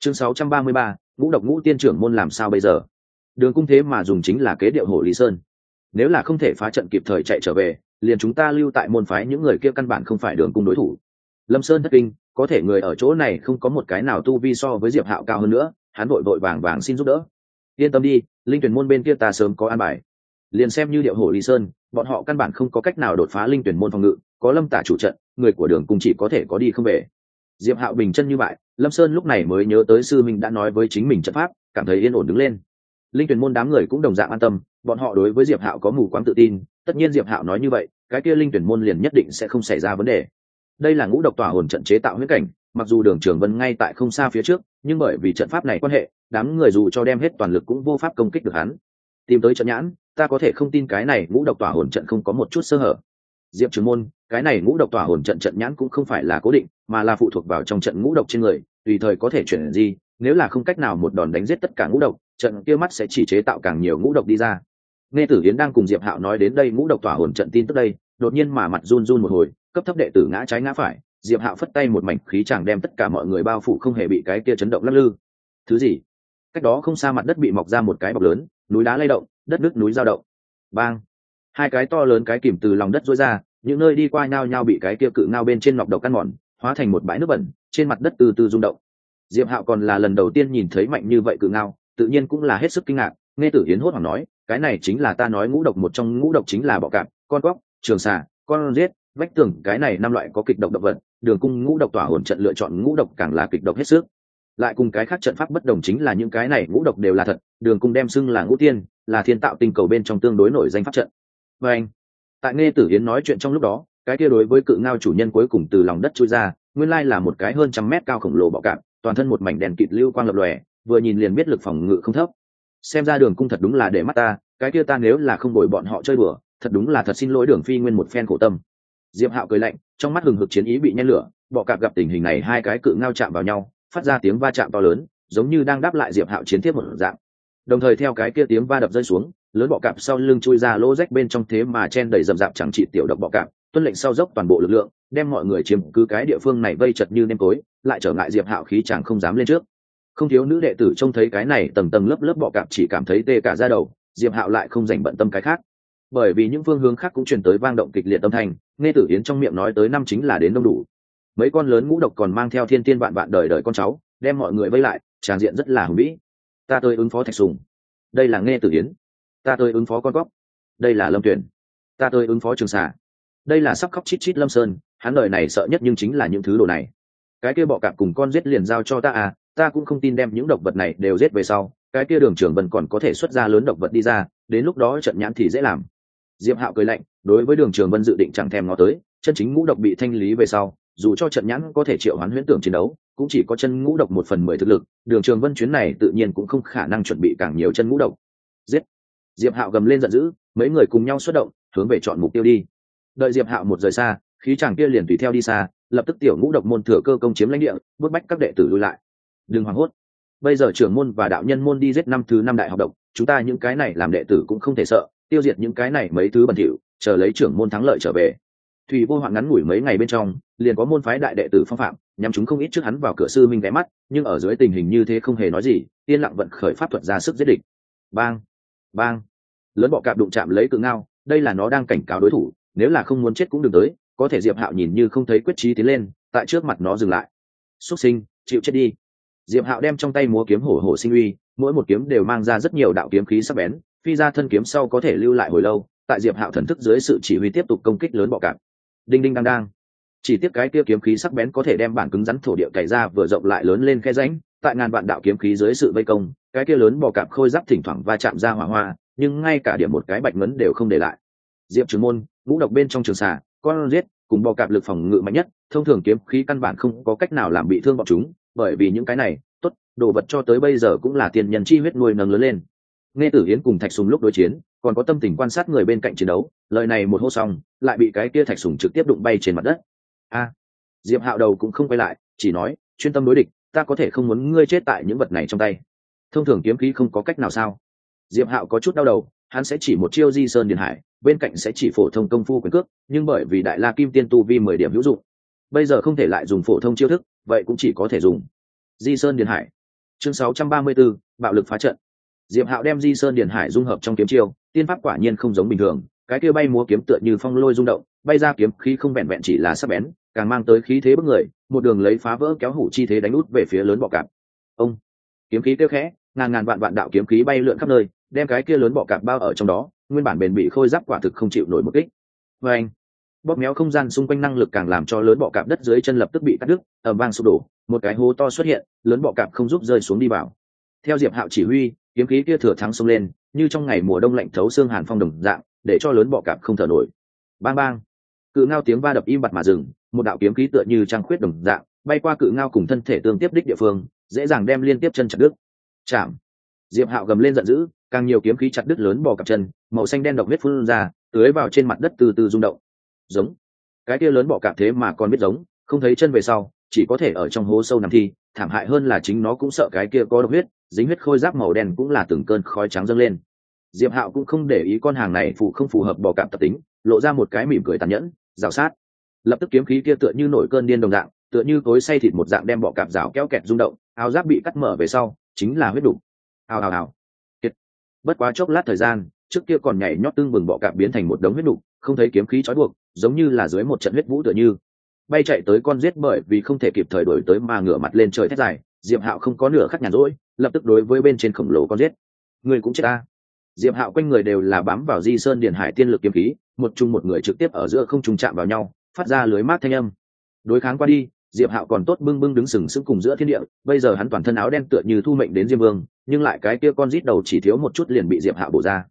Chương 633, ngũ độc ngũ tiên trưởng môn làm sao bây giờ? Đường cung thế mà dùng chính là kế điệu hổ lý sơn. Nếu là không thể phá trận kịp thời chạy trở về, liền chúng ta lưu tại môn phái những người kia căn bản không phải đường cung đối thủ. Lâm Sơn thất kinh, có thể người ở chỗ này không có một cái nào tu vi so với Diệp Hạo cao hơn nữa, hắn vội vội vàng vàng xin giúp đỡ. Yên tâm đi, linh tuyển môn bên kia ta sớm có an bài. Liền xem như điệu hổ lý sơn, bọn họ căn bản không có cách nào đột phá linh tuyển môn phòng ngự, có Lâm Tả chủ trận, người của đường cung chỉ có thể có đi không về. Diệp Hạo bình chân như vậy, Lâm Sơn lúc này mới nhớ tới sư minh đã nói với chính mình trận pháp, cảm thấy yên ổn đứng lên. Linh tuyển môn đám người cũng đồng dạng an tâm, bọn họ đối với Diệp Hạo có mù quáng tự tin, tất nhiên Diệp Hạo nói như vậy, cái kia linh tuyển môn liền nhất định sẽ không xảy ra vấn đề. Đây là ngũ độc tỏa hồn trận chế tạo huyết cảnh, mặc dù Đường Trường Vân ngay tại không xa phía trước, nhưng bởi vì trận pháp này quan hệ, đám người dù cho đem hết toàn lực cũng vô pháp công kích được hắn. Tìm tới trận nhãn, ta có thể không tin cái này ngũ độc tỏa hồn trận không có một chút sơ hở. Diệp Trường Môn, cái này ngũ độc tỏa hồn trận nhãn cũng không phải là cố định, mà là phụ thuộc vào trong trận ngũ độc trên người, tùy thời có thể chuyển gì, nếu là không cách nào một đòn đánh giết tất cả ngũ độc, trận kia mắt sẽ chỉ chế tạo càng nhiều ngũ độc đi ra. Nghe Tử Hiến đang cùng Diệp Hạo nói đến đây ngũ độc tỏa hồn trận tin tức đây, đột nhiên mà mặt run run một hồi, cấp thấp đệ tử ngã trái ngã phải, Diệp Hạo phất tay một mảnh khí chàng đem tất cả mọi người bao phủ không hề bị cái kia chấn động lắc lư. Thứ gì? Cách đó không xa mặt đất bị mọc ra một cái bọc lớn, núi đá lay động, đất nứt núi dao động. Bang! Hai cái to lớn cái kìm từ lòng đất rũa ra, những nơi đi qua nhao nhao bị cái kia cự ngao bên trên nọc độc ăn mòn, hóa thành một bãi nước bẩn, trên mặt đất từ từ rung động. Diệp Hạo còn là lần đầu tiên nhìn thấy mạnh như vậy cự ngao, tự nhiên cũng là hết sức kinh ngạc. Nghe Tử Hiến hốt hoảng nói, cái này chính là ta nói ngũ độc một trong ngũ độc chính là bọ cạp, con cóc, trường xà, con giết, vách tường, cái này năm loại có kịch độc động vật, Đường cung ngũ độc tỏa hồn trận lựa chọn ngũ độc càng là kịch độc hết sức. Lại cùng cái khác trận pháp bất đồng chính là những cái này ngũ độc đều là thật, Đường cung đem xưng là ngũ tiên, là thiên tạo tinh cầu bên trong tương đối nổi danh pháp trận. Và anh, tại Nghe Tử Hiến nói chuyện trong lúc đó, cái kia đối với cự ngao chủ nhân cuối cùng từ lòng đất chui ra, nguyên lai là một cái hơn 100 mét cao khổng lồ bọ cạp, toàn thân một mảnh đèn kịt lưu quang lập lòe, vừa nhìn liền biết lực phòng ngự không thấp. Xem ra Đường cung thật đúng là để mắt ta, cái kia ta nếu là không bồi bọn họ chơi đùa, thật đúng là thật xin lỗi Đường Phi Nguyên một phen khổ tâm. Diệp Hạo cười lạnh, trong mắt hừng hực chiến ý bị nhen lửa, bọ cạp gặp tình hình này hai cái cự ngao chạm vào nhau, phát ra tiếng va chạm to lớn, giống như đang đáp lại Diệp Hạo chiến tiếp một dạng. Đồng thời theo cái kia tiếng va đập rơi xuống, lớn bọ cạp sau lưng chui ra lỗ rách bên trong thế mà chen đầy rậm rạp chẳng trị tiểu độc bọ cạp, tuân lệnh sau dốc toàn bộ lực lượng, đem mọi người chiếm cứ cái địa phương này vây chật như nêm tối, lại trở ngại Diệp Hạo khí chàng không dám lên trước. Không thiếu nữ đệ tử trông thấy cái này tầng tầng lớp lớp bọ cạp chỉ cảm thấy tê cả da đầu, Diệp Hạo lại không dành bận tâm cái khác. Bởi vì những phương hướng khác cũng truyền tới vang động kịch liệt âm thanh, Nghe Tử Hiến trong miệng nói tới năm chính là đến đông đủ. Mấy con lớn ngũ độc còn mang theo thiên tiên vạn vạn đời đời con cháu, đem mọi người vây lại, tràng diện rất là hùng vĩ. Ta tới ứng phó Thạch Sùng, đây là Nghe Tử Hiến. Ta tới ứng phó con cóc, đây là Lâm Tuyển. Ta tới ứng phó Trường Xà, đây là sắp khóc chít chít Lâm Sơn. Hắn đời này sợ nhất nhưng chính là những thứ đồ này. Cái kia bọ cạp cùng con giết liền giao cho ta à, ta cũng không tin đem những độc vật này đều giết về sau, cái kia Đường Trường Vân còn có thể xuất ra lớn độc vật đi ra, đến lúc đó trận nhãn thì dễ làm. Diệp Hạo cười lạnh, đối với Đường Trường Vân dự định chẳng thèm ngó tới, chân chính ngũ độc bị thanh lý về sau, dù cho trận nhãn có thể triệu hoán huyễn tưởng chiến đấu, cũng chỉ có chân ngũ độc 1/10 thực lực, Đường Trường Vân chuyến này tự nhiên cũng không khả năng chuẩn bị càng nhiều chân ngũ độc. Giết! Diệp Hạo gầm lên giận dữ, mấy người cùng nhau xuất động, hướng về chọn mục tiêu đi. Đợi Diệp Hạo một rời xa, khí chàng kia liền tùy theo đi xa, lập tức tiểu ngũ độc môn thừa cơ công chiếm lãnh địa, bức bách các đệ tử lui lại. Đừng hoảng hốt, bây giờ trưởng môn và đạo nhân môn đi giết năm thứ 5 đại học độc, chúng ta những cái này làm đệ tử cũng không thể sợ, tiêu diệt những cái này mấy thứ bẩn thỉu, chờ lấy trưởng môn thắng lợi trở về. Thủy Vô Hoạn ngắn ngủi mấy ngày bên trong, liền có môn phái đại đệ tử phong phạm, nhắm chúng không ít trước hắn vào cửa sư minh ghé mắt, nhưng ở dưới tình hình như thế không hề nói gì, yên lặng vận khởi pháp thuật ra sức giết địch. Bang, bang, lớn bọ cạp đụng chạm lấy cự ngao, đây là nó đang cảnh cáo đối thủ, nếu là không muốn chết cũng đừng tới. Có thể Diệp Hạo nhìn như không thấy quyết chí tiến lên, tại trước mặt nó dừng lại. Xuất sinh, chịu chết đi. Diệp Hạo đem trong tay múa kiếm hổ hổ sinh uy, mỗi một kiếm đều mang ra rất nhiều đạo kiếm khí sắc bén, phi ra thân kiếm sau có thể lưu lại hồi lâu. Tại Diệp Hạo thần thức dưới sự chỉ huy tiếp tục công kích lớn bọ cạp. Đinh đinh đang đang. Chỉ tiếc cái kia kiếm khí sắc bén có thể đem bản cứng rắn thổ địa cày ra vừa rộng lại lớn lên khe rãnh. Tại ngàn vạn đạo kiếm khí dưới sự vây công, cái kia lớn bọ cạp khôi giáp thỉnh thoảng va chạm ra hỏa hoa, nhưng ngay cả điểm một cái bạch ngấn đều không để lại. Diệp Trường Môn, ngũ độc bên trong Trường Xà, con giết cùng bọ cạp lực phòng ngự mạnh nhất, thông thường kiếm khí căn bản không có cách nào làm bị thương bọn chúng, bởi vì những cái này, tốt, đồ vật cho tới bây giờ cũng là tiền nhân chi huyết nuôi nấng lớn lên. Nghe Tử Hiến cùng Thạch Sùng lúc đối chiến, còn có tâm tình quan sát người bên cạnh chiến đấu, lời này một hô xong, lại bị cái kia Thạch Sùng trực tiếp đụng bay trên mặt đất. A, Diệp Hạo đầu cũng không quay lại, chỉ nói, chuyên tâm đối địch, ta có thể không muốn ngươi chết tại những vật này trong tay. Thông thường kiếm khí không có cách nào sao? Diệp Hạo có chút đau đầu, hắn sẽ chỉ một chiêu Di Sơn Điền Hải, bên cạnh sẽ chỉ phổ thông công phu quyền cước, nhưng bởi vì Đại La Kim Tiên tu vi 10 điểm hữu dụng, bây giờ không thể lại dùng phổ thông chiêu thức, vậy cũng chỉ có thể dùng Di Sơn Điền Hải. Chương 634, bạo lực phá trận. Diệp Hạo đem Di Sơn Điền Hải dung hợp trong kiếm chiêu, tiên pháp quả nhiên không giống bình thường, cái kia bay múa kiếm tựa như phong lôi rung động, bay ra kiếm khí không vẹn vẹn chỉ là sắc bén, càng mang tới khí thế bức người, một đường lấy phá vỡ kéo hủ chi thế đánh út về phía lớn bọ cạp. Ông, kiếm khí kêu khẽ, ngàn ngàn vạn vạn đạo kiếm khí bay lượn khắp nơi, đem cái kia lớn bọ cạp bao ở trong đó, nguyên bản bền bị khôi giáp quả thực không chịu nổi một kích. Và anh, bóp méo không gian xung quanh năng lực càng làm cho lớn bọ cạp đất dưới chân lập tức bị cắt đứt, ầm vang sụp đổ, một cái hố to xuất hiện, lớn bọ cạp không giúp rơi xuống đi vào. Theo Diệp Hạo chỉ huy, kiếm khí kia thừa thắng xông lên, như trong ngày mùa đông lạnh thấu xương hàn phong đồng dạng, để cho lớn bọ cạp không thở nổi. Bang bang, cự ngao tiếng va đập im bặt mà dừng, một đạo kiếm khí tựa như trăng khuyết đồng dạng, bay qua cự ngao cùng thân thể tương tiếp đích địa phương, dễ dàng đem liên tiếp chân chặt đứt. Chạm. Diệp Hạo gầm lên giận dữ, càng nhiều kiếm khí chặt đứt lớn bọ cạp chân, màu xanh đen độc huyết phun ra, tưới vào trên mặt đất từ từ rung động. Giống. Cái kia lớn bọ cạp thế mà còn biết giống, không thấy chân về sau, chỉ có thể ở trong hố sâu nằm thi, thảm hại hơn là chính nó cũng sợ cái kia có độc huyết, dính huyết khôi giáp màu đen cũng là từng cơn khói trắng dâng lên. Diệp Hạo cũng không để ý con hàng này không phù hợp bọ cạp tập tính, lộ ra một cái mỉm cười tàn nhẫn, rào sát. Lập tức kiếm khí kia tựa như nổi cơn điên đồng dạng, tựa như cối xay thịt một dạng đem bọ cạp rào kéo kẹt rung động, áo giáp bị cắt mở về sau, chính là huyết đủ. Ào ào ào. Bất quá chốc lát thời gian, trước kia còn nhảy nhót tương bừng bọ cạp biến thành một đống huyết đủ, không thấy kiếm khí trói buộc, giống như là dưới một trận huyết vũ tựa như. Bay chạy tới con giết bởi vì không thể kịp thời đuổi tới mà ngửa mặt lên trời thét dài, Diệp Hạo không có nửa khắc nhàn rỗi, lập tức đối với bên trên khổng lồ con giết. Người cũng chết ta. Diệp Hạo quanh người đều là bám vào Di Sơn Điền Hải tiên lực kiếm khí, một chung một người trực tiếp ở giữa không trùng chạm vào nhau, phát ra lưới mát thanh âm. Đối kháng qua đi, Diệp Hạo còn tốt bưng bưng đứng sừng sững cùng giữa thiên địa, bây giờ hắn toàn thân áo đen tựa như thu mệnh đến Diêm Vương, nhưng lại cái kia con giết đầu chỉ thiếu một chút liền bị Diệp Hạo bổ ra.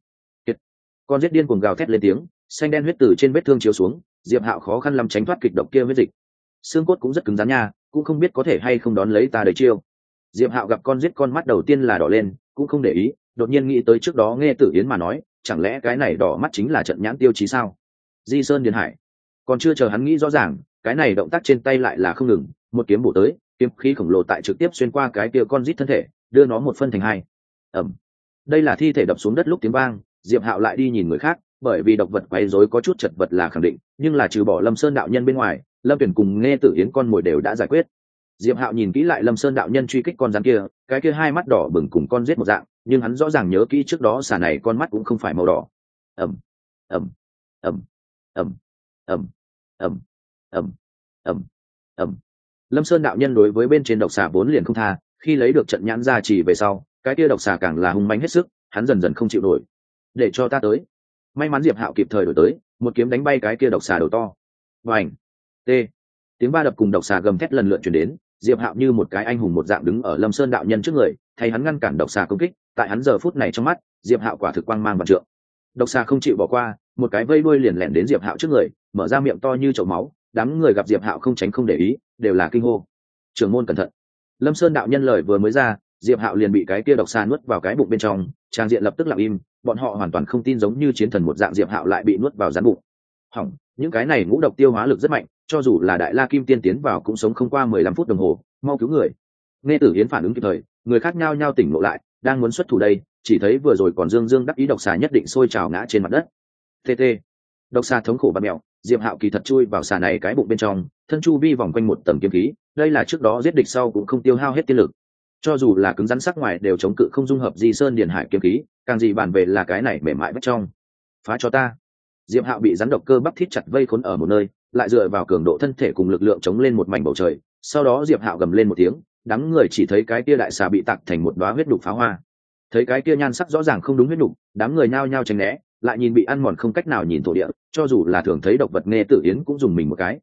Con giết điên cuồng gào thét lên tiếng, xanh đen huyết từ trên vết thương chiếu xuống, Diệp Hạo khó khăn lắm tránh thoát kịch độc kia huyết dịch. Xương cốt cũng rất cứng rắn nha, cũng không biết có thể hay không đón lấy ta đầy chiêu. Diệp Hạo gặp con giết con mắt đầu tiên là đỏ lên, cũng không để ý, đột nhiên nghĩ tới trước đó nghe Tử Yến mà nói, chẳng lẽ cái này đỏ mắt chính là trận nhãn tiêu chí sao? Di Sơn Điền Hải. Còn chưa chờ hắn nghĩ rõ ràng, cái này động tác trên tay lại là không ngừng, một kiếm bổ tới, kiếm khí khổng lồ tại trực tiếp xuyên qua cái kia con giết thân thể, đưa nó một phân thành hai. Ầm. Đây là thi thể đập xuống đất lúc tiếng vang, Diệp Hạo lại đi nhìn người khác, bởi vì độc vật quấy rối có chút chật vật là khẳng định, nhưng là trừ bỏ Lâm Sơn đạo nhân bên ngoài, Lâm Tuyển cùng nghe Tử Yến con mồi đều đã giải quyết. Diệp Hạo nhìn kỹ lại Lâm Sơn đạo nhân truy kích con rắn kia, cái kia hai mắt đỏ bừng cùng con giết một dạng, nhưng hắn rõ ràng nhớ kỹ trước đó xà này con mắt cũng không phải màu đỏ. Ầm, ầm, ầm, ầm, ầm, ầm, ầm, ầm, ầm. Lâm Sơn đạo nhân đối với bên trên độc xà vốn liền không tha, khi lấy được trận nhãn ra chỉ về sau, cái kia độc xà càng là hung mãnh hết sức, hắn dần dần không chịu nổi. Để cho ta tới. May mắn Diệp Hạo kịp thời đổi tới, một kiếm đánh bay cái kia độc xà đầu to. Vành. T. Tiếng va đập cùng độc xà gầm thét lần lượt truyền đến, Diệp Hạo như một cái anh hùng một dạng đứng ở Lâm Sơn đạo nhân trước người, thay hắn ngăn cản độc xà công kích, tại hắn giờ phút này trong mắt, Diệp Hạo quả thực quang mang vạn trượng. Độc xà không chịu bỏ qua, một cái vây đuôi liền lẻn đến Diệp Hạo trước người, mở ra miệng to như chậu máu, đám người gặp Diệp Hạo không tránh không để ý, đều là kinh hô. Trưởng môn cẩn thận. Lâm Sơn đạo nhân lời vừa mới ra, Diệp Hạo liền bị cái kia độc xà nuốt vào cái bụng bên trong, trang diện lập tức lặng im, bọn họ hoàn toàn không tin giống như chiến thần một dạng Diệp Hạo lại bị nuốt vào rắn bụng. Hỏng, những cái này ngũ độc tiêu hóa lực rất mạnh, cho dù là đại la kim tiên tiến vào cũng sống không qua 15 phút đồng hồ, mau cứu người. Nghe Tử Yến phản ứng kịp thời, người khác nhao nhao tỉnh ngộ lại, đang muốn xuất thủ đây, chỉ thấy vừa rồi còn dương dương đắc ý độc xà nhất định sôi trào ngã trên mặt đất. TT. Độc xà thống khổ bặm mèo, Diệp Hạo kỳ thật chui vào xà này cái bụng bên trong, thân chu vi vòng quanh một tầng kiếm khí, đây là trước đó giết địch sau cũng không tiêu hao hết tiên lực. Cho dù là cứng rắn sắc ngoài đều chống cự không dung hợp Di Sơn Điền Hải kiếm khí, càng gì bàn về là cái này mềm mại bên trong. Phá cho ta. Diệp Hạo bị rắn độc cơ bắp thít chặt vây khốn ở một nơi, lại dựa vào cường độ thân thể cùng lực lượng chống lên một mảnh bầu trời, sau đó Diệp Hạo gầm lên một tiếng, đám người chỉ thấy cái kia đại xà bị tạc thành một đóa huyết đục pháo hoa. Thấy cái kia nhan sắc rõ ràng không đúng huyết đục, đám người nhao nhao tránh né, lại nhìn bị ăn mòn không cách nào nhìn thổ địa, cho dù là thường thấy độc vật nghe Tử Yến cũng dùng mình một cái.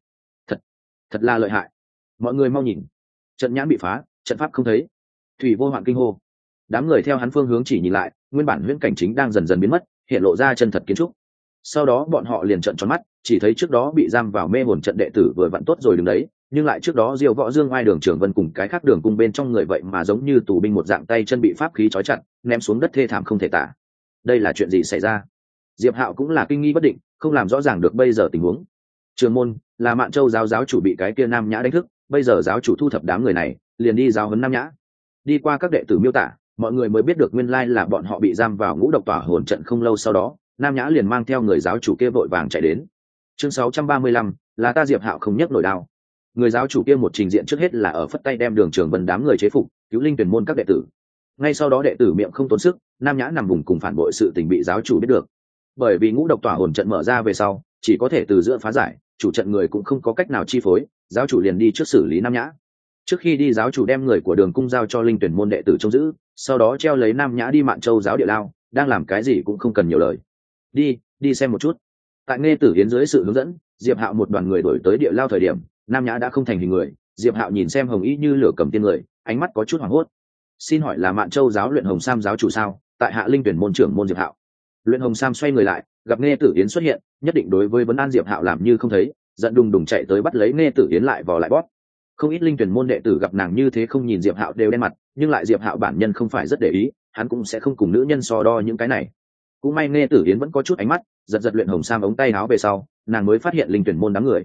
Thật là lợi hại. Mọi người mau nhìn. Trận nhãn bị phá, trận pháp không thấy. Thủy Vô Hoạn kinh hô. Đám người theo hắn phương hướng chỉ nhìn lại, nguyên bản huyễn cảnh chính đang dần dần biến mất, hiện lộ ra chân thật kiến trúc. Sau đó bọn họ liền trợn tròn mắt, chỉ thấy trước đó bị giam vào mê hồn trận đệ tử vừa vặn tốt rồi đứng đấy, nhưng lại trước đó Diêu Võ Dương Oai Đường Trường Vân cùng cái khác đường cung bên trong người vậy mà giống như tù binh một dạng, tay chân bị pháp khí trói chặt, ném xuống đất thê thảm không thể tả. Đây là chuyện gì xảy ra? Diệp Hạo cũng là kinh nghi bất định, không làm rõ ràng được bây giờ tình huống. Trường môn, là Mạn Châu giáo giáo chủ bị cái kia Nam Nhã đánh thức, bây giờ giáo chủ thu thập đám người này, liền đi giáo huấn Nam Nhã. Đi qua các đệ tử miêu tả, mọi người mới biết được nguyên lai là bọn họ bị giam vào ngũ độc tỏa hồn trận không lâu sau đó, Nam Nhã liền mang theo người giáo chủ kia vội vàng chạy đến. Chương 635, là ta Diệp Hạo không nhấc nổi đao. Người giáo chủ kia một trình diện trước hết là ở phất tay đem Đường Trường Vân đám người chế phục, cứu linh tuyển môn các đệ tử. Ngay sau đó đệ tử miệng không tốn sức, nam nhã nằm vùng cùng phản bội sự tình bị giáo chủ biết được. Bởi vì ngũ độc tỏa hồn trận mở ra về sau chỉ có thể từ giữa phá giải, chủ trận người cũng không có cách nào chi phối, giáo chủ liền đi trước xử lý nam nhã. Trước khi đi, giáo chủ đem người của Đường cung giao cho linh tuyển môn đệ tử trông giữ, sau đó treo lấy nam nhã đi Mạn Châu giáo địa lao, đang làm cái gì cũng không cần nhiều lời. Đi xem một chút. Tại Nghe Tử Hiến dưới sự hướng dẫn, Diệp Hạo một đoàn người đổi tới địa lao thời điểm, nam nhã đã không thành hình người. Diệp Hạo nhìn xem hồng y như lửa cầm tiên người, ánh mắt có chút hoảng hốt. Xin hỏi là Mạn Châu giáo luyện hồng sam giáo chủ sao? Tại hạ linh tuyển môn trưởng môn Diệp Hạo. Luyện hồng sam xoay người lại, gặp Nghe Tử Hiến xuất hiện, nhất định đối với vấn an Diệp Hạo làm như không thấy, giận đùng đùng chạy tới bắt lấy Nghe Tử Hiến lại vò lại bóp. Không ít linh tuyển môn đệ tử gặp nàng như thế không nhìn Diệp Hạo đều đen mặt, nhưng lại Diệp Hạo bản nhân không phải rất để ý, hắn cũng sẽ không cùng nữ nhân so đo những cái này. Cũng may Nghe Tử Hiến vẫn có chút ánh mắt, giật luyện hồng sam ống tay áo về sau, nàng mới phát hiện linh tuyển môn đám người.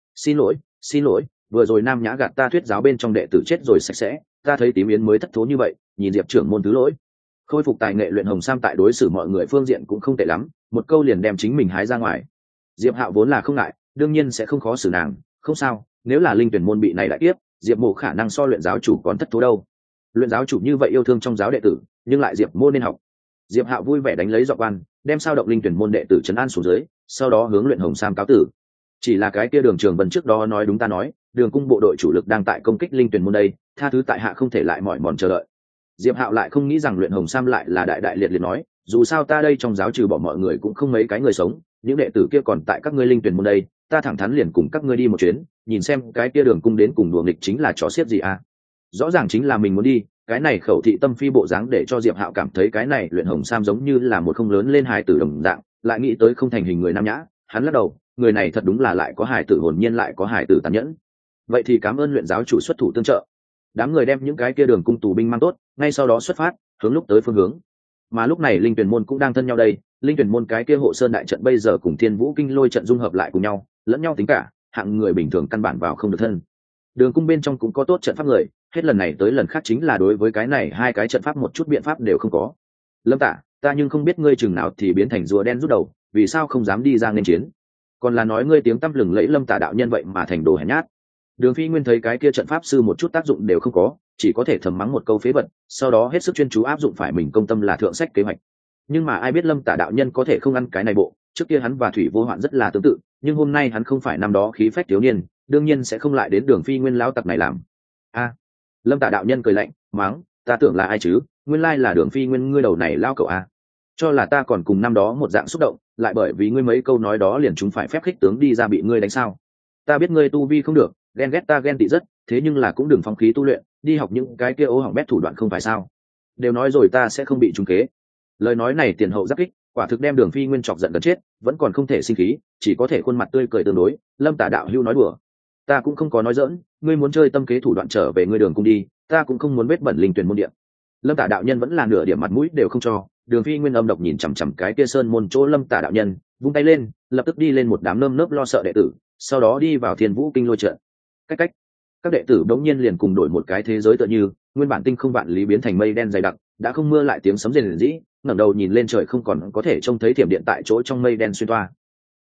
Xin lỗi, vừa rồi nam nhã gạt ta thuyết giáo bên trong đệ tử chết rồi sạch sẽ, ta thấy tím yến mới thất thố như vậy, nhìn Diệp trưởng môn thứ lỗi. Khôi phục tài nghệ luyện hồng sam tại đối xử mọi người phương diện cũng không tệ lắm, một câu liền đem chính mình hái ra ngoài. Diệp Hạo vốn là không ngại, đương nhiên sẽ không khó xử nàng, không sao, nếu là linh tuyển môn bị này đại tiếp, Diệp Mộ khả năng so luyện giáo chủ còn thất thố đâu. Luyện giáo chủ như vậy yêu thương trong giáo đệ tử, nhưng lại Diệp Mộ nên học. Diệp Hạo vui vẻ đánh lấy giọng quan, đem sao động linh tuyển môn đệ tử trấn an xuống dưới, sau đó hướng luyện hồng sam cáo tử. Chỉ là cái kia Đường Trường Vân trước đó nói đúng ta nói, Đường cung bộ đội chủ lực đang tại công kích linh tuyển môn đây, tha thứ tại hạ không thể lại mỏi mòn chờ đợi. Diệp Hạo lại không nghĩ rằng luyện hồng sam lại là đại liệt nói, dù sao ta đây trong giáo trừ bỏ mọi người cũng không mấy cái người sống, những đệ tử kia còn tại các ngươi linh tuyển môn đây, ta thẳng thắn liền cùng các ngươi đi một chuyến, nhìn xem cái kia Đường cung đến cùng đùa nghịch chính là chó xiết gì à. Rõ ràng chính là mình muốn đi, cái này khẩu thị tâm phi bộ dáng để cho Diệp Hạo cảm thấy cái này luyện hồng sam giống như là một không lớn lên hài tử đồng dạng, lại nghĩ tới không thành hình người nam nhã, hắn lắc đầu, người này thật đúng là lại có hài tử hồn nhiên lại có hài tử tàn nhẫn. Vậy thì cảm ơn luyện giáo chủ xuất thủ tương trợ. Đám người đem những cái kia Đường cung tù binh mang tốt, ngay sau đó xuất phát, hướng lúc tới phương hướng. Mà lúc này linh tuyển môn cũng đang thân nhau đây, linh tuyển môn cái kia hộ sơn đại trận bây giờ cùng Thiên Vũ Kinh Lôi trận dung hợp lại cùng nhau, lẫn nhau tính cả, hạng người bình thường căn bản vào không được thân. Đường cung bên trong cũng có tốt trận pháp người, hết lần này tới lần khác chính là đối với cái này hai cái trận pháp một chút biện pháp đều không có. Lâm Tả, ta nhưng không biết ngươi chừng nào thì biến thành rùa đen rút đầu, vì sao không dám đi ra nên chiến? Còn là nói ngươi tiếng tăm lừng lẫy Lâm Tả đạo nhân vậy mà thành đồ hèn nhát. Đường Phi Nguyên thấy cái kia trận pháp sư một chút tác dụng đều không có, chỉ có thể thầm mắng một câu phế vật, sau đó hết sức chuyên chú áp dụng phải mình công tâm là thượng sách kế hoạch. Nhưng mà ai biết Lâm Tả đạo nhân có thể không ăn cái này bộ, trước kia hắn và Thủy Vô Hoạn rất là tương tự, nhưng hôm nay hắn không phải năm đó khí phách thiếu niên, đương nhiên sẽ không lại đến Đường Phi Nguyên lão tặc này làm. A, Lâm Tả đạo nhân cười lạnh, mắng, ta tưởng là ai chứ, nguyên lai là Đường Phi Nguyên ngươi đầu này lao cậu a. Cho là ta còn cùng năm đó một dạng xúc động, lại bởi vì ngươi mấy câu nói đó liền chúng phải phép khích tướng đi ra bị ngươi đánh sao? Ta biết ngươi tu vi không được, ghen ghét ta ghen tị rất, thế nhưng là cũng đừng phong khí tu luyện, đi học những cái kia ô hỏng bét thủ đoạn không phải sao? Đều nói rồi ta sẽ không bị trúng kế. Lời nói này tiền hậu giáp kích, quả thực đem Đường Phi Nguyên chọc giận gần chết, vẫn còn không thể sinh khí, chỉ có thể khuôn mặt tươi cười tương đối. Lâm Tả đạo hưu nói đùa, ta cũng không có nói giỡn, ngươi muốn chơi tâm kế thủ đoạn trở về ngươi Đường cung đi, ta cũng không muốn vết bẩn linh tuyển môn điện. Lâm Tả đạo nhân vẫn là nửa điểm mặt mũi đều không cho. Đường Phi Nguyên âm độc nhìn chằm chằm cái kia sơn môn chỗ Lâm Tả đạo nhân, vung tay lên, lập tức đi lên một đám nơm nớp lo sợ đệ tử, sau đó đi vào Thiên Vũ Kinh Lôi trận. Cách các đệ tử đống nhiên liền cùng đổi một cái thế giới tựa như, nguyên bản tinh không vạn lý biến thành mây đen dày đặc, đã không mưa lại tiếng sấm rền rĩ, ngẩng đầu nhìn lên trời không còn có thể trông thấy thiểm điện tại chỗ trong mây đen xuyên toa.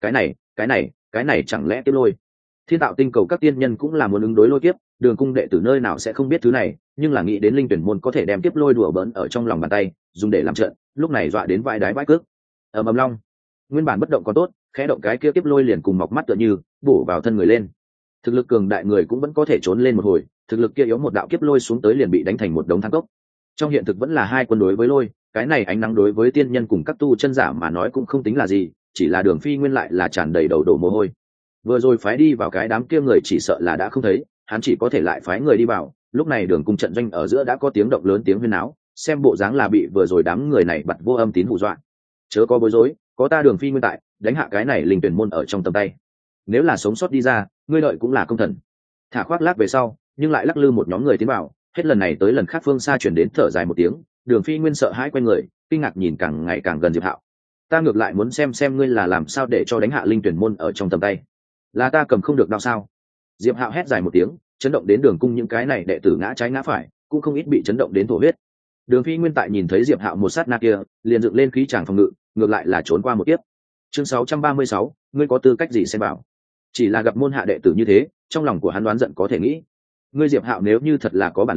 Cái này chẳng lẽ tiếp lôi? Thiên Tạo Tinh cầu các tiên nhân cũng là muốn ứng đối lôi kiếp, Đường cung đệ tử nơi nào sẽ không biết thứ này, nhưng là nghĩ đến linh tuyển môn có thể đem tiếp lôi đùa bỡn ở trong lòng bàn tay, dùng để làm trận, lúc này dọa đến vai đái vãi cước. Ầm ầm long, nguyên bản bất động còn tốt, khẽ động cái kia tiếp lôi liền cùng mọc mắt tựa như bổ vào thân người lên. Thực lực cường đại người cũng vẫn có thể trốn lên một hồi, thực lực kia yếu một đạo kiếp lôi xuống tới liền bị đánh thành một đống than cốc. Trong hiện thực vẫn là hai quân đối với lôi, cái này ánh nắng đối với tiên nhân cùng các tu chân giả mà nói cũng không tính là gì, chỉ là Đường Phi Nguyên lại là tràn đầy đầu đổ mồ hôi. Vừa rồi phái đi vào cái đám kia người chỉ sợ là đã không thấy, hắn chỉ có thể lại phái người đi vào. Lúc này Đường cung trận doanh ở giữa đã có tiếng động lớn, tiếng huyên náo, xem bộ dáng là bị vừa rồi đám người này bật vô âm tín hù dọa. Chớ có bối rối, có ta Đường Phi Nguyên tại, đánh hạ cái này linh tuyển môn ở trong tầm tay. Nếu là sống sót đi ra, ngươi đợi cũng là công thần. Thả khoác lác về sau, nhưng lại lắc lư một nhóm người tiến vào, hết lần này tới lần khác phương xa chuyển đến thở dài một tiếng. Đường Phi Nguyên sợ hãi quay người, kinh ngạc nhìn càng ngày càng gần Diệp Hạo. Ta ngược lại muốn xem ngươi là làm sao để cho đánh hạ linh tuyển môn ở trong tầm tay. Là ta cầm không được đau sao? Diệp Hạo hét dài một tiếng, chấn động đến Đường cung những cái này đệ tử ngã trái ngã phải, cũng không ít bị chấn động đến thổ huyết. Đường Phi Nguyên tại nhìn thấy Diệp Hạo một sát na kia, liền dựng lên khí tràng phòng ngự, ngược lại là trốn qua một tiếp. Chương 636, ngươi có tư cách gì xem bảo? Chỉ là gặp môn hạ đệ tử như thế, trong lòng của hắn đoán giận có thể nghĩ. Ngươi Diệp Hạo nếu như thật là có bản lĩnh,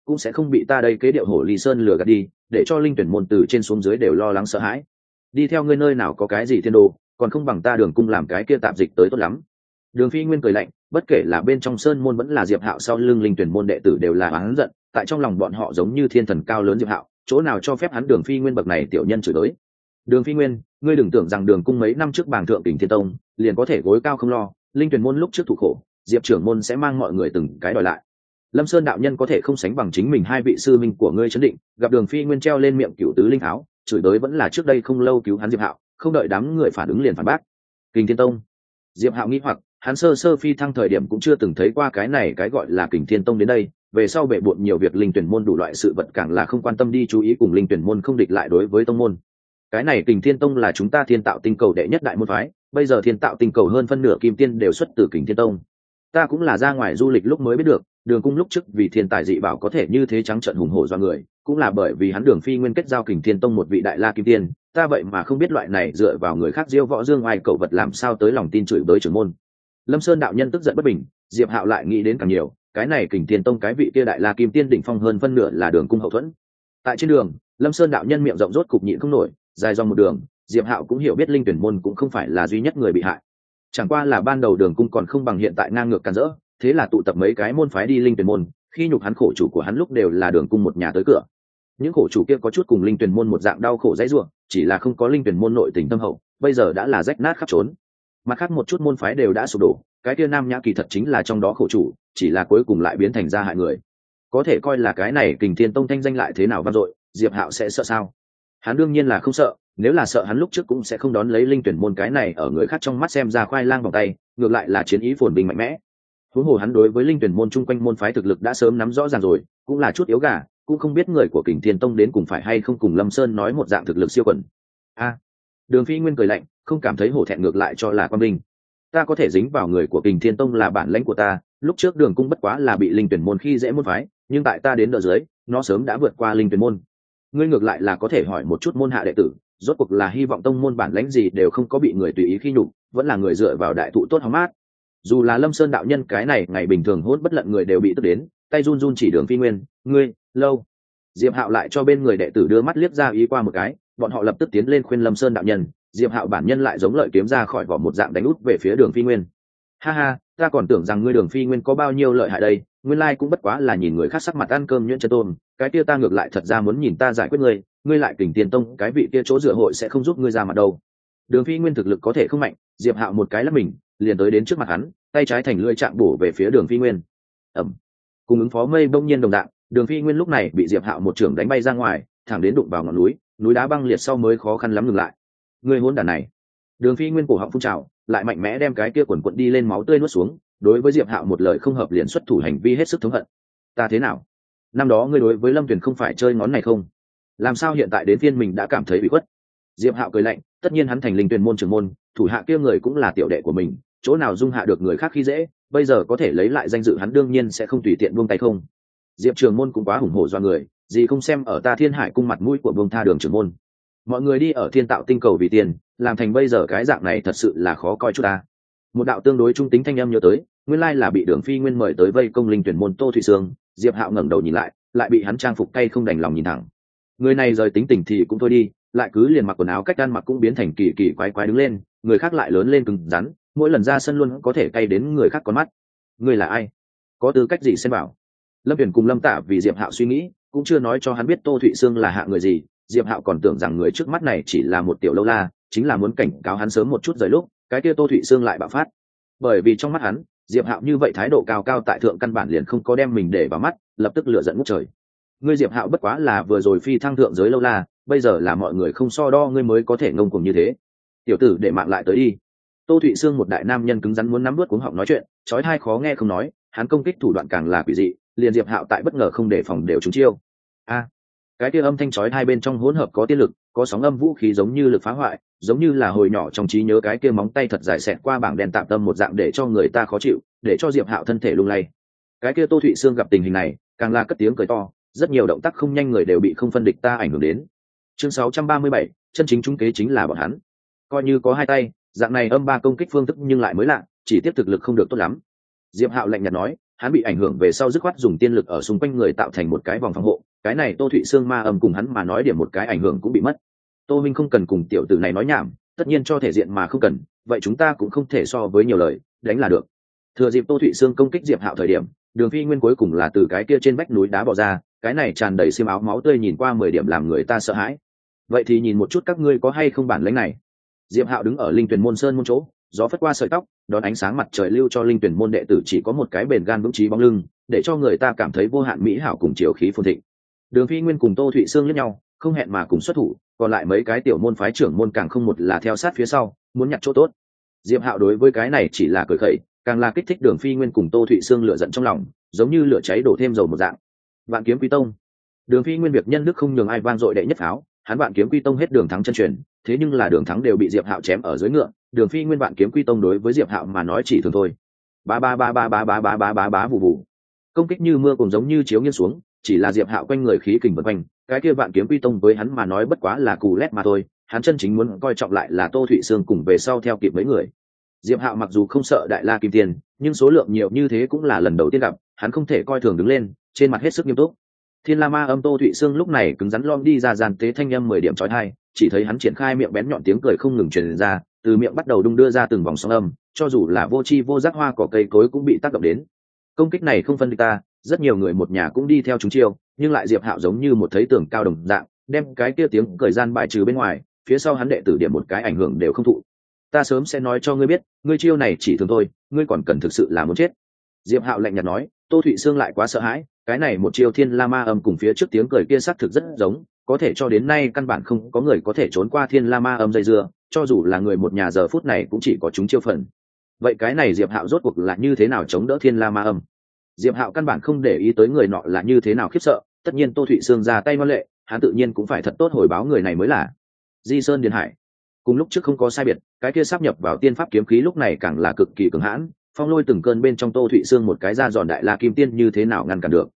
cũng sẽ không bị ta đây kế điệu hổ ly sơn lừa gạt đi, để cho linh tuyển môn từ trên xuống dưới đều lo lắng sợ hãi. Đi theo ngươi nơi nào có cái gì thiên đồ, còn không bằng ta Đường cung làm cái kia tạp dịch tới tốt lắm. Đường Phi Nguyên cười lạnh, bất kể là bên trong sơn môn vẫn là Diệp Hạo sau lưng linh tuyển môn đệ tử đều là oán giận, tại trong lòng bọn họ giống như thiên thần cao lớn Diệp Hạo, chỗ nào cho phép hắn Đường Phi Nguyên bậc này tiểu nhân chửi tới. Đường Phi Nguyên, ngươi đừng tưởng rằng Đường cung mấy năm trước bảng thượng Kình Thiên Tông, liền có thể gối cao không lo, linh tuyển môn lúc trước thụ khổ, Diệp trưởng môn sẽ mang mọi người từng cái đòi lại. Lâm Sơn đạo nhân có thể không sánh bằng chính mình hai vị sư minh của ngươi chấn định, gặp Đường Phi Nguyên treo lên miệng cửu tứ linh áo, chửi tới vẫn là trước đây không lâu cứu hắn Diệp Hạo, không đợi đám người phản ứng liền phản bác. Kình Thiên Tông. Diệp Hạo nghĩ hoặc, hắn sơ phi thăng thời điểm cũng chưa từng thấy qua cái này cái gọi là Kình Thiên Tông đến đây, về sau bệ bội nhiều việc linh tuyển môn đủ loại sự vật càng là không quan tâm đi chú ý cùng linh tuyển môn không địch lại đối với tông môn. Cái này Kình Thiên Tông là chúng ta Thiên Tạo Tinh Cầu đệ nhất đại môn phái, bây giờ Thiên Tạo Tinh Cầu hơn phân nửa kim tiên đều xuất từ Kình Thiên Tông. Ta cũng là ra ngoài du lịch lúc mới biết được, Đường cung lúc trước vì thiên tài dị bảo có thể như thế trắng trợn hùng hổ do người, cũng là bởi vì hắn Đường Phi Nguyên kết giao Kình Thiên Tông một vị đại la kim tiên, ta vậy mà không biết loại này dựa vào người khác diêu võ dương oai cậu vật làm sao tới lòng tin chửi bới trưởng môn. Lâm Sơn đạo nhân tức giận bất bình, Diệp Hạo lại nghĩ đến càng nhiều, cái này Kình Thiên Tông cái vị kia đại la kim tiên đỉnh phong hơn phân nửa là Đường cung hậu thuẫn. Tại trên đường, Lâm Sơn đạo nhân miệng rộng rốt cục nhịn không nổi, dài dòng một đường, Diệp Hạo cũng hiểu biết linh tuyển môn cũng không phải là duy nhất người bị hại, chẳng qua là ban đầu Đường cung còn không bằng hiện tại ngang ngược càn rỡ, thế là tụ tập mấy cái môn phái đi linh tuyển môn, khi nhục hắn khổ chủ của hắn lúc đều là Đường cung một nhà tới cửa. Những khổ chủ kia có chút cùng linh tuyển môn một dạng đau khổ dãy rủa, chỉ là không có linh tuyển môn nội tình tâm hậu, bây giờ đã là rách nát khắp trốn. Mặt khác một chút môn phái đều đã sụp đổ, cái kia Nam Nhã kỳ thật chính là trong đó khổ chủ, chỉ là cuối cùng lại biến thành ra hại người. Có thể coi là cái này Kình Thiên Tông thanh danh lại thế nào vang dội, Diệp Hạo sẽ sợ sao? Hắn đương nhiên là không sợ, nếu là sợ hắn lúc trước cũng sẽ không đón lấy linh tuyển môn cái này ở người khác trong mắt xem ra khoai lang vòng tay, ngược lại là chiến ý phồn bình mạnh mẽ. Huống hồ hắn đối với linh tuyển môn chung quanh môn phái thực lực đã sớm nắm rõ ràng rồi, cũng là chút yếu gà, cũng không biết người của Kình Thiên Tông đến cùng phải hay không cùng Lâm Sơn nói một dạng thực lực siêu quần. Đường Phi Nguyên cười lạnh, không cảm thấy hổ thẹn, ngược lại cho là quan minh. Ta có thể dính vào người của Kình Thiên Tông là bản lãnh của ta, lúc trước Đường cung bất quá là bị linh tuyển môn khi dễ môn phái, nhưng tại ta đến đỡ dưới, nó sớm đã vượt qua linh tuyển môn. Ngươi ngược lại là có thể hỏi một chút môn hạ đệ tử, rốt cuộc là hy vọng tông môn bản lãnh gì đều không có bị người tùy ý khi nhục, vẫn là người dựa vào đại thụ tốt hóng mát. Dù là Lâm Sơn đạo nhân cái này ngày bình thường hốt bất lận người đều bị tức đến, tay run run chỉ Đường Phi Nguyên, ngươi, lâu. Diệp Hạo lại cho bên người đệ tử đưa mắt liếc ra ý qua một cái, bọn họ lập tức tiến lên khuyên Lâm Sơn đạo nhân, Diệp Hạo bản nhân lại giống lợi kiếm ra khỏi vỏ một dạng đánh út về phía Đường Phi Nguyên. Ha ha, ta còn tưởng rằng ngươi Đường Phi Nguyên có bao nhiêu lợi hại đây, nguyên lai cũng bất quá là nhìn người khác sắc mặt ăn cơm nhuyễn chân tôm, cái kia ta ngược lại thật ra muốn nhìn ta giải quyết ngươi, ngươi lại Kình Thiên Tông cái vị kia chỗ dựa hội sẽ không giúp ngươi ra mặt đâu. Đường Phi Nguyên thực lực có thể không mạnh, Diệp Hạo một cái lắc mình, liền tới đến trước mặt hắn, tay trái thành lưỡi chạm bổ về phía Đường Phi Nguyên. Ầm. Cùng ứng phó mây bỗng nhiên đồng dạng, Đường Phi Nguyên lúc này bị Diệp Hạo một chưởng đánh bay ra ngoài, thẳng đến đụng vào ngọn núi, núi đá băng liệt sau mới khó khăn lắm ngừng lại. Ngươi hỗn đản này. Đường Phi Nguyên cổ họng phun trào, lại mạnh mẽ đem cái kia quần quật đi lên máu tươi nuốt xuống, đối với Diệp Hạo một lời không hợp liền xuất thủ hành vi hết sức thống hận. Ta thế nào? Năm đó ngươi đối với Lâm Tuyền không phải chơi ngón này không? Làm sao hiện tại đến phiên mình đã cảm thấy bị khuất? Diệp Hạo cười lạnh, tất nhiên hắn thành linh tuyển môn trưởng môn, thủ hạ kia người cũng là tiểu đệ của mình, chỗ nào dung hạ được người khác khi dễ, bây giờ có thể lấy lại danh dự hắn đương nhiên sẽ không tùy tiện buông tay không. Diệp trưởng môn cũng quá hùng hổ do người, gì không xem ở ta Thiên Hải cung mặt mũi của buông tha Đường trưởng môn. Mọi người đi ở Thiên Tạo Tinh Cầu vì tiền, làm thành bây giờ cái dạng này thật sự là khó coi chút ta. Một đạo tương đối trung tính thanh âm nhớ tới, nguyên lai là bị Đường Phi Nguyên mời tới vây công linh tuyển môn Tô Thụy Sương. Diệp Hạo ngẩng đầu nhìn lại bị hắn trang phục cay không đành lòng nhìn thẳng. Người này rời tính tình thì cũng thôi đi, lại cứ liền mặc quần áo cách ăn mặc cũng biến thành kỳ kỳ quái quái đứng lên, người khác lại lớn lên cứng rắn, mỗi lần ra sân luôn có thể cay đến người khác con mắt. Người là ai? Có tư cách gì xen vào? Lâm Viễn cùng Lâm Tạ vì Diệp Hạo suy nghĩ, cũng chưa nói cho hắn biết Tô Thụy Sương là hạ người gì. Diệp Hạo còn tưởng rằng người trước mắt này chỉ là một tiểu lâu la, chính là muốn cảnh cáo hắn sớm một chút rời lúc, cái kia Tô Thụy Sương lại bạo phát. Bởi vì trong mắt hắn, Diệp Hạo như vậy thái độ cao cao tại thượng căn bản liền không có đem mình để vào mắt, lập tức lửa giận ngút trời. Ngươi Diệp Hạo bất quá là vừa rồi phi thăng thượng giới lâu la, bây giờ là mọi người không so đo ngươi mới có thể ngông cuồng như thế. Tiểu tử để mạng lại tới đi. Tô Thụy Sương một đại nam nhân cứng rắn muốn nắm nuốt cuống họng nói chuyện, chói tai khó nghe không nói, hắn công kích thủ đoạn càng là quỷ dị, liền Diệp Hạo tại bất ngờ không đề phòng đều trúng chiêu. Cái kia âm thanh chói tai bên trong hỗn hợp có tiên lực, có sóng âm vũ khí giống như lực phá hoại, giống như là hồi nhỏ trong trí nhớ cái kia móng tay thật dài xẹt qua bảng đen tạm tâm một dạng để cho người ta khó chịu, để cho Diệp Hạo thân thể lung lay. Cái kia Tô Thụy Sương gặp tình hình này, càng là cất tiếng cười to, rất nhiều động tác không nhanh người đều bị không phân địch ta ảnh hưởng đến. Chương 637, chân chính trung kế chính là bọn hắn. Coi như có hai tay, dạng này âm ba công kích phương thức nhưng lại mới lạ, chỉ tiếp thực lực không được tốt lắm. Diệp Hạo lạnh nhạt nói, hắn bị ảnh hưởng về sau dứt khoát dùng tiên lực ở xung quanh người tạo thành một cái vòng phòng hộ, cái này Tô Thụy Sương ma âm cùng hắn mà nói điểm một cái ảnh hưởng cũng bị mất. Tô minh không cần cùng tiểu tử này nói nhảm, tất nhiên cho thể diện mà không cần, vậy chúng ta cũng không thể so với nhiều lời, đánh là được. Thừa dịp Tô Thụy Sương công kích Diệp Hạo thời điểm, Đường Phi Nguyên cuối cùng là từ cái kia trên vách núi đá bò ra, cái này tràn đầy xiêm áo máu tươi nhìn qua 10 điểm làm người ta sợ hãi. Vậy thì nhìn một chút các ngươi có hay không bản lĩnh này. Diệp Hạo đứng ở Linh Tuyển môn sơn môn chỗ, gió phất qua sợi tóc, đón ánh sáng mặt trời lưu cho Linh Tuyển môn đệ tử chỉ có một cái bền gan vững chí bóng lưng, để cho người ta cảm thấy vô hạn mỹ hảo cùng chiều khí phồn thịnh. Đường Phi Nguyên cùng Tô Thụy Sương liếc nhau, không hẹn mà cùng xuất thủ, còn lại mấy cái tiểu môn phái trưởng môn càng không một là theo sát phía sau, muốn nhặt chỗ tốt. Diệp Hạo đối với cái này chỉ là cười khẩy, càng là kích thích Đường Phi Nguyên cùng Tô Thụy Sương lửa giận trong lòng, giống như lửa cháy đổ thêm dầu một dạng. Vạn Kiếm Quy Tông. Đường Phi Nguyên việc nhân đức không nhường ai vang dội đệ nhất pháo, hắn Vạn Kiếm Quy Tông hết đường thắng chân truyền, thế nhưng là đường thắng đều bị Diệp Hạo chém ở dưới ngựa, Đường Phi Nguyên Vạn Kiếm Quy Tông đối với Diệp Hạo mà nói chỉ thường thôi. Ba ba ba ba ba ba ba ba ba ba vụ vụ. Công kích như mưa cùng giống như chiếu nghiêng xuống, chỉ là Diệp Hạo quanh người khí kình vần quanh, cái kia Vạn Kiếm Quy Tông với hắn mà nói bất quá là cù lét mà thôi, hắn chân chính muốn coi trọng lại là Tô Thụy Sương cùng về sau theo kịp mấy người. Diệp Hạo mặc dù không sợ Đại La Kim Tiền, nhưng số lượng nhiều như thế cũng là lần đầu tiên gặp, hắn không thể coi thường đứng lên, trên mặt hết sức nghiêm túc. Thiên La Ma âm Tô Thụy Sương lúc này cứng rắn lom đi ra dàn tế thanh âm 10 điểm chói tai, chỉ thấy hắn triển khai miệng bén nhọn tiếng cười không ngừng truyền ra, từ miệng bắt đầu đung đưa ra từng vòng sóng âm, cho dù là vô chi vô giác hoa cỏ cây cối cũng bị tác động đến. Công kích này không phân địch ta, rất nhiều người một nhà cũng đi theo chúng chiêu, nhưng lại Diệp Hạo giống như một thấy tường cao đồng dạng, đem cái kia tiếng cười gian bài trừ bên ngoài, phía sau hắn đệ tử điểm một cái ảnh hưởng đều không thụ. Ta sớm sẽ nói cho ngươi biết, ngươi chiêu này chỉ thường thôi, ngươi còn cần thực sự là muốn chết. Diệp Hạo lạnh nhạt nói. Tô Thụy Sương lại quá sợ hãi, cái này một chiêu Thiên La Ma âm cùng phía trước tiếng cười kia xác thực rất giống, có thể cho đến nay căn bản không có người có thể trốn qua Thiên La Ma âm dây dưa, cho dù là người một nhà giờ phút này cũng chỉ có chúng chiêu phần. Vậy cái này Diệp Hạo rốt cuộc là như thế nào chống đỡ Thiên La Ma âm? Diệp Hạo căn bản không để ý tới người nọ là như thế nào khiếp sợ, tất nhiên Tô Thụy Sương ra tay ngoan lệ, hắn tự nhiên cũng phải thật tốt hồi báo người này mới là. Di Sơn Điền Hải, cùng lúc trước không có sai biệt, cái kia sáp nhập vào tiên pháp kiếm khí lúc này càng là cực kỳ cứng hãn, phong lôi từng cơn bên trong Tô Thụy Sương một cái ra giòn Đại La Kim Tiên như thế nào ngăn cản được.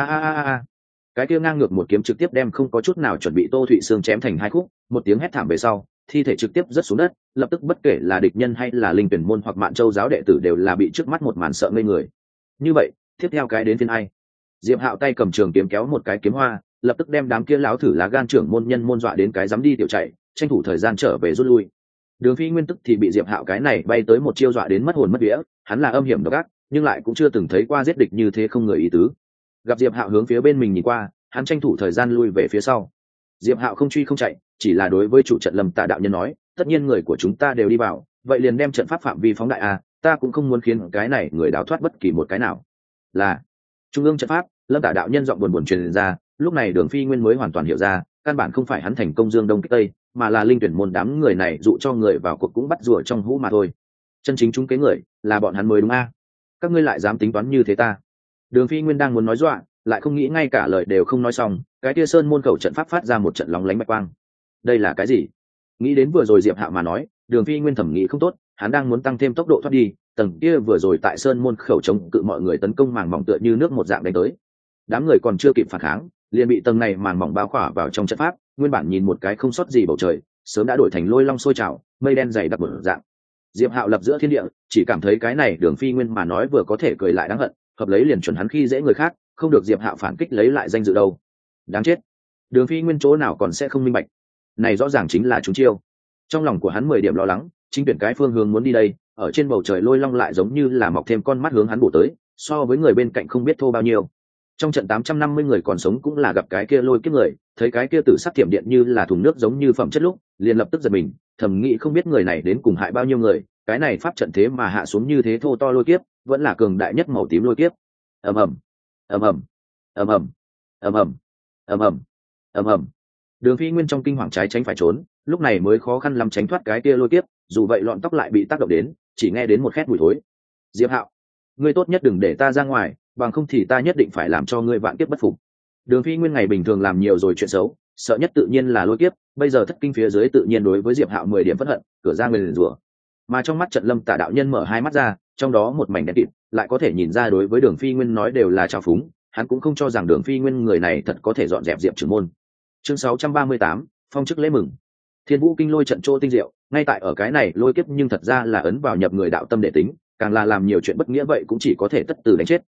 A, cái kia ngang ngược một kiếm trực tiếp đem không có chút nào chuẩn bị Tô Thụy Sương chém thành hai khúc, một tiếng hét thảm về sau, thi thể trực tiếp rớt xuống đất, lập tức bất kể là địch nhân hay là Linh Tuyển môn hoặc Mạn Châu giáo đệ tử đều là bị trước mắt một màn sợ ngây người. Như vậy, tiếp theo cái đến phiên ai? Diệp Hạo tay cầm trường kiếm kéo một cái kiếm hoa, lập tức đem đám kia láo thử lá gan trưởng môn nhân môn dọa đến cái dám đi tiểu chạy, tranh thủ thời gian trở về rút lui. Đường Phi Nguyên tức thì bị Diệp Hạo cái này bay tới một chiêu dọa đến mất hồn mất vía, hắn là âm hiểm độc ác, nhưng lại cũng chưa từng thấy qua giết địch như thế không người ý tứ. Gặp Diệp Hạo hướng phía bên mình nhìn qua, hắn tranh thủ thời gian lui về phía sau. Diệp Hạo không truy không chạy, chỉ là đối với chủ trận Lâm Tạ đạo nhân nói, tất nhiên người của chúng ta đều đi vào, vậy liền đem trận pháp phạm vi phóng đại a, ta cũng không muốn khiến cái này người đào thoát bất kỳ một cái nào. Là trung ương trận pháp, Lâm Tạ đạo nhân giọng buồn buồn truyền ra, lúc này Đường Phi Nguyên mới hoàn toàn hiểu ra, căn bản không phải hắn thành công dương đông kích tây, mà là Linh Tuyển môn đám người này dụ cho người vào cuộc cũng bắt rùa trong hũ mà thôi. Chân chính chúng kế người là bọn hắn mới đúng a. Các ngươi lại dám tính toán như thế ta? Đường Phi Nguyên đang muốn nói dọa, lại không nghĩ ngay cả lời đều không nói xong, cái kia sơn môn khẩu trận pháp phát ra một trận lóng lánh bạch quang. Đây là cái gì? Nghĩ đến vừa rồi Diệp Hạo mà nói, Đường Phi Nguyên thẩm nghĩ không tốt, hắn đang muốn tăng thêm tốc độ thoát đi, tầng kia vừa rồi tại sơn môn khẩu chống cự mọi người tấn công màng mỏng tựa như nước một dạng đánh tới. Đám người còn chưa kịp phản kháng, liền bị tầng này màng mỏng bao khỏa vào trong trận pháp, nguyên bản nhìn một cái không sót gì bầu trời, sớm đã đổi thành lôi long sôi trào, mây đen dày đặc một dạng. Diệp Hạo lập giữa thiên địa, chỉ cảm thấy cái này Đường Phi Nguyên mà nói vừa có thể cười lại đáng hận, hợp lấy liền chuẩn hắn khi dễ người khác, không được Diệp Hạo phản kích lấy lại danh dự đâu. Đáng chết. Đường Phi Nguyên chỗ nào còn sẽ không minh bạch. Này rõ ràng chính là chúng chiêu. Trong lòng của hắn 10 điểm lo lắng, chính tuyển cái phương hướng muốn đi đây, ở trên bầu trời lôi long lại giống như là mọc thêm con mắt hướng hắn bổ tới, so với người bên cạnh không biết thô bao nhiêu. Trong trận 850 người còn sống cũng là gặp cái kia lôi kiếp người, thấy cái kia tử sắc thiểm điện như là thùng nước giống như phẩm chất lúc, liền lập tức giật mình, thầm nghĩ không biết người này đến cùng hại bao nhiêu người, cái này pháp trận thế mà hạ xuống như thế thô to lôi kiếp, vẫn là cường đại nhất màu tím lôi kiếp. Ầm ầm, ầm ầm, ầm ầm, ầm ầm, ầm ầm, ầm ầm. Đường Phi Nguyên trong kinh hoàng trái tránh phải trốn, lúc này mới khó khăn lắm tránh thoát cái kia lôi kiếp, dù vậy lọn tóc lại bị tác động đến, chỉ nghe đến một khét mùi thối. Diệp Hạo, ngươi tốt nhất đừng để ta ra ngoài, bằng không thì ta nhất định phải làm cho ngươi vạn kiếp bất phục. Đường Phi Nguyên ngày bình thường làm nhiều rồi chuyện xấu, sợ nhất tự nhiên là lôi kiếp, bây giờ thất kinh phía dưới tự nhiên đối với Diệp Hạo 10 điểm phẫn hận, cửa ra nguyền rủa. Mà trong mắt trận Lâm Tả đạo nhân mở hai mắt ra, trong đó một mảnh đen kịt, lại có thể nhìn ra đối với Đường Phi Nguyên nói đều là trào phúng, hắn cũng không cho rằng Đường Phi Nguyên người này thật có thể dọn dẹp Diệp trưởng môn. Chương 638, phong chức lễ mừng. Thiên Vũ Kinh lôi trận chỗ tinh diệu, ngay tại ở cái này lôi kiếp nhưng thật ra là ấn vào nhập người đạo tâm đệ tính, càng là làm nhiều chuyện bất nghĩa vậy cũng chỉ có thể tất tử đánh chết,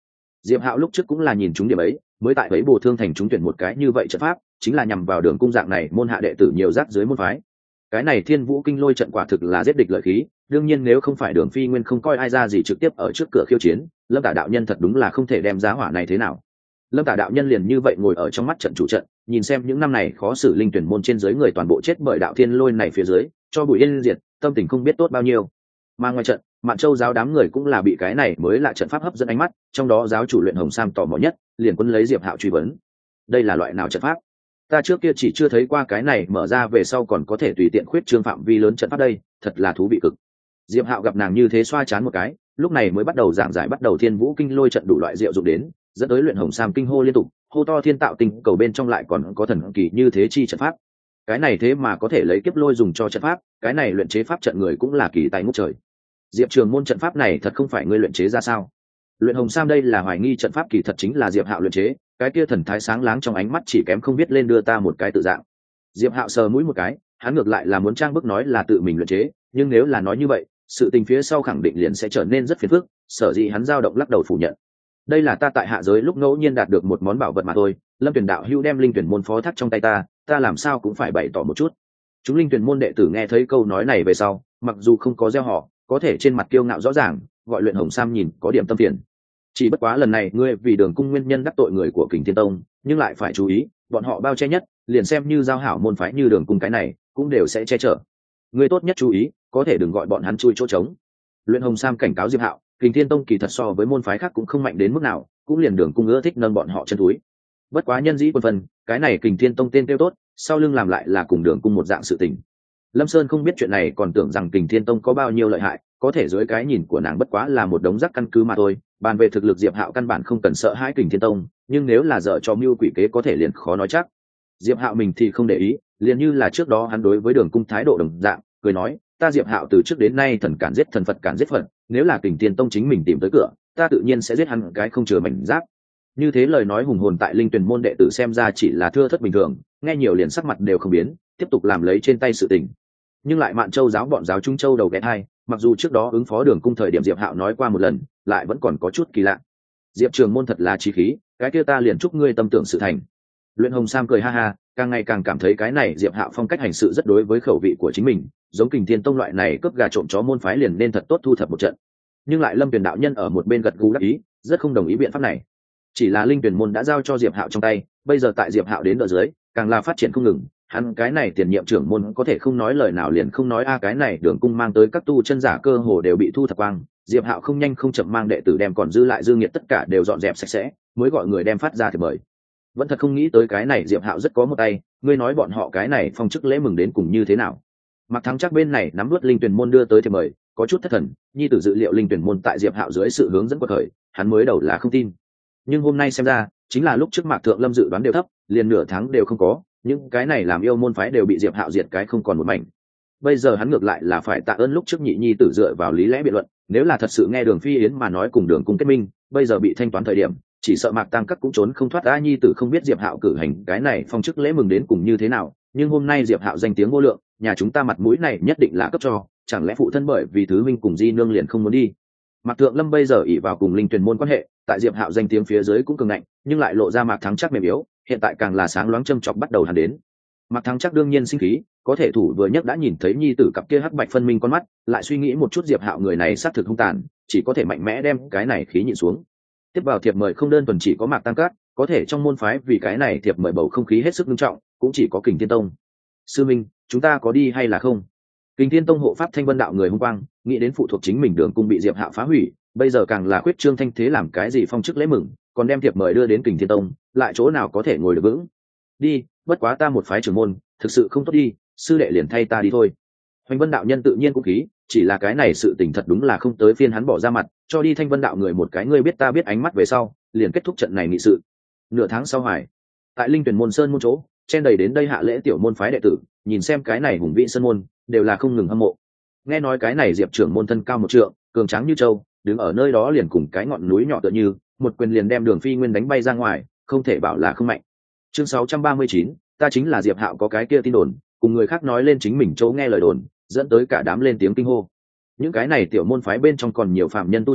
Diệp Hạo lúc trước cũng là nhìn chúng điểm ấy, mới tại ấy bổ thương thành chúng tuyển một cái như vậy trận pháp, chính là nhằm vào Đường cung dạng này môn hạ đệ tử nhiều rác dưới môn phái. Cái này Thiên Vũ Kinh Lôi trận quả thực là giết địch lợi khí, đương nhiên nếu không phải Đường Phi Nguyên không coi ai ra gì trực tiếp ở trước cửa khiêu chiến, Lâm Tả đạo nhân thật đúng là không thể đem giá hỏa này thế nào. Lâm Tả đạo nhân liền như vậy ngồi ở trong mắt trận chủ trận, nhìn xem những năm này khó xử linh tuyển môn trên dưới người toàn bộ chết bởi đạo thiên lôi này phía dưới, cho bụi yên diệt, tâm tình không biết tốt bao nhiêu. Mà ngoài trận, Mạn Châu giáo đám người cũng là bị cái này mới lạ trận pháp hấp dẫn ánh mắt, trong đó giáo chủ Luyện Hồng Sam tò mò nhất, liền quân lấy Diệp Hạo truy vấn. Đây là loại nào trận pháp? Ta trước kia chỉ chưa thấy qua cái này mở ra về sau còn có thể tùy tiện khuyết trương phạm vi lớn trận pháp đây, thật là thú vị cực. Diệp Hạo gặp nàng như thế xoa chán một cái, lúc này mới bắt đầu giảng giải bắt đầu Thiên Vũ Kinh Lôi trận đủ loại diệu dụng đến, dẫn tới Luyện Hồng Sam kinh hô liên tục, hô to thiên tạo tinh cầu bên trong lại còn có thần kỳ như thế chi trận pháp. Cái này thế mà có thể lấy kiếp lôi dùng cho trận pháp, cái này luyện chế pháp trận người cũng là kỳ tài ngút trời. Diệp Trường môn trận pháp này thật không phải ngươi luyện chế ra sao? Luyện Hồng Sam đây là hoài nghi trận pháp kỳ thật chính là Diệp Hạo luyện chế, cái kia thần thái sáng láng trong ánh mắt chỉ kém không biết lên đưa ta một cái tự dạng. Diệp Hạo sờ mũi một cái, hắn ngược lại là muốn trang bức nói là tự mình luyện chế, nhưng nếu là nói như vậy, sự tình phía sau khẳng định liền sẽ trở nên rất phiền phức, sở dĩ hắn dao động lắc đầu phủ nhận. Đây là ta tại hạ giới lúc ngẫu nhiên đạt được một món bảo vật mà thôi, Lâm Tuyển đạo hữu đem linh tuyển môn phó thác trong tay ta làm sao cũng phải bày tỏ một chút. Chúng linh tuyển môn đệ tử nghe thấy câu nói này về sau, mặc dù không có gieo họ, có thể trên mặt kiêu ngạo rõ ràng, gọi Luyện Hồng Sam nhìn có điểm tâm phiền. Chỉ bất quá lần này ngươi vì Đường cung nguyên nhân đắc tội người của Kình Thiên Tông, nhưng lại phải chú ý, bọn họ bao che nhất, liền xem như giao hảo môn phái như Đường cung cái này, cũng đều sẽ che chở. Ngươi tốt nhất chú ý, có thể đừng gọi bọn hắn chui chỗ trống. Luyện Hồng Sam cảnh cáo Diệp Hạo, Kình Thiên Tông kỳ thật so với môn phái khác cũng không mạnh đến mức nào, cũng liền Đường cung ưa thích nâng bọn họ chân túi. Bất quá nhân dĩ quân phần, cái này Kình Thiên Tông tên tiêu tốt, sau lưng làm lại là cùng Đường cung một dạng sự tình. Lâm Sơn không biết chuyện này còn tưởng rằng Kình Thiên Tông có bao nhiêu lợi hại, có thể dưới cái nhìn của nàng bất quá là một đống rác căn cứ mà thôi. Bàn về thực lực Diệp Hạo căn bản không cần sợ hãi Kình Thiên Tông, nhưng nếu là dở cho mưu quỷ kế có thể liền khó nói chắc. Diệp Hạo mình thì không để ý, liền như là trước đó hắn đối với Đường cung thái độ đồng dạng, cười nói, ta Diệp Hạo từ trước đến nay thần cản giết thần, Phật cản giết Phật, nếu là Kình Thiên Tông chính mình tìm tới cửa, ta tự nhiên sẽ giết hắn cái không chừa mảnh giáp. Như thế lời nói hùng hồn tại linh tuyển môn đệ tử xem ra chỉ là thưa thất bình thường, nghe nhiều liền sắc mặt đều không biến, tiếp tục làm lấy trên tay sự tình. Nhưng lại Mạn Châu giáo bọn giáo Trung Châu đầu ghé hai, mặc dù trước đó ứng phó Đường cung thời điểm Diệp Hạo nói qua một lần, lại vẫn còn có chút kỳ lạ. Diệp Trường môn thật là chí khí, cái kia ta liền chúc ngươi tâm tưởng sự thành. Luyện Hồng Sam cười ha ha, càng ngày càng cảm thấy cái này Diệp Hạo phong cách hành sự rất đối với khẩu vị của chính mình, giống Kình Thiên Tông loại này cướp gà trộm chó môn phái liền nên thật tốt thu thập một trận. Nhưng lại Lâm Tuyền đạo nhân ở một bên gật gù đáp ý, rất không đồng ý biện pháp này. Chỉ là linh tuyển môn đã giao cho Diệp Hạo trong tay, bây giờ tại Diệp Hạo đến đỡ dưới, càng là phát triển không ngừng, hắn cái này tiền nhiệm trưởng môn có thể không nói lời nào liền không nói cái này Đường cung mang tới các tu chân giả cơ hồ đều bị thu thập quang, Diệp Hạo không nhanh không chậm mang đệ tử đem còn dư lại dư nghiệt tất cả đều dọn dẹp sạch sẽ, mới gọi người đem phát ra thì mời. Vẫn thật không nghĩ tới cái này Diệp Hạo rất có một tay, ngươi nói bọn họ cái này phong chức lễ mừng đến cùng như thế nào. Mặc Thắng chắc bên này nắm nuốt linh tuyển môn đưa tới thì mời, có chút thất thần, nhi tử dự liệu linh tuyển môn tại Diệp Hạo dưới sự hướng dẫn của khởi, hắn mới đầu là không tin. Nhưng hôm nay xem ra, chính là lúc trước Mạc Thượng Lâm dự đoán đều thấp, liền nửa tháng đều không có, những cái này làm yêu môn phái đều bị Diệp Hạo diệt cái không còn một mảnh. Bây giờ hắn ngược lại là phải tạ ơn lúc trước nhị nhi tử dựa vào lý lẽ biện luận, nếu là thật sự nghe Đường Phi Yến mà nói cùng Đường cung kết minh, bây giờ bị thanh toán thời điểm, chỉ sợ Mạc Tăng Các cũng trốn không thoát. A nhi tử không biết Diệp Hạo cử hành cái này phong chức lễ mừng đến cùng như thế nào, nhưng hôm nay Diệp Hạo danh tiếng vô lượng, nhà chúng ta mặt mũi này nhất định là cấp cho, chẳng lẽ phụ thân bởi vì thứ minh cùng di nương liền không muốn đi. Mạc Thượng Lâm bây giờ ỷ vào cùng linh tuyển môn quan hệ, tại Diệp Hạo danh tiếng phía dưới cũng cường ngạnh, nhưng lại lộ ra Mạc Thắng chắc mềm yếu, hiện tại càng là sáng loáng châm chọc bắt đầu hàn đến. Mạc Thắng chắc đương nhiên sinh khí, có thể thủ vừa nhất đã nhìn thấy nhi tử cặp kia hắc bạch phân minh con mắt, lại suy nghĩ một chút Diệp Hạo người này xác thực hung tàn, chỉ có thể mạnh mẽ đem cái này khí nhịn xuống. Tiếp vào thiệp mời không đơn thuần chỉ có Mạc Tăng Các, có thể trong môn phái vì cái này thiệp mời bầu không khí hết sức nghiêm trọng, cũng chỉ có Kình Thiên Tông. Sư minh, chúng ta có đi hay là không? Kình Thiên Tông hộ pháp Thanh Vân đạo người hung quang, nghĩ đến phụ thuộc chính mình Đường cung bị Diệp Hạo phá hủy, bây giờ càng là khuyết trương thanh thế làm cái gì phong chức lễ mừng, còn đem thiệp mời đưa đến Kình Thiên Tông, lại chỗ nào có thể ngồi được vững. Đi, bất quá ta một phái trưởng môn, thực sự không tốt đi, sư đệ liền thay ta đi thôi. Hoành Vân đạo nhân tự nhiên cũng khí, chỉ là cái này sự tình thật đúng là không tới phiên hắn bỏ ra mặt, cho đi Thanh Vân đạo người một cái ngươi biết ta biết ánh mắt về sau, liền kết thúc trận này nghị sự. Nửa tháng sau hoài, tại linh tuyển môn sơn môn chỗ, chen đầy đến đây hạ lễ tiểu môn phái đệ tử, nhìn xem cái này hùng vĩ sơn môn, đều là không ngừng hâm mộ. Nghe nói cái này Diệp trưởng môn thân cao 1 trượng, cường tráng như trâu, đứng ở nơi đó liền cùng cái ngọn núi nhỏ tựa như, một quyền liền đem Đường Phi Nguyên đánh bay ra ngoài, không thể bảo là không mạnh. Chương 639, ta chính là Diệp Hạo có cái kia tin đồn, cùng người khác nói lên chính mình chỗ nghe lời đồn, dẫn tới cả đám lên tiếng kinh hô. Những cái này tiểu môn phái bên trong còn nhiều phạm nhân tu sĩ,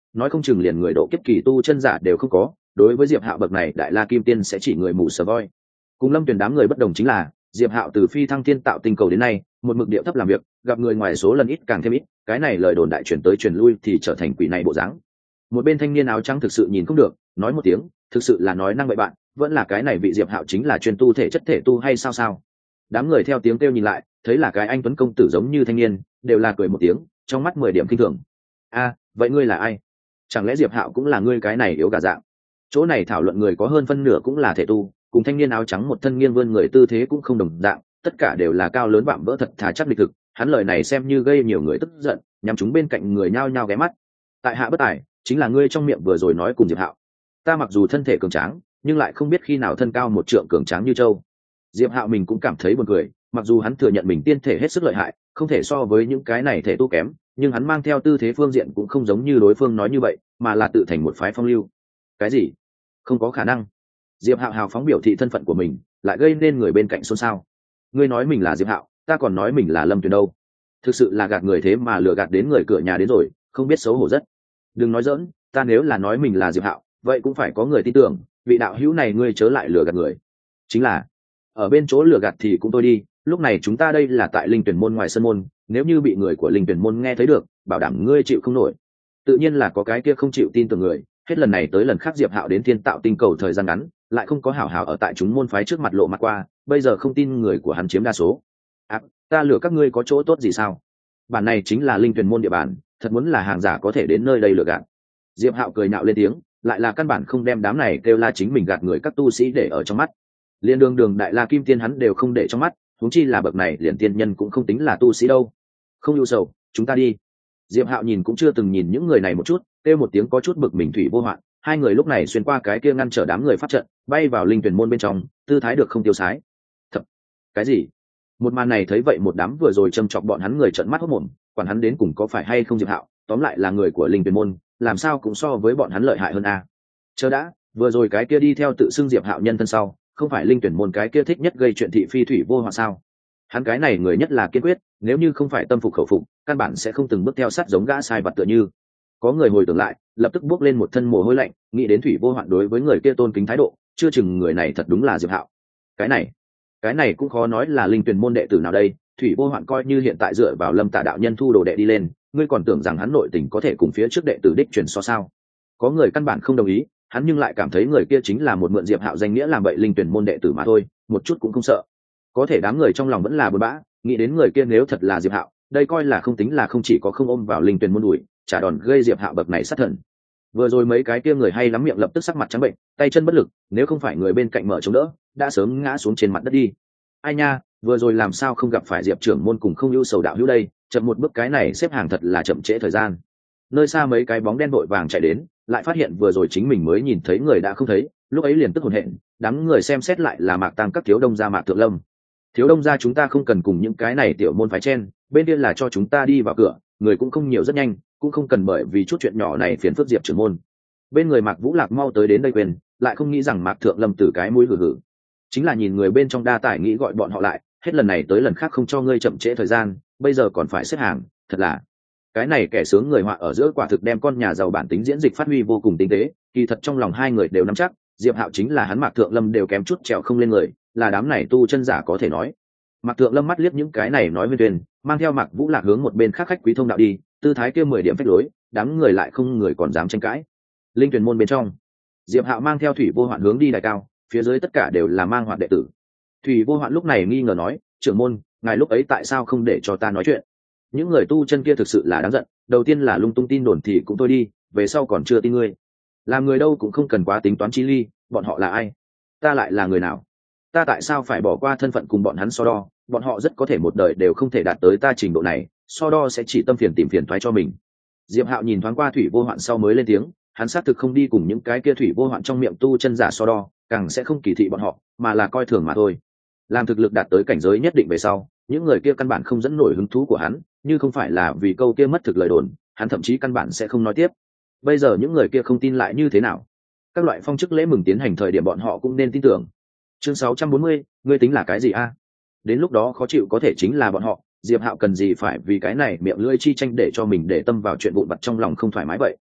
nói không chừng liền người độ kiếp kỳ tu chân giả đều không có. Đối với Diệp Hạo bậc này đại la kim tiên sẽ chỉ người mù sờ voi. Cùng Lâm Tuyền đám người bất đồng chính là Diệp Hạo từ phi thăng thiên tạo tinh cầu đến nay một mực điệu thấp làm việc, gặp người ngoài số lần ít càng thêm ít, cái này lời đồn đại chuyển tới truyền lui thì trở thành quỷ này bộ dáng. Một bên thanh niên áo trắng thực sự nhìn không được, nói một tiếng, thực sự là nói năng bậy bạn, vẫn là cái này vị Diệp Hạo chính là chuyên tu thể chất thể tu hay sao sao? Đám người theo tiếng kêu nhìn lại, thấy là cái anh tuấn công tử giống như thanh niên, đều là cười một tiếng, trong mắt 10 điểm kinh thường. A, vậy ngươi là ai? Chẳng lẽ Diệp Hạo cũng là ngươi cái này yếu gà dạng? Chỗ này thảo luận người có hơn phân nửa cũng là thể tu, cùng thanh niên áo trắng một thân nghiêng vươn người tư thế cũng không đồng dạng, tất cả đều là cao lớn vạm vỡ thật thà chắc địch thực. Hắn lời này xem như gây nhiều người tức giận, nhằm chúng bên cạnh người nhao nhao ghé mắt. Tại hạ bất tài, chính là ngươi trong miệng vừa rồi nói cùng Diệp Hạo. Ta mặc dù thân thể cường tráng, nhưng lại không biết khi nào thân cao một trượng cường tráng như châu. Diệp Hạo mình cũng cảm thấy buồn cười, mặc dù hắn thừa nhận mình tiên thể hết sức lợi hại, không thể so với những cái này thể tu kém, nhưng hắn mang theo tư thế phương diện cũng không giống như đối phương nói như vậy, mà là tự thành một phái phong lưu. Cái gì? Không có khả năng. Diệp Hạo hào phóng biểu thị thân phận của mình, lại gây nên người bên cạnh xôn xao. Ngươi nói mình là Diệp Hạo, ta còn nói mình là Lâm Tuyền đâu. Thực sự là gạt người thế mà lừa gạt đến người cửa nhà đến rồi, không biết xấu hổ rất. Đừng nói giỡn, ta nếu là nói mình là Diệp Hạo, vậy cũng phải có người tin tưởng, vị đạo hữu này ngươi chớ lại lừa gạt người. Chính là, ở bên chỗ lừa gạt thì cũng thôi đi, lúc này chúng ta đây là tại Linh Tuyển môn ngoài sân môn, nếu như bị người của Linh Tuyển môn nghe thấy được, bảo đảm ngươi chịu không nổi. Tự nhiên là có cái kia không chịu tin tưởng người, hết lần này tới lần khác Diệp Hạo đến thiên tạo tinh cầu thời gian ngắn, lại không có hảo hảo ở tại chúng môn phái trước mặt lộ mặt qua, bây giờ không tin người của hắn chiếm đa số. À, ta lừa các ngươi có chỗ tốt gì sao? Bản này chính là Linh Tuyển môn địa bàn, thật muốn là hàng giả có thể đến nơi đây lừa gạt. Diệp Hạo cười nhạo lên tiếng, lại là căn bản không đem đám này kêu la chính mình gạt người các tu sĩ để ở trong mắt. Liên đường đại la kim tiên hắn đều không để trong mắt, huống chi là bậc này liền tiên nhân cũng không tính là tu sĩ đâu. Không ưu sầu, chúng ta đi. Diệp Hạo nhìn cũng chưa từng nhìn những người này một chút, kêu một tiếng có chút bực mình thủy vô hoạn. Hai người lúc này xuyên qua cái kia ngăn trở đám người phát trận, bay vào Linh Tuyển môn bên trong, tư thái được không tiêu sái. Thật, cái gì? Một màn này thấy vậy một đám vừa rồi châm chọc bọn hắn người trợn mắt hốt mồm, quản hắn đến cùng có phải hay không Diệp Hạo, tóm lại là người của Linh Tuyển môn, làm sao cũng so với bọn hắn lợi hại hơn a. Chờ đã, vừa rồi cái kia đi theo tự xưng Diệp Hạo nhân thân sau, không phải Linh Tuyển môn cái kia thích nhất gây chuyện thị phi thủy vô hoạn sao? Hắn cái này người nhất là kiên quyết, nếu như không phải tâm phục khẩu phục, căn bản sẽ không từng bước theo sát giống gã sai vặt tựa như. Có người hồi tưởng lại, lập tức bước lên một thân mồ hôi lạnh, nghĩ đến thủy vô hoạn đối với người kia tôn kính thái độ, chưa chừng người này thật đúng là Diệp Hạo. Cái này cũng khó nói là Linh Tuyển môn đệ tử nào đây, thủy vô hoạn coi như hiện tại dựa vào Lâm Tả đạo nhân thu đồ đệ đi lên, ngươi còn tưởng rằng hắn nội tình có thể cùng phía trước đệ tử đích truyền so sao? Có người căn bản không đồng ý, hắn nhưng lại cảm thấy người kia chính là một mượn Diệp Hạo danh nghĩa làm bậy Linh Tuyển môn đệ tử mà thôi, một chút cũng không sợ. Có thể đám người trong lòng vẫn là buồn bã, nghĩ đến người kia nếu thật là Diệp Hạo, đây coi là không tính là không chỉ có không ôm vào Linh Tuyển môn đuổi, trả đòn gây Diệp Hạo bậc này sát thần. Vừa rồi mấy cái kia người hay lắm miệng lập tức sắc mặt trắng bệnh, tay chân bất lực, nếu không phải người bên cạnh mở chống đỡ, đã sớm ngã xuống trên mặt đất đi. Ai nha, vừa rồi làm sao không gặp phải Diệp trưởng môn cùng không ưu sầu đạo hữu đây, chậm một bước cái này xếp hàng thật là chậm trễ thời gian. Nơi xa mấy cái bóng đen vội vàng chạy đến, lại phát hiện vừa rồi chính mình mới nhìn thấy người đã không thấy, lúc ấy liền tức hồn hện, đám người xem xét lại là Mạc Tăng các thiếu đông gia Mạc Thượng Lâm. Thiếu đông gia chúng ta không cần cùng những cái này tiểu môn phái chen, bên kia là cho chúng ta đi vào cửa, người cũng không nhiều rất nhanh, cũng không cần bởi vì chút chuyện nhỏ này phiền phức Diệp trưởng môn. Bên người Mạc Vũ Lạc mau tới đến đây quên, lại không nghĩ rằng Mạc Thượng Lâm từ cái mũi hừ hừ, chính là nhìn người bên trong đa tải nghĩ gọi bọn họ lại, hết lần này tới lần khác không cho ngươi chậm trễ thời gian, bây giờ còn phải xếp hàng, thật là cái này kẻ sướng người họa ở giữa quả thực đem con nhà giàu bản tính diễn dịch phát huy vô cùng tinh tế. Kỳ thật trong lòng hai người đều nắm chắc, Diệp Hạo chính là hắn Mạc Thượng Lâm đều kém chút trèo không lên người, là đám này tu chân giả có thể nói. Mạc Thượng Lâm mắt liếc những cái này nói viên tuyên, mang theo Mạc Vũ Lạc hướng một bên khác khách quý thông đạo đi, tư thái kia 10 điểm phách lối, đám người lại không người còn dám tranh cãi. Linh Tuyển môn bên trong, Diệp Hạo mang theo thủy vô hoạn hướng đi đài cao, phía dưới tất cả đều là mang hoạn đệ tử. Thủy vô hoạn lúc này nghi ngờ nói, trưởng môn, ngài lúc ấy tại sao không để cho ta nói chuyện? Những người tu chân kia thực sự là đáng giận, đầu tiên là lung tung tin đồn thì cũng thôi đi, về sau còn chưa tin ngươi. Làm người đâu cũng không cần quá tính toán chi ly, bọn họ là ai? Ta lại là người nào? Ta tại sao phải bỏ qua thân phận cùng bọn hắn so đo? Bọn họ rất có thể một đời đều không thể đạt tới ta trình độ này, so đo sẽ chỉ tâm phiền tìm phiền toái cho mình. Diệp Hạo nhìn thoáng qua thủy vô hoạn sau mới lên tiếng, hắn xác thực không đi cùng những cái kia thủy vô hoạn trong miệng tu chân giả so đo, càng sẽ không kỳ thị bọn họ, mà là coi thường mà thôi. Làm thực lực đạt tới cảnh giới nhất định về sau, những người kia căn bản không dẫn nổi hứng thú của hắn, như không phải là vì câu kia mất thực lời đồn, hắn thậm chí căn bản sẽ không nói tiếp. Bây giờ những người kia không tin lại như thế nào? Các loại phong chức lễ mừng tiến hành thời điểm bọn họ cũng nên tin tưởng. Chương 640, ngươi tính là cái gì a? Đến lúc đó khó chịu có thể chính là bọn họ, Diệp Hạo cần gì phải vì cái này miệng lưỡi chi tranh để cho mình để tâm vào chuyện vụn vặt trong lòng không thoải mái vậy.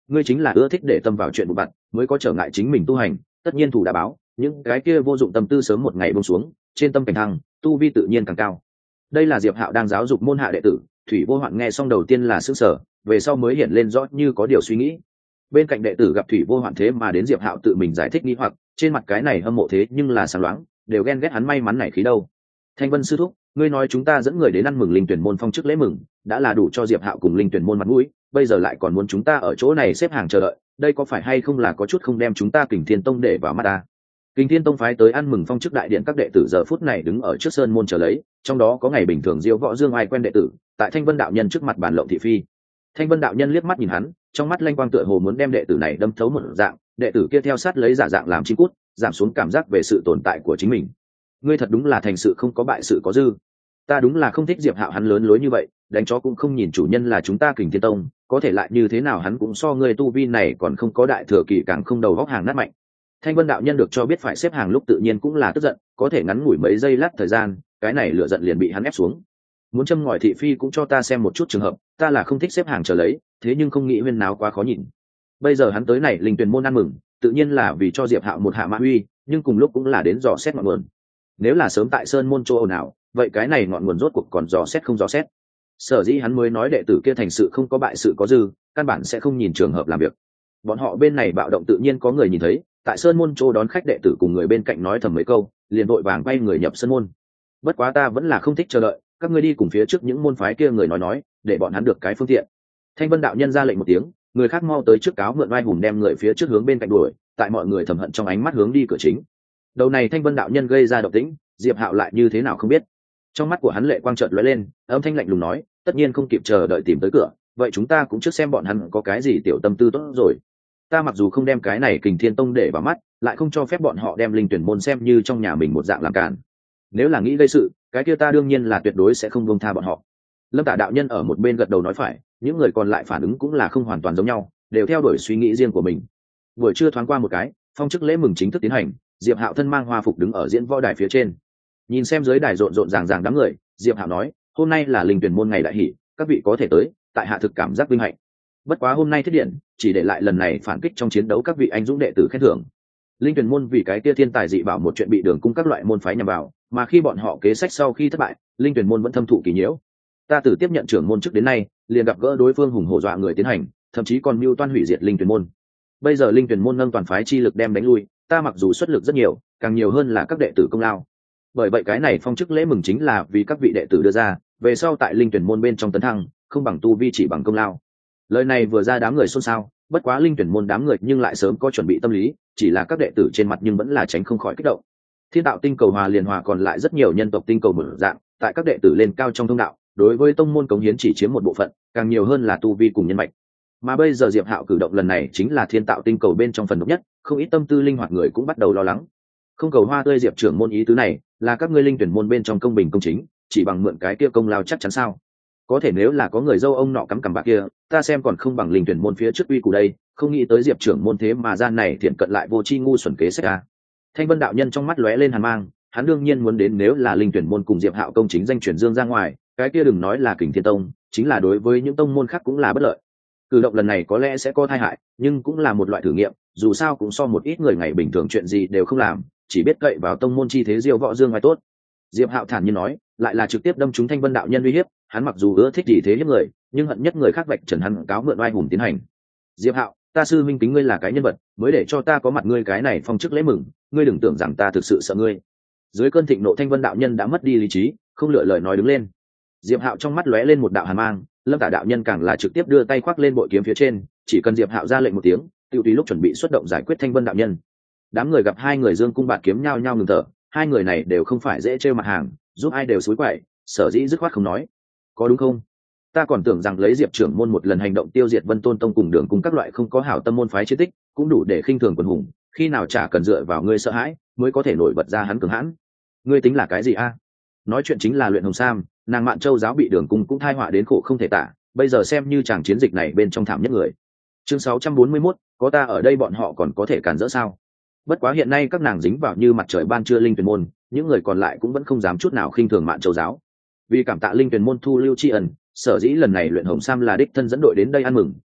ngươi chính là ưa thích để tâm vào chuyện vụ vặt mới có trở ngại chính mình tu hành, tất nhiên thủ đã báo, những cái kia vô dụng tâm tư sớm một ngày buông xuống, trên tâm cảnh thăng, tu vi tự nhiên càng cao. Đây là Diệp Hạo đang giáo dục môn hạ đệ tử. Thủy Vô Hoạn nghe xong đầu tiên là sửng sở, về sau mới hiện lên rõ như có điều suy nghĩ. Bên cạnh đệ tử gặp Thủy Vô Hoạn thế mà đến Diệp Hạo tự mình giải thích nghi hoặc, trên mặt cái này hâm mộ thế nhưng là sáng loáng, đều ghen ghét hắn may mắn này khí đâu. Thanh Vân sư thúc, ngươi nói chúng ta dẫn người đến ăn mừng Linh Tuyển môn phong chức lễ mừng, đã là đủ cho Diệp Hạo cùng Linh Tuyển môn mặt mũi, bây giờ lại còn muốn chúng ta ở chỗ này xếp hàng chờ đợi, đây có phải hay không là có chút không đem chúng ta Kình Thiên tông để vào mắt ta? Kình Thiên tông phái tới ăn mừng phong chức đại điện các đệ tử giờ phút này đứng ở trước sơn môn chờ lấy, trong đó có ngày bình thường diêu võ dương ai quen đệ tử, tại Thanh Vân đạo nhân trước mặt bàn lộng thị phi. Thanh Vân đạo nhân liếc mắt nhìn hắn, trong mắt lanh quang tựa hồ muốn đem đệ tử này đâm thấu một dạng, đệ tử kia theo sát lấy giả dạng làm chim cút, giảm xuống cảm giác về sự tồn tại của chính mình. Ngươi thật đúng là thành sự không có bại sự có dư. Ta đúng là không thích Diệp Hạo hắn lớn lối như vậy, đánh chó cũng không nhìn chủ nhân là chúng ta Kình Thiên tông, có thể lại như thế nào hắn cũng so ngươi tu vi này còn không có đại thừa kỳ càng không đầu góc hàng nát mạnh. Thanh Vân đạo nhân được cho biết phải xếp hàng lúc tự nhiên cũng là tức giận, có thể ngắn ngủi mấy giây lát thời gian, cái này lửa giận liền bị hắn ép xuống. Muốn châm ngòi thị phi cũng cho ta xem một chút trường hợp, ta là không thích xếp hàng chờ lấy, thế nhưng không nghĩ huyên náo quá khó nhìn. Bây giờ hắn tới này Linh Tuyền môn ăn mừng, tự nhiên là vì cho Diệp Hạo một hạ mã uy, nhưng cùng lúc cũng là đến dò xét ngọn nguồn. Nếu là sớm tại sơn môn chỗ nào, vậy cái này ngọn nguồn rốt cuộc còn dò xét không dò xét. Sở dĩ hắn mới nói đệ tử kia thành sự không có bại sự có dư, căn bản sẽ không nhìn trường hợp làm việc. Bọn họ bên này bạo động tự nhiên có người nhìn thấy, tại sơn môn chỗ đón khách đệ tử cùng người bên cạnh nói thầm mấy câu, liền vội vàng bay người nhập sơn môn. Bất quá ta vẫn là không thích chờ đợi, các ngươi đi cùng phía trước những môn phái kia người nói, để bọn hắn được cái phương tiện. Thanh Vân đạo nhân ra lệnh một tiếng, người khác mau tới trước cáo mượn oai hùng đem người phía trước hướng bên cạnh đuổi, tại mọi người thầm hận trong ánh mắt hướng đi cửa chính. Đầu này Thanh Vân đạo nhân gây ra động tĩnh, Diệp Hạo lại như thế nào không biết. Trong mắt của hắn lệ quang chợt lóe lên, âm thanh lạnh lùng nói, tất nhiên không kịp chờ đợi tìm tới cửa, vậy chúng ta cũng trước xem bọn hắn có cái gì tiểu tâm tư tốt rồi. Ta mặc dù không đem cái này Kình Thiên tông để vào mắt, lại không cho phép bọn họ đem Linh Tuyển môn xem như trong nhà mình một dạng làm cản. Nếu là nghĩ gây sự, cái kia ta đương nhiên là tuyệt đối sẽ không buông tha bọn họ. Lâm Tả đạo nhân ở một bên gật đầu nói phải, những người còn lại phản ứng cũng là không hoàn toàn giống nhau, đều theo đuổi suy nghĩ riêng của mình. Buổi trưa thoáng qua một cái, phong chức lễ mừng chính thức tiến hành, Diệp Hạo thân mang hoa phục đứng ở diễn võ đài phía trên. Nhìn xem dưới đài rộn rộn ràng ràng đám người, Diệp Hạo nói, hôm nay là Linh Tuyển môn ngày đại hỷ, các vị có thể tới, tại hạ thực cảm giác vinh hạnh. Bất quá hôm nay thiết điện, chỉ để lại lần này phản kích trong chiến đấu các vị anh dũng đệ tử khen thưởng. Linh Tuyển môn vì cái kia thiên tài dị bảo một chuyện bị Đường cung các loại môn phái nhằm vào, mà khi bọn họ kế sách sau khi thất bại, Linh Tuyển môn vẫn thâm thụ kỳ nhiễu. Ta từ tiếp nhận trưởng môn trước đến nay, liền gặp gỡ đối phương hùng hổ dọa người tiến hành, thậm chí còn mưu toan hủy diệt Linh Tuyển môn. Bây giờ Linh Tuyển môn nâng toàn phái chi lực đem đánh lui, ta mặc dù xuất lực rất nhiều, càng nhiều hơn là các đệ tử công lao. Bởi vậy cái này phong chức lễ mừng chính là vì các vị đệ tử đưa ra, về sau tại Linh Tuyển môn bên trong tấn thăng, không bằng tu vi chỉ bằng công lao. Lời này vừa ra đám người xôn xao, bất quá Linh Tuyển môn đám người nhưng lại sớm có chuẩn bị tâm lý, chỉ là các đệ tử trên mặt nhưng vẫn là tránh không khỏi kích động. Thiên đạo tinh cầu hòa liền hòa còn lại rất nhiều nhân tộc tinh cầu mở dạng, tại các đệ tử lên cao trong thông đạo, đối với tông môn cống hiến chỉ chiếm một bộ phận, càng nhiều hơn là tu vi cùng nhân mạch. Mà bây giờ Diệp Hạo cử động lần này chính là thiên tạo tinh cầu bên trong phần độc nhất, không ít tâm tư linh hoạt người cũng bắt đầu lo lắng. Không cầu hoa tươi Diệp trưởng môn ý tứ này, là các ngươi Linh Tuyển môn bên trong công bình công chính, chỉ bằng mượn cái kia công lao chắc chắn sao? Có thể nếu là có người dâu ông nọ cắm cằm bạc kia, ta xem còn không bằng Linh Tuyển môn phía trước uy của đây, không nghĩ tới Diệp trưởng môn thế mà gian này thiện cận lại vô tri ngu xuẩn kế sách a. Thanh Vân đạo nhân trong mắt lóe lên hàn mang, hắn đương nhiên muốn đến, nếu là Linh Tuyển môn cùng Diệp Hạo công chính danh truyền dương ra ngoài, cái kia đừng nói là Kình Thiên tông, chính là đối với những tông môn khác cũng là bất lợi. Cử động lần này có lẽ sẽ có tai hại, nhưng cũng là một loại thử nghiệm, dù sao cũng so một ít người ngày bình thường chuyện gì đều không làm, chỉ biết cậy vào tông môn chi thế diêu võ dương ngoài tốt. Diệp Hạo thản nhiên nói, lại là trực tiếp đâm trúng Thanh Vân đạo nhân uy hiếp, hắn mặc dù ưa thích gì thế hiếp người, nhưng hận nhất người khác vạch trần hắn cáo mượn oai hùng tiến hành. Diệp Hạo, ta sư minh kính ngươi là cái nhân vật, mới để cho ta có mặt ngươi cái này phong chức lễ mừng, ngươi đừng tưởng rằng ta thực sự sợ ngươi. Dưới cơn thịnh nộ Thanh Vân đạo nhân đã mất đi lý trí, không lựa lời nói đứng lên. Diệp Hạo trong mắt lóe lên một đạo hàn mang, Lâm Tả đạo nhân càng là trực tiếp đưa tay khoác lên bội kiếm phía trên, chỉ cần Diệp Hạo ra lệnh một tiếng, tiêu tùy lúc chuẩn bị xuất động giải quyết Thanh Vân đạo nhân. Đám người gặp hai người dương cung bạt kiếm nhau nhau ngừng thở, hai người này đều không phải dễ trêu mặt hàng, giúp ai đều xúi quậy, sở dĩ dứt khoát không nói. Có đúng không? Ta còn tưởng rằng lấy Diệp trưởng môn một lần hành động tiêu diệt Vân Tôn tông cùng Đường cung các loại không có hảo tâm môn phái chiến tích, cũng đủ để khinh thường quần hùng, khi nào chả cần dựa vào ngươi sợ hãi, mới có thể nổi bật ra hắn cường hãn. Ngươi tính là cái gì a? Nói chuyện chính là Luyện Hồng Sam, nàng Mạn Châu giáo bị Đường cung cũng thai họa đến khổ không thể tả, bây giờ xem như chàng chiến dịch này bên trong thảm nhất người. Chương 641, có ta ở đây bọn họ còn có thể cản rỡ sao? Bất quá hiện nay các nàng dính vào như mặt trời ban trưa Linh Tuyền môn, những người còn lại cũng vẫn không dám chút nào khinh thường Mạn Châu giáo. Vì cảm tạ Linh Tuyền môn thu lưu tri ân, sở dĩ lần này Luyện Hồng Sam là đích thân dẫn đội đến đây ăn mừng,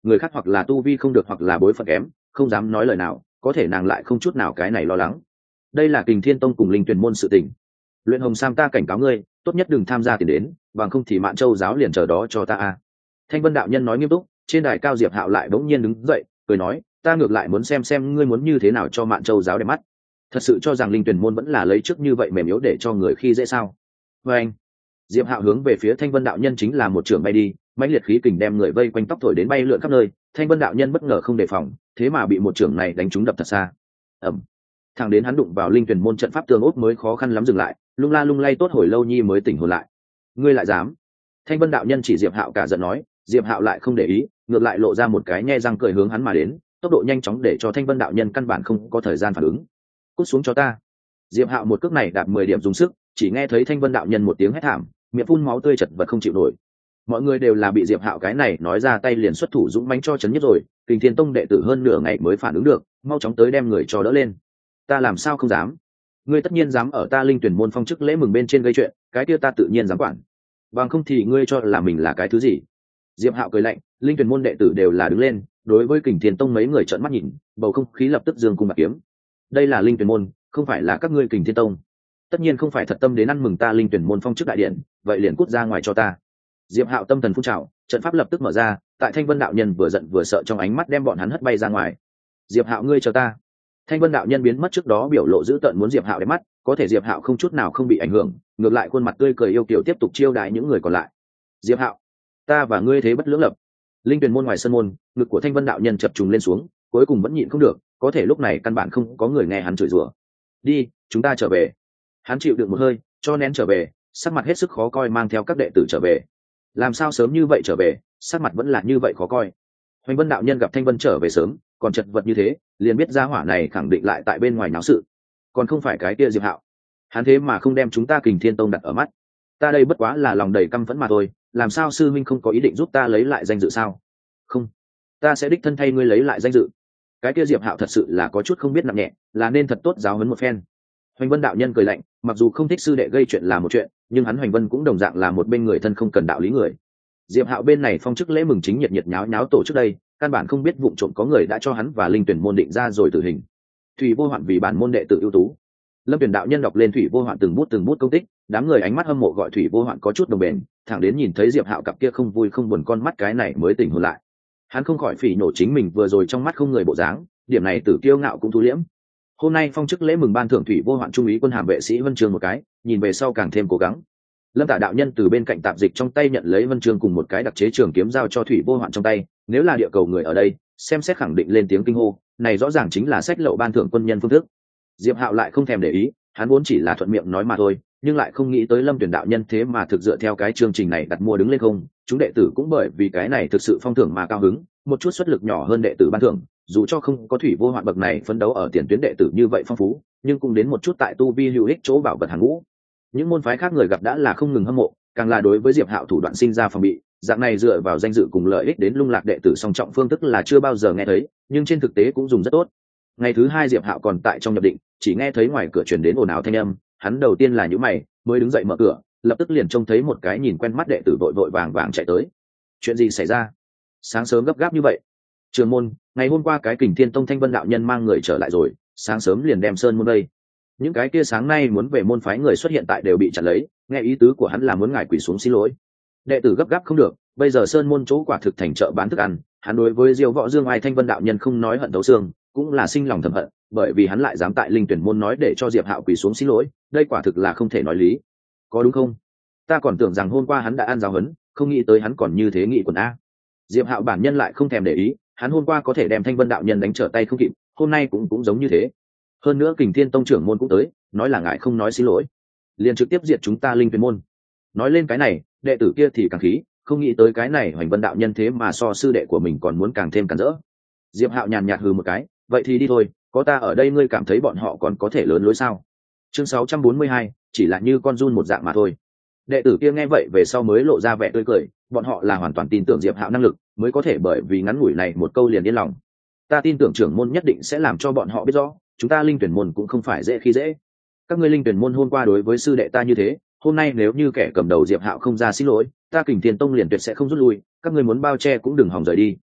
người khác hoặc là tu vi không được hoặc là bối phận kém, không dám nói lời nào, có thể nàng lại không chút nào cái này lo lắng. Đây là Kình Thiên Tông cùng Linh Tuyển môn sự tình. Luyện Hồng Sam, ta cảnh cáo ngươi, tốt nhất đừng tham gia tiền đến, bằng không thì Mạn Châu giáo liền chờ đó cho ta a. Thanh Vân đạo nhân nói nghiêm túc. Trên đài cao Diệp Hạo lại bỗng nhiên đứng dậy, cười nói, ta ngược lại muốn xem ngươi muốn như thế nào cho Mạn Châu giáo đẹp mắt. Thật sự cho rằng Linh Tuyển môn vẫn là lấy trước như vậy mềm yếu để cho người khi dễ sao? Và anh, Diệp Hạo hướng về phía Thanh Vân đạo nhân chính là một trường bay đi, mãnh liệt khí kình đem người vây quanh tóc thổi đến bay lượn khắp nơi. Thanh Vân đạo nhân bất ngờ không đề phòng, thế mà bị một trường này đánh trúng đập thật xa. Ầm. Thẳng đến hắn đụng vào Linh Tuyển môn trận pháp tường ốp mới khó khăn lắm dừng lại, lung la lung lay tốt hồi lâu nhi mới tỉnh hồn lại. Ngươi lại dám? Thanh Vân đạo nhân chỉ Diệp Hạo cả giận nói. Diệp Hạo lại không để ý, ngược lại lộ ra một cái nhe răng cười hướng hắn mà đến, tốc độ nhanh chóng để cho Thanh Vân đạo nhân căn bản không có thời gian phản ứng. Cút xuống cho ta. Diệp Hạo một cước này đạp 10 điểm dùng sức, chỉ nghe thấy Thanh Vân đạo nhân một tiếng hét thảm, miệng phun máu tươi chật vật không chịu nổi. Mọi người đều là bị Diệp Hạo cái này nói ra tay liền xuất thủ dũng mãnh cho chấn nhất rồi, Kình Thiên Tông đệ tử hơn nửa ngày mới phản ứng được, mau chóng tới đem người cho đỡ lên. Ta làm sao không dám? Ngươi tất nhiên dám ở ta Linh Tuyển môn phong chức lễ mừng bên trên gây chuyện, cái kia ta tự nhiên dám quản. Bằng không thì ngươi cho là mình là cái thứ gì? Diệp Hạo cười lạnh. Linh Tuyển môn đệ tử đều là đứng lên, đối với Kình Thiên Tông mấy người trợn mắt nhìn, bầu không khí lập tức dương cung bạc kiếm. Đây là Linh Tuyển môn, không phải là các ngươi Kình Thiên Tông. Tất nhiên không phải thật tâm đến ăn mừng ta Linh Tuyển môn phong chức đại điện, vậy liền cút ra ngoài cho ta. Diệp Hạo tâm thần phun trào, trận pháp lập tức mở ra, tại Thanh Vân đạo nhân vừa giận vừa sợ trong ánh mắt đem bọn hắn hất bay ra ngoài. Diệp Hạo, ngươi chờ ta. Thanh Vân đạo nhân biến mất trước đó biểu lộ dữ tợn muốn Diệp Hạo để mắt, có thể Diệp Hạo không chút nào không bị ảnh hưởng, ngược lại khuôn mặt tươi cười yêu kiều tiếp tục chiêu đãi những người còn lại. Diệp Hạo, ta và ngươi thế bất lưỡng lập. Linh Tuyển môn ngoài sân môn, ngực của Thanh Vân đạo nhân chập trùng lên xuống, cuối cùng vẫn nhịn không được, có thể lúc này căn bản không có người nghe hắn chửi rủa. Đi, chúng ta trở về. Hắn chịu đựng một hơi, cho nén trở về, sắc mặt hết sức khó coi mang theo các đệ tử trở về. Làm sao sớm như vậy trở về, sắc mặt vẫn là như vậy khó coi. Hoành Vân đạo nhân gặp Thanh Vân trở về sớm, còn chật vật như thế, liền biết gia hỏa này khẳng định lại tại bên ngoài náo sự, còn không phải cái kia Diệp Hạo. Hắn thế mà không đem chúng ta Kình Thiên Tông đặt ở mắt. Ta đây bất quá là lòng đầy căm phẫn mà thôi, làm sao sư minh không có ý định giúp ta lấy lại danh dự sao? Không, ta sẽ đích thân thay ngươi lấy lại danh dự. Cái kia Diệp Hạo thật sự là có chút không biết nặng nhẹ, là nên thật tốt giáo huấn một phen. Hoành Vân đạo nhân cười lạnh, mặc dù không thích sư đệ gây chuyện là một chuyện, nhưng hắn Hoành Vân cũng đồng dạng là một bên người thân không cần đạo lý người. Diệp Hạo bên này phong chức lễ mừng chính nhiệt nháo nháo tổ trước đây, căn bản không biết vụng trộm có người đã cho hắn và Linh Tuyển môn định ra rồi tử hình. Thủy Vô Hoạn vì bản môn đệ tử ưu tú. Lâm Tuyển đạo nhân đọc lên Thủy Vô Hoạn từng bút công tích, đám người ánh mắt hâm mộ gọi Thủy Vô Hoạn có chút đồng bền, thẳng đến nhìn thấy Diệp Hạo cặp kia không vui không buồn con mắt cái này mới tỉnh hồn lại. Hắn không khỏi phỉ nhổ chính mình vừa rồi trong mắt không người bộ dáng, điểm này tử kiêu ngạo cũng thu liễm. Hôm nay phong chức lễ mừng ban thưởng Thủy Vô Hoạn trung úy quân hàm vệ sĩ Vân Trường một cái, nhìn về sau càng thêm cố gắng. Lâm Tả đạo nhân từ bên cạnh tạp dịch trong tay nhận lấy Vân Trường cùng một cái đặc chế trường kiếm giao cho Thủy Vô Hoạn trong tay, nếu là địa cầu người ở đây, xem xét khẳng định lên tiếng kinh hô, này rõ ràng chính là sách lậu ban thưởng quân nhân phương thức. Diệp Hạo lại không thèm để ý, hắn vốn chỉ là thuận miệng nói mà thôi, nhưng lại không nghĩ tới Lâm Tuyển đạo nhân thế mà thực dựa theo cái chương trình này đặt mua đứng lên không, chúng đệ tử cũng bởi vì cái này thực sự phong thưởng mà cao hứng, một chút xuất lực nhỏ hơn đệ tử ban thưởng, dù cho không có Thủy Vô Hoạn bậc này phấn đấu ở tiền tuyến đệ tử như vậy phong phú, nhưng cũng đến một chút tại tu vi hữu ích chỗ bảo vật hàng ngũ. Những môn phái khác người gặp đã là không ngừng hâm mộ, càng là đối với Diệp Hạo thủ đoạn sinh ra phòng bị, dạng này dựa vào danh dự cùng lợi ích đến lung lạc đệ tử song trọng phương thức là chưa bao giờ nghe thấy, nhưng trên thực tế cũng dùng rất tốt. Ngày thứ hai Diệp Hạo còn tại trong nhập định, chỉ nghe thấy ngoài cửa truyền đến ồn ào thanh âm, hắn đầu tiên là nhíu mày, mới đứng dậy mở cửa, lập tức liền trông thấy một cái nhìn quen mắt đệ tử vội vội vàng vàng chạy tới. Chuyện gì xảy ra? Sáng sớm gấp gáp như vậy? Trường môn, ngày hôm qua cái Kình Thiên Tông Thanh Vân đạo nhân mang người trở lại rồi, sáng sớm liền đem sơn môn đây. Những cái kia sáng nay muốn về môn phái người xuất hiện tại đều bị chặn lấy, nghe ý tứ của hắn là muốn ngài quỳ xuống xin lỗi. Đệ tử gấp gáp không được, bây giờ sơn môn chỗ quả thực thành chợ bán thức ăn, hắn đối với Diêu Võ Dương Ai Thanh Vân đạo nhân không nói hận thấu xương, cũng là sinh lòng thầm hận, bởi vì hắn lại dám tại Linh Tuyển môn nói để cho Diệp Hạo quỳ xuống xin lỗi, đây quả thực là không thể nói lý. Có đúng không? Ta còn tưởng rằng hôm qua hắn đã ăn giáo huấn, không nghĩ tới hắn còn như thế nghị quần a. Diệp Hạo bản nhân lại không thèm để ý, hắn hôm qua có thể đem Thanh Vân đạo nhân đánh trở tay không kịp, hôm nay cũng giống như thế. Hơn nữa Kình Thiên Tông trưởng môn cũng tới, nói là ngài không nói xin lỗi, liền trực tiếp diệt chúng ta Linh Tuyển môn. Nói lên cái này, đệ tử kia thì càng khí, không nghĩ tới cái này Hoành Vân đạo nhân thế mà so sư đệ của mình còn muốn càng thêm cản rỡ. Diệp Hạo nhàn nhạt hừ một cái, vậy thì đi thôi, có ta ở đây ngươi cảm thấy bọn họ còn có thể lớn lối sao? Chương 642, chỉ là như con giun một dạng mà thôi. Đệ tử kia nghe vậy về sau mới lộ ra vẻ tươi cười, bọn họ là hoàn toàn tin tưởng Diệp Hạo năng lực, mới có thể bởi vì ngắn ngủi này một câu liền yên lòng. Ta tin tưởng trưởng môn nhất định sẽ làm cho bọn họ biết rõ, chúng ta Linh Tuyển môn cũng không phải dễ khi dễ. Các ngươi Linh Tuyển môn hôm qua đối với sư đệ ta như thế, hôm nay nếu như kẻ cầm đầu Diệp Hạo không ra xin lỗi, ta Kình Thiên Tông liền tuyệt sẽ không rút lui, các ngươi muốn bao che cũng đừng hòng rời đi.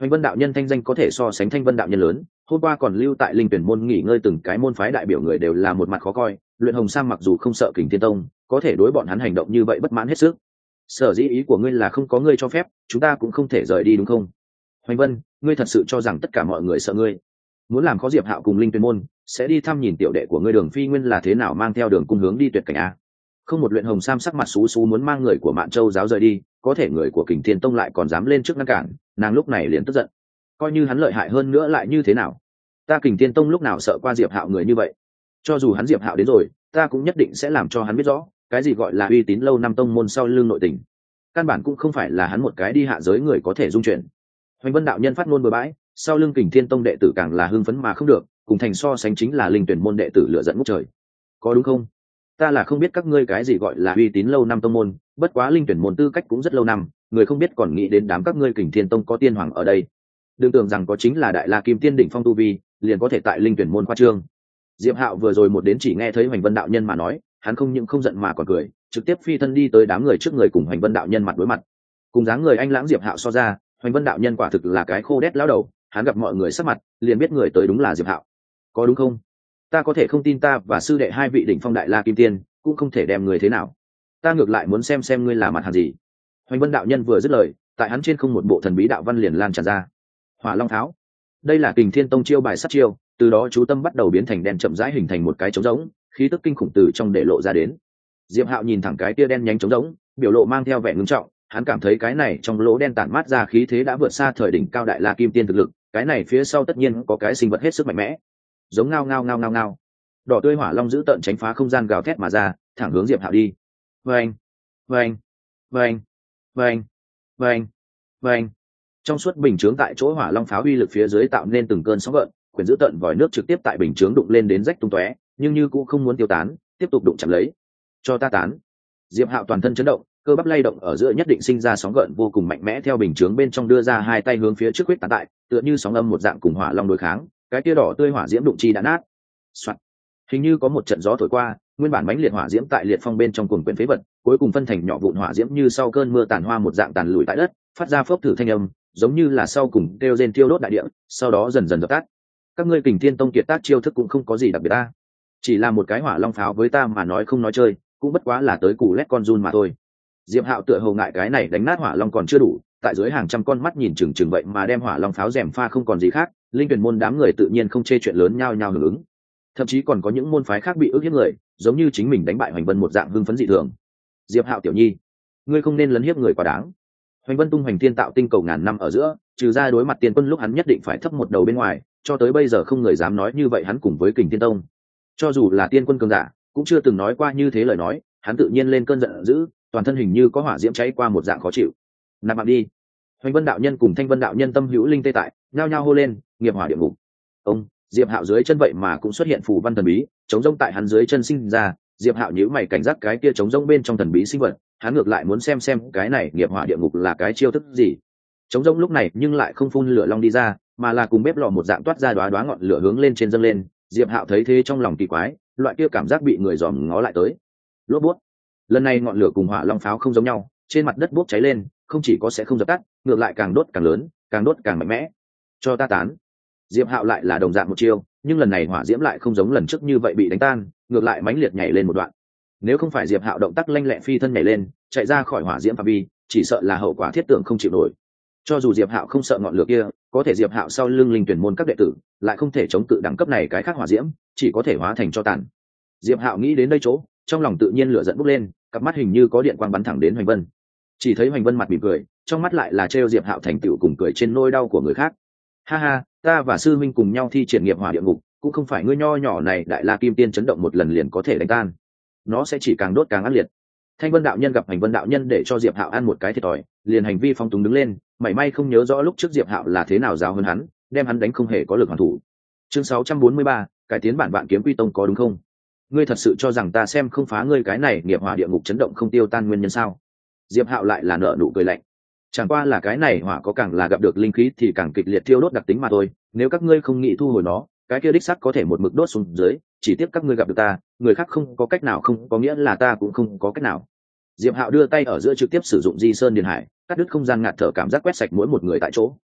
Hoành Vân đạo nhân thanh danh có thể so sánh Thanh Vân đạo nhân lớn, hôm qua còn lưu tại linh tuyển môn nghỉ ngơi, từng cái môn phái đại biểu người đều là một mặt khó coi. Luyện Hồng Sam mặc dù không sợ Kình Thiên Tông, có thể đối bọn hắn hành động như vậy bất mãn hết sức. Sở dĩ ý của ngươi là không có ngươi cho phép, chúng ta cũng không thể rời đi đúng không? Hoành Vân, ngươi thật sự cho rằng tất cả mọi người sợ ngươi? Muốn làm khó Diệp Hạo cùng linh tuyển môn, sẽ đi thăm nhìn tiểu đệ của ngươi Đường Phi Nguyên là thế nào mang theo Đường Cung hướng đi tuyệt cảnh a? Không, một Luyện Hồng Sam sắc mặt xú xú muốn mang người của Mạn Châu giáo rời đi, có thể người của Kình Thiên Tông lại còn dám lên trước ngăn cản, nàng lúc này liền tức giận. Coi như hắn lợi hại hơn nữa lại như thế nào? Ta Kình Thiên Tông lúc nào sợ qua Diệp Hạo người như vậy? Cho dù hắn Diệp Hạo đến rồi, ta cũng nhất định sẽ làm cho hắn biết rõ, cái gì gọi là uy tín lâu năm tông môn sau lưng nội tình. Căn bản cũng không phải là hắn một cái đi hạ giới người có thể dung chuyển. Hoành Vân đạo nhân phát ngôn bừa bãi, sau lưng Kình Thiên Tông đệ tử càng là hưng phấn mà không được, cùng thành so sánh chính là linh tuyển môn đệ tử lửa giận ngút trời. Có đúng không? Ta là không biết các ngươi cái gì gọi là uy tín lâu năm tông môn, bất quá linh tuyển môn tư cách cũng rất lâu năm, người không biết còn nghĩ đến đám các ngươi Kình Thiên Tông có tiên hoàng ở đây. Đừng tưởng rằng có chính là đại la kim tiên đỉnh phong tu vi, liền có thể tại linh tuyển môn khoa trương. Diệp Hạo vừa rồi một đến chỉ nghe thấy Hoành Vân đạo nhân mà nói, hắn không những không giận mà còn cười, trực tiếp phi thân đi tới đám người trước người cùng Hoành Vân đạo nhân mặt đối mặt. Cùng dáng người anh lãng Diệp Hạo so ra, Hoành Vân đạo nhân quả thực là cái khô đét lão đầu, hắn gặp mọi người sắc mặt, liền biết người tới đúng là Diệp Hạo. Có đúng không? Ta có thể không tin ta và sư đệ hai vị đỉnh phong đại la kim tiên, cũng không thể đem người thế nào. Ta ngược lại muốn xem ngươi là mặt hàng gì. Hoành Vân đạo nhân vừa dứt lời, tại hắn trên không một bộ thần bí đạo văn liền lan tràn ra. Hỏa Long Tháo. Đây là Kình Thiên Tông chiêu bài sát chiêu, từ đó chú tâm bắt đầu biến thành đen chậm rãi hình thành một cái trống rỗng, khí tức kinh khủng từ trong để lộ ra đến. Diệp Hạo nhìn thẳng cái tia đen nhánh trống rỗng, biểu lộ mang theo vẻ ngưng trọng, hắn cảm thấy cái này trong lỗ đen tản mát ra khí thế đã vượt xa thời đỉnh cao đại la kim tiên thực lực, cái này phía sau tất nhiên có cái sinh vật hết sức mạnh mẽ. Giống ngao ngao ngao ngao ngao. Đỏ tươi hỏa long giữ tận tránh phá không gian gào thét mà ra, thẳng hướng Diệp Hạo đi. Vâng, vâng, vâng, vâng, vâng, vâng. Trong suốt bình chướng tại chỗ hỏa long pháo uy lực phía dưới tạo nên từng cơn sóng gợn, quyển giữ tận vòi nước trực tiếp tại bình chướng đụng lên đến rách tung tóe, nhưng như cũng không muốn tiêu tán, tiếp tục đụng chạm lấy. Cho ta tán. Diệp Hạo toàn thân chấn động, cơ bắp lay động ở giữa nhất định sinh ra sóng gợn vô cùng mạnh mẽ theo bình chướng bên trong đưa ra hai tay hướng phía trước quyết tán tại, tựa như sóng âm một dạng cùng hỏa long đối kháng, cái tia đỏ tươi hỏa diễm đụng chi đã nát. Soạn. Hình như có một trận gió thổi qua, nguyên bản mãnh liệt hỏa diễm tại liệt phong bên trong cuồng quyển phế vật, cuối cùng phân thành nhỏ vụn hỏa diễm như sau cơn mưa tàn hoa một dạng tàn lùi tại đất, phát ra phốc thử thanh âm, giống như là sau cùng kêu rên thiêu đốt đại địa, sau đó dần dần dập tắt. Các ngươi Kình Thiên Tông kiệt tác chiêu thức cũng không có gì đặc biệt ta, chỉ là một cái hỏa long pháo với ta mà nói không nói chơi, cũng bất quá là tới củ lét con giun mà thôi. Diệp Hạo tựa hồ ngại cái này đánh nát hỏa long còn chưa đủ, tại dưới hàng trăm con mắt nhìn chừng chừng vậy mà đem hỏa long pháo rèm pha không còn gì khác, linh tuyển môn đám người tự nhiên không chê chuyện lớn nhao nhao hưởng ứng. Thậm chí còn có những môn phái khác bị ức hiếp người, giống như chính mình đánh bại Hoành Vân một dạng hưng phấn dị thường. Diệp Hạo tiểu nhi, ngươi không nên lấn hiếp người quá đáng. Hoành Vân tung hoành thiên tạo tinh cầu ngàn năm ở giữa, trừ ra đối mặt tiên quân lúc hắn nhất định phải thấp một đầu bên ngoài, cho tới bây giờ không người dám nói như vậy hắn cùng với Kình Thiên Tông. Cho dù là tiên quân cường giả, cũng chưa từng nói qua như thế lời nói, hắn tự nhiên lên cơn giận dữ, toàn thân hình như có hỏa diễm cháy qua một dạng khó chịu. Nạp mạng đi. Hoành Vân đạo nhân cùng Thanh Vân đạo nhân tâm hữu linh tê tại, nhao nhao hô lên, nghiệp hỏa địa ngục. Ông, Diệp Hạo dưới chân vậy mà cũng xuất hiện phù văn thần bí, chống rông tại hắn dưới chân sinh ra, Diệp Hạo nhíu mày cảnh giác cái kia chống rông bên trong thần bí sinh vật, hắn ngược lại muốn xem cái này nghiệp hỏa địa ngục là cái chiêu thức gì. Chống rông lúc này nhưng lại không phun lửa long đi ra, mà là cùng bếp lò một dạng toát ra đóa đóa ngọn lửa hướng lên trên dâng lên, Diệp Hạo thấy thế trong lòng kỳ quái, loại kia cảm giác bị người dòm ngó lại tới. Lốp bút. Lần này ngọn lửa cùng hỏa long pháo không giống nhau, trên mặt đất bốc cháy lên, không chỉ có sẽ không dập tắt, ngược lại càng đốt càng lớn, càng đốt càng mạnh mẽ. Cho ta tán. Diệp Hạo lại là đồng dạng một chiêu, nhưng lần này hỏa diễm lại không giống lần trước như vậy bị đánh tan, ngược lại mãnh liệt nhảy lên một đoạn. Nếu không phải Diệp Hạo động tác lanh lẹ phi thân nhảy lên, chạy ra khỏi hỏa diễm phạm vi, chỉ sợ là hậu quả thiết tưởng không chịu nổi. Cho dù Diệp Hạo không sợ ngọn lửa kia, có thể Diệp Hạo sau lưng linh tuyển môn các đệ tử, lại không thể chống cự đẳng cấp này cái khác hỏa diễm, chỉ có thể hóa thành cho tàn. Diệp Hạo nghĩ đến đây chỗ, trong lòng tự nhiên lửa giận bốc lên, cặp mắt hình như có điện quang bắn thẳng đến Hoành Vân. Chỉ thấy Hoành Vân mặt mỉm cười, trong mắt lại là trêu Diệp Hạo thành tựu cùng cười trên nỗi đau của người khác. Ha ha, ta và sư minh cùng nhau thi triển nghiệp hỏa địa ngục, cũng không phải ngươi nho nhỏ này đại la kim tiên chấn động một lần liền có thể đánh tan, nó sẽ chỉ càng đốt càng ác liệt. Thanh Vân đạo nhân gặp Hành Vân đạo nhân để cho Diệp Hạo ăn một cái thiệt thòi, liền hành vi phong túng đứng lên, mảy may không nhớ rõ lúc trước Diệp Hạo là thế nào giáo hơn hắn, đem hắn đánh không hề có lực hoàn thủ. Chương 643, cải tiến bản vạn kiếm quy tông có đúng không? Ngươi thật sự cho rằng ta xem không phá ngươi cái này nghiệp hỏa địa ngục chấn động không tiêu tan nguyên nhân sao? Diệp Hạo lại là nở nụ cười lạnh. Chẳng qua là cái này hỏa có càng là gặp được linh khí thì càng kịch liệt thiêu đốt đặc tính mà thôi, nếu các ngươi không nghĩ thu hồi nó, cái kia đích sắc có thể một mực đốt xuống dưới, chỉ tiếc các ngươi gặp được ta, người khác không có cách nào không có nghĩa là ta cũng không có cách nào. Diệp Hạo đưa tay ở giữa trực tiếp sử dụng Di Sơn Điền Hải, cắt đứt không gian ngạt thở cảm giác quét sạch mỗi một người tại chỗ.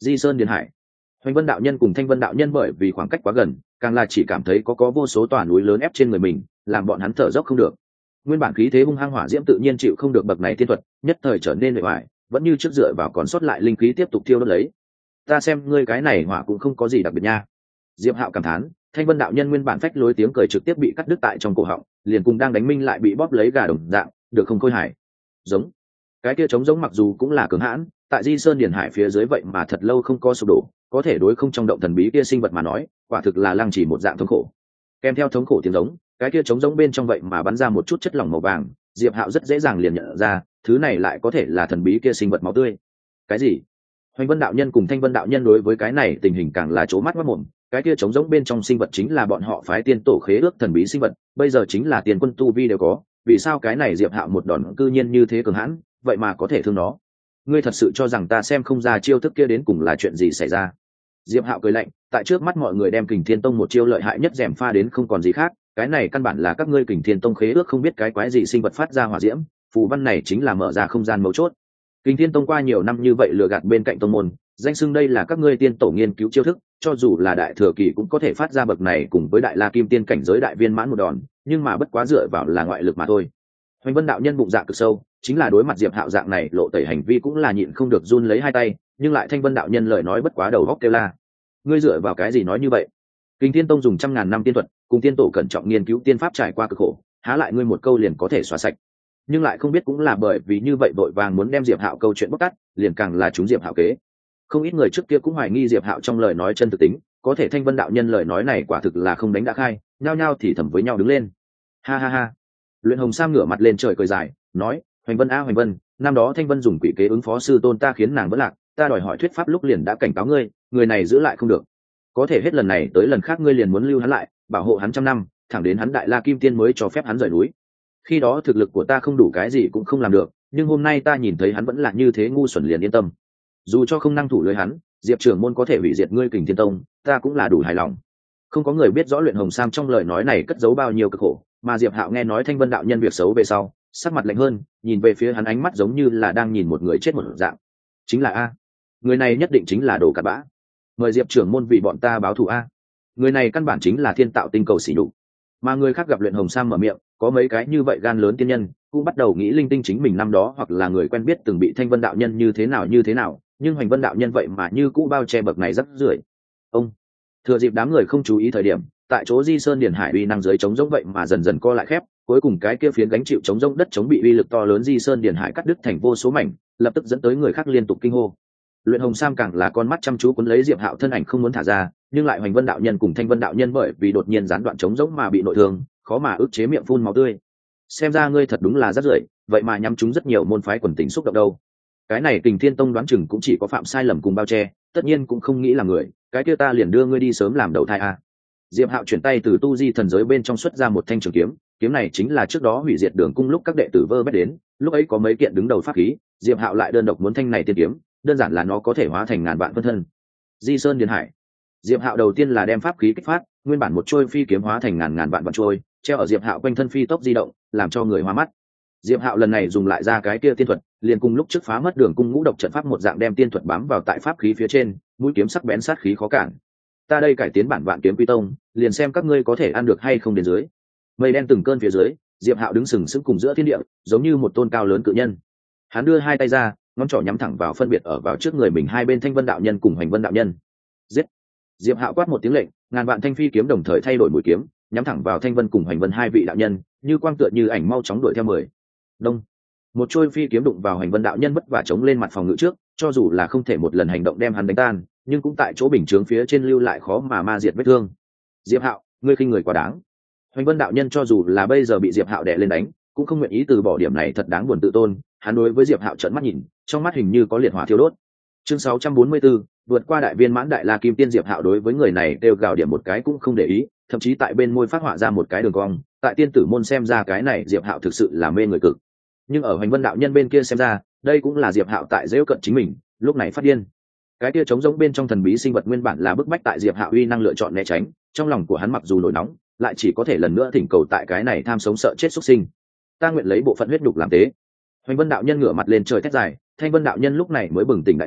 Di Sơn Điền Hải. Hoành Vân đạo nhân cùng Thanh Vân đạo nhân bởi vì khoảng cách quá gần, càng là chỉ cảm thấy có vô số tòa núi lớn ép trên người mình, làm bọn hắn thở dốc không được. Nguyên bản khí thế hung hăng hỏa diễm tự nhiên chịu không được bậc này thiên thuật, nhất thời trở nên bề ngoài, vẫn như trước dựa vào còn sót lại linh khí tiếp tục thiêu đốt lấy. Ta xem ngươi cái này hỏa cũng không có gì đặc biệt nha. Diệp Hạo cảm thán. Thanh Vân đạo nhân nguyên bản phách lối tiếng cười trực tiếp bị cắt đứt tại trong cổ họng, liền cùng đang đánh minh lại bị bóp lấy gà đồng dạng, được không khôi hài. Giống. Cái kia trống giống mặc dù cũng là cứng hãn, tại Di Sơn Điền Hải phía dưới vậy mà thật lâu không có sụp đổ, có thể đối không trong động thần bí kia sinh vật mà nói, quả thực là lăng chỉ một dạng thống khổ. Kèm theo thống khổ tiếng giống, cái kia trống giống bên trong vậy mà bắn ra một chút chất lỏng màu vàng, Diệp Hạo rất dễ dàng liền nhận ra, thứ này lại có thể là thần bí kia sinh vật máu tươi. Cái gì? Hoành Vân đạo nhân cùng Thanh Vân đạo nhân đối với cái này tình hình càng là trố mắt mất mồm, cái kia trống giống bên trong sinh vật chính là bọn họ phái tiên tổ khế ước thần bí sinh vật, bây giờ chính là tiền quân tu vi đều có, vì sao cái này Diệp Hạo một đòn cư nhiên như thế cường hãn, vậy mà có thể thương nó? Ngươi thật sự cho rằng ta xem không ra chiêu thức kia đến cùng là chuyện gì xảy ra? Diệp Hạo cười lạnh, tại trước mắt mọi người đem Kình Thiên Tông một chiêu lợi hại nhất rèm pha đến không còn gì khác, cái này căn bản là các ngươi Kình Thiên Tông khế ước không biết cái quái gì sinh vật phát ra hỏa diễm, phù văn này chính là mở ra không gian mấu chốt. Kình Thiên Tông qua nhiều năm như vậy lừa gạt bên cạnh tông môn, danh xưng đây là các ngươi tiên tổ nghiên cứu chiêu thức, cho dù là đại thừa kỳ cũng có thể phát ra bậc này cùng với đại la kim tiên cảnh giới đại viên mãn một đòn, nhưng mà bất quá dựa vào là ngoại lực mà thôi. Hoành Vân đạo nhân bụng dạ cực sâu, chính là đối mặt Diệp Hạo dạng này lộ tẩy hành vi cũng là nhịn không được run lấy hai tay, nhưng lại Thanh Vân đạo nhân lời nói bất quá đầu góc kêu la. Ngươi dựa vào cái gì nói như vậy? Kình Thiên Tông dùng trăm ngàn năm tiên thuật, cùng tiên tổ cẩn trọng nghiên cứu tiên pháp trải qua cực khổ, há lại ngươi một câu liền có thể xóa sạch. Nhưng lại không biết cũng là bởi vì như vậy vội vàng muốn đem Diệp Hạo câu chuyện bóc tát, liền càng là chúng Diệp Hạo kế. Không ít người trước kia cũng hoài nghi Diệp Hạo trong lời nói chân thực tính, có thể Thanh Vân đạo nhân lời nói này quả thực là không đánh đã khai, nhao nhao thì thầm với nhau đứng lên. Ha ha ha. Luyện Hồng Sam ngửa mặt lên trời cười dài, nói: Hoành Vân a Hoành Vân, năm đó Thanh Vân dùng quỷ kế ứng phó sư tôn ta khiến nàng vỡ lạc, ta đòi hỏi thuyết pháp lúc liền đã cảnh cáo ngươi, người này giữ lại không được. Có thể hết lần này tới lần khác ngươi liền muốn lưu hắn lại, bảo hộ hắn trăm năm, thẳng đến hắn đại la kim tiên mới cho phép hắn rời núi. Khi đó thực lực của ta không đủ cái gì cũng không làm được, nhưng hôm nay ta nhìn thấy hắn vẫn là như thế ngu xuẩn liền yên tâm. Dù cho không năng thủ lưới hắn, Diệp trưởng môn có thể hủy diệt ngươi Kình Thiên Tông, ta cũng là đủ hài lòng. Không có người biết rõ Luyện Hồng Sam trong lời nói này cất giấu bao nhiêu cực khổ, mà Diệp Hạo nghe nói Thanh Vân đạo nhân việc xấu về sau, sắc mặt lạnh hơn, nhìn về phía hắn ánh mắt giống như là đang nhìn một người chết một dạng. Chính là a, người này nhất định chính là đồ cặn bã. Mời Diệp trưởng môn vì bọn ta báo thù a. Người này căn bản chính là thiên tạo tinh cầu xỉ nhục. Mà người khác gặp Luyện Hồng Sam mở miệng, có mấy cái như vậy gan lớn tiên nhân, cũng bắt đầu nghĩ linh tinh chính mình năm đó hoặc là người quen biết từng bị Thanh Vân đạo nhân như thế nào, nhưng Hoành Vân đạo nhân vậy mà như cũ bao che bậc này rất rưởi. Ông thừa dịp đám người không chú ý thời điểm, tại chỗ Di Sơn Điền Hải uy năng dưới chống rỗng vậy mà dần dần co lại khép, cuối cùng cái kia phiến gánh chịu chống rỗng đất chống bị uy lực to lớn Di Sơn Điền Hải cắt đứt thành vô số mảnh, lập tức dẫn tới người khác liên tục kinh hô. Luyện Hồng Sam càng là con mắt chăm chú cuốn lấy Diệp Hạo thân ảnh không muốn thả ra, nhưng lại Hoành Vân đạo nhân cùng Thanh Vân đạo nhân bởi vì đột nhiên gián đoạn chống rỗng mà bị nội thương, khó mà ức chế miệng phun máu tươi. Xem ra ngươi thật đúng là rất rưởi, vậy mà nhắm chúng rất nhiều môn phái quần tình xúc động đâu. Cái này Kình Thiên Tông đoán chừng cũng chỉ có phạm sai lầm cùng bao che, tất nhiên cũng không nghĩ là người, cái kia ta liền đưa ngươi đi sớm làm đầu thai a. Diệp Hạo chuyển tay từ tu di thần giới bên trong xuất ra một thanh trường kiếm, kiếm này chính là trước đó hủy diệt Đường cung lúc các đệ tử vơ vét đến, lúc ấy có mấy kiện đứng đầu pháp khí, Diệp Hạo lại đơn độc muốn thanh này tiên kiếm, đơn giản là nó có thể hóa thành ngàn vạn phân thân. Di Sơn Điền Hải. Diệp Hạo đầu tiên là đem pháp khí kích phát, nguyên bản một trôi phi kiếm hóa thành ngàn vạn vạn trôi, treo ở Diệp Hạo quanh thân phi tốc di động, làm cho người hoa mắt. Diệp Hạo lần này dùng lại ra cái kia tiên thuật, liền cùng lúc trước phá mất Đường cung ngũ độc trận pháp một dạng đem tiên thuật bám vào tại pháp khí phía trên, mũi kiếm sắc bén sát khí khó cản. Ta đây cải tiến bản vạn kiếm quy tông, liền xem các ngươi có thể ăn được hay không đến dưới. Mây đen từng cơn phía dưới, Diệp Hạo đứng sừng sững cùng giữa thiên địa, giống như một tôn cao lớn cự nhân. Hắn đưa hai tay ra, ngón trỏ nhắm thẳng vào phân biệt ở vào trước người mình hai bên Thanh Vân đạo nhân cùng Hoành Vân đạo nhân. Giết! Diệp Hạo quát một tiếng lệnh, ngàn vạn thanh phi kiếm đồng thời thay đổi mũi kiếm, nhắm thẳng vào Thanh Vân cùng Hoành Vân hai vị đạo nhân, như quang tựa như ảnh mau chóng đuổi theo 10. Đông! Một trôi phi kiếm đụng vào Hoành Vân đạo nhân vất vả chống lên mặt phòng ngự trước, cho dù là không thể một lần hành động đem hắn đánh tan, nhưng cũng tại chỗ bình chướng phía trên lưu lại khó mà ma diệt vết thương. Diệp Hạo, ngươi khinh người quá đáng. Hoành Vân đạo nhân cho dù là bây giờ bị Diệp Hạo đè lên đánh, cũng không nguyện ý từ bỏ điểm này thật đáng buồn tự tôn, hắn đối với Diệp Hạo trợn mắt nhìn, trong mắt hình như có liệt hỏa thiêu đốt. Chương 644, vượt qua đại viên mãn đại la kim tiên. Diệp Hạo đối với người này đều gào điểm một cái cũng không để ý, thậm chí tại bên môi phát họa ra một cái đường cong, tại tiên tử môn xem ra cái này Diệp Hạo thực sự là mê người cực. Nhưng ở Hoành Vân đạo nhân bên kia xem ra, đây cũng là Diệp Hạo tại giễu cận chính mình, lúc này phát điên. Cái kia trống rỗng bên trong thần bí sinh vật nguyên bản là bức bách tại Diệp Hạo uy năng lựa chọn né tránh, trong lòng của hắn mặc dù nổi nóng, lại chỉ có thể lần nữa thỉnh cầu tại cái này tham sống sợ chết xuất sinh. Ta nguyện lấy bộ phận huyết đục làm tế. Hoành Vân đạo nhân ngửa mặt lên trời thét dài, Thanh Vân đạo nhân lúc này mới bừng tỉnh đại ngộ,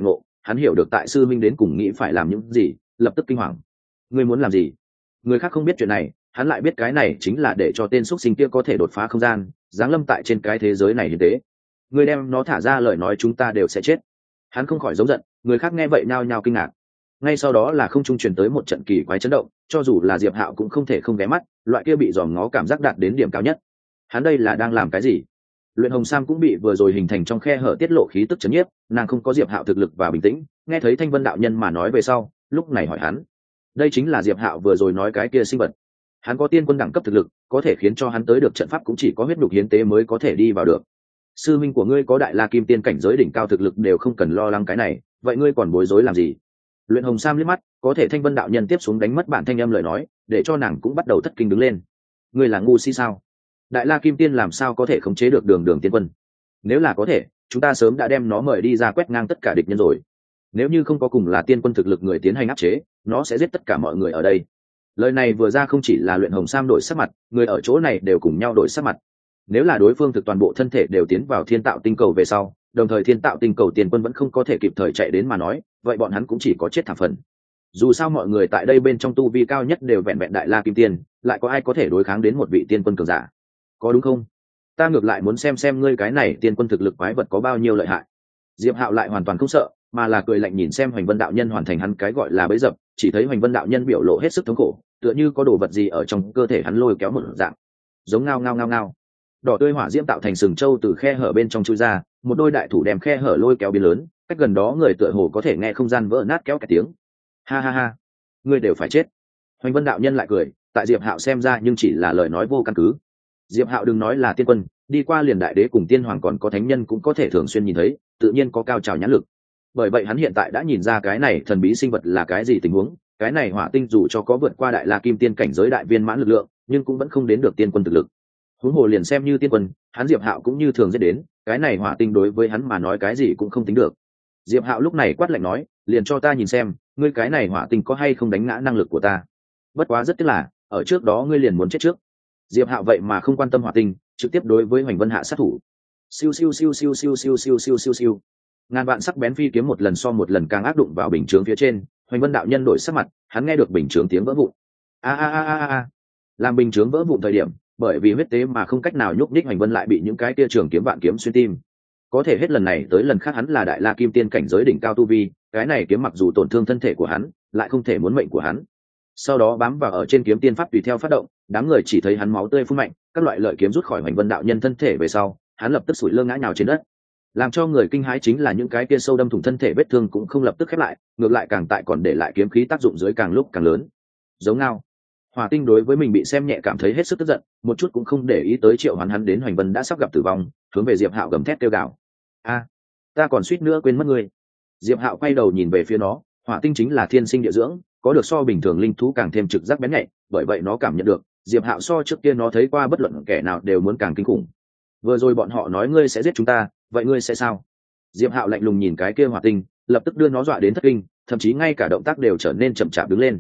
hắn hiểu được tại sư minh đến cùng nghĩ phải làm những gì, lập tức kinh hoàng. Ngươi muốn làm gì? Người khác không biết chuyện này, hắn lại biết cái này chính là để cho tên xuất sinh kia có thể đột phá không gian, giáng lâm tại trên cái thế giới này như thế. Ngươi đem nó thả ra, lời nói chúng ta đều sẽ chết. Hắn không khỏi giống giận, người khác nghe vậy nhao nhao kinh ngạc. Ngay sau đó là không trung truyền tới một trận kỳ quái chấn động, cho dù là Diệp Hạo cũng không thể không ghé mắt, loại kia bị dòm ngó cảm giác đạt đến điểm cao nhất. Hắn đây là đang làm cái gì? Luyện Hồng Sam cũng bị vừa rồi hình thành trong khe hở tiết lộ khí tức chấn nhiếp, nàng không có Diệp Hạo thực lực và bình tĩnh, nghe thấy Thanh Vân đạo nhân mà nói về sau, lúc này hỏi hắn, đây chính là Diệp Hạo vừa rồi nói cái kia sinh vật. Hắn có tiên quân đẳng cấp thực lực, có thể khiến cho hắn tới được trận pháp cũng chỉ có huyết nhục hiến tế mới có thể đi vào được. Sư minh của ngươi có đại la kim tiên cảnh giới đỉnh cao thực lực đều không cần lo lắng cái này, vậy ngươi còn bối rối làm gì? Luyện Hồng Sam liếc mắt, có thể Thanh Vân đạo nhân tiếp xuống đánh mất bản thanh âm lời nói, để cho nàng cũng bắt đầu thất kinh đứng lên. Ngươi là ngu si sao? Đại la kim tiên làm sao có thể khống chế được đường tiên quân? Nếu là có thể, chúng ta sớm đã đem nó mời đi ra quét ngang tất cả địch nhân rồi. Nếu như không có cùng là tiên quân thực lực người tiến hành áp chế, nó sẽ giết tất cả mọi người ở đây. Lời này vừa ra không chỉ là Luyện Hồng Sam đổi sắc mặt, người ở chỗ này đều cùng nhau đổi sắc mặt. Nếu là đối phương thực toàn bộ thân thể đều tiến vào thiên tạo tinh cầu về sau, đồng thời thiên tạo tinh cầu tiên quân vẫn không có thể kịp thời chạy đến mà nói, vậy bọn hắn cũng chỉ có chết thảm phần. Dù sao mọi người tại đây bên trong tu vi cao nhất đều vẹn vẹn đại la kim tiên, lại có ai có thể đối kháng đến một vị tiên quân cường giả? Có đúng không? Ta ngược lại muốn xem ngươi cái này tiên quân thực lực quái vật có bao nhiêu lợi hại. Diệp Hạo lại hoàn toàn không sợ, mà là cười lạnh nhìn xem Hoành Vân đạo nhân hoàn thành hắn cái gọi là bẫy dập, chỉ thấy Hoành Vân đạo nhân biểu lộ hết sức thống khổ, tựa như có đồ vật gì ở trong cơ thể hắn lôi kéo một dạng. Giống ngao ngao ngao ngao. Đỏ tươi hỏa diễm tạo thành sừng trâu từ khe hở bên trong chui ra, một đôi đại thủ đem khe hở lôi kéo biến lớn, cách gần đó người tựa hồ có thể nghe không gian vỡ nát kéo cả tiếng. Ha ha ha, ngươi đều phải chết. Hoành Vân đạo nhân lại cười, tại Diệp Hạo xem ra nhưng chỉ là lời nói vô căn cứ. Diệp Hạo đừng nói là tiên quân, đi qua liền đại đế cùng tiên hoàng còn có thánh nhân cũng có thể thường xuyên nhìn thấy, tự nhiên có cao trào nhãn lực. Bởi vậy hắn hiện tại đã nhìn ra cái này thần bí sinh vật là cái gì tình huống, cái này hỏa tinh dù cho có vượt qua đại la kim tiên cảnh giới đại viên mãn lực lượng, nhưng cũng vẫn không đến được tiên quân thực lực. Huống hồ liền xem như tiên quân, hắn Diệp Hạo cũng như thường dễ đến, cái này hỏa tinh đối với hắn mà nói cái gì cũng không tính được. Diệp Hạo lúc này quát lạnh nói, liền cho ta nhìn xem, ngươi cái này hỏa tinh có hay không đánh ngã năng lực của ta. Bất quá rất tiếc là, ở trước đó ngươi liền muốn chết trước. Diệp Hạo vậy mà không quan tâm hỏa tinh, trực tiếp đối với Hoành Vân hạ sát thủ. Siêu siêu siêu siêu siêu siêu siêu siêu siêu siêu. Ngàn vạn sắc bén phi kiếm một lần so một lần càng áp đụng vào bình chướng phía trên, Hoành Vân đạo nhân đổi sắc mặt, hắn nghe được bình chướng tiếng vỡ vụn. A a a a a. Làm bình chướng vỡ vụn thời điểm, bởi vì huyết tế mà không cách nào nhúc nhích, Hoành Vân lại bị những cái tia trường kiếm vạn kiếm xuyên tim. Có thể hết lần này tới lần khác hắn là đại la kim tiên cảnh giới đỉnh cao tu vi, cái này kiếm mặc dù tổn thương thân thể của hắn, lại không thể muốn mệnh của hắn. Sau đó bám vào ở trên kiếm tiên pháp tùy theo phát động, đám người chỉ thấy hắn máu tươi phun mạnh, các loại lợi kiếm rút khỏi Hoành Vân đạo nhân thân thể về sau, hắn lập tức sủi lơ ngã nhào trên đất. Làm cho người kinh hãi chính là những cái kia sâu đâm thủng thân thể vết thương cũng không lập tức khép lại, ngược lại càng tại còn để lại kiếm khí tác dụng dưới càng lúc càng lớn. Giống ngao. Hỏa tinh đối với mình bị xem nhẹ cảm thấy hết sức tức giận, một chút cũng không để ý tới triệu hoán hắn đến Hoành Vân đã sắp gặp tử vong, hướng về Diệp Hạo gầm thét kêu gào. A, ta còn suýt nữa quên mất ngươi. Diệp Hạo quay đầu nhìn về phía nó, hỏa tinh chính là thiên sinh địa dưỡng, có được so bình thường linh thú càng thêm trực giác bén nhạy, bởi vậy nó cảm nhận được Diệp Hạo so trước kia nó thấy qua bất luận kẻ nào đều muốn càng kinh khủng. Vừa rồi bọn họ nói ngươi sẽ giết chúng ta, vậy ngươi sẽ sao? Diệp Hạo lạnh lùng nhìn cái kia hỏa tinh, lập tức đưa nó dọa đến thất kinh, thậm chí ngay cả động tác đều trở nên chậm chạp đứng lên.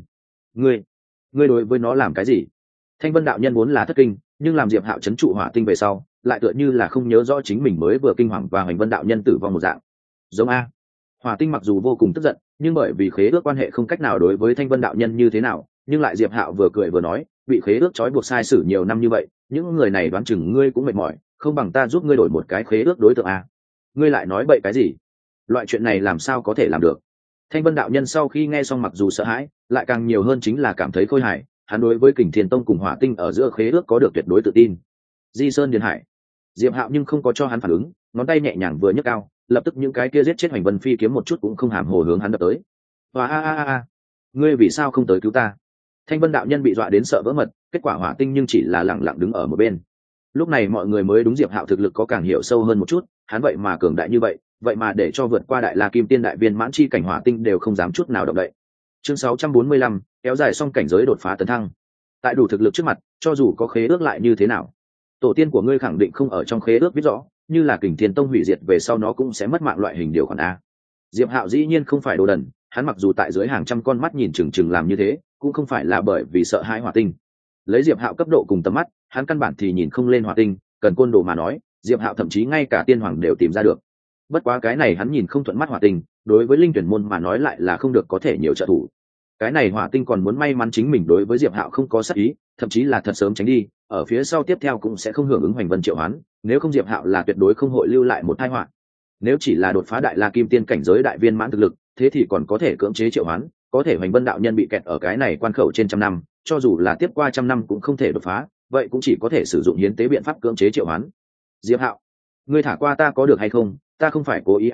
Ngươi đối với nó làm cái gì? Thanh Vân đạo nhân muốn là thất kinh, nhưng làm Diệp Hạo trấn trụ hỏa tinh về sau, lại tựa như là không nhớ rõ chính mình mới vừa kinh hoàng và Hoành Vân đạo nhân tử vong một dạng. Giống a. Hỏa tinh mặc dù vô cùng tức giận, nhưng bởi vì khế ước quan hệ không cách nào đối với Thanh Vân đạo nhân như thế nào, nhưng lại Diệp Hạo vừa cười vừa nói, bị khế ước trói buộc sai sử nhiều năm như vậy, những người này đoán chừng ngươi cũng mệt mỏi, không bằng ta giúp ngươi đổi một cái khế ước đối tượng a. Ngươi lại nói bậy cái gì? Loại chuyện này làm sao có thể làm được? Thanh Vân đạo nhân sau khi nghe xong mặc dù sợ hãi, lại càng nhiều hơn chính là cảm thấy khôi hài, hắn đối với Kình Thiên Tông cùng Hỏa Tinh ở giữa khế ước có được tuyệt đối tự tin. Di Sơn Điền Hải. Diệp Hạo nhưng không có cho hắn phản ứng, ngón tay nhẹ nhàng vừa nhấc cao, lập tức những cái kia giết chết Hoành Vân phi kiếm một chút cũng không hàm hồ hướng hắn đập tới. Và a, ngươi vì sao không tới cứu ta? Thanh Vân đạo nhân bị dọa đến sợ vỡ mật, kết quả Hỏa Tinh nhưng chỉ là lặng lặng đứng ở một bên. Lúc này mọi người mới đúng Diệp Hạo thực lực có càng hiểu sâu hơn một chút, hắn vậy mà cường đại như vậy, vậy mà để cho vượt qua đại la kim tiên đại viên mãn chi cảnh Hỏa Tinh đều không dám chút nào động đậy. Chương 645, kéo dài xong cảnh giới đột phá tấn thăng. Tại đủ thực lực trước mặt, cho dù có khế ước lại như thế nào, tổ tiên của ngươi khẳng định không ở trong khế ước viết rõ, như là Kình Thiên Tông hủy diệt về sau nó cũng sẽ mất mạng loại hình điều khoản a. Diệp Hạo dĩ nhiên không phải đồ đần, hắn mặc dù tại dưới hàng trăm con mắt nhìn chừng chừng làm như thế, cũng không phải là bởi vì sợ hãi Hỏa Tinh. Lấy Diệp Hạo cấp độ cùng tầm mắt, hắn căn bản thì nhìn không lên Hỏa Tinh, cần côn đồ mà nói, Diệp Hạo thậm chí ngay cả tiên hoàng đều tìm ra được. Bất quá cái này hắn nhìn không thuận mắt Hỏa Tinh, đối với linh tuyển môn mà nói lại là không được có thể nhiều trợ thủ. Cái này hỏa tinh còn muốn may mắn chính mình đối với Diệp Hạo không có sát ý, thậm chí là thật sớm tránh đi, ở phía sau tiếp theo cũng sẽ không hưởng ứng Hoành Vân triệu hoán, nếu không Diệp Hạo là tuyệt đối không hội lưu lại một tai họa. Nếu chỉ là đột phá đại la kim tiên cảnh giới đại viên mãn thực lực, thế thì còn có thể cưỡng chế triệu hoán, có thể Hoành Vân đạo nhân bị kẹt ở cái này quan khẩu trên trăm năm, cho dù là tiếp qua trăm năm cũng không thể đột phá, vậy cũng chỉ có thể sử dụng hiến tế biện pháp cưỡng chế triệu hoán. Diệp Hạo, ngươi thả qua ta có được hay không? Ta không phải cố ý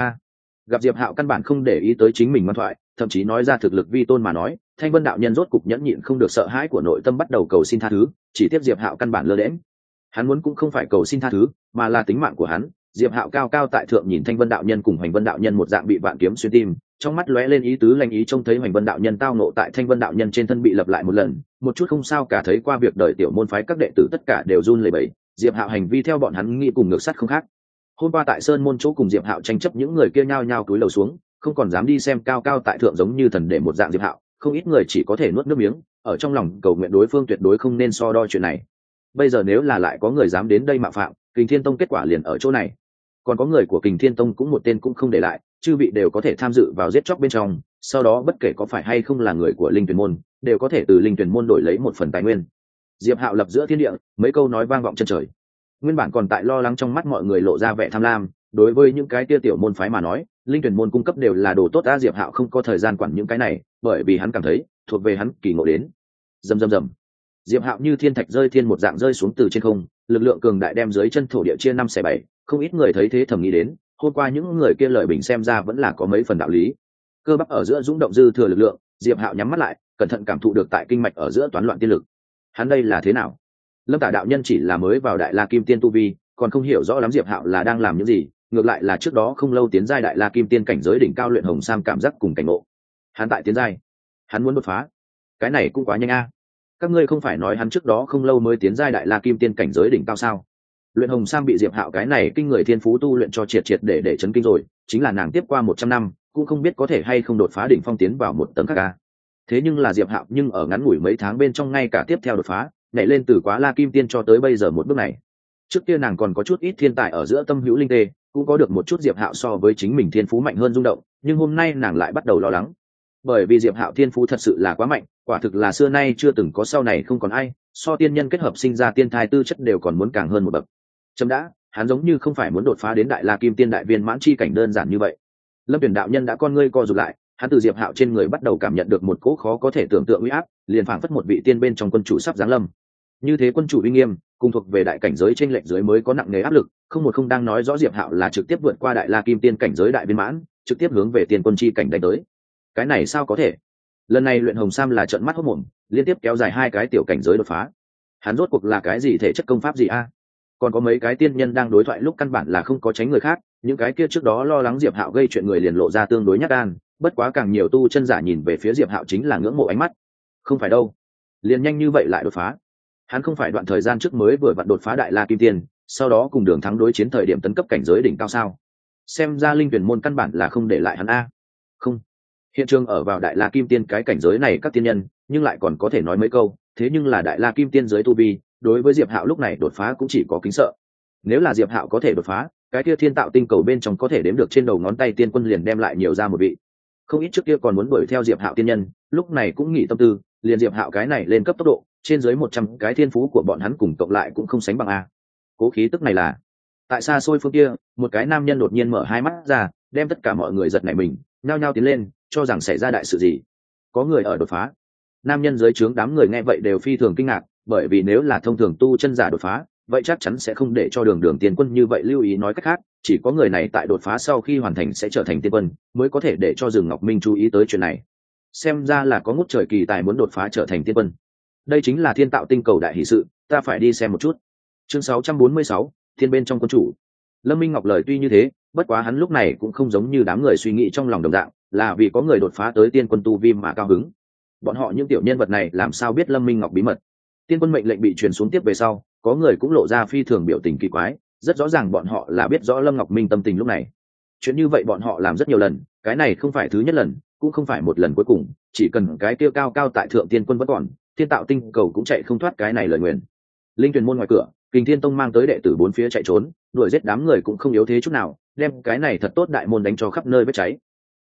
Gặp Diệp Hạo căn bản không để ý tới chính mình ngoan thoại, thậm chí nói ra thực lực vi tôn mà nói, Thanh Vân đạo nhân rốt cục nhẫn nhịn không được sợ hãi của nội tâm bắt đầu cầu xin tha thứ, chỉ tiếc Diệp Hạo căn bản lơ đễnh. Hắn muốn cũng không phải cầu xin tha thứ, mà là tính mạng của hắn. Diệp Hạo cao cao tại thượng nhìn Thanh Vân đạo nhân cùng Hoành Vân đạo nhân một dạng bị vạn kiếm xuyên tim, trong mắt lóe lên ý tứ lành ý, trông thấy Hoành Vân đạo nhân tao nộ tại Thanh Vân đạo nhân trên thân bị lập lại một lần, một chút không sao cả, thấy qua việc đời tiểu môn phái các đệ tử tất cả đều run lẩy bẩy. Diệp Hạo hành vi theo bọn hắn nghĩ cùng ngược sắt không khác. Hôm qua tại Sơn môn chỗ cùng Diệp Hạo tranh chấp, những người kia nhao nhao cúi đầu xuống, không còn dám đi xem cao cao tại thượng giống như thần để một dạng Diệp Hạo, không ít người chỉ có thể nuốt nước miếng, ở trong lòng cầu nguyện đối phương tuyệt đối không nên so đo chuyện này. Bây giờ nếu là lại có người dám đến đây mạo phạm, Kình Thiên Tông kết quả liền ở chỗ này. Còn có người của Kình Thiên Tông cũng một tên cũng không để lại, chư vị đều có thể tham dự vào giết chóc bên trong, sau đó bất kể có phải hay không là người của Linh Tuyển môn, đều có thể từ Linh Tuyển môn đổi lấy một phần tài nguyên. Diệp Hạo lập giữa thiên địa, mấy câu nói vang vọng chân trời. Nguyên bản còn tại lo lắng trong mắt mọi người lộ ra vẻ tham lam, đối với những cái tia tiểu môn phái mà nói, Linh Tuyển môn cung cấp đều là đồ tốt. Diệp Hạo không có thời gian quản những cái này, bởi vì hắn cảm thấy thuộc về hắn kỳ ngộ đến. Rầm. Diệp Hạo như thiên thạch rơi thiên một dạng rơi xuống từ trên không, lực lượng cường đại đem dưới chân thổ địa chia 5/7, không ít người thấy thế thầm nghĩ đến, hôm qua những người kia lời bình xem ra vẫn là có mấy phần đạo lý. Cơ bắp ở giữa dũng động dư thừa lực lượng, Diệp Hạo nhắm mắt lại, cẩn thận cảm thụ được tại kinh mạch ở giữa toán loạn tiên lực. Hắn đây là thế nào? Lâm Tả đạo nhân chỉ là mới vào đại la kim tiên tu vi, còn không hiểu rõ lắm Diệp Hạo là đang làm những gì, ngược lại là trước đó không lâu tiến giai đại la kim tiên cảnh giới đỉnh cao luyện hồng sam cảm giác cùng cảnh ngộ. Hắn tại tiến giai, hắn muốn đột phá, cái này cũng quá nhanh a. Các ngươi không phải nói hắn trước đó không lâu mới tiến giai đại la kim tiên cảnh giới đỉnh cao sao? Luyện hồng sam bị Diệp Hạo cái này kinh người thiên phú tu luyện cho triệt để chấn kinh rồi, chính là nàng tiếp qua 100 năm cũng không biết có thể hay không đột phá đỉnh phong tiến vào một tầng khác a. Thế nhưng là Diệp Hạo nhưng ở ngắn ngủi mấy tháng bên trong ngay cả tiếp theo đột phá, nhảy lên từ quá la kim tiên cho tới bây giờ một bước này. Trước kia nàng còn có chút ít thiên tài ở giữa tâm hữu linh tê, cũng có được một chút Diệp Hạo so với chính mình thiên phú mạnh hơn rung động, nhưng hôm nay nàng lại bắt đầu lo lắng, bởi vì Diệp Hạo thiên phú thật sự là quá mạnh, quả thực là xưa nay chưa từng có, sau này không còn ai so tiên nhân kết hợp sinh ra tiên thai tư chất đều còn muốn càng hơn một bậc. Chấm đã, hắn giống như không phải muốn đột phá đến đại la kim tiên đại viên mãn chi cảnh đơn giản như vậy. Lâm Tuyển đạo nhân đã con ngươi co rụt lại, hắn từ Diệp Hạo trên người bắt đầu cảm nhận được một cỗ khó có thể tưởng tượng uy áp, liền phảng phất một vị tiên bên trong quân chủ sắp giáng lâm. Như thế quân chủ uy nghiêm, cùng thuộc về đại cảnh giới trên lệch dưới mới có nặng nề áp lực, không đang nói rõ Diệp Hạo là trực tiếp vượt qua đại la kim tiên cảnh giới đại viên mãn, trực tiếp hướng về tiên quân chi cảnh đánh tới. Cái này sao có thể? Lần này luyện hồng sam là trợn mắt hốt mồm, liên tiếp kéo dài 2 cái tiểu cảnh giới đột phá. Hắn rốt cuộc là cái gì, thể chất công pháp gì a? Còn có mấy cái tiên nhân đang đối thoại lúc căn bản là không có tránh người khác, những cái kia trước đó lo lắng Diệp Hạo gây chuyện người liền lộ ra tương đối nhát gan, bất quá càng nhiều tu chân giả nhìn về phía Diệp Hạo chính là ngưỡng mộ ánh mắt. Không phải đâu, liền nhanh như vậy lại đột phá. Hắn không phải đoạn thời gian trước mới vừa vặn đột phá đại la kim tiên, sau đó cùng Đường Thắng đối chiến thời điểm tấn cấp cảnh giới đỉnh cao sao? Xem ra Linh Tuyển môn căn bản là không để lại hắn a. Không, hiện trường ở vào đại la kim tiên cái cảnh giới này các tiên nhân, nhưng lại còn có thể nói mấy câu, thế nhưng là đại la kim tiên giới tu vi, đối với Diệp Hạo lúc này đột phá cũng chỉ có kính sợ. Nếu là Diệp Hạo có thể đột phá, cái kia thiên tạo tinh cầu bên trong có thể đếm được trên đầu ngón tay tiên quân liền đem lại nhiều ra một vị. Không ít trước kia còn muốn đuổi theo Diệp Hạo tiên nhân, lúc này cũng nghỉ tâm tư, liền Diệp Hạo cái này lên cấp tốc độ, trên dưới 100 cái thiên phú của bọn hắn cùng cộng lại cũng không sánh bằng a. Cố khí tức này là. Tại xa xôi phương kia, một cái nam nhân đột nhiên mở hai mắt ra, đem tất cả mọi người giật nảy mình, nhao nhao tiến lên, cho rằng xảy ra đại sự gì. Có người ở đột phá. Nam nhân dưới trướng đám người nghe vậy đều phi thường kinh ngạc, bởi vì nếu là thông thường tu chân giả đột phá, vậy chắc chắn sẽ không để cho Đường tiên quân như vậy lưu ý, nói cách khác, chỉ có người này tại đột phá sau khi hoàn thành sẽ trở thành tiên quân, mới có thể để cho Dương Ngọc Minh chú ý tới chuyện này. Xem ra là có ngút trời kỳ tài muốn đột phá trở thành tiên quân. Đây chính là thiên tạo tinh cầu đại hỷ sự, ta phải đi xem một chút. Chương 646, thiên bên trong quân chủ. Lâm Minh Ngọc lời tuy như thế, bất quá hắn lúc này cũng không giống như đám người suy nghĩ trong lòng đồng dạng, là vì có người đột phá tới tiên quân tu vi mà cao hứng. Bọn họ những tiểu nhân vật này làm sao biết Lâm Minh Ngọc bí mật? Tiên quân mệnh lệnh bị truyền xuống tiếp về sau, có người cũng lộ ra phi thường biểu tình kỳ quái, rất rõ ràng bọn họ là biết rõ Lâm Ngọc Minh tâm tình lúc này. Chuyện như vậy bọn họ làm rất nhiều lần, cái này không phải thứ nhất lần, cũng không phải một lần cuối cùng, chỉ cần cái kia cao cao tại thượng tiên quân vẫn còn, thiên tạo tinh cầu cũng chạy không thoát cái này lời nguyền. Linh Tuyền môn ngoài cửa, Kình Thiên Tông mang tới đệ tử bốn phía chạy trốn, đuổi giết đám người cũng không yếu thế chút nào, đem cái này thật tốt đại môn đánh cho khắp nơi vết cháy.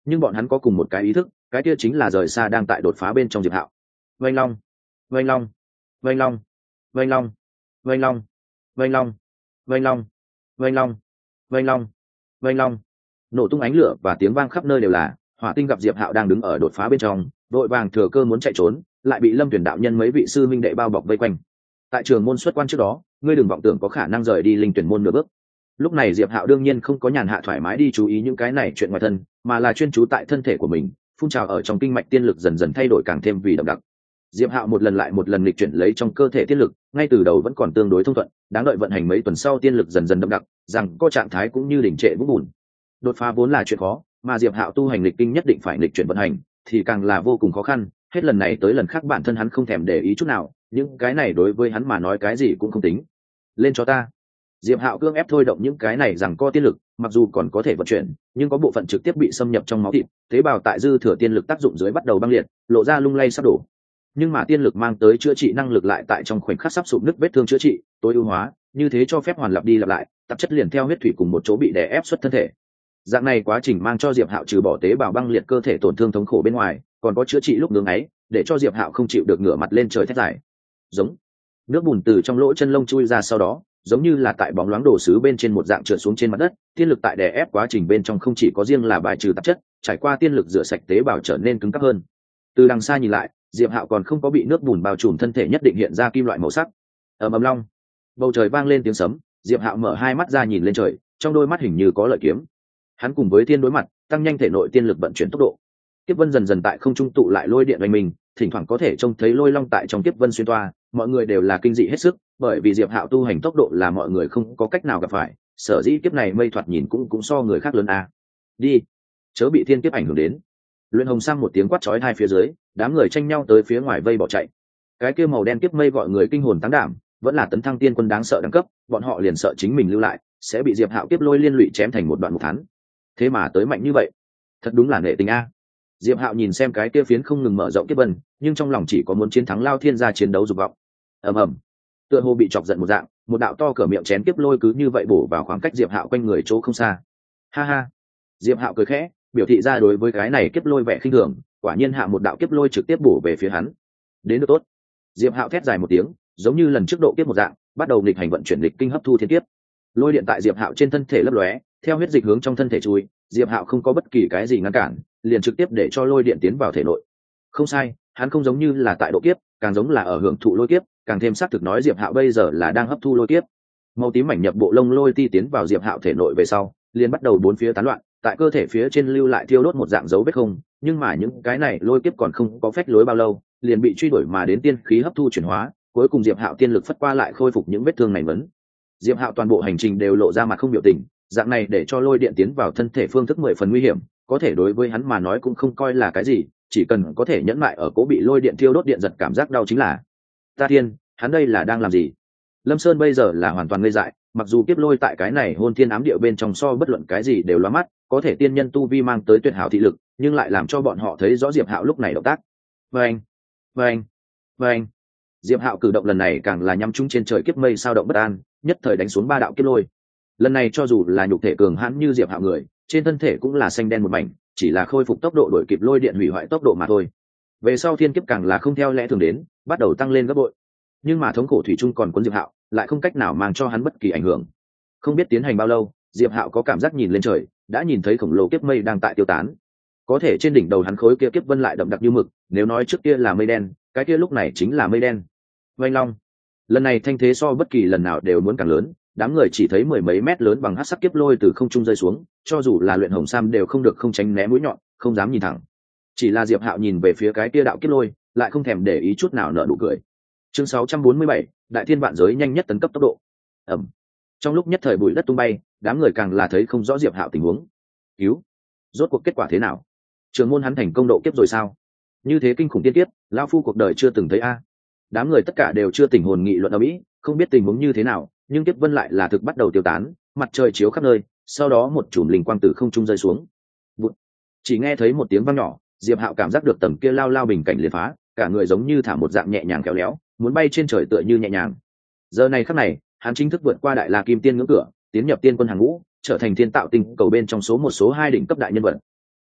nhưng bọn hắn có cùng một cái ý thức, cái kia chính là rời xa đang tại đột phá bên trong Diệp Hạo. Vành long, vành long, vành long, vành long, vành long, vành long, vành long, vành long, vành long, vành long. Nổ tung ánh lửa và tiếng vang khắp nơi đều là. Hỏa Tinh gặp Diệp Hạo đang đứng ở đột phá bên trong, đội vàng thừa cơ muốn chạy trốn, lại bị Lâm Tuyển đạo nhân mấy vị sư minh đệ bao bọc vây quanh. Tại trường môn xuất quan trước đó, ngươi đừng vọng tưởng có khả năng rời đi linh tuyển môn nửa bước. Lúc này Diệp Hạo đương nhiên không có nhàn hạ thoải mái đi chú ý những cái này chuyện ngoài thân, mà là chuyên chú tại thân thể của mình, phun trào ở trong kinh mạch tiên lực dần dần thay đổi càng thêm vì đậm đặc. Diệp Hạo một lần lại một lần lịch chuyển lấy trong cơ thể tiên lực, ngay từ đầu vẫn còn tương đối thông thuận, đáng đợi vận hành mấy tuần sau tiên lực dần dần đậm đặc, rằng có trạng thái cũng như đỉnh trệ vũng bùn. Đột phá vốn là chuyện khó, mà Diệp Hạo tu hành lịch kinh nhất định phải lịch chuyển vận hành, thì càng là vô cùng khó khăn. Hết lần này tới lần khác bản thân hắn không thèm để ý chút nào, những cái này đối với hắn mà nói cái gì cũng không tính. Lên cho ta. Diệp Hạo cương ép thôi động những cái này rằng co tiên lực, mặc dù còn có thể vận chuyển, nhưng có bộ phận trực tiếp bị xâm nhập trong máu thịt, tế bào tại dư thừa tiên lực tác dụng dưới bắt đầu băng liệt, lộ ra lung lay sắp đổ. Nhưng mà tiên lực mang tới chữa trị năng lực lại tại trong khoảnh khắc sắp sụp nứt vết thương chữa trị, tối ưu hóa, như thế cho phép hoàn lặp đi lặp lại, tạp chất liền theo huyết thủy cùng một chỗ bị đè ép xuất thân thể. Dạng này quá trình mang cho Diệp Hạo trừ bỏ tế bào băng liệt cơ thể tổn thương thống khổ bên ngoài, còn có chữa trị lúc ngưỡng ấy, để cho Diệp Hạo không chịu được ngửa mặt lên trời thét dài. Giống. Nước bùn từ trong lỗ chân lông chui ra sau đó, giống như là tại bóng loáng đồ sứ bên trên một dạng trượt xuống trên mặt đất, tiên lực tại đè ép quá trình bên trong không chỉ có riêng là bài trừ tạp chất, trải qua tiên lực rửa sạch tế bào trở nên cứng cáp hơn. Từ đằng xa nhìn lại, Diệp Hạo còn không có bị nước bùn bao trùm thân thể nhất định hiện ra kim loại màu sắc. Ầm ầm long, bầu trời vang lên tiếng sấm, Diệp Hạo mở hai mắt ra nhìn lên trời, trong đôi mắt hình như có lợi kiếm. Hắn cùng với tiên đối mặt, tăng nhanh thể nội tiên lực vận chuyển tốc độ. Kiếp vân dần dần tại không trung tụ lại lôi điện oanh mình, thỉnh thoảng có thể trông thấy lôi long tại trong kiếp vân xuyên toa, mọi người đều là kinh dị hết sức, bởi vì Diệp Hạo tu hành tốc độ là mọi người không có cách nào gặp phải, sở dĩ kiếp này mây thoạt nhìn cũng so người khác lớn a. Đi, chớ bị thiên kiếp ảnh hưởng đến. Luyện Hồng sang một tiếng quát chói hai phía dưới, đám người tranh nhau tới phía ngoài vây bỏ chạy. Cái kia màu đen kiếp mây gọi người kinh hồn táng đảm, vẫn là tấn thăng tiên quân đáng sợ đẳng cấp, bọn họ liền sợ chính mình lưu lại, sẽ bị Diệp Hạo kiếp lôi liên lụy chém thành một đoạn mục thán. Thế mà tới mạnh như vậy, thật đúng là nể tình a. Diệp Hạo nhìn xem cái kia phiến không ngừng mở rộng kiếp vân, nhưng trong lòng chỉ có muốn chiến thắng Lao Thiên gia chiến đấu dục vọng. Ầm ầm, tựa hồ bị chọc giận một dạng, một đạo to cỡ miệng chén kiếp lôi cứ như vậy bổ vào khoảng cách Diệp Hạo quanh người chỗ không xa. Ha ha. Diệp Hạo cười khẽ, biểu thị ra đối với cái này kiếp lôi vẻ khinh thường, quả nhiên hạ một đạo kiếp lôi trực tiếp bổ về phía hắn. Đến được tốt. Diệp Hạo thét dài một tiếng, giống như lần trước độ kiếp một dạng, bắt đầu nghịch hành vận chuyển lịch kinh hấp thu thiên kiếp. Lôi điện tại Diệp Hạo trên thân thể lấp lóe, theo huyết dịch hướng trong thân thể chui, Diệp Hạo không có bất kỳ cái gì ngăn cản, liền trực tiếp để cho lôi điện tiến vào thể nội. Không sai, hắn không giống như là tại độ kiếp, càng giống là ở hưởng thụ lôi kiếp, càng thêm xác thực nói Diệp Hạo bây giờ là đang hấp thu lôi kiếp. Màu tím mảnh nhập bộ lông lôi ti tiến vào Diệp Hạo thể nội về sau, liền bắt đầu bốn phía tán loạn, tại cơ thể phía trên lưu lại thiêu đốt một dạng dấu vết không, nhưng mà những cái này lôi kiếp còn không có phách lối bao lâu, liền bị truy đuổi mà đến tiên khí hấp thu chuyển hóa, cuối cùng Diệp Hạo tiên lực phất qua lại khôi phục những vết thương này vấn. Diệp Hạo toàn bộ hành trình đều lộ ra mặt không biểu tình, dạng này để cho lôi điện tiến vào thân thể phương thức 10 phần nguy hiểm, có thể đối với hắn mà nói cũng không coi là cái gì, chỉ cần có thể nhẫn lại ở cố bị lôi điện thiêu đốt điện giật cảm giác đau chính là. Ta thiên, hắn đây là đang làm gì? Lâm Sơn bây giờ là hoàn toàn ngây dại, mặc dù kiếp lôi tại cái này hôn thiên ám địa bên trong so bất luận cái gì đều lóa mắt, có thể tiên nhân tu vi mang tới tuyệt hảo thị lực, nhưng lại làm cho bọn họ thấy rõ Diệp Hạo lúc này động tác. Vâng, vâng, vâng. Diệp Hạo cử động lần này càng là nhắm trúng trên trời kiếp mây sao động bất an, nhất thời đánh xuống 3 đạo kiếp lôi. Lần này cho dù là nhục thể cường hãn như Diệp Hạo người, trên thân thể cũng là xanh đen một mảnh, chỉ là khôi phục tốc độ đổi kịp lôi điện hủy hoại tốc độ mà thôi. Về sau thiên kiếp càng là không theo lẽ thường đến, bắt đầu tăng lên gấp bội. Nhưng mà thống khổ thủy chung còn cuốn Diệp Hạo, lại không cách nào mang cho hắn bất kỳ ảnh hưởng. Không biết tiến hành bao lâu, Diệp Hạo có cảm giác nhìn lên trời, đã nhìn thấy khổng lồ kiếp mây đang tại tiêu tán. Có thể trên đỉnh đầu hắn khối kia kiếp vân lại đậm đặc như mực, nếu nói trước kia là mây đen, cái kia lúc này chính là mây đen. Oanh long. Lần này thanh thế so bất kỳ lần nào đều muốn càng lớn, đám người chỉ thấy 10 mấy mét lớn bằng hắc sắc kiếp lôi từ không trung rơi xuống, cho dù là Luyện Hồng Sam đều không được không tránh né mũi nhọn, không dám nhìn thẳng. Chỉ là Diệp Hạo nhìn về phía cái kia đạo kiếp lôi, lại không thèm để ý chút nào nở nụ cười. Chương 647, Đại Thiên Vạn Giới nhanh nhất tấn cấp tốc độ. Ầm. Trong lúc nhất thời bụi đất tung bay, đám người càng là thấy không rõ Diệp Hạo tình huống. Cứu, rốt cuộc kết quả thế nào? Trường môn hắn thành công độ kiếp rồi sao? Như thế kinh khủng tiên kiếp, lão phu cuộc đời chưa từng thấy a. Đám người tất cả đều chưa tỉnh hồn nghị luận ở mỹ, không biết tình huống như thế nào, nhưng kiếp vân lại là thực bắt đầu tiêu tán, mặt trời chiếu khắp nơi, sau đó một chùm linh quang từ không trung rơi xuống. Bụt. Chỉ nghe thấy một tiếng vang nhỏ, Diệp Hạo cảm giác được tầng kia lao lao bình cảnh liền phá, cả người giống như thả một dạng nhẹ nhàng khéo léo, muốn bay trên trời tựa như nhẹ nhàng. Giờ này khắc này, hắn chính thức vượt qua Đại La Kim Tiên ngưỡng cửa, tiến nhập tiên quân hàng ngũ, trở thành thiên tạo tinh cầu bên trong số 1 số 2 đỉnh cấp đại nhân vật.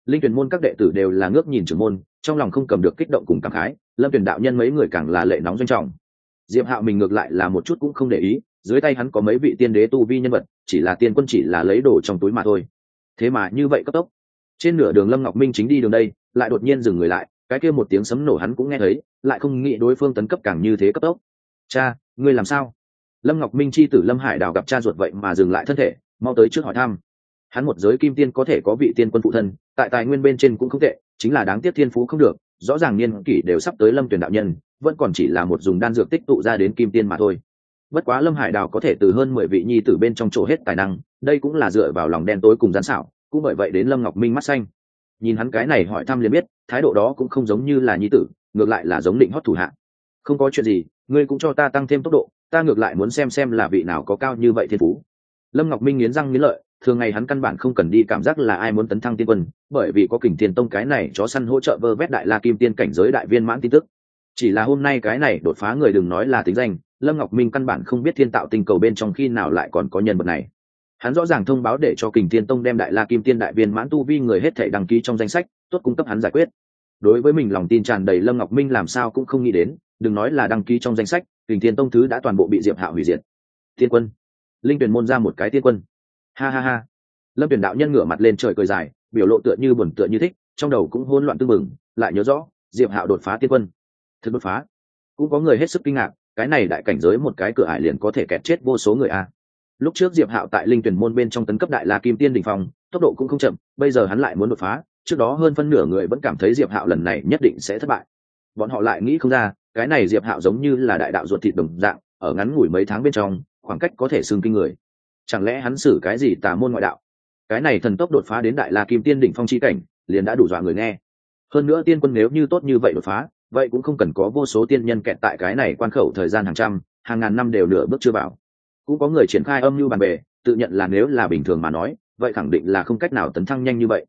linh tuyển môn các đệ tử đều là ngước nhìn trưởng môn, trong lòng không cầm được kích động cùng cảm khái. Lâm tuyển đạo nhân mấy người càng là lệ nóng doanh trọng. Diệp Hạo mình ngược lại là một chút cũng không để ý, dưới tay hắn có mấy vị tiên đế tu vi nhân vật, chỉ là tiên quân chỉ là lấy đồ trong túi mà thôi. Thế mà như vậy cấp tốc. Trên nửa đường Lâm Ngọc Minh chính đi đường đây, lại đột nhiên dừng người lại, cái kia một tiếng sấm nổ hắn cũng nghe thấy, lại không nghĩ đối phương tấn cấp càng như thế cấp tốc. Cha, ngươi làm sao? Lâm Ngọc Minh chi tử Lâm Hải Đào gặp cha ruột vậy mà dừng lại thân thể, mau tới trước hỏi thăm. Hắn một giới kim tiên có thể có vị tiên quân phụ thân, tại tài nguyên bên trên cũng không tệ, chính là đáng tiếc thiên phú không được, rõ ràng niên kỷ đều sắp tới Lâm Tuyển đạo nhân, vẫn còn chỉ là một dùng đan dược tích tụ ra đến kim tiên mà thôi. Bất quá Lâm Hải Đào có thể từ hơn 10 vị nhi tử bên trong chỗ hết tài năng, đây cũng là dựa vào lòng đen tối cùng gian xảo, cũng bởi vậy đến Lâm Ngọc Minh mắt xanh. Nhìn hắn cái này hỏi thăm liền biết, thái độ đó cũng không giống như là nhi tử, ngược lại là giống định hót thủ hạ. Không có chuyện gì, ngươi cũng cho ta tăng thêm tốc độ, ta ngược lại muốn xem là vị nào có cao như vậy thiên phú. Lâm Ngọc Minh nghiến răng nghiến lợi, thường ngày hắn căn bản không cần đi cảm giác là ai muốn tấn thăng tiên quân, bởi vì có Kình Thiên Tông cái này chó săn hỗ trợ vơ vét đại la kim tiên cảnh giới đại viên mãn tin tức. Chỉ là hôm nay cái này đột phá người đừng nói là tính danh, Lâm Ngọc Minh căn bản không biết thiên tạo tinh cầu bên trong khi nào lại còn có nhân vật này. Hắn rõ ràng thông báo để cho Kình Thiên Tông đem đại la kim tiên đại viên mãn tu vi người hết thảy đăng ký trong danh sách, tốt cung cấp hắn giải quyết. Đối với mình lòng tin tràn đầy Lâm Ngọc Minh làm sao cũng không nghĩ đến, đừng nói là đăng ký trong danh sách, Kình Thiên Tông thứ đã toàn bộ bị Diệp Hạo hủy diệt. Tiên quân, linh tuyển môn ra một cái tiên quân. Ha ha ha. Lâm Tuyển đạo nhân ngửa mặt lên trời cười dài, biểu lộ tựa như buồn tựa như thích, trong đầu cũng hỗn loạn tương mừng, lại nhớ rõ, Diệp Hạo đột phá tiên quân. Thực đột phá. Cũng có người hết sức kinh ngạc, cái này đại cảnh giới một cái cửa ải liền có thể kẹt chết vô số người a. Lúc trước Diệp Hạo tại linh tuyển môn bên trong tấn cấp đại la kim tiên đỉnh phong, tốc độ cũng không chậm, bây giờ hắn lại muốn đột phá, trước đó hơn phân nửa người vẫn cảm thấy Diệp Hạo lần này nhất định sẽ thất bại. Bọn họ lại nghĩ không ra, cái này Diệp Hạo giống như là đại đạo ruột thịt đồng dạng, ở ngắn ngủi mấy tháng bên trong, khoảng cách có thể xưng kinh người. Chẳng lẽ hắn xử cái gì tà môn ngoại đạo? Cái này thần tốc đột phá đến đại la kim tiên đỉnh phong chi cảnh, liền đã đủ dọa người nghe. Hơn nữa tiên quân nếu như tốt như vậy đột phá, vậy cũng không cần có vô số tiên nhân kẹt tại cái này quan khẩu thời gian hàng trăm, hàng ngàn năm đều nửa bước chưa vào. Cũng có người triển khai âm mưu bàn bề, tự nhận là nếu là bình thường mà nói, vậy khẳng định là không cách nào tấn thăng nhanh như vậy.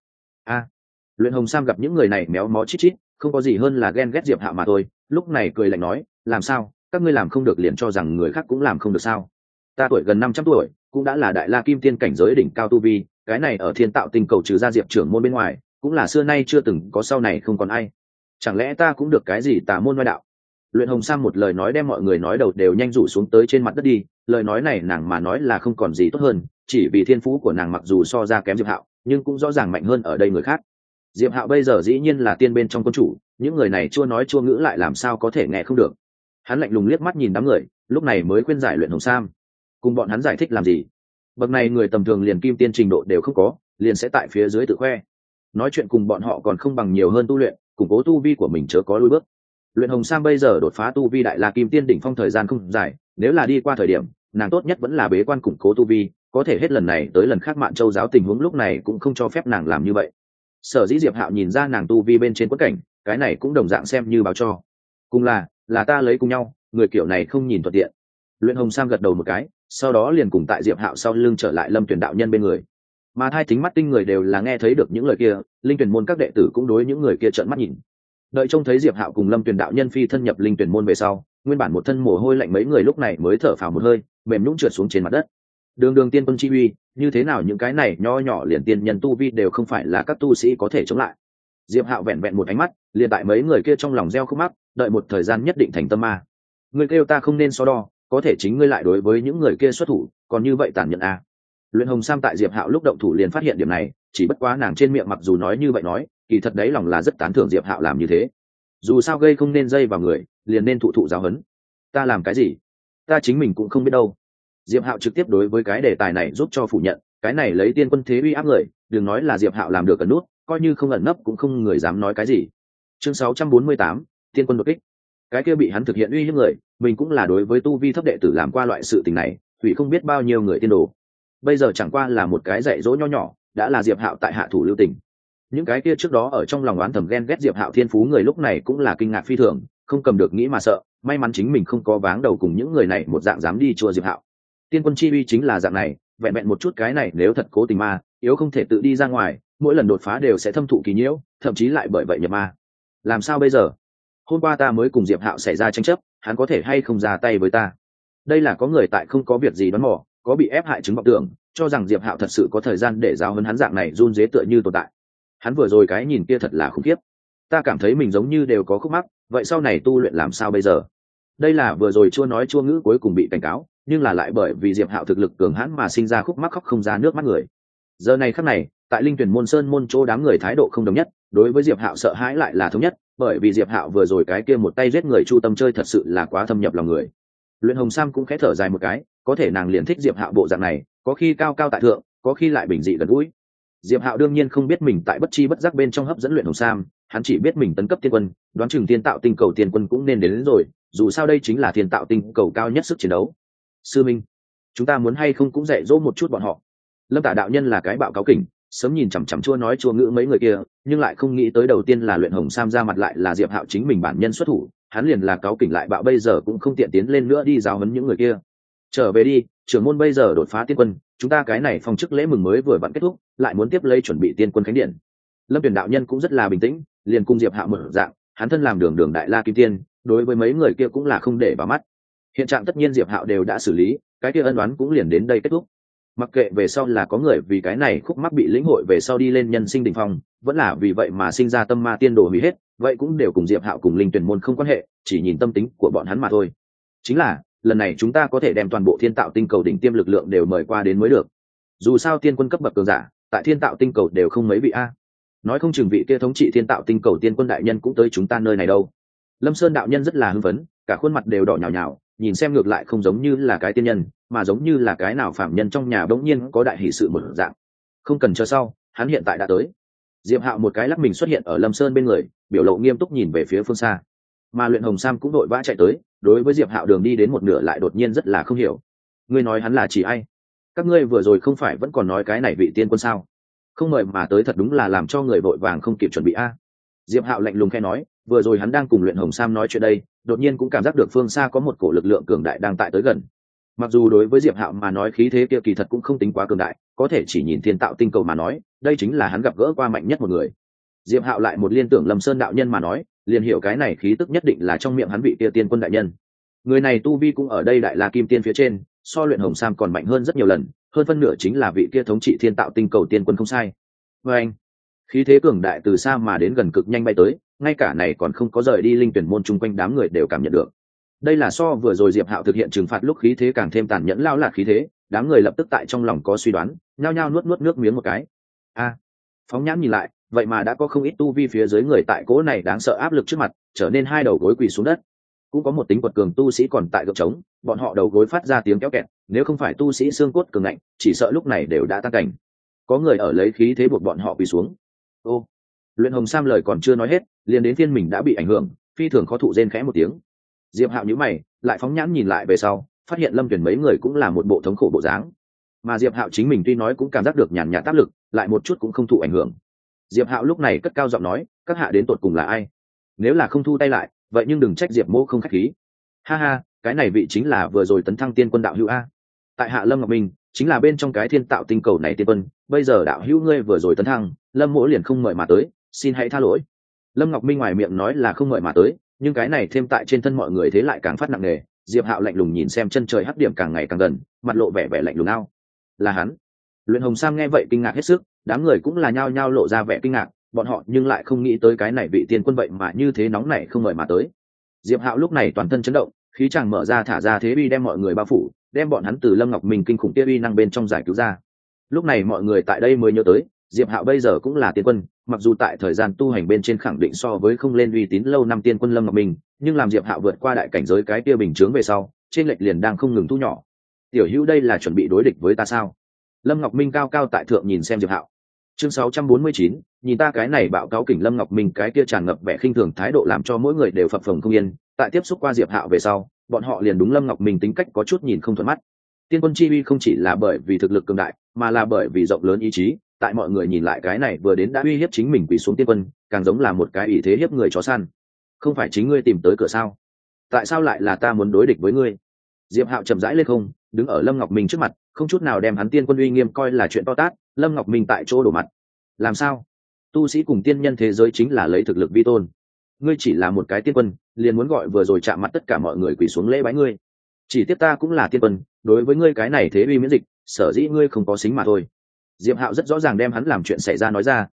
Luyện Hồng Sam gặp những người này méo mó chít chít, không có gì hơn là ghen ghét Diệp Hạo mà thôi, lúc này cười lạnh nói, làm sao, các ngươi làm không được liền cho rằng người khác cũng làm không được sao? Ta tuổi gần 500 tuổi, cũng đã là đại la kim tiên cảnh giới đỉnh cao tu vi, cái này ở thiên tạo tinh cầu trừ ra Diệp trưởng môn bên ngoài, cũng là xưa nay chưa từng có, sau này không còn ai. Chẳng lẽ ta cũng được cái gì tà môn ngoại đạo? Luyện Hồng Sam một lời nói đem mọi người nói đầu đều nhanh rủ xuống tới trên mặt đất đi, lời nói này nàng mà nói là không còn gì tốt hơn, chỉ vì thiên phú của nàng mặc dù so ra kém Diệp Hạo, nhưng cũng rõ ràng mạnh hơn ở đây người khác. Diệp Hạo bây giờ dĩ nhiên là tiên bên trong quân chủ, những người này chua nói chua ngữ lại làm sao có thể nghe không được. Hắn lạnh lùng liếc mắt nhìn đám người, lúc này mới khuyên giải Luyện Hồng Sam. Cùng bọn hắn giải thích làm gì? Bậc này người tầm thường liền kim tiên trình độ đều không có, liền sẽ tại phía dưới tự khoe. Nói chuyện cùng bọn họ còn không bằng nhiều hơn tu luyện, củng cố tu vi của mình chớ có lùi bước. Luyện Hồng Sam bây giờ đột phá tu vi đại la kim tiên đỉnh phong thời gian không dài, nếu là đi qua thời điểm, nàng tốt nhất vẫn là bế quan củng cố tu vi, có thể hết lần này tới lần khác Mạn Châu giáo tình huống lúc này cũng không cho phép nàng làm như vậy. Sở dĩ Diệp Hạo nhìn ra nàng tu vi bên trên quất cảnh, cái này cũng đồng dạng xem như báo cho. Cùng là ta lấy cùng nhau, người kiểu này không nhìn thuận tiện. Luyện Hồng Sam gật đầu một cái, sau đó liền cùng tại Diệp Hạo sau lưng trở lại Lâm Tuyển đạo nhân bên người. Mà hai tính mắt tinh người đều là nghe thấy được những lời kia, linh tuyển môn các đệ tử cũng đối những người kia trợn mắt nhìn. Đợi trông thấy Diệp Hạo cùng Lâm Tuyển đạo nhân phi thân nhập linh tuyển môn về sau, nguyên bản một thân mồ hôi lạnh mấy người lúc này mới thở phào một hơi, mềm nhũn trượt xuống trên mặt đất. Đường tiên quân chi uy, như thế nào những cái này nho nhỏ liền tiên nhân tu vi đều không phải là các tu sĩ có thể chống lại. Diệp Hạo vẹn vẹn một ánh mắt, liền tại mấy người kia trong lòng gieo khúc mắc, đợi một thời gian nhất định thành tâm ma. Ngươi kêu ta không nên so đo, có thể chính ngươi lại đối với những người kia xuất thủ, còn như vậy tàn nhẫn à? Luyện Hồng Sam tại Diệp Hạo lúc động thủ liền phát hiện điểm này, chỉ bất quá nàng trên miệng mặc dù nói như vậy nói, kỳ thật đấy lòng là rất tán thưởng Diệp Hạo làm như thế. Dù sao gây không nên dây vào người, liền nên thụ giáo huấn. Ta làm cái gì? Ta chính mình cũng không biết đâu. Diệp Hạo trực tiếp đối với cái đề tài này giúp cho phủ nhận, cái này lấy tiên quân thế uy áp người, đừng nói là Diệp Hạo làm được ẩn nút, coi như không ẩn nấp cũng không người dám nói cái gì. Chương 648, tiên quân đột kích. Cái kia bị hắn thực hiện uy hiếp người, mình cũng là đối với tu vi thấp đệ tử làm qua loại sự tình này, hủy không biết bao nhiêu người tiên đồ. Bây giờ chẳng qua là một cái dạy dỗ nho nhỏ, đã là Diệp Hạo tại hạ thủ lưu tình. Những cái kia trước đó ở trong lòng oán thầm ghen ghét Diệp Hạo thiên phú người lúc này cũng là kinh ngạc phi thường, không cầm được nghĩ mà sợ, may mắn chính mình không có váng đầu cùng những người này một dạng dám đi chùa Diệp Hạo. Tiên quân chi uy chính là dạng này, vẹn vẹn một chút cái này nếu thật cố tình ma, yếu không thể tự đi ra ngoài, mỗi lần đột phá đều sẽ thâm thụ kỳ nhiễu, thậm chí lại bởi vậy nhập ma. Làm sao bây giờ? Hôm qua ta mới cùng Diệp Hạo xảy ra tranh chấp, hắn có thể hay không ra tay với ta? Đây là có người tại không có việc gì đoán mò, có bị ép hại chứng vọng tưởng, cho rằng Diệp Hạo thật sự có thời gian để giáo huấn hắn dạng này run rế tựa như tồn tại. Hắn vừa rồi cái nhìn kia thật là khủng khiếp. Ta cảm thấy mình giống như đều có khúc mắc, vậy sau này tu luyện làm sao bây giờ? Đây là vừa rồi chua nói chua ngữ cuối cùng bị cảnh cáo, nhưng là lại bởi vì Diệp Hạo thực lực cường hãn mà sinh ra khúc mắc khóc không ra nước mắt người. Giờ này khắc này, tại Linh Tuyển môn sơn môn chỗ đám người thái độ không đồng nhất, đối với Diệp Hạo sợ hãi lại là thống nhất, bởi vì Diệp Hạo vừa rồi cái kia một tay giết người chu tâm chơi thật sự là quá thâm nhập lòng người. Luyện Hồng Sam cũng khẽ thở dài một cái, có thể nàng liền thích Diệp Hạo bộ dạng này, có khi cao cao tại thượng, có khi lại bình dị gần gũi. Diệp Hạo đương nhiên không biết mình tại bất chi bất giác bên trong hấp dẫn Luyện Hồng Sam, hắn chỉ biết mình tấn cấp tiên quân, đoán chừng tiên tạo tinh cầu tiên quân cũng nên đến rồi, dù sao đây chính là tiên tạo tinh cầu cao nhất sức chiến đấu. Sư minh, chúng ta muốn hay không cũng dạy dỗ một chút bọn họ. Lâm Tả đạo nhân là cái bạo cáo kỉnh, sớm nhìn chằm chằm chua nói chua ngữ mấy người kia, nhưng lại không nghĩ tới đầu tiên là Luyện Hồng Sam ra mặt lại là Diệp Hạo chính mình bản nhân xuất thủ, hắn liền là cáo kỉnh lại bạo bây giờ cũng không tiện tiến lên nữa đi giáo huấn những người kia. Trở về đi, trưởng môn bây giờ đột phá tiên quân, chúng ta cái này phong chức lễ mừng mới vừa vặn kết thúc, lại muốn tiếp lấy chuẩn bị tiên quân khánh điện. Lâm Tuyển đạo nhân cũng rất là bình tĩnh, liền cùng Diệp Hạo mở dạng, hắn thân làm đường đại la kim tiên, đối với mấy người kia cũng là không để vào mắt. Hiện trạng tất nhiên Diệp Hạo đều đã xử lý, cái kia ân oán cũng liền đến đây kết thúc. Mặc kệ về sau là có người vì cái này khúc mắc bị lĩnh hội về sau đi lên nhân sinh đỉnh phong, vẫn là vì vậy mà sinh ra tâm ma tiên đồ hủy hết, vậy cũng đều cùng Diệp Hạo cùng Linh Tuyển môn không quan hệ, chỉ nhìn tâm tính của bọn hắn mà thôi. Chính là, lần này chúng ta có thể đem toàn bộ thiên tạo tinh cầu đỉnh tiêm lực lượng đều mời qua đến mới được. Dù sao tiên quân cấp bậc cường giả, tại thiên tạo tinh cầu đều không mấy vị a. Nói không chừng vị kia thống trị thiên tạo tinh cầu tiên quân đại nhân cũng tới chúng ta nơi này đâu. Lâm Sơn đạo nhân rất là hưng phấn, cả khuôn mặt đều đỏ nhào nhào, nhìn xem ngược lại không giống như là cái tiên nhân, mà giống như là cái nào phạm nhân trong nhà bỗng nhiên có đại hỷ sự một dạng. Không cần chờ sau, hắn hiện tại đã tới. Diệp Hạo một cái lắc mình xuất hiện ở Lâm Sơn bên người, biểu lộ nghiêm túc nhìn về phía phương xa. Mà Luyện Hồng Sam cũng đội vã chạy tới, đối với Diệp Hạo đường đi đến một nửa lại đột nhiên rất là không hiểu. Ngươi nói hắn là chỉ ai? Các ngươi vừa rồi không phải vẫn còn nói cái này vị tiên quân sao? Không mời mà tới thật đúng là làm cho người vội vàng không kịp chuẩn bị a. Diệp Hạo lạnh lùng khẽ nói, vừa rồi hắn đang cùng Luyện Hồng Sam nói chuyện đây, đột nhiên cũng cảm giác được phương xa có một cổ lực lượng cường đại đang tại tới gần. Mặc dù đối với Diệp Hạo mà nói khí thế kia kỳ thật cũng không tính quá cường đại, có thể chỉ nhìn thiên tạo tinh cầu mà nói, đây chính là hắn gặp gỡ qua mạnh nhất một người. Diệp Hạo lại một liên tưởng Lâm Sơn đạo nhân mà nói, liền hiểu cái này khí tức nhất định là trong miệng hắn vị kia tiên quân đại nhân. Người này tu vi cũng ở đây đại la kim tiên phía trên, so Luyện Hồng Sam còn mạnh hơn rất nhiều lần, hơn phân nửa chính là vị kia thống trị thiên tạo tinh cầu tiên quân không sai. Và anh, khí thế cường đại từ xa mà đến gần cực nhanh bay tới, ngay cả này còn không có rời đi Linh Tuyển môn chung quanh đám người đều cảm nhận được. Đây là so vừa rồi Diệp Hạo thực hiện trừng phạt lúc khí thế càng thêm tàn nhẫn lao lạc khí thế, đám người lập tức tại trong lòng có suy đoán, nhao nhao nuốt nước miếng một cái. A, phóng nhãn nhìn lại, vậy mà đã có không ít tu vi phía dưới người tại cỗ này đáng sợ áp lực trước mặt, trở nên hai đầu gối quỳ xuống đất. Cũng có một tính quật cường tu sĩ còn tại gượng trống, bọn họ đầu gối phát ra tiếng kéo kẹt, nếu không phải tu sĩ xương cốt cường ngạnh, chỉ sợ lúc này đều đã tan cảnh. Có người ở lấy khí thế buộc bọn họ quỳ xuống. Ô, Luyện Hồng Sam lời còn chưa nói hết, liền đến phiên mình đã bị ảnh hưởng, phi thường khó thụ rên khẽ một tiếng. Diệp Hạo nhíu mày, lại phóng nhãn nhìn lại về sau, phát hiện Lâm Tuyển mấy người cũng là một bộ thống khổ bộ dáng. Mà Diệp Hạo chính mình tuy nói cũng cảm giác được nhàn nhạt áp lực, lại một chút cũng không thụ ảnh hưởng. Diệp Hạo lúc này cất cao giọng nói, các hạ đến tột cùng là ai? Nếu là không thu tay lại, vậy nhưng đừng trách Diệp Mỗ không khách khí. Ha ha, cái này vị chính là vừa rồi tấn thăng tiên quân đạo hữu a. Tại hạ Lâm Ngọc Minh, chính là bên trong cái thiên tạo tinh cầu này tiên quân, bây giờ đạo hữu ngươi vừa rồi tấn thăng, Lâm Mỗ liền không mời mà tới, xin hãy tha lỗi. Lâm Ngọc Minh ngoài miệng nói là không mời mà tới, nhưng cái này thêm tại trên thân mọi người thế lại càng phát nặng nề. Diệp Hạo lạnh lùng nhìn xem chân trời hắc điểm càng ngày càng gần, mặt lộ vẻ lạnh lùng ao. Là hắn. Luyện Hồng Sam nghe vậy kinh ngạc hết sức, đám người cũng là nhao nhao lộ ra vẻ kinh ngạc, bọn họ nhưng lại không nghĩ tới cái này vị tiên quân vậy mà như thế nóng nảy không mời mà tới. Diệp Hạo lúc này toàn thân chấn động, khí chàng mở ra thả ra thế uy đem mọi người bao phủ, đem bọn hắn từ Lâm Ngọc Minh kinh khủng kia uy năng bên trong giải cứu ra. Lúc này mọi người tại đây mới nhớ tới, Diệp Hạo bây giờ cũng là tiên quân, mặc dù tại thời gian tu hành bên trên khẳng định so với không lên uy tín lâu năm tiên quân Lâm Ngọc Minh, nhưng làm Diệp Hạo vượt qua đại cảnh giới cái kia bình chướng về sau, trên lệch liền đang không ngừng thu nhỏ. Tiểu Hữu đây là chuẩn bị đối địch với ta sao? Lâm Ngọc Minh cao cao tại thượng nhìn xem Diệp Hạo. Chương 649, nhìn ta cái này bạo cáo kỉnh. Lâm Ngọc Minh cái kia tràn ngập vẻ khinh thường thái độ làm cho mỗi người đều phập phồng không yên, tại tiếp xúc qua Diệp Hạo về sau, bọn họ liền đúng Lâm Ngọc Minh tính cách có chút nhìn không thuận mắt. Tiên quân chi uy không chỉ là bởi vì thực lực cường đại, mà là bởi vì rộng lớn ý chí, tại mọi người nhìn lại cái này vừa đến đã uy hiếp chính mình quỳ xuống tiên quân, càng giống là một cái ý thế hiếp người chó săn. Không phải chính ngươi tìm tới cửa sao? Tại sao lại là ta muốn đối địch với ngươi? Diệp Hạo chậm rãi lên không, đứng ở Lâm Ngọc Minh trước mặt, không chút nào đem hắn tiên quân uy nghiêm coi là chuyện to tát. Lâm Ngọc Minh tại chỗ đổ mặt. Làm sao? Tu sĩ cùng tiên nhân thế giới chính là lấy thực lực vi tôn. Ngươi chỉ là một cái tiên quân, liền muốn gọi vừa rồi chạm mặt tất cả mọi người quỳ xuống lễ bái ngươi. Chỉ tiếp ta cũng là tiên quân, đối với ngươi cái này thế uy miễn dịch, sở dĩ ngươi không có xính mà thôi. Diệp Hạo rất rõ ràng đem hắn làm chuyện xảy ra nói ra,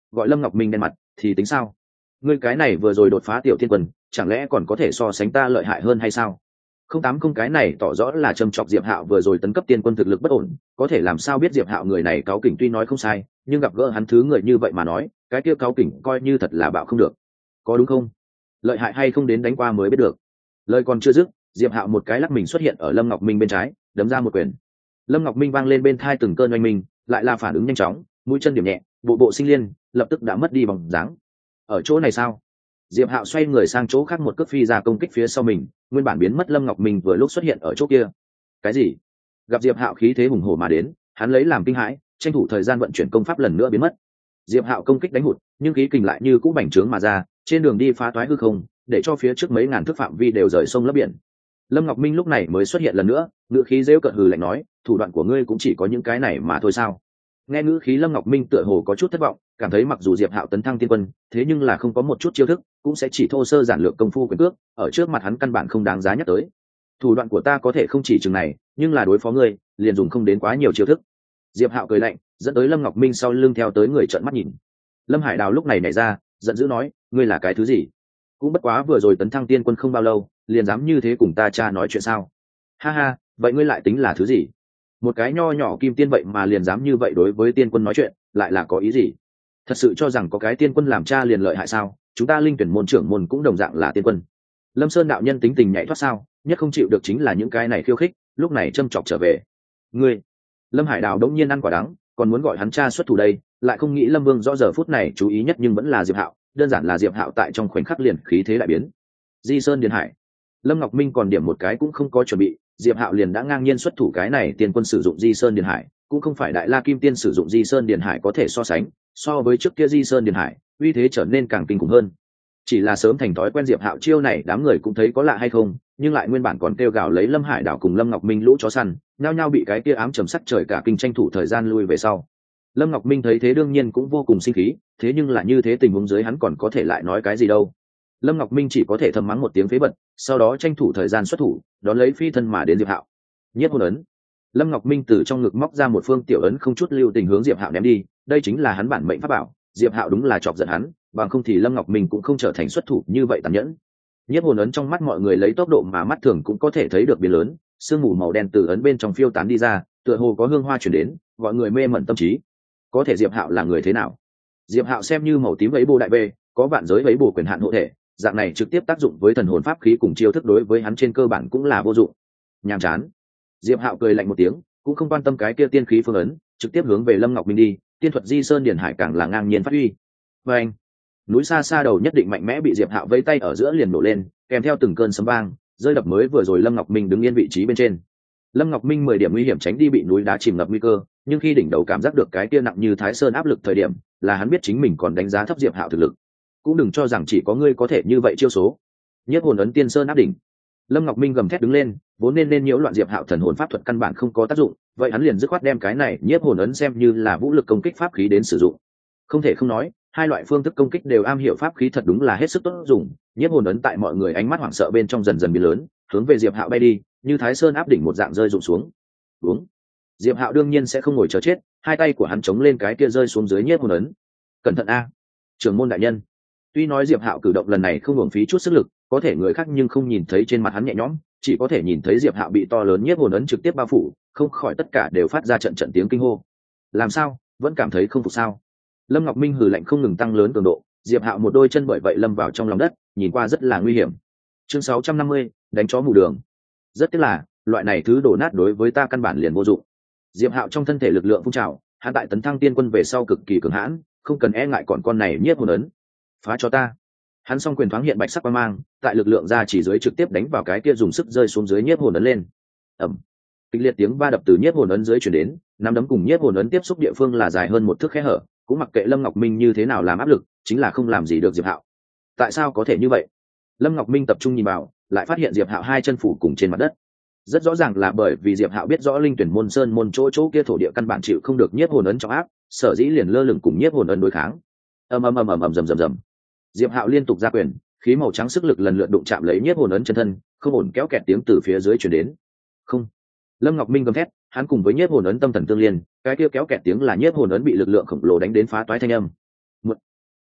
gọi Lâm Ngọc Minh đen mặt, thì tính sao? Ngươi cái này vừa rồi đột phá tiểu thiên quân, chẳng lẽ còn có thể so sánh ta lợi hại hơn hay sao? Không tám không, cái này tỏ rõ là châm chọc Diệp Hạo vừa rồi tấn cấp tiên quân thực lực bất ổn, có thể làm sao biết Diệp Hạo người này cáu kỉnh tuy nói không sai, nhưng gặp gỡ hắn thứ người như vậy mà nói, cái kia cáu kỉnh coi như thật là bạo không được. Có đúng không? Lợi hại hay không đến đánh qua mới biết được. Lời còn chưa dứt, Diệp Hạo một cái lắc mình xuất hiện ở Lâm Ngọc Minh bên trái, đấm ra một quyền. Lâm Ngọc Minh vang lên bên tai từng cơn oanh minh, lại là phản ứng nhanh chóng, mũi chân điểm nhẹ, bộ bộ sinh liên, lập tức đã mất đi bóng dáng. Ở chỗ này sao? Diệp Hạo xoay người sang chỗ khác một cước phi ra công kích phía sau mình, nguyên bản biến mất Lâm Ngọc Minh vừa lúc xuất hiện ở chỗ kia. Cái gì? Gặp Diệp Hạo khí thế hùng hổ mà đến, hắn lấy làm kinh hãi, tranh thủ thời gian vận chuyển công pháp lần nữa biến mất. Diệp Hạo công kích đánh hụt, nhưng khí kình lại như cũ bành trướng mà ra, trên đường đi phá toái hư không, để cho phía trước mấy ngàn thước phạm vi đều rời sông lấp biển. Lâm Ngọc Minh lúc này mới xuất hiện lần nữa, ngữ khí giễu cợt hừ lạnh nói, thủ đoạn của ngươi cũng chỉ có những cái này mà thôi sao? Nghe ngữ khí Lâm Ngọc Minh tựa hồ có chút thất vọng, cảm thấy mặc dù Diệp Hạo tấn thăng tiên quân, thế nhưng là không có một chút chiêu thức, cũng sẽ chỉ thô sơ giản lược công phu quyền cước, ở trước mặt hắn căn bản không đáng giá nhắc tới. Thủ đoạn của ta có thể không chỉ chừng này, nhưng là đối phó ngươi, liền dùng không đến quá nhiều chiêu thức. Diệp Hạo cười lạnh, dẫn tới Lâm Ngọc Minh sau lưng theo tới người trợn mắt nhìn. Lâm Hải Đào lúc này nhảy ra, giận dữ nói, ngươi là cái thứ gì? Cũng bất quá vừa rồi tấn thăng tiên quân không bao lâu, liền dám như thế cùng ta cha nói chuyện sao? Ha ha, vậy ngươi lại tính là thứ gì? Một cái nho nhỏ kim tiên vậy mà liền dám như vậy đối với tiên quân nói chuyện, lại là có ý gì? Thật sự cho rằng có cái tiên quân làm cha liền lợi hại sao? Chúng ta linh tuyển môn trưởng môn cũng đồng dạng là tiên quân. Lâm Sơn đạo nhân tính tình nhạy thoát sao, nhất không chịu được chính là những cái này khiêu khích, lúc này châm chọc trở về. Ngươi, Lâm Hải Đào đống nhiên ăn quả đắng, còn muốn gọi hắn cha xuất thủ đây, lại không nghĩ Lâm Vương rõ giờ phút này chú ý nhất nhưng vẫn là Diệp Hạo, đơn giản là Diệp Hạo tại trong khoảnh khắc liền khí thế lại biến. Di Sơn Điền Hải, Lâm Ngọc Minh còn điểm một cái cũng không có chuẩn bị, Diệp Hạo liền đã ngang nhiên xuất thủ, cái này tiên quân sử dụng Di Sơn Điền Hải, cũng không phải Đại La Kim Tiên sử dụng Di Sơn Điền Hải có thể so sánh, so với trước kia Di Sơn Điền Hải, uy thế trở nên càng kinh khủng hơn. Chỉ là sớm thành thói quen Diệp Hạo chiêu này, đám người cũng thấy có lạ hay không, nhưng lại nguyên bản còn kêu gào lấy Lâm Hải Đảo cùng Lâm Ngọc Minh lũ chó săn, nhao nhao bị cái kia ám trầm sắc trời cả kinh tranh thủ thời gian lui về sau. Lâm Ngọc Minh thấy thế đương nhiên cũng vô cùng sinh khí, thế nhưng là như thế tình huống dưới hắn còn có thể lại nói cái gì đâu. Lâm Ngọc Minh chỉ có thể thầm mắng một tiếng phế bật, sau đó tranh thủ thời gian xuất thủ, đón lấy phi thân mà đến Diệp Hạo. Nhiếp hồn ấn. Lâm Ngọc Minh từ trong ngực móc ra một phương tiểu ấn, không chút lưu tình hướng Diệp Hạo ném đi, đây chính là hắn bản mệnh pháp bảo. Diệp Hạo đúng là chọc giận hắn, bằng không thì Lâm Ngọc Minh cũng không trở thành xuất thủ như vậy tàn nhẫn. Nhiếp hồn ấn trong mắt mọi người lấy tốc độ mà mắt thường cũng có thể thấy được biến lớn, sương mù màu đen từ ấn bên trong phiêu tán đi ra, tựa hồ có hương hoa truyền đến, gọi người mê mẩn tâm trí. Có thể Diệp Hạo là người thế nào? Diệp Hạo xem như màu tím ấy bồ đại bê, có vạn giới ấy bồ quyền hạn hộ thể, dạng này trực tiếp tác dụng với thần hồn pháp khí cùng chiêu thức đối với hắn trên cơ bản cũng là vô dụng. Nhàm chán. Diệp Hạo cười lạnh một tiếng, cũng không quan tâm cái kia tiên khí phương ấn, trực tiếp hướng về Lâm Ngọc Minh đi, tiên thuật Di Sơn Điền Hải càng là ngang nhiên phát huy. Và anh, núi xa xa đầu nhất định mạnh mẽ bị Diệp Hạo vây tay ở giữa liền nổ lên, kèm theo từng cơn sấm vang, rơi đập mới vừa rồi Lâm Ngọc Minh đứng yên vị trí bên trên. Lâm Ngọc Minh 10 điểm nguy hiểm tránh đi bị núi đá chìm ngập nguy cơ, nhưng khi đỉnh đầu cảm giác được cái kia nặng như Thái Sơn áp lực thời điểm, là hắn biết chính mình còn đánh giá thấp Diệp Hạo thực lực. Cũng đừng cho rằng chỉ có ngươi có thể như vậy chiêu số. Nhất hồn ấn tiên sơn áp đỉnh. Lâm Ngọc Minh gầm thét đứng lên, vốn nên nhiễu loạn Diệp Hạo thần hồn pháp thuật căn bản không có tác dụng, vậy hắn liền dứt khoát đem cái này nhiếp hồn ấn xem như là vũ lực công kích pháp khí đến sử dụng. Không thể không nói, hai loại phương thức công kích đều am hiểu pháp khí thật đúng là hết sức tốt dùng. Nhiếp hồn ấn tại mọi người ánh mắt hoảng sợ bên trong dần dần biến lớn, hướng về Diệp Hạo bay đi, như Thái Sơn áp đỉnh một dạng rơi rụng xuống. Đúng. Diệp Hạo đương nhiên sẽ không ngồi chờ chết, hai tay của hắn chống lên cái kia rơi xuống dưới nhiếp hồn ấn. Cẩn thận a, trưởng môn đại nhân. Tuy nói Diệp Hạo cử động lần này không uổng phí chút sức lực, có thể người khác nhưng không nhìn thấy trên mặt hắn nhẹ nhõm, chỉ có thể nhìn thấy Diệp Hạo bị to lớn nhiếp hồn ấn trực tiếp bao phủ, không khỏi tất cả đều phát ra trận trận tiếng kinh hô. Làm sao, vẫn cảm thấy không phục sao? Lâm Ngọc Minh hừ lạnh không ngừng tăng lớn cường độ, Diệp Hạo một đôi chân bởi vậy lâm vào trong lòng đất, nhìn qua rất là nguy hiểm. Chương 650, đánh chó mù đường. Rất tiếc là, loại này thứ đổ nát đối với ta căn bản liền vô dụng. Diệp Hạo trong thân thể lực lượng phun trào, hắn tại tấn thăng tiên quân về sau cực kỳ cường hãn, không cần e ngại còn con này nhiếp hồn ấn. Phá cho ta. Hắn song quyền thoáng hiện bạch sắc quang mang, tại lực lượng ra chỉ dưới trực tiếp đánh vào cái kia dùng sức rơi xuống dưới nhiếp hồn ấn lên. Ầm. Kịch liệt tiếng va đập từ nhiếp hồn ấn dưới truyền đến, nắm đấm cùng nhiếp hồn ấn tiếp xúc địa phương là dài hơn một thước khe hở, cũng mặc kệ Lâm Ngọc Minh như thế nào làm áp lực, chính là không làm gì được Diệp Hạo. Tại sao có thể như vậy? Lâm Ngọc Minh tập trung nhìn vào, lại phát hiện Diệp Hạo hai chân phủ cùng trên mặt đất. Rất rõ ràng là bởi vì Diệp Hạo biết rõ linh tuyển môn sơn môn chỗ kia thổ địa căn bản chịu không được nhiếp hồn ấn trọng áp, sở dĩ liền lơ lửng cùng nhiếp hồn ấn đối kháng. Ầm ầm ầm ầm ầm rầm rầm rầm. Diệp Hạo liên tục ra quyền, khí màu trắng sức lực lần lượt đụng chạm lấy nhiếp hồn ấn chân thân, không ổn kéo kẹt tiếng từ phía dưới truyền đến. Không. Lâm Ngọc Minh gầm thét, hắn cùng với nhiếp hồn ấn tâm thần tương liên, cái kia kéo kẹt tiếng là nhiếp hồn ấn bị lực lượng khổng lồ đánh đến phá toái thanh âm. Một.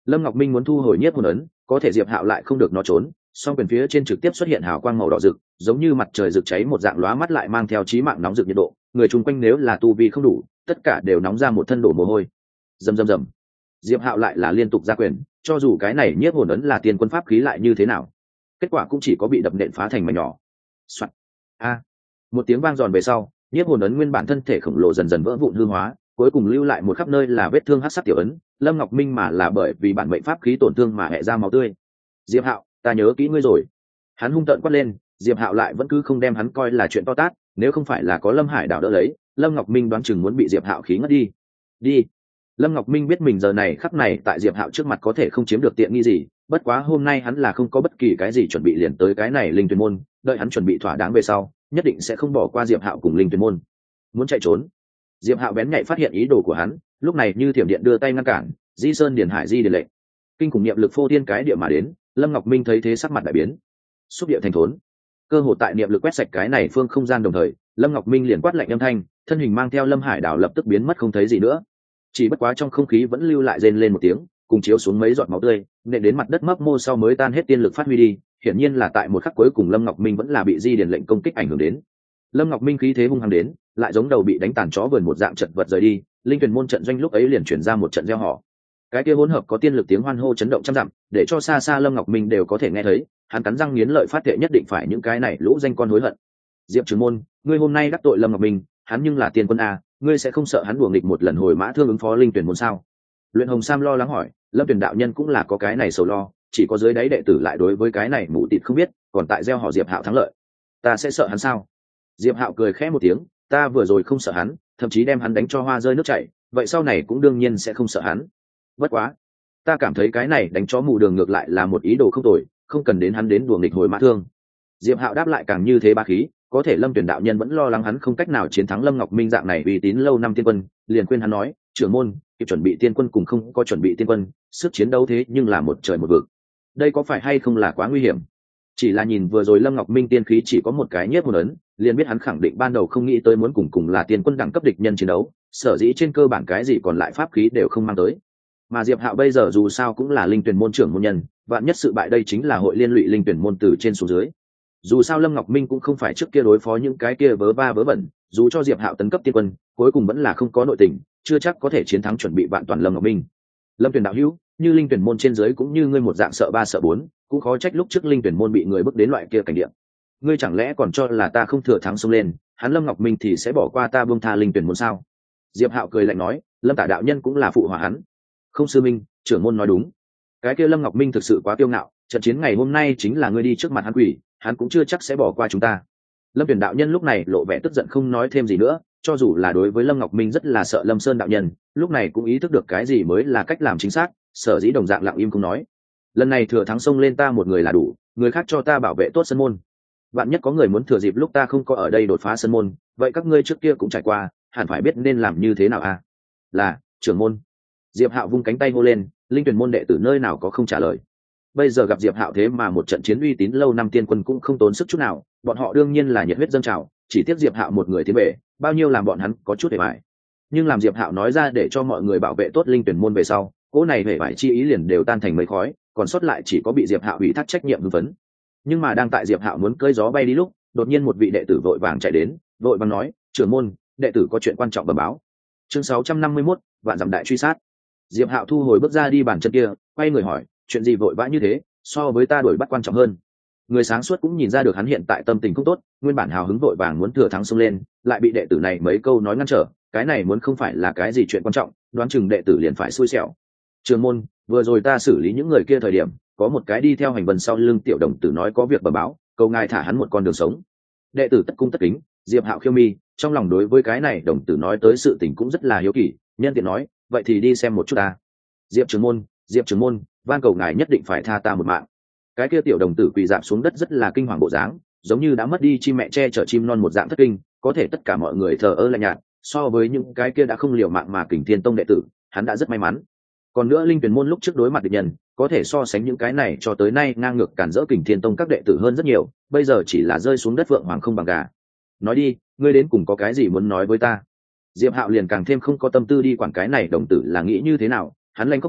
Lâm Ngọc Minh muốn thu hồi nhiếp hồn ấn, có thể Diệp Hạo lại không được nó trốn, song quyền phía trên trực tiếp xuất hiện hào quang màu đỏ rực, giống như mặt trời rực cháy một dạng, lóa mắt lại mang theo chí mạng nóng rực nhiệt độ, người chung quanh nếu là tu vi không đủ, tất cả đều nóng ra một thân đổ mồ hôi. Rầm rầm rầm. Diệp Hạo lại là liên tục ra quyền, cho dù cái này nhiếp hồn ấn là tiên quân pháp khí lại như thế nào, kết quả cũng chỉ có bị đập nện phá thành mảnh nhỏ. Soạt. A. Một tiếng vang giòn về sau, nhiếp hồn ấn nguyên bản thân thể khổng lồ dần dần vỡ vụn hư hóa, cuối cùng lưu lại một khắp nơi là vết thương hắc sắc tiểu ấn. Lâm Ngọc Minh mà là bởi vì bản mệnh pháp khí tổn thương mà hẹ ra máu tươi. Diệp Hạo, ta nhớ kỹ ngươi rồi. Hắn hung tợn quát lên. Diệp Hạo lại vẫn cứ không đem hắn coi là chuyện to tát, nếu không phải là có Lâm Hải đảo đỡ lấy, Lâm Ngọc Minh đoán chừng muốn bị Diệp Hạo khí ngất đi. Đi. Lâm Ngọc Minh biết mình giờ này khắc này tại Diệp Hạo trước mặt có thể không chiếm được tiện nghi gì, bất quá hôm nay hắn là không có bất kỳ cái gì chuẩn bị liền tới cái này linh tuyển môn, đợi hắn chuẩn bị thỏa đáng về sau, nhất định sẽ không bỏ qua Diệp Hạo cùng linh tuyển môn. Muốn chạy trốn. Diệp Hạo bén nhạy phát hiện ý đồ của hắn, lúc này như thiểm điện đưa tay ngăn cản, Di Sơn Điền Hải Di Điền lệnh. Kinh khủng niệm lực phô thiên cái địa mà đến, Lâm Ngọc Minh thấy thế sắc mặt đại biến. Xúc địa thành thốn. Cơ hội tại niệm lực quét sạch cái này phương không gian đồng thời, Lâm Ngọc Minh liền quát lạnh âm thanh, thân hình mang theo Lâm Hải đảo lập tức biến mất không thấy gì nữa. Chỉ bất quá trong không khí vẫn lưu lại rên lên một tiếng, cùng chiếu xuống mấy giọt máu tươi, nện đến mặt đất mấp mô sau mới tan hết tiên lực phát huy đi, hiển nhiên là tại một khắc cuối cùng Lâm Ngọc Minh vẫn là bị Di Điền lệnh công kích ảnh hưởng đến. Lâm Ngọc Minh khí thế hung hăng đến, lại giống đầu bị đánh tàn chó vườn một dạng chật vật rời đi, linh tuyển môn trận doanh lúc ấy liền chuyển ra một trận gieo họ. Cái kia hỗn hợp có tiên lực tiếng hoan hô chấn động trăm dặm, để cho xa xa Lâm Ngọc Minh đều có thể nghe thấy, hắn cắn răng nghiến lợi phát thệ nhất định phải những cái này lũ danh con hối hận. Diệp Trường Môn, ngươi hôm nay đắc tội Lâm Ngọc Minh, hắn nhưng là tiên quân a, ngươi sẽ không sợ hắn đùa nghịch một lần hồi mã thương ứng phó linh tuyển môn sao? Luyện Hồng Sam lo lắng hỏi. Lâm Tuyển đạo nhân cũng là có cái này sầu lo, chỉ có dưới đáy đệ tử lại đối với cái này mù tịt không biết, còn tại gieo họ Diệp Hạo thắng lợi. Ta sẽ sợ hắn sao? Diệp Hạo cười khẽ một tiếng, ta vừa rồi không sợ hắn, thậm chí đem hắn đánh cho hoa rơi nước chảy, vậy sau này cũng đương nhiên sẽ không sợ hắn. Bất quá, ta cảm thấy cái này đánh chó mù đường ngược lại là một ý đồ không tồi, không cần đến hắn đến đùa nghịch hồi mã thương. Diệp Hạo đáp lại càng như thế ba khí, có thể Lâm Tuyển đạo nhân vẫn lo lắng hắn không cách nào chiến thắng Lâm Ngọc Minh dạng này uy tín lâu năm tiên quân, liền khuyên hắn nói, trưởng môn, kịp chuẩn bị tiên quân cùng không có chuẩn bị tiên quân, sức chiến đấu thế nhưng là một trời một vực. Đây có phải hay không là quá nguy hiểm? Chỉ là nhìn vừa rồi Lâm Ngọc Minh tiên khí chỉ có một cái nhiếp hồn ấn, liền biết hắn khẳng định ban đầu không nghĩ tới muốn cùng là tiên quân đẳng cấp địch nhân chiến đấu, sở dĩ trên cơ bản cái gì còn lại pháp khí đều không mang tới. Mà Diệp Hạo bây giờ dù sao cũng là linh tuyển môn trưởng môn nhân, vạn nhất sự bại đây chính là hội liên lụy linh tuyển môn từ trên xuống dưới. Dù sao Lâm Ngọc Minh cũng không phải trước kia đối phó những cái kia vớ va vớ vẩn, dù cho Diệp Hạo tấn cấp tiên quân, cuối cùng vẫn là không có nội tình, chưa chắc có thể chiến thắng chuẩn bị vạn toàn Lâm Ngọc Minh. Lâm Tuyển đạo hữu, như linh tuyển môn trên dưới cũng như ngươi một dạng sợ ba sợ bốn, cũng khó trách lúc trước linh tuyển môn bị người bước đến loại kia cảnh địa. Ngươi chẳng lẽ còn cho là ta không thừa thắng xông lên, hắn Lâm Ngọc Minh thì sẽ bỏ qua ta buông tha linh tuyển môn sao? Diệp Hạo cười lạnh nói, Lâm Tả đạo nhân cũng là phụ hòa hắn. Không sư minh, trưởng môn nói đúng. Cái kia Lâm Ngọc Minh thực sự quá kiêu ngạo, trận chiến ngày hôm nay chính là ngươi đi trước mặt hắn quỷ, hắn cũng chưa chắc sẽ bỏ qua chúng ta. Lâm Tuyển đạo nhân lúc này lộ vẻ tức giận không nói thêm gì nữa, cho dù là đối với Lâm Ngọc Minh rất là sợ Lâm Sơn đạo nhân, lúc này cũng ý thức được cái gì mới là cách làm chính xác, sở dĩ đồng dạng lặng im không nói. Lần này thừa thắng xông lên ta một người là đủ, người khác cho ta bảo vệ tốt sân môn. Vạn nhất có người muốn thừa dịp lúc ta không có ở đây đột phá sân môn, vậy các ngươi trước kia cũng trải qua, hẳn phải biết nên làm như thế nào à? Là, trưởng môn. Diệp Hạo vung cánh tay hô lên, linh tuyển môn đệ tử nơi nào có không trả lời. Bây giờ gặp Diệp Hạo thế mà một trận chiến uy tín lâu năm tiên quân cũng không tốn sức chút nào, bọn họ đương nhiên là nhiệt huyết dâng trào, chỉ tiếc Diệp Hạo một người tiến về, bao nhiêu làm bọn hắn có chút hề bại. Nhưng làm Diệp Hạo nói ra để cho mọi người bảo vệ tốt linh tuyển môn về sau, cỗ này hề bại chi ý liền đều tan thành mây khói, còn sót lại chỉ có bị Diệp Hạo ủy thác trách nhiệm hưng phấn. Nhưng mà đang tại Diệp Hạo muốn cơi gió bay đi lúc, đột nhiên một vị đệ tử vội vàng chạy đến, vội vàng nói, trưởng môn, đệ tử có chuyện quan trọng bẩm báo. Chương 651, vạn dặm đại truy sát. Diệp Hạo thu hồi bước ra đi bàn chân kia, quay người hỏi, chuyện gì vội vã như thế, so với ta đuổi bắt quan trọng hơn. Người sáng suốt cũng nhìn ra được hắn hiện tại tâm tình không tốt, nguyên bản hào hứng vội vàng muốn thừa thắng xông lên, lại bị đệ tử này mấy câu nói ngăn trở, cái này muốn không phải là cái gì chuyện quan trọng, đoán chừng đệ tử liền phải xui xẻo. Trường môn, vừa rồi ta xử lý những người kia thời điểm, có một cái đi theo hành vân sau lưng tiểu đồng tử nói có việc bẩm báo, cầu ngài thả hắn một con đường sống. Đệ tử tất cung tất kính, Diệp Hạo khiêu mi, trong lòng đối với cái này đồng tử nói tới sự tình cũng rất là hiếu kỳ, nhân tiện nói, vậy thì đi xem một chút ta. Diệp trưởng môn, van cầu ngài nhất định phải tha ta một mạng. Cái kia tiểu đồng tử quỳ rạp xuống đất rất là kinh hoàng bộ dáng, giống như đã mất đi chim mẹ che chở chim non một dạng thất kinh, có thể tất cả mọi người thờ ơ lạnh nhạt, so với những cái kia đã không liều mạng mà Kình Thiên Tông đệ tử, hắn đã rất may mắn. Còn nữa linh tuyển môn lúc trước đối mặt địch nhân, có thể so sánh những cái này cho tới nay ngang ngược cản rỡ Kình Thiên Tông các đệ tử hơn rất nhiều, bây giờ chỉ là rơi xuống đất vượng hoàng không bằng gà. Nói đi, ngươi đến cùng có cái gì muốn nói với ta? Diệp Hạo liền càng thêm không có tâm tư đi quản cái này đồng tử là nghĩ như thế nào, hắn lanh cốc hỏi,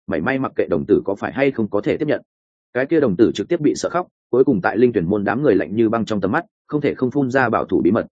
mảy may mặc kệ đồng tử có phải hay không có thể tiếp nhận. Cái kia đồng tử trực tiếp bị sợ khóc, cuối cùng tại linh tuyển môn đám người lạnh như băng trong tầm mắt, không thể không phun ra bảo thủ bí mật.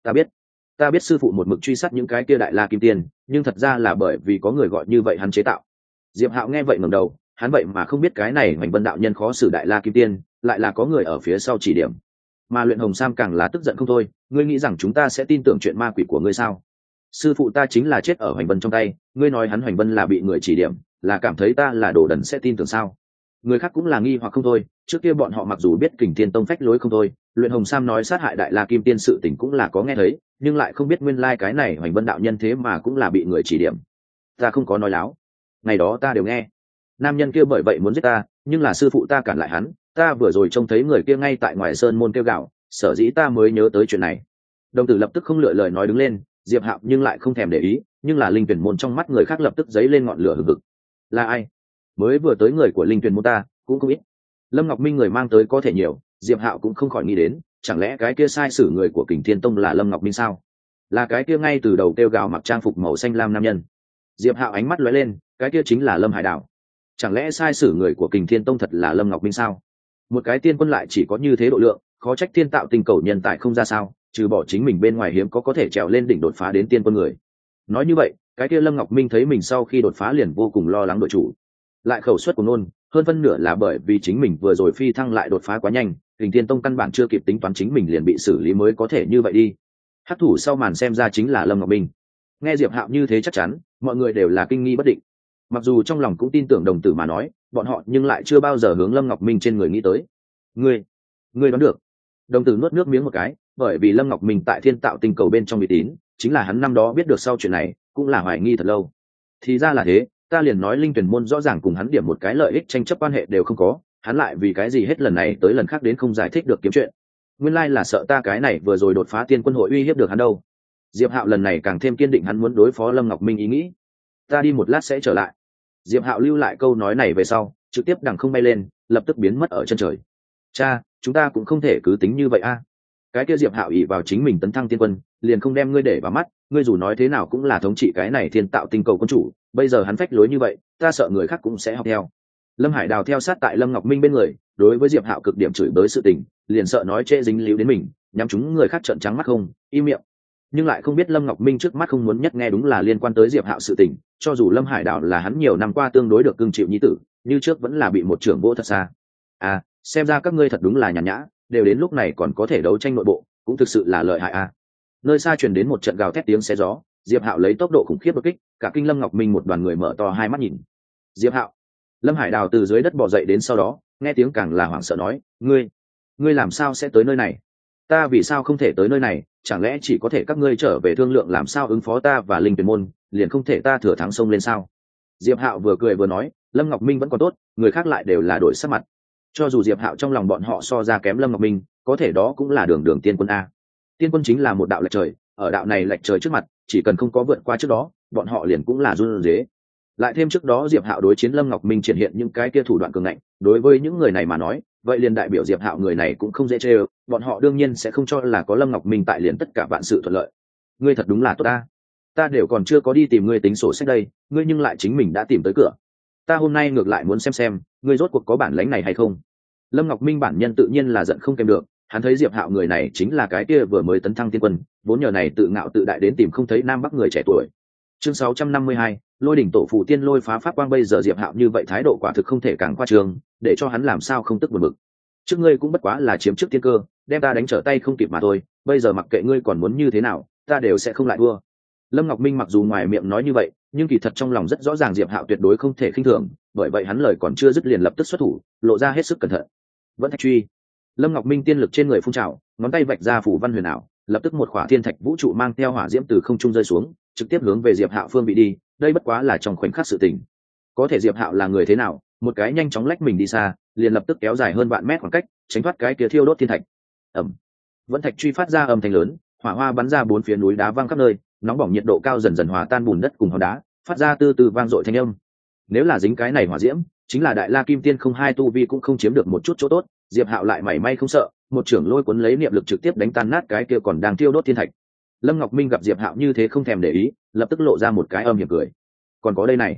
Ta biết sư phụ một mực truy sát những cái kia đại la kim tiên, nhưng thật ra là bởi vì có người gọi như vậy hắn chế tạo. Diệp Hạo nghe vậy ngẩng đầu, hắn vậy mà không biết cái này Hoành Vân đạo nhân khó xử đại la kim tiên, lại là có người ở phía sau chỉ điểm. Mà Luyện Hồng Sam càng là tức giận không thôi, ngươi nghĩ rằng chúng ta sẽ tin tưởng chuyện ma quỷ của ngươi sao? Sư phụ ta chính là chết ở Hoành Vân trong tay, ngươi nói hắn Hoành Vân là bị người chỉ điểm, là cảm thấy ta là đồ đần sẽ tin tưởng sao? Người khác cũng là nghi hoặc không thôi, trước kia bọn họ mặc dù biết Kình Thiên Tông phách lối không thôi, Luyện Hồng Sam nói sát hại đại la kim tiên sự tình cũng là có nghe thấy, nhưng lại không biết nguyên lai cái này Hoành Vân đạo nhân thế mà cũng là bị người chỉ điểm. Ta không có nói láo, ngày đó ta đều nghe. Nam nhân kia bởi vậy muốn giết ta, nhưng là sư phụ ta cản lại hắn, ta vừa rồi trông thấy người kia ngay tại ngoài sơn môn kêu gào, sở dĩ ta mới nhớ tới chuyện này. Đồng tử lập tức không lựa lời nói đứng lên, Diệp Hạo nhưng lại không thèm để ý, nhưng là linh tuyển môn trong mắt người khác lập tức dấy lên ngọn lửa hừng hực. Là ai? Mới vừa tới người của linh tuyển môn ta cũng không ít. Lâm Ngọc Minh người mang tới có thể nhiều, Diệp Hạo cũng không khỏi nghĩ đến, chẳng lẽ cái kia sai sử người của Kình Thiên Tông là Lâm Ngọc Minh sao? Là cái kia ngay từ đầu kêu gào mặc trang phục màu xanh lam nam nhân. Diệp Hạo ánh mắt lóe lên, cái kia chính là Lâm Hải Đảo. Chẳng lẽ sai sử người của Kình Thiên Tông thật là Lâm Ngọc Minh sao? Một cái tiên quân lại chỉ có như thế độ lượng, khó trách thiên tạo tinh cầu nhân tài không ra sao, trừ bỏ chính mình bên ngoài hiếm có thể trèo lên đỉnh đột phá đến tiên quân người. Nói như vậy, cái kia Lâm Ngọc Minh thấy mình sau khi đột phá liền vô cùng lo lắng đội chủ, lại khẩu suất của nôn, hơn phân nửa là bởi vì chính mình vừa rồi phi thăng lại đột phá quá nhanh, Kình Thiên Tông căn bản chưa kịp tính toán chính mình liền bị xử lý mới có thể như vậy đi. Hắc thủ sau màn xem ra chính là Lâm Ngọc Minh. Nghe Diệp Hạo như thế chắc chắn, mọi người đều là kinh nghi bất định. Mặc dù trong lòng cũng tin tưởng đồng tử mà nói, bọn họ nhưng lại chưa bao giờ hướng Lâm Ngọc Minh trên người nghĩ tới. Ngươi đoán được? Đồng tử nuốt nước miếng một cái, bởi vì Lâm Ngọc Minh tại thiên tạo tinh cầu bên trong uy tín, chính là hắn năm đó biết được sau chuyện này, cũng là hoài nghi thật lâu. Thì ra là thế, ta liền nói linh tuyển môn rõ ràng cùng hắn điểm một cái lợi ích tranh chấp quan hệ đều không có, hắn lại vì cái gì hết lần này tới lần khác đến không giải thích được kiếm chuyện. Nguyên lai là sợ ta cái này vừa rồi đột phá tiên quân hội uy hiếp được hắn đâu. Diệp Hạo lần này càng thêm kiên định hắn muốn đối phó Lâm Ngọc Minh ý nghĩ. Ta đi một lát sẽ trở lại. Diệp Hạo lưu lại câu nói này về sau, trực tiếp đằng không bay lên, lập tức biến mất ở chân trời. Cha, chúng ta cũng không thể cứ tính như vậy a. Cái kia Diệp Hạo ỷ vào chính mình tấn thăng tiên quân, liền không đem ngươi để vào mắt, ngươi dù nói thế nào cũng là thống trị cái này thiên tạo tinh cầu quân chủ, bây giờ hắn phách lối như vậy, ta sợ người khác cũng sẽ học theo. Lâm Hải Đào theo sát tại Lâm Ngọc Minh bên người, đối với Diệp Hạo cực điểm chửi bới sự tình, liền sợ nói trễ dính líu đến mình, nhắm chúng người khác trợn trắng mắt không, im miệng. Nhưng lại không biết Lâm Ngọc Minh trước mắt không muốn nhất nghe đúng là liên quan tới Diệp Hạo sự tình, cho dù Lâm Hải Đào là hắn nhiều năm qua tương đối được cưng chịu nhi tử, như trước vẫn là bị một trưởng vô thật xa. À, xem ra các ngươi thật đúng là nhàn nhã, đều đến lúc này còn có thể đấu tranh nội bộ, cũng thực sự là lợi hại a. Nơi xa truyền đến một trận gào thét tiếng xé gió, Diệp Hạo lấy tốc độ khủng khiếp đột kích, cả kinh Lâm Ngọc Minh một đoàn người mở to hai mắt nhìn. Diệp Hạo. Lâm Hải Đào từ dưới đất bò dậy đến sau đó, nghe tiếng càng là hoảng sợ nói, ngươi làm sao sẽ tới nơi này? Ta vì sao không thể tới nơi này? Chẳng lẽ chỉ có thể các ngươi trở về thương lượng làm sao ứng phó ta và linh tuyển môn, liền không thể ta thừa thắng sông lên sao? Diệp Hạo vừa cười vừa nói, Lâm Ngọc Minh vẫn còn tốt, người khác lại đều là đổi sắc mặt. Cho dù Diệp Hạo trong lòng bọn họ so ra kém Lâm Ngọc Minh, có thể đó cũng là đường tiên quân a. Tiên quân chính là một đạo lệch trời, ở đạo này lệch trời trước mặt, chỉ cần không có vượt qua trước đó, bọn họ liền cũng là run rế. Lại thêm trước đó Diệp Hạo đối chiến Lâm Ngọc Minh triển hiện những cái kia thủ đoạn cường ngạnh, đối với những người này mà nói, vậy liền đại biểu Diệp Hạo người này cũng không dễ chơi, bọn họ đương nhiên sẽ không cho là có Lâm Ngọc Minh tại liền tất cả vạn sự thuận lợi. Ngươi thật đúng là tốt ta đều còn chưa có đi tìm ngươi tính sổ sách đây, ngươi nhưng lại chính mình đã tìm tới cửa. Ta hôm nay ngược lại muốn xem ngươi rốt cuộc có bản lĩnh này hay không. Lâm Ngọc Minh bản nhân tự nhiên là giận không kèm được, hắn thấy Diệp Hạo người này chính là cái kia vừa mới tấn thăng tiên quân, vốn nhờ này tự ngạo tự đại đến tìm không thấy nam bắc người trẻ tuổi. Chương 652, Lôi đỉnh tổ phụ tiên lôi phá pháp quang, bây giờ Diệp Hạo như vậy thái độ quả thực không thể càng qua trường, để cho hắn làm sao không tức buồn bực. Trước ngươi cũng bất quá là chiếm trước tiên cơ, đem ta đánh trở tay không kịp mà thôi, bây giờ mặc kệ ngươi còn muốn như thế nào, ta đều sẽ không lại thua. Lâm Ngọc Minh mặc dù ngoài miệng nói như vậy, nhưng kỳ thật trong lòng rất rõ ràng Diệp Hạo tuyệt đối không thể khinh thường, bởi vậy hắn lời còn chưa dứt liền lập tức xuất thủ, lộ ra hết sức cẩn thận. Vẫn thạch truy. Lâm Ngọc Minh tiên lực trên người phun trào, ngón tay vạch ra phủ văn huyền ảo, lập tức một khỏa thiên thạch vũ trụ mang theo hỏa diễm từ không trung rơi xuống, trực tiếp hướng về Diệp Hạo phương bị đi, đây bất quá là trong khoảnh khắc sự tình. Có thể Diệp Hạo là người thế nào, một cái nhanh chóng lách mình đi xa, liền lập tức kéo dài hơn vạn mét khoảng cách, tránh thoát cái kia thiêu đốt thiên thạch. Ầm. Vẫn thạch truy phát ra âm thanh lớn, hỏa hoa bắn ra bốn phía núi đá vang khắp nơi, nóng bỏng nhiệt độ cao dần dần hòa tan bùn đất cùng hòn đá, phát ra từ từ vang dội thanh âm. Nếu là dính cái này hỏa diễm, chính là đại la kim tiên không hai tu vi cũng không chiếm được một chút chỗ tốt. Diệp Hạo lại mảy may không sợ, một trưởng lôi cuốn lấy niệm lực trực tiếp đánh tan nát cái kia còn đang thiêu đốt thiên thạch. Lâm Ngọc Minh gặp Diệp Hạo như thế không thèm để ý, lập tức lộ ra một cái âm hiểm cười. Còn có đây này,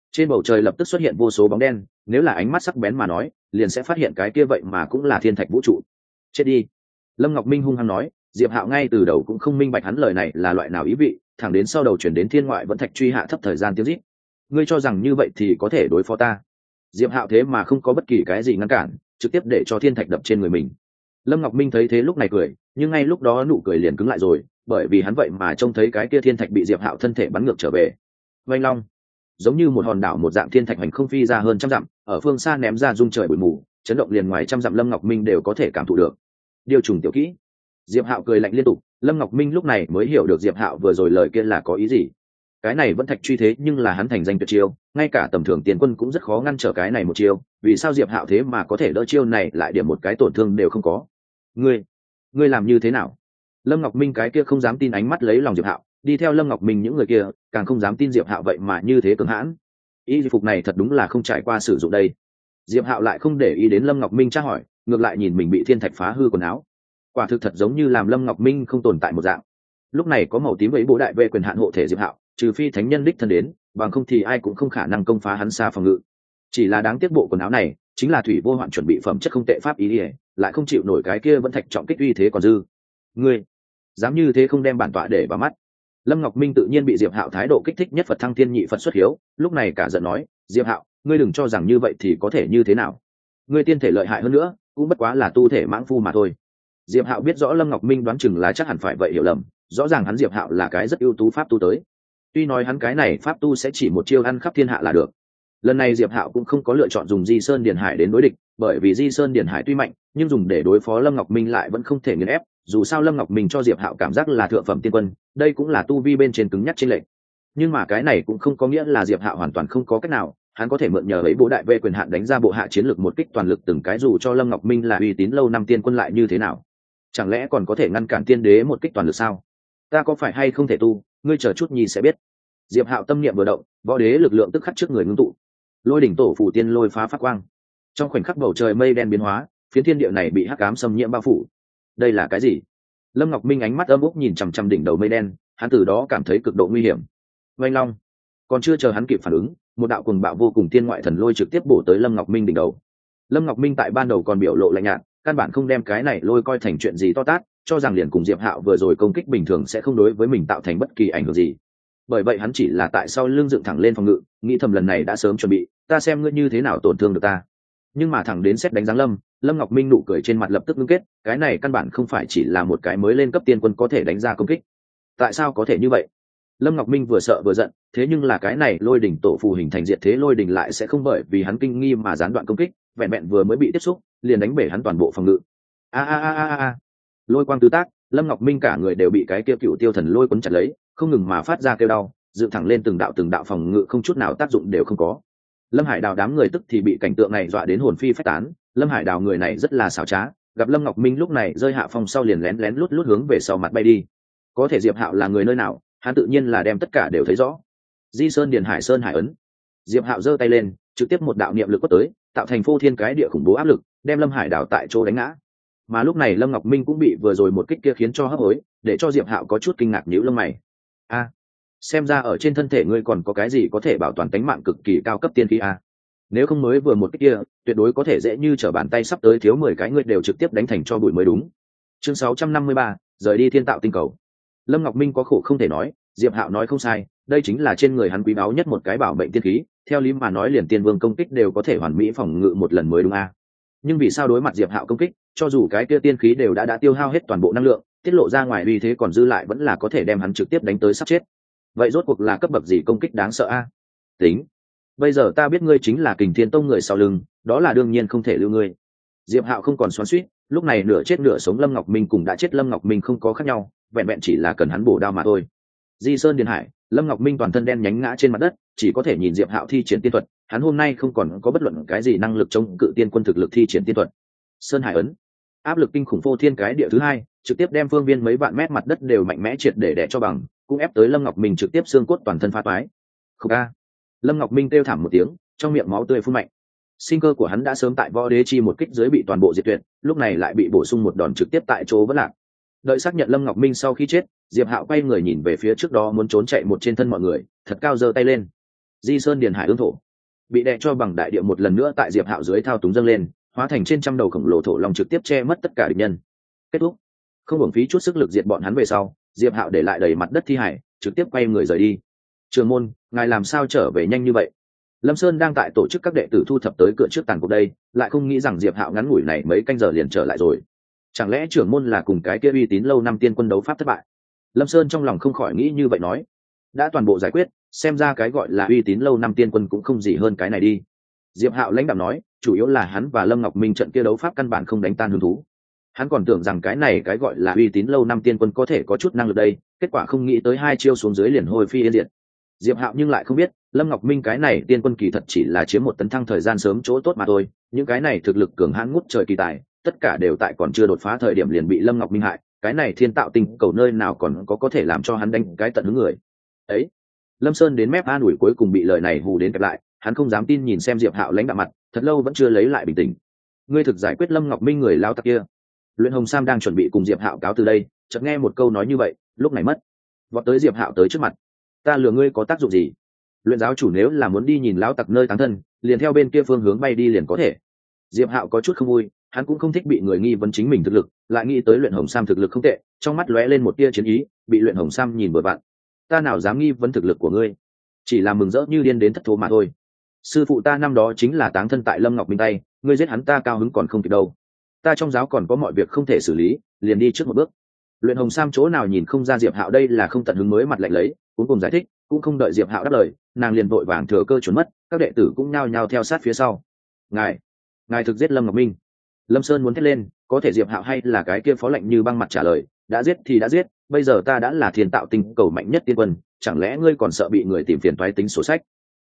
Trên bầu trời lập tức xuất hiện vô số bóng đen, nếu là ánh mắt sắc bén mà nói liền sẽ phát hiện cái kia vậy mà cũng là thiên thạch vũ trụ. Chết đi. Lâm Ngọc Minh hung hăng nói. Diệp Hạo ngay từ đầu cũng không minh bạch hắn lời này là loại nào ý vị, thẳng đến sau đầu chuyển đến thiên ngoại vẫn thạch truy hạ thấp thời gian tiếng rít. Ngươi cho rằng như vậy thì có thể đối phó ta? Diệp Hạo thế mà không có bất kỳ cái gì ngăn cản, trực tiếp để cho thiên thạch đập trên người mình. Lâm Ngọc Minh thấy thế lúc này cười, nhưng ngay lúc đó nụ cười liền cứng lại rồi, bởi vì hắn vậy mà trông thấy cái kia thiên thạch bị Diệp Hạo thân thể bắn ngược trở về. Vành long, giống như một hòn đảo một dạng thiên thạch hành không phi ra hơn trăm dặm, ở phương xa ném ra rung trời bụi mù, chấn động liền ngoài trăm dặm Lâm Ngọc Minh đều có thể cảm thụ được. Điều trùng tiểu kỹ. Diệp Hạo cười lạnh liên tục, Lâm Ngọc Minh lúc này mới hiểu được Diệp Hạo vừa rồi lời kia là có ý gì. Cái này vẫn thạch truy thế nhưng là hắn thành danh tuyệt chiêu, ngay cả tầm thường tiền quân cũng rất khó ngăn trở cái này một chiêu, vì sao Diệp Hạo thế mà có thể đỡ chiêu này lại điểm một cái tổn thương đều không có? Ngươi làm như thế nào? Lâm Ngọc Minh cái kia không dám tin ánh mắt lấy lòng Diệp Hạo, đi theo Lâm Ngọc Minh những người kia càng không dám tin Diệp Hạo vậy mà như thế cường hãn. Y phục này thật đúng là không trải qua sử dụng đây. Diệp Hạo lại không để ý đến Lâm Ngọc Minh tra hỏi, ngược lại nhìn mình bị thiên thạch phá hư quần áo, quả thực thật giống như làm Lâm Ngọc Minh không tồn tại một dạng. Lúc này có màu tím ấy bố đại vệ quyền hạn hộ thể Diệp Hạo, trừ phi thánh nhân đích thân đến, bằng không thì ai cũng không khả năng công phá hắn xa phòng ngự. Chỉ là đáng tiếc bộ quần áo này chính là thủy vô hoạn chuẩn bị phẩm chất không tệ pháp ý ỉa, lại không chịu nổi cái kia vẫn thạch trọng kích uy thế còn dư. Ngươi dám như thế không đem bản tọa để vào mắt? Lâm Ngọc Minh tự nhiên bị Diệp Hạo thái độ kích thích nhất, Phật thăng thiên nhị Phật xuất hiếu, lúc này cả giận nói, Diệp Hạo, ngươi đừng cho rằng như vậy thì có thể như thế nào? Ngươi tiên thể lợi hại hơn nữa, cũng bất quá là tu thể mãng phu mà thôi. Diệp Hạo biết rõ Lâm Ngọc Minh đoán chừng là chắc hẳn phải vậy hiểu lầm, rõ ràng hắn Diệp Hạo là cái rất ưu tú pháp tu tới. Tuy nói hắn cái này pháp tu sẽ chỉ một chiêu ăn khắp thiên hạ là được. Lần này Diệp Hạo cũng không có lựa chọn dùng Di Sơn Điền Hải đến đối địch, bởi vì Di Sơn Điền Hải tuy mạnh, nhưng dùng để đối phó Lâm Ngọc Minh lại vẫn không thể nghiền ép, dù sao Lâm Ngọc Minh cho Diệp Hạo cảm giác là thượng phẩm tiên quân, đây cũng là tu vi bên trên cứng nhắc trên lệnh. Nhưng mà cái này cũng không có nghĩa là Diệp Hạo hoàn toàn không có cách nào, hắn có thể mượn nhờ ấy bố đại vệ quyền hạn đánh ra bộ hạ chiến lược một kích toàn lực từng cái, dù cho Lâm Ngọc Minh là uy tín lâu năm tiên quân lại như thế nào, chẳng lẽ còn có thể ngăn cản tiên đế một kích toàn lực sao? Ta có phải hay không thể tu, ngươi chờ chút nhi sẽ biết. Diệp Hạo tâm niệm vừa động, võ đế lực lượng tức khắc trước người ngưng tụ, lôi đỉnh tổ phủ tiên lôi phá phát quang. Trong khoảnh khắc bầu trời mây đen biến hóa, phiến thiên địa này bị hắc ám xâm nhiễm bao phủ. Đây là cái gì? Lâm Ngọc Minh ánh mắt âm úc nhìn chằm chằm đỉnh đầu mây đen, hắn từ đó cảm thấy cực độ nguy hiểm. Oanh long, còn chưa chờ hắn kịp phản ứng, một đạo cuồng bạo vô cùng tiên ngoại thần lôi trực tiếp bổ tới Lâm Ngọc Minh đỉnh đầu. Lâm Ngọc Minh tại ban đầu còn biểu lộ lạnh nhạt, căn bản không đem cái này lôi coi thành chuyện gì to tát, cho rằng liền cùng Diệp Hạo vừa rồi công kích bình thường sẽ không đối với mình tạo thành bất kỳ ảnh hưởng gì. Bởi vậy hắn chỉ là tại sau lưng dựng thẳng lên phòng ngự, nghĩ thầm lần này đã sớm chuẩn bị, ta xem ngươi như thế nào tổn thương được ta. Nhưng mà thẳng đến xét đánh giáng Lâm Ngọc Minh nụ cười trên mặt lập tức ngưng kết, cái này căn bản không phải chỉ là một cái mới lên cấp tiên quân có thể đánh ra công kích. Tại sao có thể như vậy? Lâm Ngọc Minh vừa sợ vừa giận, thế nhưng là cái này lôi đỉnh tổ phù hình thành diệt thế lôi đỉnh lại sẽ không bởi vì hắn kinh nghi mà gián đoạn công kích, vẹn vẹn vừa mới bị tiếp xúc, liền đánh bể hắn toàn bộ phòng ngự. A. Lôi quang tứ tác, Lâm Ngọc Minh cả người đều bị cái kia cựu tiêu thần lôi cuốn chặt lấy, không ngừng mà phát ra kêu đau, dựng thẳng lên từng đạo phòng ngự không chút nào tác dụng đều không có. Lâm Hải Đào đám người tức thì bị cảnh tượng này dọa đến hồn phi phách tán. Lâm Hải Đào người này rất là xảo trá, gặp Lâm Ngọc Minh lúc này rơi hạ phong sau liền lén lén lút lút hướng về sau mặt bay đi. Có thể Diệp Hạo là người nơi nào, hắn tự nhiên là đem tất cả đều thấy rõ. Di Sơn Điền Hải Sơn Hải ấn. Diệp Hạo giơ tay lên, trực tiếp một đạo niệm lực quất tới, tạo thành phô thiên cái địa khủng bố áp lực, đem Lâm Hải Đào tại chỗ đánh ngã. Mà lúc này Lâm Ngọc Minh cũng bị vừa rồi một kích kia khiến cho hấp hối, để cho Diệp Hạo có chút kinh ngạc nhíu lông mày. Xem ra ở trên thân thể ngươi còn có cái gì có thể bảo toàn tính mạng cực kỳ cao cấp tiên khí a. Nếu không mới vừa một kích kia, tuyệt đối có thể dễ như trở bàn tay sắp tới thiếu 10 cái ngươi đều trực tiếp đánh thành cho bụi mới đúng. Chương 653, rời đi thiên tạo tinh cầu. Lâm Ngọc Minh có khổ không thể nói, Diệp Hạo nói không sai, đây chính là trên người hắn quý báu nhất một cái bảo mệnh tiên khí, theo lý mà nói liền tiên vương công kích đều có thể hoàn mỹ phòng ngự một lần mới đúng a. Nhưng vì sao đối mặt Diệp Hạo công kích, cho dù cái kia tiên khí đều đã tiêu hao hết toàn bộ năng lượng, tiết lộ ra ngoài uy thế còn dư lại vẫn là có thể đem hắn trực tiếp đánh tới sắp chết. Vậy rốt cuộc là cấp bậc gì công kích đáng sợ a? Tính, bây giờ ta biết ngươi chính là Kình Thiên Tông người sau lưng, đó là đương nhiên không thể lưu ngươi. Diệp Hạo không còn xoắn xuýt, lúc này nửa chết nửa sống Lâm Ngọc Minh cùng đã chết Lâm Ngọc Minh không có khác nhau, vẹn vẹn chỉ là cần hắn bổ đao mà thôi. Di Sơn Điền Hải, Lâm Ngọc Minh toàn thân đen nhánh ngã trên mặt đất, chỉ có thể nhìn Diệp Hạo thi triển tiên thuật, hắn hôm nay không còn có bất luận cái gì năng lực chống cự tiên quân thực lực thi triển tiên thuật. Sơn Hải ấn, áp lực kinh khủng vô thiên cái địa thứ hai, trực tiếp đem phương viên mấy vạn mét mặt đất đều mạnh mẽ triệt để đè cho bằng, cũng ép tới Lâm Ngọc Minh trực tiếp xương cốt toàn thân phá toái. Khục a. Lâm Ngọc Minh kêu thảm một tiếng, trong miệng máu tươi phun mạnh. Sinh cơ của hắn đã sớm tại võ đế chi một kích dưới bị toàn bộ diệt tuyệt, lúc này lại bị bổ sung một đòn trực tiếp tại chỗ vỡ lạc. Đợi xác nhận Lâm Ngọc Minh sau khi chết, Diệp Hạo quay người nhìn về phía trước đó muốn trốn chạy một trên thân mọi người, thật cao giơ tay lên. Di Sơn Điền Hải ương thổ bị đè cho bằng đại địa một lần nữa tại Diệp Hạo dưới thao túng dâng lên, hóa thành trên trăm đầu khổng lồ thổ long trực tiếp che mất tất cả địch nhân. Kết thúc. Không uổng phí chút sức lực diệt bọn hắn về sau, Diệp Hạo để lại đầy mặt đất thi hải, trực tiếp quay người rời đi. Trường môn, ngài làm sao trở về nhanh như vậy? Lâm Sơn đang tại tổ chức các đệ tử thu thập tới cửa trước tàn cuộc đây, lại không nghĩ rằng Diệp Hạo ngắn ngủi này mấy canh giờ liền trở lại rồi. Chẳng lẽ trưởng môn là cùng cái kia uy tín lâu năm tiên quân đấu pháp thất bại? Lâm Sơn trong lòng không khỏi nghĩ như vậy nói. Đã toàn bộ giải quyết, xem ra cái gọi là uy tín lâu năm tiên quân cũng không gì hơn cái này đi. Diệp Hạo lãnh đạm nói, chủ yếu là hắn và Lâm Ngọc Minh trận kia đấu pháp căn bản không đánh tan hứng thú. Hắn còn tưởng rằng cái này cái gọi là uy tín lâu năm tiên quân có thể có chút năng lực đây, kết quả không nghĩ tới hai chiêu xuống dưới liền hồi phi yên diệt. Diệp Hạo nhưng lại không biết, Lâm Ngọc Minh cái này tiên quân kỳ thật chỉ là chiếm một tấn thăng thời gian sớm chỗ tốt mà thôi, những cái này thực lực cường hãn ngút trời kỳ tài, tất cả đều tại còn chưa đột phá thời điểm liền bị Lâm Ngọc Minh hại, cái này thiên tạo tinh cầu nơi nào còn có thể làm cho hắn đánh cái tận hứng người. Ấy, Lâm Sơn đến mép an ủi cuối cùng bị lời này hù đến kẹp lại, hắn không dám tin nhìn xem Diệp Hạo lãnh đạm mặt, thật lâu vẫn chưa lấy lại bình tĩnh. Ngươi thực giải quyết Lâm Ngọc Minh người lao tặc kia? Luyện Hồng Sam đang chuẩn bị cùng Diệp Hạo cáo từ đây, chợt nghe một câu nói như vậy, lúc này mất. Vọt tới Diệp Hạo tới trước mặt. Ta lừa ngươi có tác dụng gì? Luyện giáo chủ nếu là muốn đi nhìn lão tặc nơi táng thân, liền theo bên kia phương hướng bay đi liền có thể. Diệp Hạo có chút không vui, hắn cũng không thích bị người nghi vấn chính mình thực lực, lại nghĩ tới Luyện Hồng Sam thực lực không tệ, trong mắt lóe lên một tia chiến ý, bị Luyện Hồng Sam nhìn bừa bặn. Ta nào dám nghi vấn thực lực của ngươi, chỉ là mừng rỡ như điên đến thất thố mà thôi. Sư phụ ta năm đó chính là táng thân tại Lâm Ngọc Minh tay, ngươi giết hắn ta cao hứng còn không kịp đâu. Ta trong giáo còn có mọi việc không thể xử lý, liền đi trước một bước. Luyện Hồng Sam chỗ nào nhìn không ra Diệp Hạo đây là không tận hứng mới mặt lạnh lấy, cuối cùng giải thích, cũng không đợi Diệp Hạo đáp lời, nàng liền vội vàng thừa cơ trốn mất, các đệ tử cũng nhao nhao theo sát phía sau. Ngài thực giết Lâm Ngọc Minh? Lâm Sơn muốn thét lên, có thể Diệp Hạo hay là cái kia phó lạnh như băng mặt trả lời, đã giết thì đã giết, bây giờ ta đã là thiên tạo tinh cầu mạnh nhất tiên quân, chẳng lẽ ngươi còn sợ bị người tìm phiền toái tính sổ sách?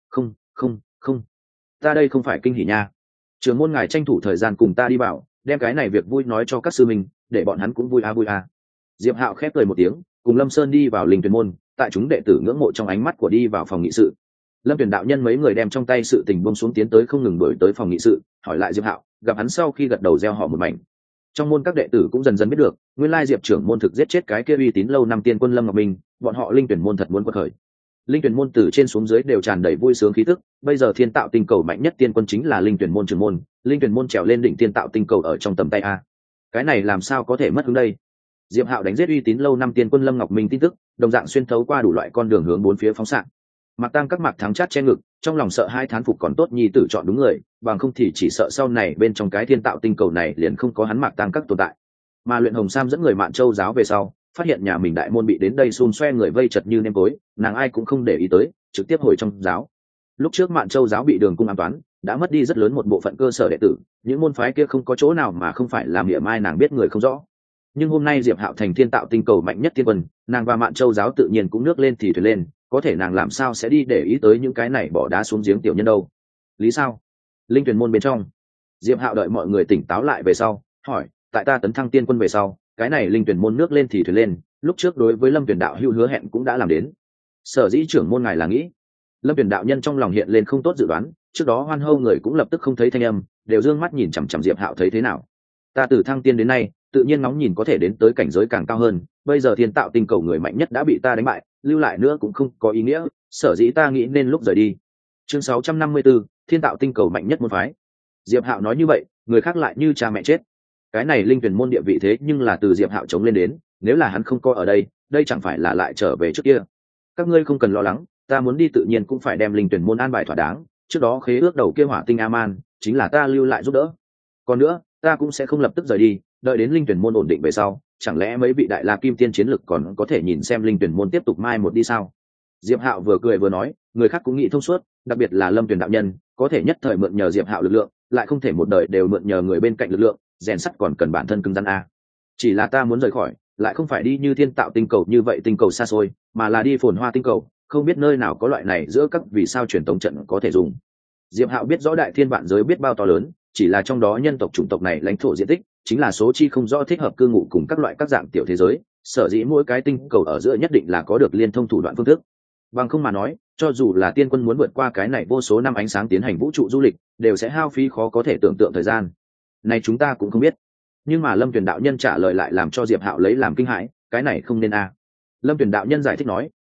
Không, ta đây không phải kinh hỉ nha. Trưởng môn ngài tranh thủ thời gian cùng ta đi bảo, đem cái này việc vui nói cho các sư minh, để bọn hắn cũng vui a. Diệp Hạo khép cười một tiếng, cùng Lâm Sơn đi vào Linh Tuyền môn, tại chúng đệ tử ngưỡng mộ trong ánh mắt của đi vào phòng nghị sự. Lâm Tuyền đạo nhân mấy người đem trong tay sự tình buông xuống tiến tới không ngừng đuổi tới phòng nghị sự, hỏi lại Diệp Hạo, gặp hắn sau khi gật đầu reo họ một mảnh. Trong môn các đệ tử cũng dần dần biết được, nguyên lai Diệp trưởng môn thực giết chết cái kia uy tín lâu năm tiên quân Lâm Ngọc Minh, bọn họ Linh Tuyền môn thật muốn quật khởi. Linh Tuyền môn từ trên xuống dưới đều tràn đầy vui sướng khí tức, bây giờ thiên tạo tinh cầu mạnh nhất tiên quân chính là Linh Tuyền môn trưởng môn, Linh Tuyền môn trèo lên đỉnh thiên tạo tinh cầu ở trong tầm tay a. Cái này làm sao có thể mất hướng đây? Diệp Hạo đánh giết uy tín lâu năm tiên quân Lâm Ngọc Minh tin tức, đồng dạng xuyên thấu qua đủ loại con đường hướng bốn phía phóng xạ. Mạc Tăng các Mạc thắng chát che ngực, trong lòng sợ hai thán phục còn tốt nhi tử chọn đúng người, bằng không thì chỉ sợ sau này bên trong cái thiên tạo tinh cầu này liền không có hắn Mạc Tăng các tồn tại. Mà Luyện Hồng Sam dẫn người Mạn Châu giáo về sau, phát hiện nhà mình đại môn bị đến đây xôn xoe người vây chật như nêm tối, nàng ai cũng không để ý tới, trực tiếp hồi trong giáo. Lúc trước Mạn Châu giáo bị Đường Cung ám toán, đã mất đi rất lớn một bộ phận cơ sở đệ tử, những môn phái kia không có chỗ nào mà không phải làm miệng mai nàng biết người không rõ. Nhưng hôm nay Diệp Hạo thành thiên tạo tinh cầu mạnh nhất tiên quân, nàng và Mạn Châu giáo tự nhiên cũng nước lên thì thuyền lên, có thể nàng làm sao sẽ đi để ý tới những cái này bỏ đá xuống giếng tiểu nhân đâu? Lý sao? Linh Tuyền môn bên trong, Diệp Hạo đợi mọi người tỉnh táo lại về sau, hỏi, tại ta tấn thăng tiên quân về sau, cái này Linh Tuyền môn nước lên thì thuyền lên, lúc trước đối với Lâm Tuyền đạo hữu hứa hẹn cũng đã làm đến. Sở dĩ trưởng môn ngài là nghĩ, Lâm Tuyền đạo nhân trong lòng hiện lên không tốt dự đoán, trước đó hoan hô người cũng lập tức không thấy thanh âm, đều dương mắt nhìn chằm chằm Diệp Hạo thấy thế nào. Ta từ thăng tiên đến nay, tự nhiên nóng nhìn có thể đến tới cảnh giới càng cao hơn, bây giờ thiên tạo tinh cầu người mạnh nhất đã bị ta đánh bại, lưu lại nữa cũng không có ý nghĩa, sở dĩ ta nghĩ nên lúc rời đi. Chương 654, thiên tạo tinh cầu mạnh nhất môn phái. Diệp Hạo nói như vậy, người khác lại như cha mẹ chết. Cái này Linh Tuyền môn địa vị thế nhưng là từ Diệp Hạo chống lên đến, nếu là hắn không coi ở đây, đây chẳng phải là lại trở về trước kia. Các ngươi không cần lo lắng, ta muốn đi tự nhiên cũng phải đem Linh Tuyền môn an bài thỏa đáng, trước đó khế ước đầu kia Hỏa Tinh Aman, chính là ta lưu lại giúp đỡ. Còn nữa, ta cũng sẽ không lập tức rời đi, đợi đến Linh Tuyền môn ổn định về sau, chẳng lẽ mấy vị đại la kim tiên chiến lực còn có thể nhìn xem Linh Tuyền môn tiếp tục mai một đi sao? Diệp Hạo vừa cười vừa nói, người khác cũng nghĩ thông suốt, đặc biệt là Lâm Tuyền đạo nhân, có thể nhất thời mượn nhờ Diệp Hạo lực lượng, lại không thể một đời đều mượn nhờ người bên cạnh lực lượng, rèn sắt còn cần bản thân cứng rắn a. Chỉ là ta muốn rời khỏi, lại không phải đi như thiên tạo tinh cầu như vậy tinh cầu xa xôi, mà là đi phồn hoa tinh cầu, không biết nơi nào có loại này giữa các vì sao truyền tống trận có thể dùng. Diệp Hạo biết rõ đại thiên vạn giới biết bao to lớn, chỉ là trong đó nhân tộc chủng tộc này lãnh thổ diện tích chính là số chi không rõ thích hợp cư ngụ cùng các loại các dạng tiểu thế giới, sở dĩ mỗi cái tinh cầu ở giữa nhất định là có được liên thông thủ đoạn phương thức. Bằng không mà nói, cho dù là tiên quân muốn vượt qua cái này vô số năm ánh sáng tiến hành vũ trụ du lịch, đều sẽ hao phí khó có thể tưởng tượng thời gian. Này chúng ta cũng không biết. Nhưng mà Lâm Tuyền đạo nhân trả lời lại làm cho Diệp Hạo lấy làm kinh hãi, cái này không nên a. Lâm Tuyền đạo nhân giải thích nói,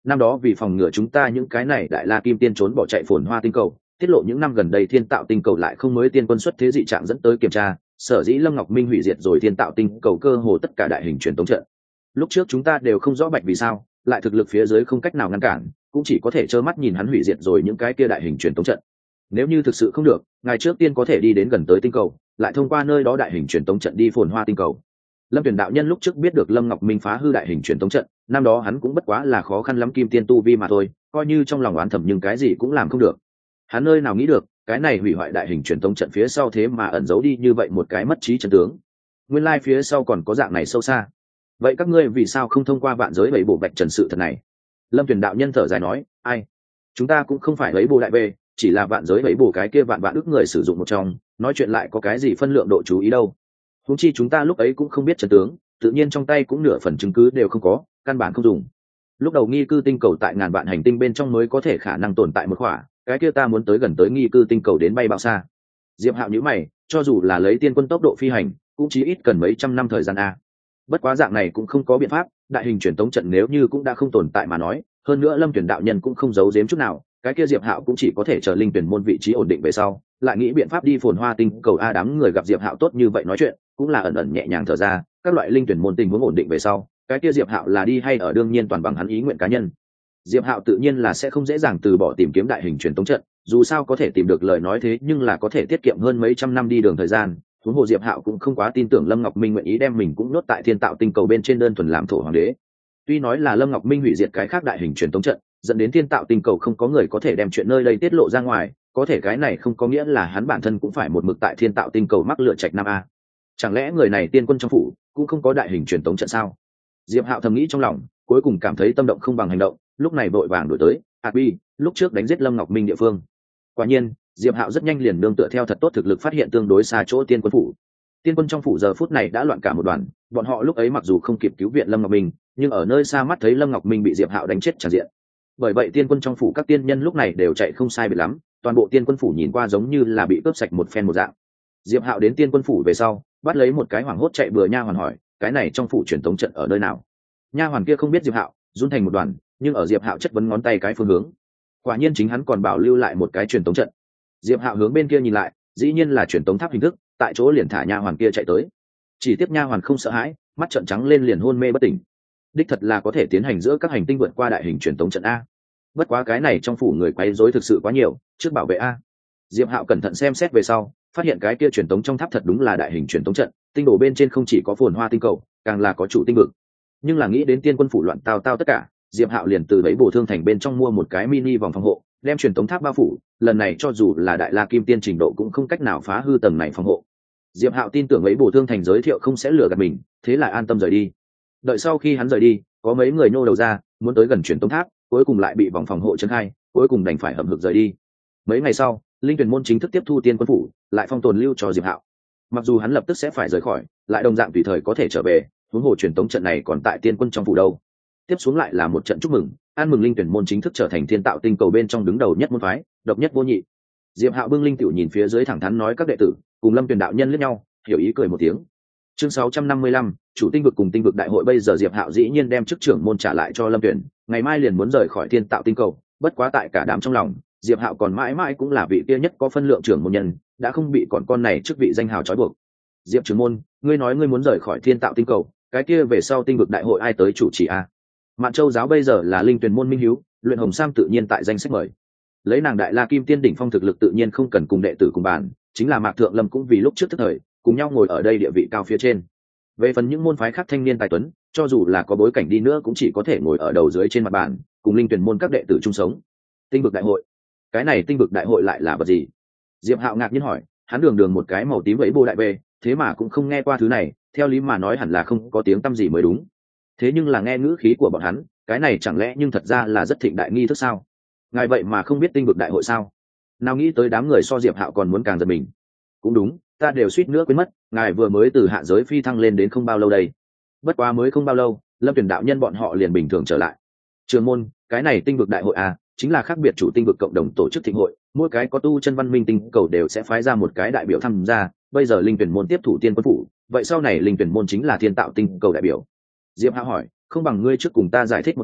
năm đó vì phòng ngừa chúng ta những cái này đại la kim tiên trốn bỏ chạy phồn hoa tinh cầu, tiết lộ những năm gần đây thiên tạo tinh cầu lại không mới tiên quân xuất thế dị trạng dẫn tới kiểm tra, sở dĩ Lâm Ngọc Minh hủy diệt rồi thiên tạo tinh cầu cơ hồ tất cả đại hình truyền tống trận. Lúc trước chúng ta đều không rõ bạch vì sao, lại thực lực phía dưới không cách nào ngăn cản, cũng chỉ có thể trơ mắt nhìn hắn hủy diệt rồi những cái kia đại hình truyền tống trận. Nếu như thực sự không được, ngài trước tiên có thể đi đến gần tới tinh cầu, lại thông qua nơi đó đại hình truyền tống trận đi phồn hoa tinh cầu. Lâm Tuyển đạo nhân lúc trước biết được Lâm Ngọc Minh phá hư đại hình truyền tống trận, năm đó hắn cũng bất quá là khó khăn lắm kim tiên tu vi mà thôi, coi như trong lòng oán thầm nhưng cái gì cũng làm không được. Hắn nơi nào nghĩ được, cái này hủy hoại đại hình truyền tống trận phía sau thế mà ẩn giấu đi như vậy một cái mất trí chân tướng. Nguyên lai phía sau còn có dạng này sâu xa. Vậy các ngươi vì sao không thông qua vạn giới bảy bộ bạch trần sự thật này? Lâm Tuyển đạo nhân thở dài nói, ai? Chúng ta cũng không phải lấy bộ đại về, chỉ là vạn giới bảy bộ cái kia vạn ức người sử dụng một trong, nói chuyện lại có cái gì phân lượng độ chú ý đâu. Huống chi chúng ta lúc ấy cũng không biết chân tướng, tự nhiên trong tay cũng nửa phần chứng cứ đều không có, căn bản không dùng. Lúc đầu nghi cư tinh cầu tại ngàn vạn hành tinh bên trong mới có thể khả năng tồn tại một khỏa, cái kia ta muốn tới gần tới nghi cư tinh cầu đến bay bao xa? Diệp Hạo nhíu mày, cho dù là lấy tiên quân tốc độ phi hành, cũng chỉ ít cần mấy trăm năm thời gian a. Bất quá dạng này cũng không có biện pháp, đại hình truyền tống trận nếu như cũng đã không tồn tại mà nói, hơn nữa Lâm Tuyển đạo nhân cũng không giấu giếm chút nào, cái kia Diệp Hạo cũng chỉ có thể chờ linh tuyển môn vị trí ổn định về sau, lại nghĩ biện pháp đi phồn hoa tinh cầu a. Đám người gặp Diệp Hạo tốt như vậy nói chuyện, cũng là ẩn ẩn nhẹ nhàng thở ra, các loại linh tuyển môn tình huống ổn định về sau, cái kia Diệp Hạo là đi hay ở đương nhiên toàn bằng hắn ý nguyện cá nhân. Diệp Hạo tự nhiên là sẽ không dễ dàng từ bỏ tìm kiếm đại hình truyền tống trận, dù sao có thể tìm được lời nói thế nhưng là có thể tiết kiệm hơn mấy trăm năm đi đường thời gian. Huống hồ Diệp Hạo cũng không quá tin tưởng Lâm Ngọc Minh nguyện ý đem mình cũng nhốt tại thiên tạo tinh cầu bên trên đơn thuần làm thổ hoàng đế. Tuy nói là Lâm Ngọc Minh hủy diệt cái khác đại hình truyền tống trận, dẫn đến thiên tạo tinh cầu không có người có thể đem chuyện nơi đây tiết lộ ra ngoài, có thể cái này không có nghĩa là hắn bản thân cũng phải một mực tại thiên tạo tinh cầu mắc lựa trạch nam a. Chẳng lẽ người này tiên quân trong phủ cũng không có đại hình truyền tống trận sao? Diệp Hạo thầm nghĩ trong lòng, cuối cùng cảm thấy tâm động không bằng hành động, lúc này vội vàng đổi tới Abi, lúc trước đánh giết Lâm Ngọc Minh địa phương. Quả nhiên, Diệp Hạo rất nhanh liền nương tựa theo thật tốt thực lực phát hiện tương đối xa chỗ tiên quân phủ. Tiên quân trong phủ giờ phút này đã loạn cả một đoàn, bọn họ lúc ấy mặc dù không kịp cứu viện Lâm Ngọc Minh, nhưng ở nơi xa mắt thấy Lâm Ngọc Minh bị Diệp Hạo đánh chết tràn diện. Bởi vậy tiên quân trong phủ các tiên nhân lúc này đều chạy không sai biệt lắm, toàn bộ tiên quân phủ nhìn qua giống như là bị cướp sạch một phen một dạng. Diệp Hạo đến tiên quân phủ về sau, bắt lấy một cái hoảng hốt chạy bừa nha hoàn hỏi, cái này trong phủ truyền tống trận ở nơi nào? Nha hoàn kia không biết Diệp Hạo, run thành một đoàn, nhưng ở Diệp Hạo chất vấn ngón tay cái phương hướng. Quả nhiên chính hắn còn bảo lưu lại một cái truyền tống trận. Diệp Hạo hướng bên kia nhìn lại, dĩ nhiên là truyền tống tháp hình thức, tại chỗ liền thả nha hoàn kia chạy tới. Chỉ tiếp nha hoàn không sợ hãi, mắt trợn trắng lên liền hôn mê bất tỉnh. Đích thật là có thể tiến hành giữa các hành tinh vượt qua đại hình truyền tống trận a. Bất quá cái này trong phủ người quấy rối thực sự quá nhiều, trước bảo vệ a. Diệp Hạo cẩn thận xem xét về sau, phát hiện cái kia truyền tống trong tháp thật đúng là đại hình truyền tống trận, tinh đồ bên trên không chỉ có phồn hoa tinh cầu, càng là có chủ tinh vực. Nhưng là nghĩ đến tiên quân phủ loạn tao tất cả, Diệp Hạo liền từ đấy bổ thương thành bên trong mua một cái mini vòng phòng hộ, đem truyền tống tháp bao phủ, lần này cho dù là đại la kim tiên trình độ cũng không cách nào phá hư tầng này phòng hộ. Diệp Hạo tin tưởng ấy bổ thương thành giới thiệu không sẽ lừa gạt mình, thế là an tâm rời đi. Đợi sau khi hắn rời đi, có mấy người nhô đầu ra, muốn tới gần truyền tống tháp, cuối cùng lại bị vòng phòng hộ chấn khai, cuối cùng đành phải hậm hực rời đi. Mấy ngày sau, linh tuyển môn chính thức tiếp thu tiên quân phủ, lại phong tồn lưu cho Diệp Hạo. Mặc dù hắn lập tức sẽ phải rời khỏi, lại đồng dạng tùy thời có thể trở về, huống hồ truyền tống trận này còn tại tiên quân trong phủ đâu. Tiếp xuống lại là một trận chúc mừng, an mừng linh tuyển môn chính thức trở thành thiên tạo tinh cầu bên trong đứng đầu nhất môn phái, độc nhất vô nhị. Diệp Hạo bưng linh tiểu nhìn phía dưới thẳng thắn nói các đệ tử, cùng Lâm Tuyển đạo nhân liếc nhau, hiểu ý cười một tiếng. Chương 655, chủ tinh vực cùng tinh vực đại hội. Bây giờ Diệp Hạo dĩ nhiên đem chức trưởng môn trả lại cho Lâm Tuyển, ngày mai liền muốn rời khỏi thiên tạo tinh cầu, bất quá tại cả đám trong lòng, Diệp Hạo còn mãi mãi cũng là vị kia nhất có phân lượng trưởng môn nhân, đã không bị còn con này chức vị danh hào trói buộc. Diệp trưởng môn, ngươi nói ngươi muốn rời khỏi thiên tạo tinh cầu, cái kia về sau tinh vực đại hội ai tới chủ trì a? Mạn Châu giáo bây giờ là linh tuyển môn minh hiếu, luyện hồng sam tự nhiên tại danh sách mời. Lấy nàng đại la kim tiên đỉnh phong thực lực tự nhiên không cần cùng đệ tử cùng bàn, chính là Mạc Thượng Lâm cũng vì lúc trước tức thời, cùng nhau ngồi ở đây địa vị cao phía trên. Về phần những môn phái khác thanh niên tài tuấn, cho dù là có bối cảnh đi nữa cũng chỉ có thể ngồi ở đầu dưới trên mặt bàn, cùng linh tuyển môn các đệ tử chung sống. Tinh vực đại hội, cái này tinh vực đại hội lại là vật gì? Diệp Hạo ngạc nhiên hỏi, hắn đường đường một cái màu tím vẫy bô đại bê, thế mà cũng không nghe qua thứ này, theo lý mà nói hẳn là không có tiếng tăm gì mới đúng. Thế nhưng là nghe ngữ khí của bọn hắn, cái này chẳng lẽ nhưng thật ra là rất thịnh đại nghi thức sao? Ngài vậy mà không biết tinh vực đại hội sao? Nào nghĩ tới đám người so Diệp Hạo còn muốn càng giật mình. Cũng đúng, ta đều suýt nữa quên mất, ngài vừa mới từ hạ giới phi thăng lên đến không bao lâu đây. Bất quá mới không bao lâu, Lâm Tuyển đạo nhân bọn họ liền bình thường trở lại. Trường môn, cái này tinh vực đại hội à, chính là khác biệt chủ tinh vực cộng đồng tổ chức thịnh hội, mỗi cái có tu chân văn minh tinh cầu đều sẽ phái ra một cái đại biểu tham gia. Bây giờ linh tuyển môn tiếp thủ tiên quân phủ, vậy sau này linh tuyển môn chính là thiên tạo tinh cầu đại biểu. Diệp Hạo hỏi, không bằng ngươi trước cùng ta giải thích một chút,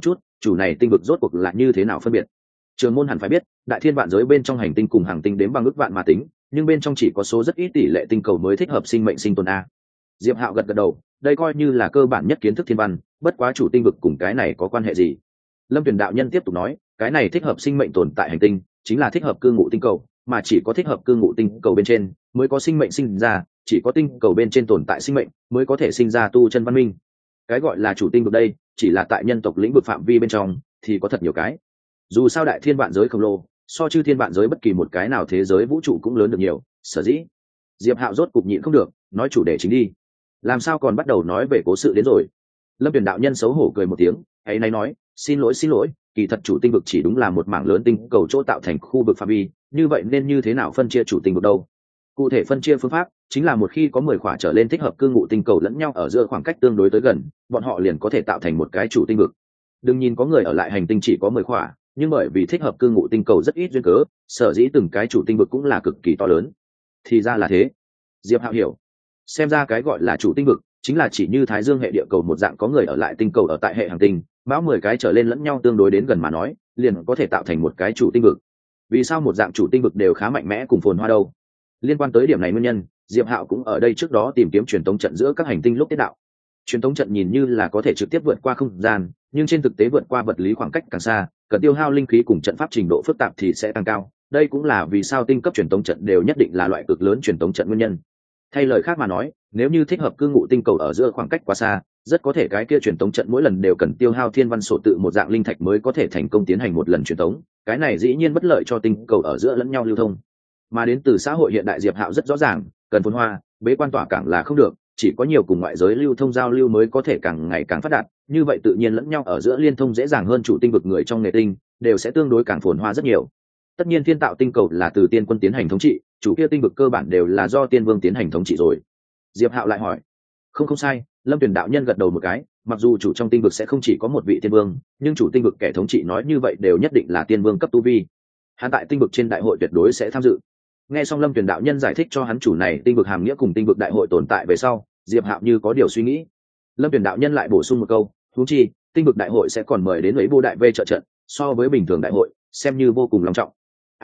chủ này tinh vực rốt cuộc là như thế nào phân biệt. Trường môn hẳn phải biết, đại thiên vạn giới bên trong hành tinh cùng hàng tinh đếm bằng ước vạn mà tính, nhưng bên trong chỉ có số rất ít tỷ lệ tinh cầu mới thích hợp sinh mệnh sinh tồn a. Diệp Hạo gật gật đầu, đây coi như là cơ bản nhất kiến thức thiên văn, bất quá chủ tinh vực cùng cái này có quan hệ gì? Lâm Tuyền đạo nhân tiếp tục nói, cái này thích hợp sinh mệnh tồn tại hành tinh, chính là thích hợp cư ngụ tinh cầu, mà chỉ có thích hợp cư ngụ tinh cầu bên trên mới có sinh mệnh sinh ra, chỉ có tinh cầu bên trên tồn tại sinh mệnh mới có thể sinh ra tu chân văn minh. Cái gọi là chủ tinh vực đây, chỉ là tại nhân tộc lĩnh vực phạm vi bên trong thì có thật nhiều cái. Dù sao đại thiên vạn giới khổng lồ, so chư thiên vạn giới bất kỳ một cái nào thế giới vũ trụ cũng lớn được nhiều, sở dĩ Diệp Hạo rốt cục nhịn không được, nói chủ đề chính đi. Làm sao còn bắt đầu nói về cố sự đến rồi? Lâm Tuyền đạo nhân xấu hổ cười một tiếng, ấy nay nói, xin lỗi, kỳ thật chủ tinh vực chỉ đúng là một mảng lớn tinh cầu chỗ tạo thành khu vực phạm vi, như vậy nên như thế nào phân chia chủ tinh vực đâu? Cụ thể phân chia phương pháp chính là một khi có 10 khỏa trở lên thích hợp cư ngụ tinh cầu lẫn nhau ở giữa khoảng cách tương đối tới gần, bọn họ liền có thể tạo thành một cái chủ tinh vực. Đừng nhìn có người ở lại hành tinh chỉ có 10 khỏa, nhưng bởi vì thích hợp cư ngụ tinh cầu rất ít duyên cớ, sở dĩ từng cái chủ tinh vực cũng là cực kỳ to lớn. Thì ra là thế. Diệp Hạo hiểu. Xem ra cái gọi là chủ tinh vực chính là chỉ như Thái Dương hệ địa cầu một dạng có người ở lại tinh cầu ở tại hệ hành tinh, bão 10 cái trở lên lẫn nhau tương đối đến gần mà nói, liền có thể tạo thành một cái chủ tinh vực. Vì sao một dạng chủ tinh vực đều khá mạnh mẽ cùng phồn hoa đâu? Liên quan tới điểm này nguyên nhân, Diệp Hạo cũng ở đây trước đó tìm kiếm truyền tống trận giữa các hành tinh lúc tiết đạo. Truyền tống trận nhìn như là có thể trực tiếp vượt qua không gian, nhưng trên thực tế vượt qua vật lý khoảng cách càng xa, cần tiêu hao linh khí cùng trận pháp trình độ phức tạp thì sẽ tăng cao. Đây cũng là vì sao tinh cấp truyền tống trận đều nhất định là loại cực lớn truyền tống trận nguyên nhân. Thay lời khác mà nói, nếu như thích hợp cư ngụ tinh cầu ở giữa khoảng cách quá xa, rất có thể cái kia truyền tống trận mỗi lần đều cần tiêu hao thiên văn sổ tự một dạng linh thạch mới có thể thành công tiến hành một lần truyền tống. Cái này dĩ nhiên bất lợi cho tinh cầu ở giữa lẫn nhau lưu thông. Mà đến từ xã hội hiện đại, Diệp Hạo rất rõ ràng, cần phồn hoa, bế quan tỏa cảng là không được, chỉ có nhiều cùng ngoại giới lưu thông giao lưu mới có thể càng ngày càng phát đạt, như vậy tự nhiên lẫn nhau ở giữa liên thông dễ dàng hơn, chủ tinh vực người trong nghề tinh đều sẽ tương đối càng phồn hoa rất nhiều. Tất nhiên thiên tạo tinh cầu là từ tiên quân tiến hành thống trị, chủ kia tinh vực cơ bản đều là do tiên vương tiến hành thống trị rồi. Diệp Hạo lại hỏi. Không sai, Lâm Tuyền đạo nhân gật đầu một cái, mặc dù chủ trong tinh vực sẽ không chỉ có một vị tiên vương, nhưng chủ tinh vực kẻ thống trị nói như vậy đều nhất định là tiên vương cấp tu vi. Hắn tại tinh vực trên đại hội tuyệt đối sẽ tham dự. Nghe xong Lâm Tuyền đạo nhân giải thích cho hắn chủ này tinh vực hàm nghĩa cùng tinh vực đại hội tồn tại về sau, Diệp Hạo như có điều suy nghĩ. Lâm Tuyền đạo nhân lại bổ sung một câu, huống chi tinh vực đại hội sẽ còn mời đến mấy vô đại vê trợ trận, so với bình thường đại hội xem như vô cùng long trọng.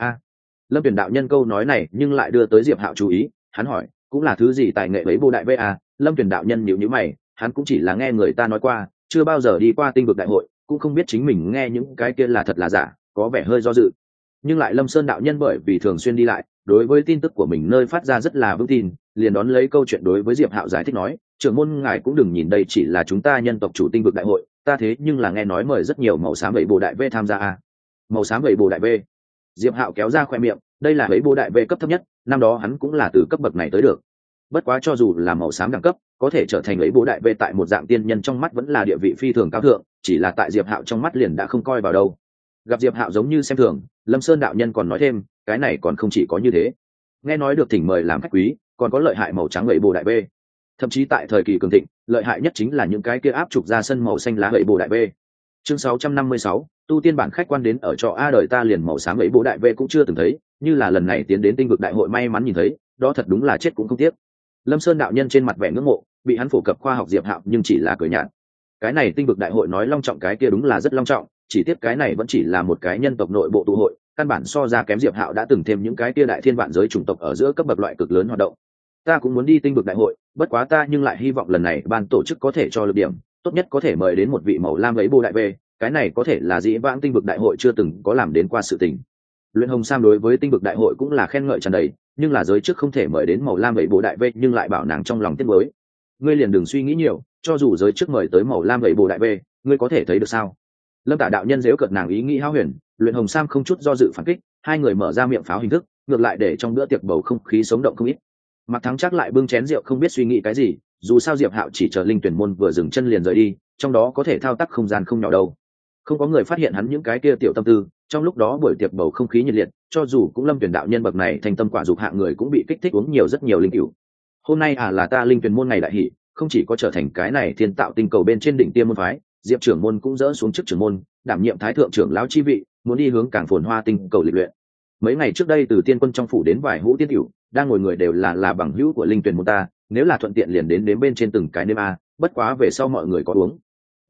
Lâm Tuyền đạo nhân câu nói này nhưng lại đưa tới Diệp Hạo chú ý, hắn hỏi, cũng là thứ gì tài nghệ mấy vô đại vê à? Lâm Tuyền đạo nhân nhíu nhíu mày, hắn cũng chỉ là nghe người ta nói qua, chưa bao giờ đi qua tinh vực đại hội, cũng không biết chính mình nghe những cái kia là thật là giả, có vẻ hơi do dự. Nhưng lại Lâm Sơn đạo nhân bởi vì thường xuyên đi lại, đối với tin tức của mình nơi phát ra rất là vững tin, liền đón lấy câu chuyện đối với Diệp Hạo giải thích nói, trưởng môn ngài cũng đừng nhìn đây chỉ là chúng ta nhân tộc chủ tinh vực đại hội, ta thế nhưng là nghe nói mời rất nhiều màu xám bảy bồ đại vê tham gia à? Màu xám bảy bồ đại vê? Diệp Hạo kéo ra khoe miệng, đây là bảy bồ đại vê cấp thấp nhất, năm đó hắn cũng là từ cấp bậc này tới được. Bất quá cho dù là màu xám đẳng cấp, có thể trở thành bảy bồ đại vê tại một dạng tiên nhân trong mắt vẫn là địa vị phi thường cao thượng, chỉ là tại Diệp Hạo trong mắt liền đã không coi vào đâu. Gặp Diệp Hạo giống như xem thường, Lâm Sơn đạo nhân còn nói thêm, cái này còn không chỉ có như thế, nghe nói được thỉnh mời làm khách quý, còn có lợi hại màu trắng bảy bồ đại vê. Thậm chí tại thời kỳ cường thịnh, lợi hại nhất chính là những cái kia áp trục ra sân màu xanh lá bảy bồ đại vê. Chương 656, tu tiên bản khách quan đến ở trọ a, đời ta liền màu xám bảy bồ đại vê cũng chưa từng thấy, như là lần này tiến đến tinh vực đại hội may mắn nhìn thấy, đó thật đúng là chết cũng không tiếc. Lâm Sơn đạo nhân trên mặt vẻ ngưỡng mộ, bị hắn phổ cập khoa học Diệp Hạo nhưng chỉ là cười nhạt. Cái này tinh vực đại hội nói long trọng cái kia đúng là rất long trọng, chỉ tiếc cái này vẫn chỉ là một cái nhân tộc nội bộ tụ hội, căn bản so ra kém Diệp Hạo đã từng thêm những cái kia đại thiên vạn giới chủng tộc ở giữa cấp bậc loại cực lớn hoạt động. Ta cũng muốn đi tinh vực đại hội, bất quá ta nhưng lại hy vọng lần này ban tổ chức có thể cho lực điểm, tốt nhất có thể mời đến một vị màu lam ấy bồ đại về, cái này có thể là dĩ vãng tinh vực đại hội chưa từng có làm đến qua sự tình. Luyện Hồng Sam đối với tinh vực đại hội cũng là khen ngợi tràn đầy, nhưng là giới trước không thể mời đến màu lam ấy bồ đại về, nhưng lại bảo nàng trong lòng tiếc nuối. Ngươi liền đừng suy nghĩ nhiều, cho dù giới trước mời tới màu lam ấy bồ đại về, ngươi có thể thấy được sao? Lâm Tả đạo nhân giễu cợt nàng ý nghĩ hão huyền, Luyện Hồng Sam không chút do dự phản kích, hai người mở ra miệng pháo hình thức, ngược lại để trong bữa tiệc bầu không khí sống động không ít. Mạc Thắng chắc lại bưng chén rượu không biết suy nghĩ cái gì, dù sao Diệp Hạo chỉ chờ linh tuyển môn vừa dừng chân liền rời đi, trong đó có thể thao tác không gian không nhỏ đâu. Không có người phát hiện hắn những cái kia tiểu tâm tư, trong lúc đó buổi tiệc bầu không khí nhiệt liệt, cho dù cũng Lâm Tuyển đạo nhân bậc này thành tâm quả dục hạng người cũng bị kích thích uống nhiều rất nhiều linh cửu. Hôm nay là ta linh tuyển môn ngày đại hỷ, không chỉ có trở thành cái này thiên tạo tinh cầu bên trên đỉnh tiêm môn phái, Diệp trưởng môn cũng dỡ xuống chức trưởng môn, đảm nhiệm thái thượng trưởng lão chi vị, muốn đi hướng càng phồn hoa tinh cầu lịch luyện. Mấy ngày trước đây từ tiên quân trong phủ đến vài hũ tiên tiểu, đang ngồi người đều là bằng hữu của linh tuyển môn ta, nếu là thuận tiện liền đến bên trên từng cái nêm a, bất quá về sau mọi người có uống.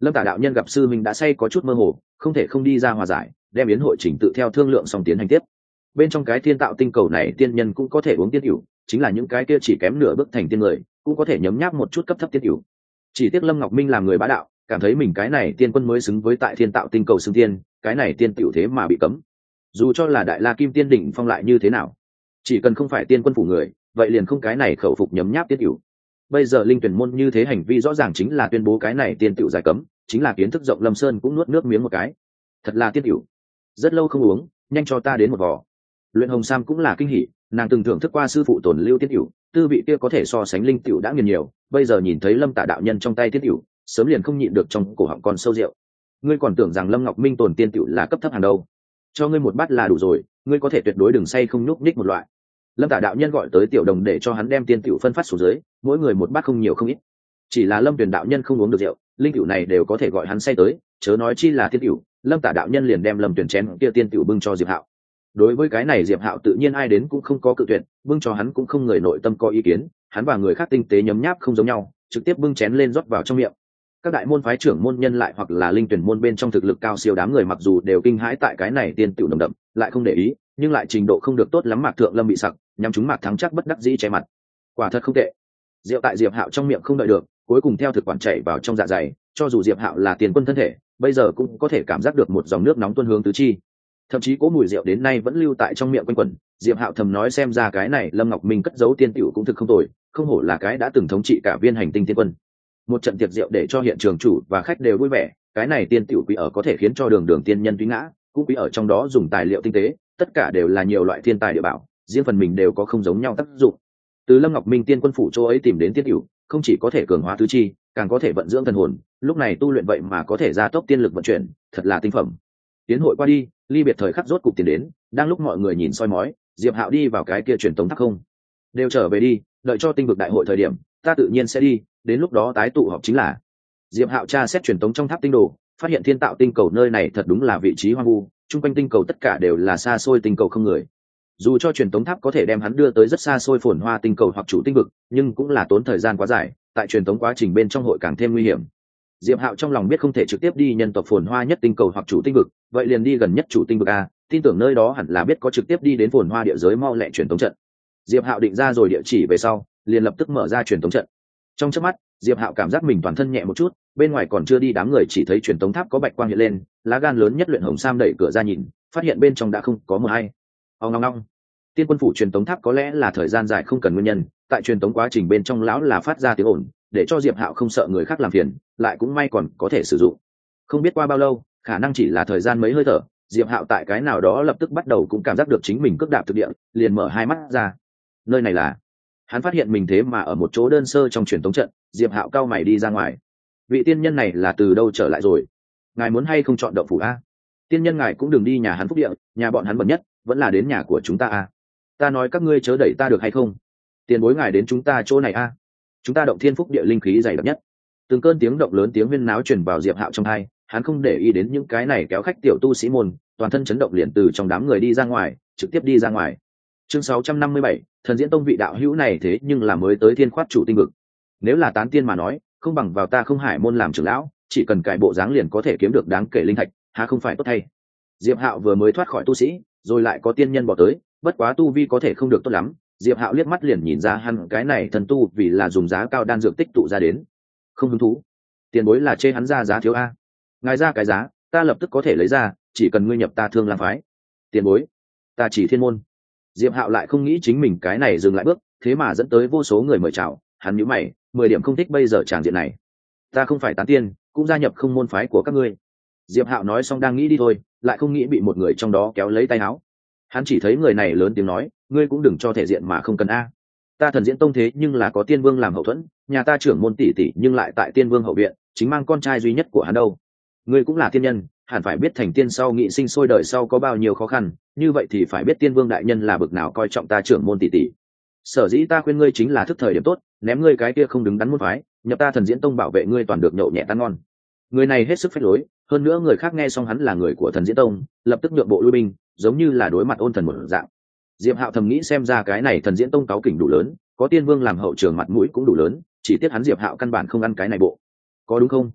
Lâm Tả đạo nhân gặp sư minh đã say có chút mơ hồ, không thể không đi ra hòa giải, đem yến hội trình tự theo thương lượng xong tiến hành tiếp. Bên trong cái thiên tạo tinh cầu này tiên nhân cũng có thể uống tiên tiểu, chính là những cái kia chỉ kém nửa bước thành tiên người cũng có thể nhấm nháp một chút cấp thấp tiên tiểu. Chỉ tiếc Lâm Ngọc Minh làm người bá đạo, cảm thấy mình cái này tiên quân mới xứng với tại thiên tạo tinh cầu xưng tiên, cái này tiên tiểu thế mà bị cấm. Dù cho là đại la kim tiên đỉnh phong lại như thế nào, chỉ cần không phải tiên quân phủ người, vậy liền không cái này khẩu phục nhấm nháp tiên tiểu. Bây giờ linh tuyển môn như thế hành vi rõ ràng chính là tuyên bố cái này tiên tiểu giải cấm, chính là kiến thức rộng Lâm Sơn cũng nuốt nước miếng một cái. Thật là tiên tiểu, rất lâu không uống, nhanh cho ta đến một vò. Luyện Hồng Sam cũng là kinh hỉ, nàng từng thưởng thức qua sư phụ tổn lưu tiên tiểu, tư vị kia có thể so sánh linh tiểu đã nghiền nhiều, bây giờ nhìn thấy Lâm Tả đạo nhân trong tay tiên tiểu, sớm liền không nhịn được trong cổ họng con sâu rượu. Ngươi còn tưởng rằng Lâm Ngọc Minh tổn tiên tiểu là cấp thấp hàng đâu? Cho ngươi một bát là đủ rồi, ngươi có thể tuyệt đối đừng say không nhúc nhích một loại. Lâm Tả đạo nhân gọi tới tiểu đồng để cho hắn đem tiên tiểu phân phát xuống dưới, mỗi người một bát không nhiều không ít. Chỉ là Lâm Tuyền đạo nhân không uống được rượu, linh tiểu này đều có thể gọi hắn say tới, chớ nói chi là tiên tiểu. Lâm Tả đạo nhân liền đem Lâm Tuyền chén kia tiên tiểu bưng cho Diệp Hạo. Đối với cái này Diệp Hạo tự nhiên ai đến cũng không có cự tuyệt, bưng cho hắn cũng không người nội tâm có ý kiến, hắn và người khác tinh tế nhấm nháp không giống nhau, trực tiếp bưng chén lên rót vào trong miệng. Các đại môn phái trưởng môn nhân lại hoặc là linh tuyển môn bên trong thực lực cao siêu đám người mặc dù đều kinh hãi tại cái này tiên tiểu nồng đậm, lại không để ý, nhưng lại trình độ không được tốt lắm. Mạc Thượng Lâm bị sặc, nhắm chúng Mạc Thắng chắc bất đắc dĩ che mặt. Quả thật không tệ. Rượu tại Diệp Hạo trong miệng không đợi được, cuối cùng theo thực quản chảy vào trong dạ dày, cho dù Diệp Hạo là tiền quân thân thể, bây giờ cũng có thể cảm giác được một dòng nước nóng tuôn hướng tứ chi. Thậm chí cỗ mùi rượu đến nay vẫn lưu tại trong miệng quanh quẩn. Diệp Hạo thầm nói xem ra cái này Lâm Ngọc Minh cất giấu tiên tiểu cũng thực không tồi, không hổ là cái đã từng thống trị cả viên hành tinh tiên quân. Một trận tiệc rượu để cho hiện trường chủ và khách đều vui vẻ, cái này tiên tiểu quý ở có thể khiến cho đường đường tiên nhân quý ngã, cũng quý ở trong đó dùng tài liệu tinh tế, tất cả đều là nhiều loại thiên tài địa bảo, riêng phần mình đều có không giống nhau tác dụng. Từ Lâm Ngọc Minh tiên quân phủ chỗ ấy tìm đến tiên tiểu, không chỉ có thể cường hóa tứ chi, càng có thể vận dưỡng thần hồn, lúc này tu luyện vậy mà có thể gia tốc tiên lực vận chuyển, thật là tinh phẩm. Tiến hội qua đi, ly biệt thời khắc rốt cục tiến đến, đang lúc mọi người nhìn soi mói, Diệp Hạo đi vào cái kia truyền tống tháp không. Đều trở về đi, đợi cho tinh vực đại hội thời điểm, ta tự nhiên sẽ đi, đến lúc đó tái tụ họp chính là. Diệp Hạo tra xét truyền tống trong tháp tinh đồ, phát hiện thiên tạo tinh cầu nơi này thật đúng là vị trí hoang vu, chung quanh tinh cầu tất cả đều là xa xôi tinh cầu không người. Dù cho truyền tống tháp có thể đem hắn đưa tới rất xa xôi phồn hoa tinh cầu hoặc chủ tinh vực, nhưng cũng là tốn thời gian quá dài, tại truyền tống quá trình bên trong hội càng thêm nguy hiểm. Diệp Hạo trong lòng biết không thể trực tiếp đi nhân tộc phồn hoa nhất tinh cầu hoặc chủ tinh vực, vậy liền đi gần nhất chủ tinh vực a, tin tưởng nơi đó hẳn là biết có trực tiếp đi đến phồn hoa địa giới mau lẹ truyền tống trận. Diệp Hạo định ra rồi địa chỉ về sau, liền lập tức mở ra truyền tống trận. Trong chớp mắt, Diệp Hạo cảm giác mình toàn thân nhẹ một chút, bên ngoài còn chưa đi đám người chỉ thấy truyền tống tháp có bạch quang hiện lên, lá gan lớn nhất Luyện Hồng Sam đẩy cửa ra nhìn, phát hiện bên trong đã không có mờ hay. Ong ong ong. Tiên quân phủ truyền tống tháp có lẽ là thời gian dài không cần nguyên nhân, tại truyền tống quá trình bên trong lão là phát ra tiếng ồn, để cho Diệp Hạo không sợ người khác làm phiền, lại cũng may còn có thể sử dụng. Không biết qua bao lâu, khả năng chỉ là thời gian mấy hơi thở, Diệp Hạo tại cái nào đó lập tức bắt đầu cũng cảm giác được chính mình cước đạp thực địa, liền mở hai mắt ra. Nơi này là? Hắn phát hiện mình thế mà ở một chỗ đơn sơ trong truyền tống trận. Diệp Hạo cao mày đi ra ngoài. Vị tiên nhân này là từ đâu trở lại rồi? Ngài muốn hay không chọn động phủ a? Tiên nhân ngài cũng đừng đi nhà hắn phúc địa, nhà bọn hắn bẩn nhất, vẫn là đến nhà của chúng ta a. Ta nói các ngươi chớ đẩy ta được hay không? Tiền bối ngài đến chúng ta chỗ này a. Chúng ta động thiên phúc địa linh khí dày đặc nhất. Từng cơn tiếng động lớn tiếng huyên náo truyền vào Diệp Hạo trong tai, hắn không để ý đến những cái này kéo khách tiểu tu sĩ môn, toàn thân chấn động liền từ trong đám người đi ra ngoài, trực tiếp đi ra ngoài. Chương 657, Thần Diễn Tông vị đạo hữu này thế nhưng là mới tới thiên khoát chủ tinh vực. Nếu là tán tiên mà nói, không bằng vào ta Không Hải môn làm trưởng lão, chỉ cần cải bộ dáng liền có thể kiếm được đáng kể linh thạch, há không phải tốt thay. Diệp Hạo vừa mới thoát khỏi tu sĩ, rồi lại có tiên nhân bỏ tới, bất quá tu vi có thể không được tốt lắm. Diệp Hạo liếc mắt liền nhìn ra hắn cái này thần tu vì là dùng giá cao đan dược tích tụ ra đến. Không hứng thú. Tiền bối là chê hắn ra giá thiếu a. Ngài ra cái giá, ta lập tức có thể lấy ra, chỉ cần ngươi nhập ta Thương Lam phái. Tiền bối, ta chỉ thiên môn. Diệp Hạo lại không nghĩ chính mình cái này dừng lại bước, thế mà dẫn tới vô số người mời chào, hắn nhíu mày, 10 điểm không thích bây giờ tràng diện này. Ta không phải tán tiên, cũng gia nhập không môn phái của các ngươi. Diệp Hạo nói xong đang nghĩ đi thôi, lại không nghĩ bị một người trong đó kéo lấy tay áo. Hắn chỉ thấy người này lớn tiếng nói, ngươi cũng đừng cho thể diện mà không cần a. Ta Thần Diễn Tông thế nhưng là có Tiên Vương làm hậu thuẫn, nhà ta trưởng môn tỷ tỷ nhưng lại tại Tiên Vương hậu viện, chính mang con trai duy nhất của hắn đâu. Ngươi cũng là tiên nhân, hẳn phải biết thành tiên sau nghị sinh sôi đời sau có bao nhiêu khó khăn, như vậy thì phải biết Tiên Vương đại nhân là bậc nào coi trọng ta trưởng môn tỷ tỷ. Sở dĩ ta khuyên ngươi chính là thức thời điểm tốt, ném ngươi cái kia không đứng đắn môn phái, nhập ta Thần Diễn Tông bảo vệ ngươi toàn được nhậu nhẹ tan ngon. Người này hết sức phách lối, hơn nữa người khác nghe xong hắn là người của Thần Diễn Tông, lập tức nhượng bộ lui binh, giống như là đối mặt ôn thần một dạng. Diệp Hạo thầm nghĩ xem ra cái này Thần Diễn Tông cáu kỉnh đủ lớn, có Tiên Vương làm hậu trường mặt mũi cũng đủ lớn, chỉ tiếc hắn Diệp Hạo căn bản không ăn cái này bộ. Có đúng không?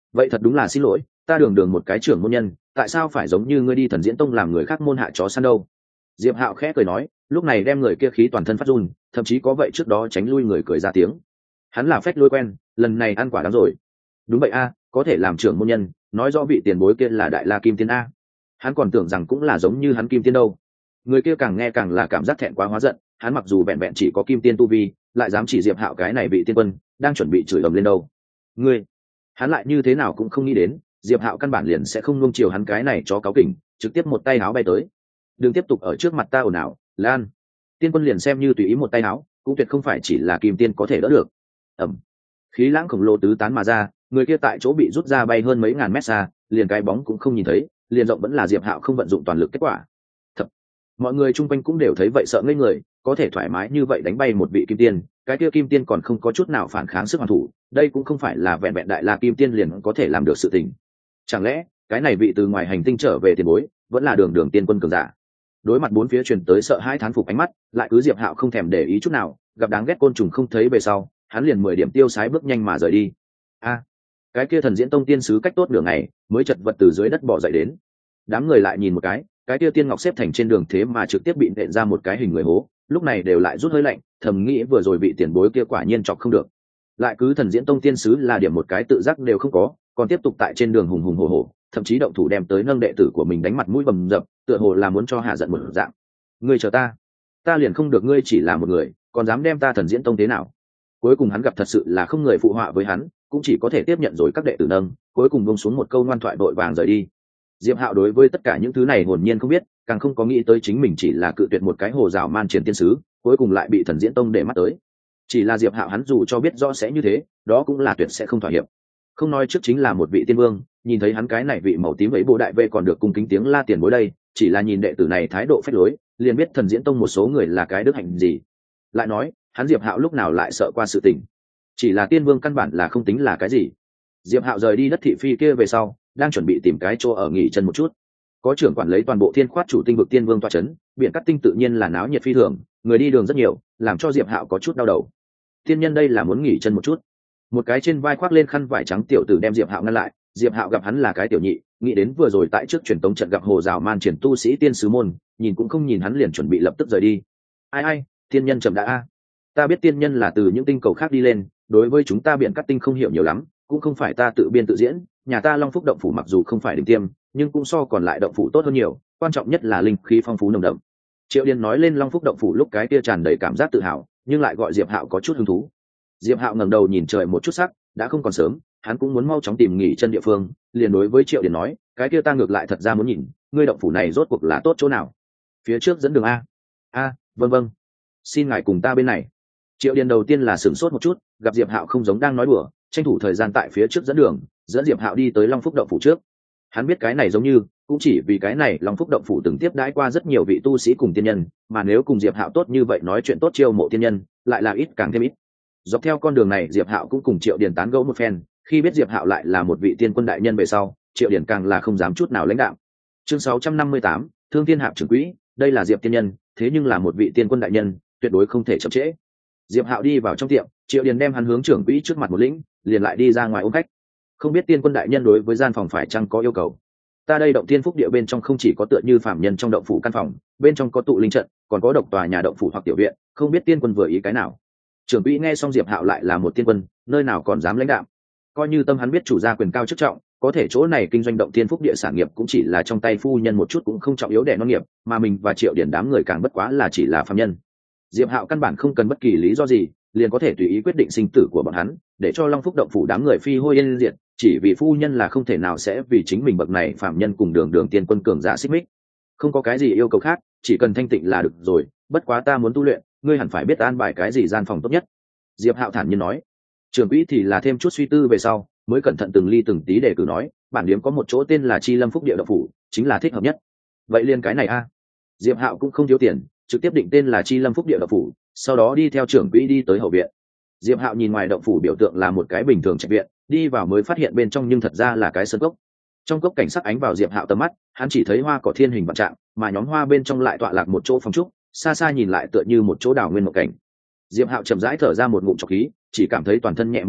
vậy thật đúng là xin lỗi, ta đường đường một cái trưởng môn nhân, tại sao phải giống như ngươi đi Thần Diễn Tông làm người khác môn hạ chó săn đâu? Diệp Hạo khẽ cười nói, lúc này đem người kia khí toàn thân phát run, thậm chí có vậy trước đó tránh lui người cười ra tiếng. Hắn là phách lôi quen, lần này ăn quả đắng rồi. Đúng vậy a, có thể làm trưởng môn nhân, nói rõ vị tiền bối kia là Đại La Kim Tiên a. Hắn còn tưởng rằng cũng là giống như hắn Kim Tiên đâu. Người kia càng nghe càng là cảm giác thẹn quá hóa giận, hắn mặc dù vẹn vẹn chỉ có Kim Tiên tu vi, lại dám chỉ Diệp Hạo cái này vị tiên quân, đang chuẩn bị chửi ầm lên đâu. Ngươi, hắn lại như thế nào cũng không nghĩ đến, Diệp Hạo căn bản liền sẽ không nuông chiều hắn cái này chó cáo kỉnh, trực tiếp một tay áo bay tới. Đừng tiếp tục ở trước mặt ta ồn ào, Lan. Tiên quân liền xem như tùy ý một tay áo, cũng tuyệt không phải chỉ là Kim Tiên có thể đỡ được. Ầm. Khí lãng khổng lồ tứ tán mà ra, người kia tại chỗ bị rút ra bay hơn mấy ngàn mét xa, liền cái bóng cũng không nhìn thấy, liền rộng vẫn là Diệp Hạo không vận dụng toàn lực kết quả. Thật. Mọi người chung quanh cũng đều thấy vậy sợ ngây người, có thể thoải mái như vậy đánh bay một vị Kim Tiên, cái kia Kim Tiên còn không có chút nào phản kháng sức hoàn thủ, đây cũng không phải là vẹn vẹn Đại La Kim Tiên liền có thể làm được sự tình. Chẳng lẽ cái này vị từ ngoài hành tinh trở về tiền bối vẫn là đường đường tiên quân cường giả? Đối mặt bốn phía truyền tới sợ hãi thán phục ánh mắt, lại cứ Diệp Hạo không thèm để ý chút nào, gặp đáng ghét côn trùng không thấy về sau, hắn liền 10 điểm tiêu sái bước nhanh mà rời đi. A, cái kia Thần Diễn Tông tiên sứ cách tốt nửa ngày mới chật vật từ dưới đất bò dậy đến. Đám người lại nhìn một cái kia tiên ngọc xếp thành trên đường thế mà trực tiếp bị nện ra một cái hình người hố, lúc này đều lại rút hơi lạnh, thầm nghĩ vừa rồi bị tiền bối kia quả nhiên chọc không được. Lại cứ Thần Diễn Tông tiên sứ là điểm một cái tự giác đều không có, còn tiếp tục tại trên đường hùng hùng hổ hổ, thậm chí động thủ đem tới nâng đệ tử của mình đánh mặt mũi bầm dập, tựa hồ là muốn cho hạ giận một dạng. Ngươi chờ ta liền không được ngươi chỉ là một người, còn dám đem ta Thần Diễn Tông thế nào? Cuối cùng hắn gặp thật sự là không người phụ họa với hắn, cũng chỉ có thể tiếp nhận rồi các đệ tử nâng, cuối cùng buông xuống một câu ngoan thoại vội vàng rời đi. Diệp Hạo đối với tất cả những thứ này hồn nhiên không biết, càng không có nghĩ tới chính mình chỉ là cự tuyệt một cái hồ dạo man triển tiên sứ, cuối cùng lại bị Thần Diễn Tông để mắt tới. Chỉ là Diệp Hạo hắn dù cho biết rõ sẽ như thế, đó cũng là tuyệt sẽ không thỏa hiệp. Không nói trước chính là một vị tiên vương, nhìn thấy hắn cái này vị màu tím ấy bộ đại vệ còn được cung kính tiếng la tiền bối đây, chỉ là nhìn đệ tử này thái độ phách lối, liền biết Thần Diễn Tông một số người là cái đức hạnh gì. Lại nói, hắn Diệp Hạo lúc nào lại sợ qua sự tình? Chỉ là tiên vương căn bản là không tính là cái gì. Diệp Hạo rời đi đất thị phi kia về sau, đang chuẩn bị tìm cái chỗ ở nghỉ chân một chút. Có trưởng quản lấy toàn bộ Thiên Khoát chủ tinh vực tiên vương tọa chấn, biển cắt tinh tự nhiên là náo nhiệt phi thường, người đi đường rất nhiều, làm cho Diệp Hạo có chút đau đầu. Tiên nhân đây là muốn nghỉ chân một chút. Một cái trên vai khoác lên khăn vải trắng tiểu tử đem Diệp Hạo ngăn lại. Diệp Hạo gặp hắn là cái tiểu nhị, nghĩ đến vừa rồi tại trước truyền tống trận gặp hồ rào man triển tu sĩ tiên sứ môn, nhìn cũng không nhìn hắn liền chuẩn bị lập tức rời đi. Ai, tiên nhân chậm đã a. Ta biết tiên nhân là từ những tinh cầu khác đi lên, đối với chúng ta biển cắt tinh không hiểu nhiều lắm, cũng không phải ta tự biên tự diễn. Nhà ta Long Phúc động phủ mặc dù không phải đỉnh tiêm, nhưng cũng so còn lại động phủ tốt hơn nhiều, quan trọng nhất là linh khí phong phú nồng đậm. Triệu Điền nói lên Long Phúc động phủ lúc cái kia tràn đầy cảm giác tự hào, nhưng lại gọi Diệp Hạo có chút hứng thú. Diệp Hạo ngẩng đầu nhìn trời một chút sắc, đã không còn sớm, hắn cũng muốn mau chóng tìm nghỉ chân địa phương, liền đối với Triệu Điền nói, cái kia ta ngược lại thật ra muốn nhìn, ngươi động phủ này rốt cuộc là tốt chỗ nào? Phía trước dẫn đường a. Vâng, xin ngài cùng ta bên này. Triệu Điền đầu tiên là sửng sốt một chút, gặp Diệp Hạo không giống đang nói đùa, tranh thủ thời gian tại phía trước dẫn đường, dẫn Diệp Hạo đi tới Long Phúc động phủ trước. Hắn biết cái này giống như cũng chỉ vì cái này Long Phúc động phủ từng tiếp đãi qua rất nhiều vị tu sĩ cùng tiên nhân, mà nếu cùng Diệp Hạo tốt như vậy nói chuyện tốt chiêu mộ tiên nhân, lại là ít càng thêm ít. Dọc theo con đường này Diệp Hạo cũng cùng Triệu Điền tán gẫu một phen, khi biết Diệp Hạo lại là một vị tiên quân đại nhân về sau, Triệu Điền càng là không dám chút nào lãnh đạm. Chương 658, Thương Thiên Hạp trưởng quỹ, đây là Diệp tiên nhân, thế nhưng là một vị tiên quân đại nhân, tuyệt đối không thể chậm trễ. Diệp Hạo đi vào trong tiệm, Triệu Điền đem hắn hướng trưởng quỹ trước mặt một lĩnh, liền lại đi ra ngoài ôm khách. Không biết tiên quân đại nhân đối với gian phòng phải chăng có yêu cầu? Ta đây động thiên phúc địa bên trong không chỉ có tựa như phàm nhân trong động phủ căn phòng, bên trong có tụ linh trận, còn có độc tòa nhà động phủ hoặc tiểu viện, không biết tiên quân vừa ý cái nào? Trưởng quỹ nghe xong Diệp Hạo lại là một tiên quân, nơi nào còn dám lãnh đạm. Coi như tâm hắn biết chủ gia quyền cao chức trọng, có thể chỗ này kinh doanh động thiên phúc địa sản nghiệp cũng chỉ là trong tay phu nhân một chút cũng không trọng yếu để non nghiệp, mà mình và Triệu Điền đám người càng bất quá là chỉ là phàm nhân. Diệp Hạo căn bản không cần bất kỳ lý do gì, liền có thể tùy ý quyết định sinh tử của bọn hắn, để cho Long Phúc động phủ đám người phi hôi yên diệt, chỉ vì phu nhân là không thể nào sẽ vì chính mình bậc này phạm nhân cùng đường tiên quân cường giả xích mích. Không có cái gì yêu cầu khác, chỉ cần thanh tịnh là được rồi, bất quá ta muốn tu luyện, ngươi hẳn phải biết an bài cái gì gian phòng tốt nhất. Diệp Hạo thản nhiên nói. Trưởng quỹ thì là thêm chút suy tư về sau, mới cẩn thận từng ly từng tí để cử nói, bản điếm có một chỗ tên là Chi Lâm Phúc địa động phủ, chính là thích hợp nhất. Vậy liền cái này a. Diệp Hạo cũng không thiếu tiền, trực tiếp định tên là Chi Lâm Phúc địa động phủ, sau đó đi theo trưởng quỹ đi tới hậu viện. Diệp Hạo nhìn ngoài động phủ biểu tượng là một cái bình thường trạch viện, đi vào mới phát hiện bên trong nhưng thật ra là cái sân cốc. Trong cốc cảnh sắc ánh vào Diệp Hạo tầm mắt, hắn chỉ thấy hoa cỏ thiên hình vạn trạng, mà nhóm hoa bên trong lại tọa lạc một chỗ phòng trúc, xa xa nhìn lại tựa như một chỗ đảo nguyên một cảnh. Diệp Hạo chậm rãi thở ra một ngụm trọc khí, chỉ cảm thấy toàn thân nhẹ một chút,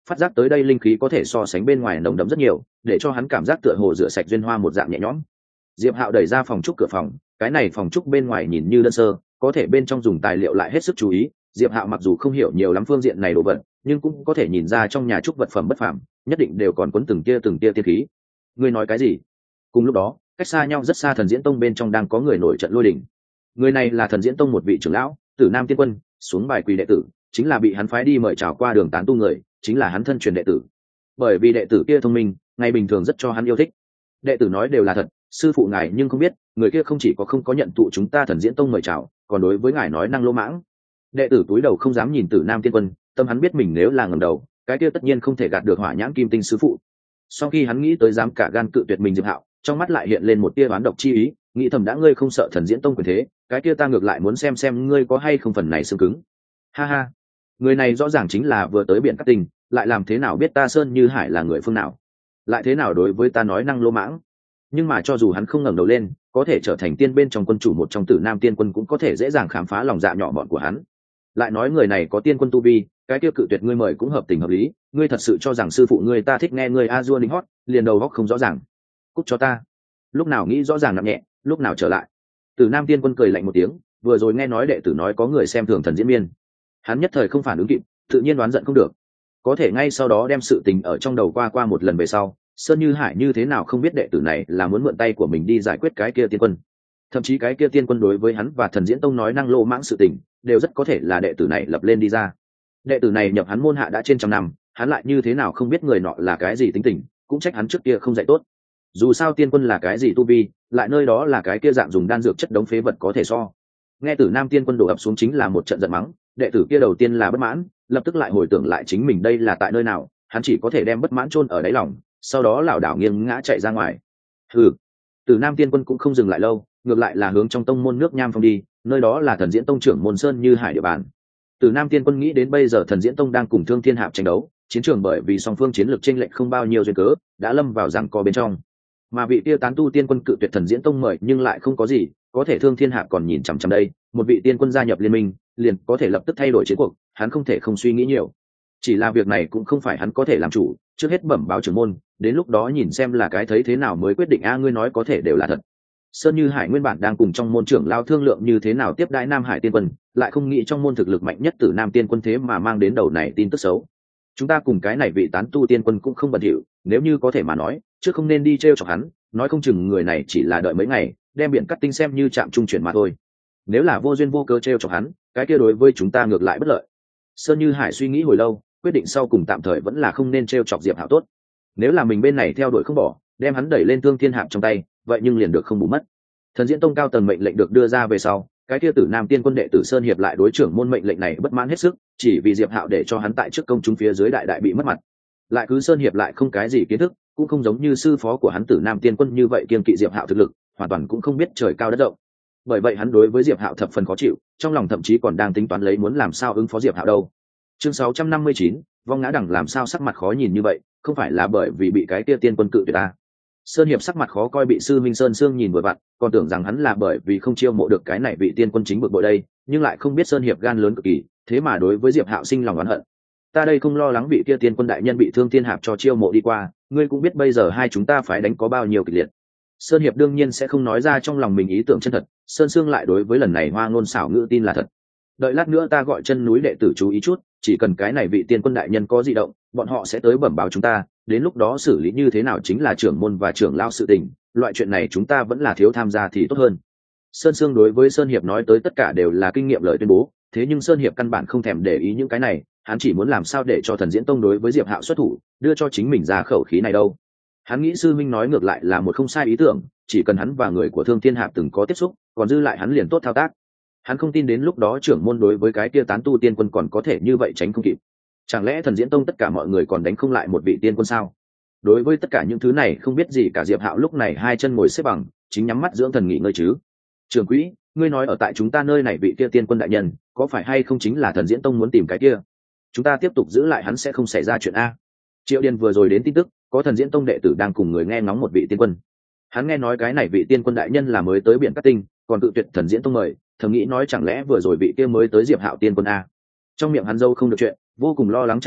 phát giác tới đây linh khí có thể so sánh bên ngoài nồng đậm rất nhiều, để cho hắn cảm giác tựa hồ rửa sạch duyên hoa một dạng nhẹ nhõm. Diệp Hạo đẩy ra phòng trúc cửa phòng, cái này phòng trúc bên ngoài nhìn như đơn sơ, có thể bên trong dùng tài liệu lại hết sức chú ý. Diệp Hạo mặc dù không hiểu nhiều lắm phương diện này đồ vật, nhưng cũng có thể nhìn ra trong nhà trúc vật phẩm bất phàm, nhất định đều còn cuốn từng tia tiên khí. Ngươi nói cái gì? Cùng lúc đó, cách xa nhau rất xa Thần Diễn Tông bên trong đang có người nổi trận lôi đình. Người này là Thần Diễn Tông một vị trưởng lão, Tử Nam Tiên Quân, xuống bài quỳ đệ tử, chính là bị hắn phái đi mời chào qua đường tán tu người, chính là hắn thân truyền đệ tử. Bởi vì đệ tử kia thông minh, ngày bình thường rất cho hắn yêu thích. Đệ tử nói đều là thật, sư phụ ngài nhưng không biết, người kia không chỉ có không có nhận tụ chúng ta Thần Diễn Tông mời chào, còn đối với ngài nói năng lỗ mãng. Đệ tử túi đầu không dám nhìn Tử Nam Tiên Quân, tâm hắn biết mình nếu là ngẩng đầu, cái kia tất nhiên không thể gạt được Hỏa Nhãn Kim Tinh sư phụ. Sau khi hắn nghĩ tới dám cả gan cự tuyệt mình Diệp Hạo, trong mắt lại hiện lên một tia oán độc chi ý, nghĩ thầm đã ngươi không sợ Thần Diễn Tông quyền thế, cái kia ta ngược lại muốn xem ngươi có hay không phần này xương cứng. Ha ha, người này rõ ràng chính là vừa tới biển Cát Tinh, lại làm thế nào biết ta Sơn Như Hải là người phương nào, lại thế nào đối với ta nói năng lỗ mãng. Nhưng mà cho dù hắn không ngẩng đầu lên, có thể trở thành tiên bên trong quân chủ một trong Tử Nam Tiên Quân cũng có thể dễ dàng khám phá lòng dạ nhỏ mọn của hắn. Lại nói người này có tiên quân tu vi, cái kia cự tuyệt ngươi mời cũng hợp tình hợp lý, ngươi thật sự cho rằng sư phụ ngươi ta thích nghe ngươi a dua lính hót, liền đầu góc không rõ ràng. Cút cho ta. Lúc nào nghĩ rõ ràng nặng nhẹ, lúc nào trở lại. Tử Nam Tiên Quân cười lạnh một tiếng, vừa rồi nghe nói đệ tử nói có người xem thường Thần Diễn Miên, hắn nhất thời không phản ứng kịp, tự nhiên đoán giận không được. Có thể ngay sau đó đem sự tình ở trong đầu qua một lần về sau, Sơn Như Hải như thế nào không biết đệ tử này là muốn mượn tay của mình đi giải quyết cái kia tiên quân. Thậm chí cái kia tiên quân đối với hắn và Thần Diễn Tông nói năng lô mãng sự tình, đều rất có thể là đệ tử này lập lên đi ra. Đệ tử này nhập hắn môn hạ đã trên trăm năm, hắn lại như thế nào không biết người nọ là cái gì tính tình, cũng trách hắn trước kia không dạy tốt. Dù sao tiên quân là cái gì tu vi, lại nơi đó là cái kia dạng dùng đan dược chất đống phế vật có thể so. Nghe Tử Nam Tiên Quân đổ ập xuống chính là một trận giận mắng, đệ tử kia đầu tiên là bất mãn, lập tức lại hồi tưởng lại chính mình đây là tại nơi nào, hắn chỉ có thể đem bất mãn chôn ở đáy lòng, sau đó lảo đảo nghiêng ngã chạy ra ngoài. Hừ. Tử Nam Tiên Quân cũng không dừng lại lâu, ngược lại là hướng trong tông môn nước Nham Phong đi, nơi đó là Thần Diễn Tông trưởng môn Sơn Như Hải địa bàn. Tử Nam Tiên Quân nghĩ đến bây giờ Thần Diễn Tông đang cùng Thương Thiên Hạp tranh đấu, chiến trường bởi vì song phương chiến lược chênh lệch không bao nhiêu duyên cớ, đã lâm vào giằng co bên trong. Mà vị kia tán tu tiên quân cự tuyệt Thần Diễn Tông mời nhưng lại không có gì, có thể Thương Thiên Hạp còn nhìn chằm chằm đây, một vị tiên quân gia nhập liên minh, liền có thể lập tức thay đổi chiến cuộc, hắn không thể không suy nghĩ nhiều. Chỉ là việc này cũng không phải hắn có thể làm chủ, trước hết bẩm báo trưởng môn, đến lúc đó nhìn xem là cái thấy thế nào mới quyết định. Ngươi nói có thể đều là thật. Sơn Như Hải nguyên bản đang cùng trong môn trưởng lao thương lượng như thế nào tiếp đãi Nam Hải tiên quân, lại không nghĩ trong môn thực lực mạnh nhất Tử Nam tiên quân thế mà mang đến đầu này tin tức xấu. Chúng ta cùng cái này vị tán tu tiên quân cũng không bận rộn, nếu như có thể mà nói, trước không nên đi trêu chọc hắn, nói không chừng người này chỉ là đợi mấy ngày, đem Biển Cát Tinh xem như trạm trung chuyển mà thôi. Nếu là vô duyên vô cớ trêu chọc hắn, cái kia đối với chúng ta ngược lại bất lợi. Sơn Như Hải suy nghĩ hồi lâu, quyết định sau cùng tạm thời vẫn là không nên trêu chọc Diệp Hạo tốt. Nếu là mình bên này theo đuổi không bỏ, đem hắn đẩy lên Thương Thiên Hạp trong tay, vậy nhưng liền được không bù mất. Thần Diễn Tông cao tầng mệnh lệnh được đưa ra về sau, cái kia Tử Nam Tiên Quân đệ tử Sơn Hiệp lại đối trưởng môn mệnh lệnh này bất mãn hết sức, chỉ vì Diệp Hạo để cho hắn tại trước công chúng phía dưới đại đại bị mất mặt. Lại cứ Sơn Hiệp lại không cái gì kiến thức, cũng không giống như sư phó của hắn Tử Nam Tiên Quân như vậy kiêng kỵ Diệp Hạo thực lực, hoàn toàn cũng không biết trời cao đất rộng. Bởi vậy hắn đối với Diệp Hạo thập phần khó chịu, trong lòng thậm chí còn đang tính toán lấy muốn làm sao ứng phó Diệp Hạo đâu. Chương 659, Vong Ngã Đằng làm sao sắc mặt khó nhìn như vậy, không phải là bởi vì bị cái kia tiên quân cự tuyệt ta. Sơn Hiệp sắc mặt khó coi bị sư minh Sơn Sương nhìn vừa vặn, còn tưởng rằng hắn là bởi vì không chiêu mộ được cái này vị tiên quân chính bực bội đây, nhưng lại không biết Sơn Hiệp gan lớn cực kỳ, thế mà đối với Diệp Hạo sinh lòng oán hận. Ta đây không lo lắng vị kia tiên quân đại nhân bị Thương Thiên Hạp cho chiêu mộ đi qua, ngươi cũng biết bây giờ hai chúng ta phải đánh có bao nhiêu kịch liệt. Sơn Hiệp đương nhiên sẽ không nói ra trong lòng mình ý tưởng chân thật, Sơn Sương lại đối với lần này hoa ngôn xảo ngữ tin là thật. Đợi lát nữa ta gọi chân núi đệ tử chú ý chút, chỉ cần cái này vị tiên quân đại nhân có dị động, bọn họ sẽ tới bẩm báo chúng ta, đến lúc đó xử lý như thế nào chính là trưởng môn và trưởng lao sự tình, loại chuyện này chúng ta vẫn là thiếu tham gia thì tốt hơn. Sơn Sương đối với Sơn Hiệp nói tới tất cả đều là kinh nghiệm lời tuyên bố, thế nhưng Sơn Hiệp căn bản không thèm để ý những cái này, hắn chỉ muốn làm sao để cho Thần Diễn Tông đối với Diệp Hạo xuất thủ, đưa cho chính mình ra khẩu khí này đâu. Hắn nghĩ sư minh nói ngược lại là một không sai ý tưởng, chỉ cần hắn và người của Thương Thiên Hạp từng có tiếp xúc, còn dư lại hắn liền tốt thao tác. Hắn không tin đến lúc đó trưởng môn đối với cái kia tán tu tiên quân còn có thể như vậy tránh không kịp. Chẳng lẽ Thần Diễn Tông tất cả mọi người còn đánh không lại một vị tiên quân sao? Đối với tất cả những thứ này không biết gì cả Diệp Hạo lúc này hai chân ngồi xếp bằng, chính nhắm mắt dưỡng thần nghỉ ngơi chứ. Trưởng quỹ, ngươi nói ở tại chúng ta nơi này vị kia tiên quân đại nhân, có phải hay không chính là Thần Diễn Tông muốn tìm cái kia? Chúng ta tiếp tục giữ lại hắn sẽ không xảy ra chuyện a. Triệu Điền vừa rồi đến tin tức, có Thần Diễn Tông đệ tử đang cùng người nghe ngóng một vị tiên quân. Hắn nghe nói cái này vị tiên quân đại nhân là mới tới Biển Cát Tinh, còn tự tuyệt Thần Diễn Tông mời, thầm nghĩ nói chẳng lẽ vừa rồi vị kia mới tới Diệp Hạo tiên quân a. Trong miệng hắn dâu không được chuyện, vô cùng lo lắng chạy về,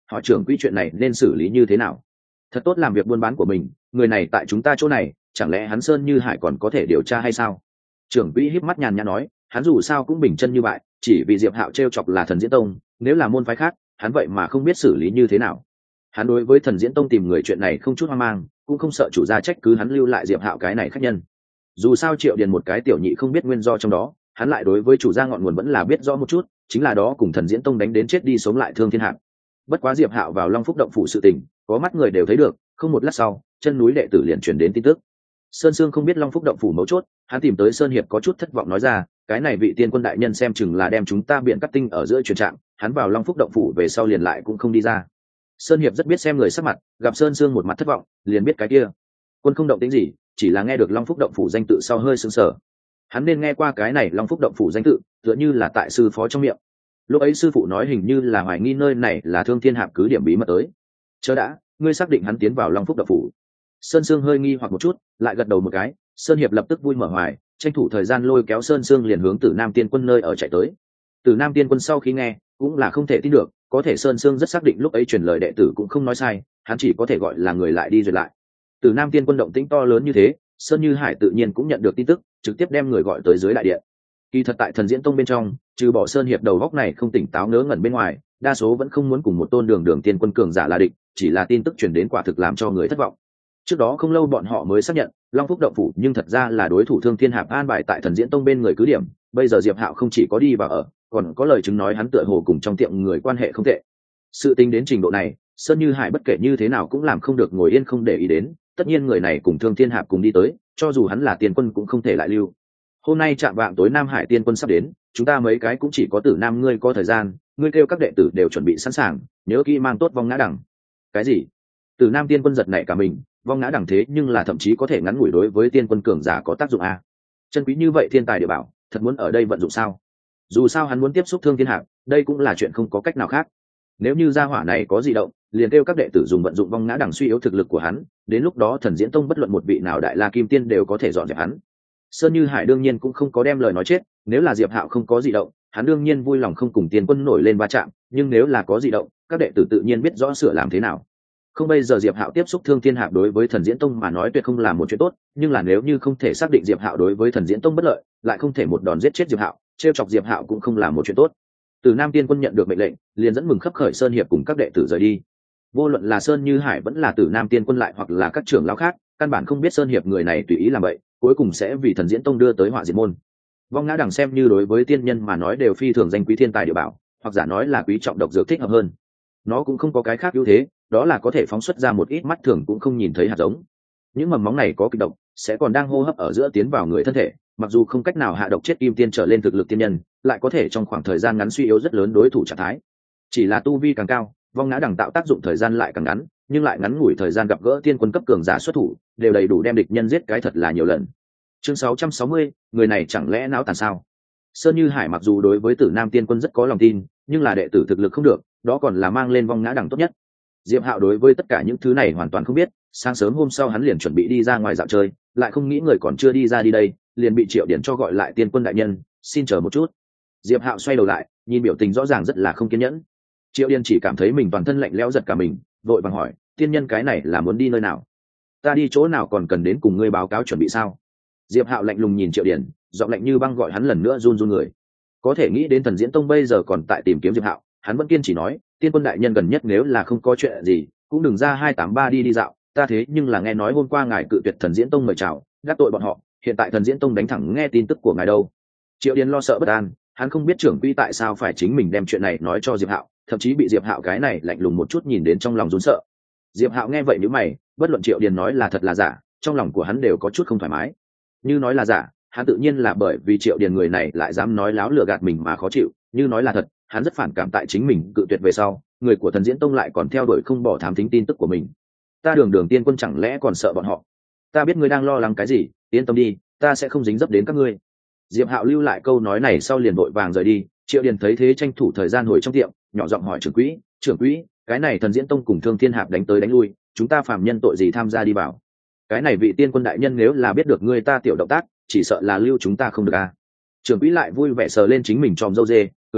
hỏi trưởng quỹ chuyện này nên xử lý như thế nào. Thật tốt làm việc buôn bán của mình, người này tại chúng ta chỗ này, chẳng lẽ hắn Sơn Như Hải còn có thể điều tra hay sao? Trưởng quỹ híp mắt nhàn nhã nói, hắn dù sao cũng bình chân như vậy, chỉ vì Diệp Hạo trêu chọc là Thần Diễn Tông, nếu là môn phái khác, hắn vậy mà không biết xử lý như thế nào. Hắn đối với Thần Diễn Tông tìm người chuyện này không chút hoang mang, cũng không sợ chủ gia trách cứ hắn lưu lại Diệp Hạo cái này khách nhân. Dù sao Triệu Điền một cái tiểu nhị không biết nguyên do trong đó, hắn lại đối với chủ gia ngọn nguồn vẫn là biết rõ một chút, chính là đó cùng Thần Diễn Tông đánh đến chết đi sống lại Thương Thiên Hạc. Bất quá Diệp Hạo vào Long Phúc động phủ sự tình, có mắt người đều thấy được, không một lát sau, chân núi đệ tử liền truyền đến tin tức. Sơn Sương không biết Long Phúc động phủ mấu chốt, hắn tìm tới Sơn Hiệp có chút thất vọng nói ra, cái này vị tiên quân đại nhân xem chừng là đem chúng ta biện cắt tinh ở giữa truyền trạng, hắn vào Long Phúc động phủ về sau liền lại cũng không đi ra. Sơn Hiệp rất biết xem người sắc mặt, gặp Sơn Sương một mặt thất vọng, liền biết cái kia quân không động tĩnh gì, chỉ là nghe được Long Phúc động phủ danh tự sau hơi sững sờ. Hắn nên nghe qua cái này Long Phúc động phủ danh tự, tựa như là tại sư phó trong miệng. Lúc ấy sư phụ nói hình như là hoài nghi nơi này là Thương Thiên Hạp cứ điểm bí mật tới. Chớ đã, ngươi xác định hắn tiến vào Long Phúc động phủ? Sơn Sương hơi nghi hoặc một chút, lại gật đầu một cái. Sơn Hiệp lập tức vui mở hoài, tranh thủ thời gian lôi kéo Sơn Sương liền hướng Tử Nam Tiên Quân nơi ở chạy tới. Tử Nam Tiên Quân sau khi nghe, cũng là không thể tin được, có thể Sơn Sương rất xác định lúc ấy truyền lời đệ tử cũng không nói sai, hắn chỉ có thể gọi là người lại đi rồi lại. Tử Nam Tiên Quân động tĩnh to lớn như thế, Sơn Như Hải tự nhiên cũng nhận được tin tức, trực tiếp đem người gọi tới dưới đại điện. Kỳ thật tại Thần Diễn Tông bên trong, trừ bỏ Sơn Hiệp đầu góc này không tỉnh táo ngớ ngẩn bên ngoài, đa số vẫn không muốn cùng một tôn đường tiên quân cường giả là địch, chỉ là tin tức truyền đến quả thực làm cho người thất vọng. Trước đó không lâu bọn họ mới xác nhận Long Phúc động phủ nhưng thật ra là đối thủ Thương Thiên Hạp an bài tại Thần Diễn Tông bên người cứ điểm, bây giờ Diệp Hạo không chỉ có đi vào ở, còn có lời chứng nói hắn tựa hồ cùng trong tiệm người quan hệ không tệ. Sự tính đến trình độ này, Sơn Như Hải bất kể như thế nào cũng làm không được ngồi yên không để ý đến, tất nhiên người này cùng Thương Thiên Hạp cùng đi tới, cho dù hắn là tiên quân cũng không thể lại lưu. Hôm nay chạm vạng tối Nam Hải tiên quân sắp đến, chúng ta mấy cái cũng chỉ có Tử Nam ngươi có thời gian, ngươi kêu các đệ tử đều chuẩn bị sẵn sàng, nhớ kỹ mang tốt vong ngã đẳng. Cái gì? Tử Nam tiên quân giật nảy cả mình, vong ngã đẳng thế nhưng là thậm chí có thể ngắn ngủi đối với tiên quân cường giả có tác dụng a. Chân quý như vậy thiên tài địa bảo, thật muốn ở đây vận dụng sao? Dù sao hắn muốn tiếp xúc Thương Thiên Hạp, đây cũng là chuyện không có cách nào khác. Nếu như gia hỏa này có dị động, liền kêu các đệ tử dùng vận dụng vong ngã đẳng suy yếu thực lực của hắn, đến lúc đó Thần Diễn Tông bất luận một vị nào đại la kim tiên đều có thể dọn dẹp hắn. Sơn Như Hải đương nhiên cũng không có đem lời nói chết, nếu là Diệp Hạo không có dị động, hắn đương nhiên vui lòng không cùng tiên quân nổi lên va chạm, nhưng nếu là có dị động, các đệ tử tự nhiên biết rõ sửa làm thế nào. Không bây giờ Diệp Hạo tiếp xúc Thương Thiên Hạp đối với Thần Diễn Tông mà nói tuyệt không là một chuyện tốt, nhưng là nếu như không thể xác định Diệp Hạo đối với Thần Diễn Tông bất lợi, lại không thể một đòn giết chết Diệp Hạo, trêu chọc Diệp Hạo cũng không là một chuyện tốt. Từ Nam Tiên Quân nhận được mệnh lệnh, liền dẫn mừng khắp khởi Sơn Hiệp cùng các đệ tử rời đi. Vô luận là Sơn Như Hải vẫn là Từ Nam Tiên Quân lại hoặc là các trưởng lão khác, căn bản không biết Sơn Hiệp người này tùy ý làm vậy, cuối cùng sẽ vì Thần Diễn Tông đưa tới họa diệt môn. Vong ngã đẳng xem như đối với tiên nhân mà nói đều phi thường danh quý thiên tài địa bảo, hoặc giả nói là quý trọng độc dược thích hợp hơn. Nó cũng không có cái khác ưu thế, đó là có thể phóng xuất ra một ít mắt thường cũng không nhìn thấy hạt giống. Những mầm móng này có kịch độc, sẽ còn đang hô hấp ở giữa tiến vào người thân thể, mặc dù không cách nào hạ độc chết kim tiên trở lên thực lực tiên nhân, lại có thể trong khoảng thời gian ngắn suy yếu rất lớn đối thủ trạng thái. Chỉ là tu vi càng cao, vong ngã đẳng tạo tác dụng thời gian lại càng ngắn, nhưng lại ngắn ngủi thời gian gặp gỡ tiên quân cấp cường giả xuất thủ, đều đầy đủ đem địch nhân giết cái thật là nhiều lần. Chương 660, người này chẳng lẽ não tàn sao? Sơn Như Hải mặc dù đối với Tử Nam Tiên Quân rất có lòng tin, nhưng là đệ tử thực lực không được, đó còn là mang lên vong ngã đẳng tốt nhất. Diệp Hạo đối với tất cả những thứ này hoàn toàn không biết, sáng sớm hôm sau hắn liền chuẩn bị đi ra ngoài dạo chơi, lại không nghĩ người còn chưa đi ra đi đây, liền bị Triệu Điển cho gọi lại Tiên Quân đại nhân, xin chờ một chút. Diệp Hạo xoay đầu lại, nhìn biểu tình rõ ràng rất là không kiên nhẫn. Triệu Điển chỉ cảm thấy mình toàn thân lạnh lẽo giật cả mình, vội vàng hỏi, tiên nhân cái này là muốn đi nơi nào? Ta đi chỗ nào còn cần đến cùng ngươi báo cáo chuẩn bị sao? Diệp Hạo lạnh lùng nhìn Triệu Điển, giọng lạnh như băng gọi hắn lần nữa run run người. Có thể nghĩ đến Thần Diễn Tông bây giờ còn tại tìm kiếm Diệp Hạo, hắn vẫn kiên trì nói, Tiên Quân đại nhân gần nhất nếu là không có chuyện gì, cũng đừng ra 283 đi dạo, ta thế nhưng là nghe nói hôm qua ngài cự tuyệt Thần Diễn Tông mời chào, gác tội bọn họ, hiện tại Thần Diễn Tông đánh thẳng nghe tin tức của ngài đâu. Triệu Điển lo sợ bất an, hắn không biết trưởng quỹ tại sao phải chính mình đem chuyện này nói cho Diệp Hạo, thậm chí bị Diệp Hạo cái này lạnh lùng một chút nhìn đến trong lòng run sợ. Diệp Hạo nghe vậy nhíu mày, bất luận Triệu Điển nói là thật là giả, trong lòng của hắn đều có chút không thoải mái. Như nói là giả, hắn tự nhiên là bởi vì Triệu Điền người này lại dám nói láo lừa gạt mình mà khó chịu, như nói là thật, hắn rất phản cảm tại chính mình cự tuyệt về sau, người của Thần Diễn Tông lại còn theo đuổi không bỏ thám thính tin tức của mình. Ta Đường Tiên Quân chẳng lẽ còn sợ bọn họ? Ta biết ngươi đang lo lắng cái gì, yên tâm đi, ta sẽ không dính dấp đến các ngươi. Diệp Hạo lưu lại câu nói này sau liền vội vàng rời đi. Triệu Điền thấy thế tranh thủ thời gian hồi trong tiệm, nhỏ giọng hỏi trưởng quỹ, cái này Thần Diễn Tông cùng Thương Thiên Hạp đánh tới đánh lui, chúng ta phàm nhân tội gì tham gia đi vào? Cái này vị Tiên Quân đại nhân nếu là biết được ngươi ta tiểu động tác, chỉ sợ là lưu chúng ta không được a. Trưởng quỹ lại vui vẻ sờ lên chính mình tròm râu dê, cười nói,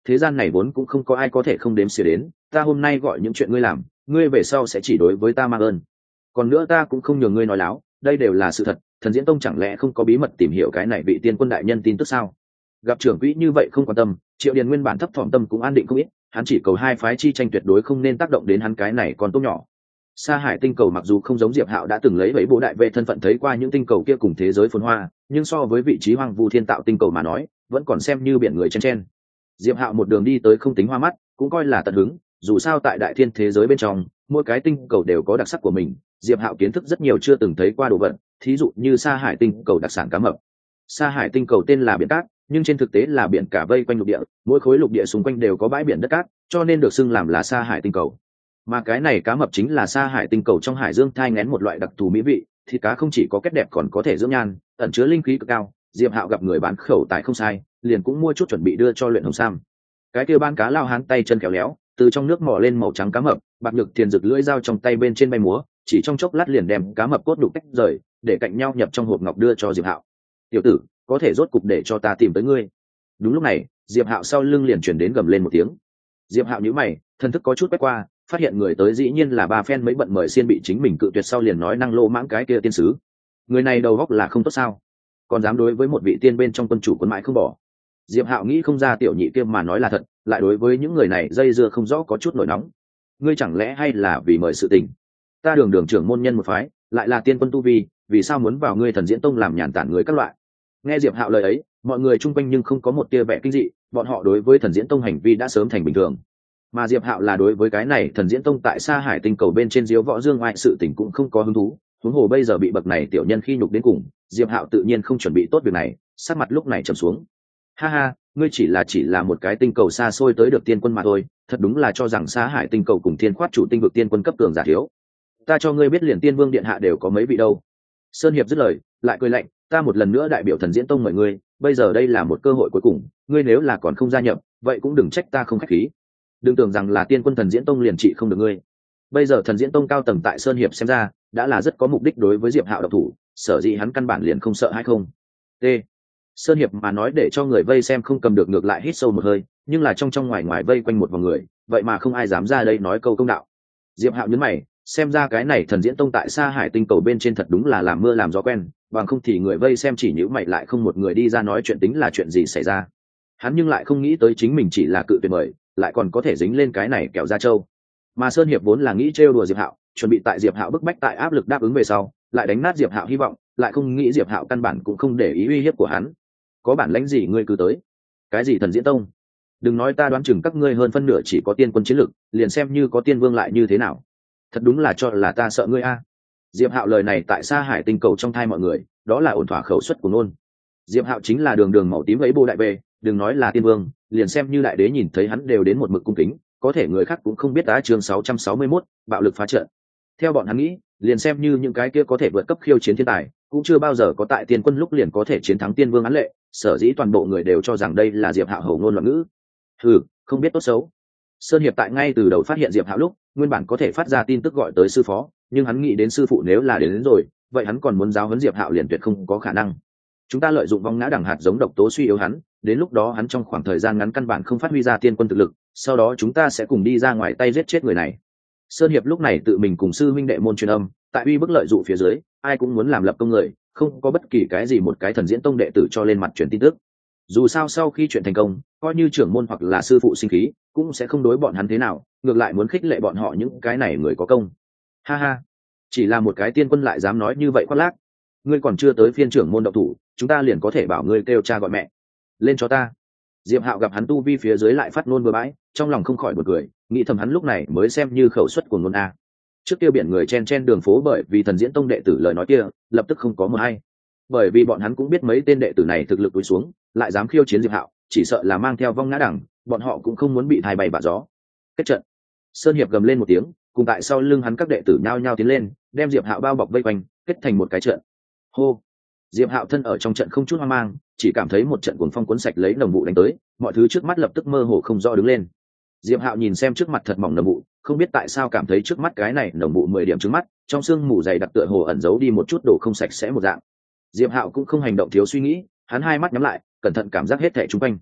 thế gian này vốn cũng không có ai có thể không đếm xỉa đến, ta hôm nay gọi những chuyện ngươi làm, ngươi về sau sẽ chỉ đối với ta mang ơn. Còn nữa ta cũng không nhường ngươi nói láo, đây đều là sự thật. Thần Diễn Tông chẳng lẽ không có bí mật tìm hiểu cái này vị tiên quân đại nhân tin tức sao? Gặp trưởng quỹ như vậy không quan tâm, Triệu Điền nguyên bản thấp thỏm tâm cũng an định không ít, hắn chỉ cầu hai phái chi tranh tuyệt đối không nên tác động đến hắn cái này còn tốt nhỏ. Sa Hải tinh cầu mặc dù không giống Diệp Hạo đã từng lấy bảy bộ đại vệ thân phận thấy qua những tinh cầu kia cùng thế giới phồn hoa, nhưng so với vị trí hoang vu thiên tạo tinh cầu mà nói, vẫn còn xem như biển người chen chen. Diệp Hạo một đường đi tới không tính hoa mắt, cũng coi là tận hứng, dù sao tại đại thiên thế giới bên trong, mỗi cái tinh cầu đều có đặc sắc của mình. Diệp Hạo kiến thức rất nhiều chưa từng thấy qua đồ vật, thí dụ như Sa Hải tinh cầu đặc sản cá mập. Sa Hải tinh cầu tên là biển cát, nhưng trên thực tế là biển cả vây quanh lục địa, mỗi khối lục địa xung quanh đều có bãi biển đất cát, cho nên được xưng làm là Sa Hải tinh cầu. Mà cái này cá mập chính là Sa Hải tinh cầu trong hải dương thai nghén một loại đặc thù mỹ vị, thịt cá không chỉ có kết đẹp còn có thể dưỡng nhan, ẩn chứa linh khí cực cao. Diệp Hạo gặp người bán khẩu tại không sai, liền cũng mua chút chuẩn bị đưa cho Luyện Hồng Sam. Cái kia ban cá lao hán tay chân khéo léo, từ trong nước mò lên màu trắng cá mập, bạc nhược thiền rực lưỡi dao trong tay bên trên bay múa, chỉ trong chốc lát liền đem cá mập cốt đục tách rời, để cạnh nhau nhập trong hộp ngọc đưa cho Diệp Hạo. "Tiểu tử, có thể rốt cục để cho ta tìm tới ngươi." Đúng lúc này, Diệp Hạo sau lưng liền chuyển đến gầm lên một tiếng. Diệp Hạo nhíu mày, thần thức có chút quét qua, phát hiện người tới dĩ nhiên là ba phen mấy bận mời xiên bị chính mình cự tuyệt sau liền nói năng lô mãng cái kia tiên sứ. Người này đầu óc là không tốt sao? Còn dám đối với một vị tiên bên trong quân chủ quân mãi không bỏ. Diệp Hạo nghĩ không ra tiểu nhị kia mà nói là thật, lại đối với những người này dây dưa không rõ có chút nổi nóng. Ngươi chẳng lẽ hay là vì mời sự tình? Ta đường đường trưởng môn nhân một phái, lại là tiên quân tu vi, vì sao muốn vào ngươi Thần Diễn Tông làm nhàn tản người các loại? Nghe Diệp Hạo lời ấy, mọi người chung quanh nhưng không có một tia vẻ kinh dị, bọn họ đối với Thần Diễn Tông hành vi đã sớm thành bình thường. Mà Diệp Hạo là đối với cái này Thần Diễn Tông tại Sa Hải tinh cầu bên trên diếu võ dương ngoại sự tình cũng không có hứng thú, huống hồ bây giờ bị bậc này tiểu nhân khi nhục đến cùng, Diệp Hạo tự nhiên không chuẩn bị tốt việc này, sắc mặt lúc này trầm xuống. Ha ha, ngươi chỉ là một cái tinh cầu xa xôi tới được tiên quân mà thôi, thật đúng là cho rằng Sa Hải tinh cầu cùng Thiên Khoát chủ tinh vực tiên quân cấp cường giả thiếu. Ta cho ngươi biết liền tiên vương điện hạ đều có mấy vị đâu. Sơn Hiệp dứt lời, lại cười lạnh, ta một lần nữa đại biểu Thần Diễn Tông mời ngươi, bây giờ đây là một cơ hội cuối cùng, ngươi nếu là còn không gia nhập, vậy cũng đừng trách ta không khách khí. Đừng tưởng rằng là tiên quân Thần Diễn Tông liền trị không được ngươi. Bây giờ Thần Diễn Tông cao tầng tại Sơn Hiệp xem ra, đã là rất có mục đích đối với Diệp Hạo độc thủ, sở dĩ hắn căn bản liền không sợ hay không. T. Sơn Hiệp mà nói để cho người vây xem không cầm được ngược lại hít sâu một hơi, nhưng là trong ngoài ngoài vây quanh một vòng người, vậy mà không ai dám ra đây nói câu công đạo. Diệp Hạo nhướng mày, xem ra cái này Thần Diễn Tông tại Sa Hải tinh cầu bên trên thật đúng là làm mưa làm gió quen, bằng không thì người vây xem chỉ nhíu mày lại không một người đi ra nói chuyện tính là chuyện gì xảy ra. Hắn nhưng lại không nghĩ tới chính mình chỉ là cự tuyệt mời, lại còn có thể dính lên cái này kẹo da trâu. Mà Sơn Hiệp vốn là nghĩ trêu đùa Diệp Hạo, chuẩn bị tại Diệp Hạo bức bách tại áp lực đáp ứng về sau, lại đánh nát Diệp Hạo hy vọng, lại không nghĩ Diệp Hạo căn bản cũng không để ý uy hiếp của hắn. Có bản lãnh gì ngươi cứ tới. Cái gì Thần Diễn Tông? Đừng nói ta đoán chừng các ngươi hơn phân nửa chỉ có tiên quân chiến lực, liền xem như có tiên vương lại như thế nào. Thật đúng là cho là ta sợ ngươi a. Diệp Hạo lời này tại Sa Hải tinh cầu trong thai mọi người, đó là ổn thỏa khẩu suất của nôn. Diệp Hạo chính là đường đường màu tím ấy bô đại bê, đừng nói là tiên vương, liền xem như đại đế nhìn thấy hắn đều đến một mực cung kính, có thể người khác cũng không biết tá chương 661, bạo lực phá trận. Theo bọn hắn nghĩ, liền xem như những cái kia có thể vượt cấp khiêu chiến thiên tài, cũng chưa bao giờ có tại tiên quân lúc liền có thể chiến thắng tiên vương án lệ, sở dĩ toàn bộ người đều cho rằng đây là Diệp Hạo hầu ngôn loạn ngữ. Không biết tốt xấu. Sơn Hiệp tại ngay từ đầu phát hiện Diệp Hạo lúc, nguyên bản có thể phát ra tin tức gọi tới sư phó, nhưng hắn nghĩ đến sư phụ nếu là đến rồi, vậy hắn còn muốn giáo huấn Diệp Hạo liền tuyệt không có khả năng. Chúng ta lợi dụng vong ngã đẳng hạt giống độc tố suy yếu hắn, đến lúc đó hắn trong khoảng thời gian ngắn căn bản không phát huy ra tiên quân thực lực, sau đó chúng ta sẽ cùng đi ra ngoài tay giết chết người này. Sơn Hiệp lúc này tự mình cùng sư huynh đệ môn truyền âm, tại uy bức lợi dụ phía dưới, ai cũng muốn làm lập công người, không có bất kỳ cái gì một cái Thần Diễn Tông đệ tử cho lên mặt truyền tin tức. Dù sao sau khi chuyện thành công, coi như trưởng môn hoặc là sư phụ sinh khí, cũng sẽ không đối bọn hắn thế nào, ngược lại muốn khích lệ bọn họ những cái này người có công. Ha ha, chỉ là một cái tiên quân lại dám nói như vậy khoác lác. Ngươi còn chưa tới phiên trưởng môn động thủ, chúng ta liền có thể bảo ngươi kêu cha gọi mẹ. Lên cho ta. Diệp Hạo gặp hắn tu vi phía dưới lại phát nôn bừa bãi, trong lòng không khỏi bật cười, nghĩ thầm hắn lúc này mới xem như khẩu suất của ngôn a. Trước kia biển người chen chen đường phố bởi vì Thần Diễn Tông đệ tử lời nói kia, lập tức không có một ai. Bởi vì bọn hắn cũng biết mấy tên đệ tử này thực lực túi xuống, lại dám khiêu chiến Diệp Hạo, chỉ sợ là mang theo vong ngã đẳng, bọn họ cũng không muốn bị thai bay bạ gió. Kết trận. Sơn Hiệp gầm lên một tiếng, cùng tại sau lưng hắn các đệ tử nhao nhao tiến lên, đem Diệp Hạo bao bọc vây quanh, kết thành một cái trận. Hô. Diệp Hạo thân ở trong trận không chút hoang mang, chỉ cảm thấy một trận cuồng phong cuốn sạch lấy nồng vụ đánh tới, mọi thứ trước mắt lập tức mơ hồ không rõ đứng lên. Diệp Hạo nhìn xem trước mặt thật mỏng nồng vụ, không biết tại sao cảm thấy trước mắt cái này nồng vụ 10 điểm trước mắt, trong xương mù dày đặc tựa hồ ẩn giấu đi một chút đồ không sạch sẽ một dạng. Diệp Hạo cũng không hành động thiếu suy nghĩ, hắn hai mắt nhắm lại, cẩn thận cảm giác hết thảy xung quanh.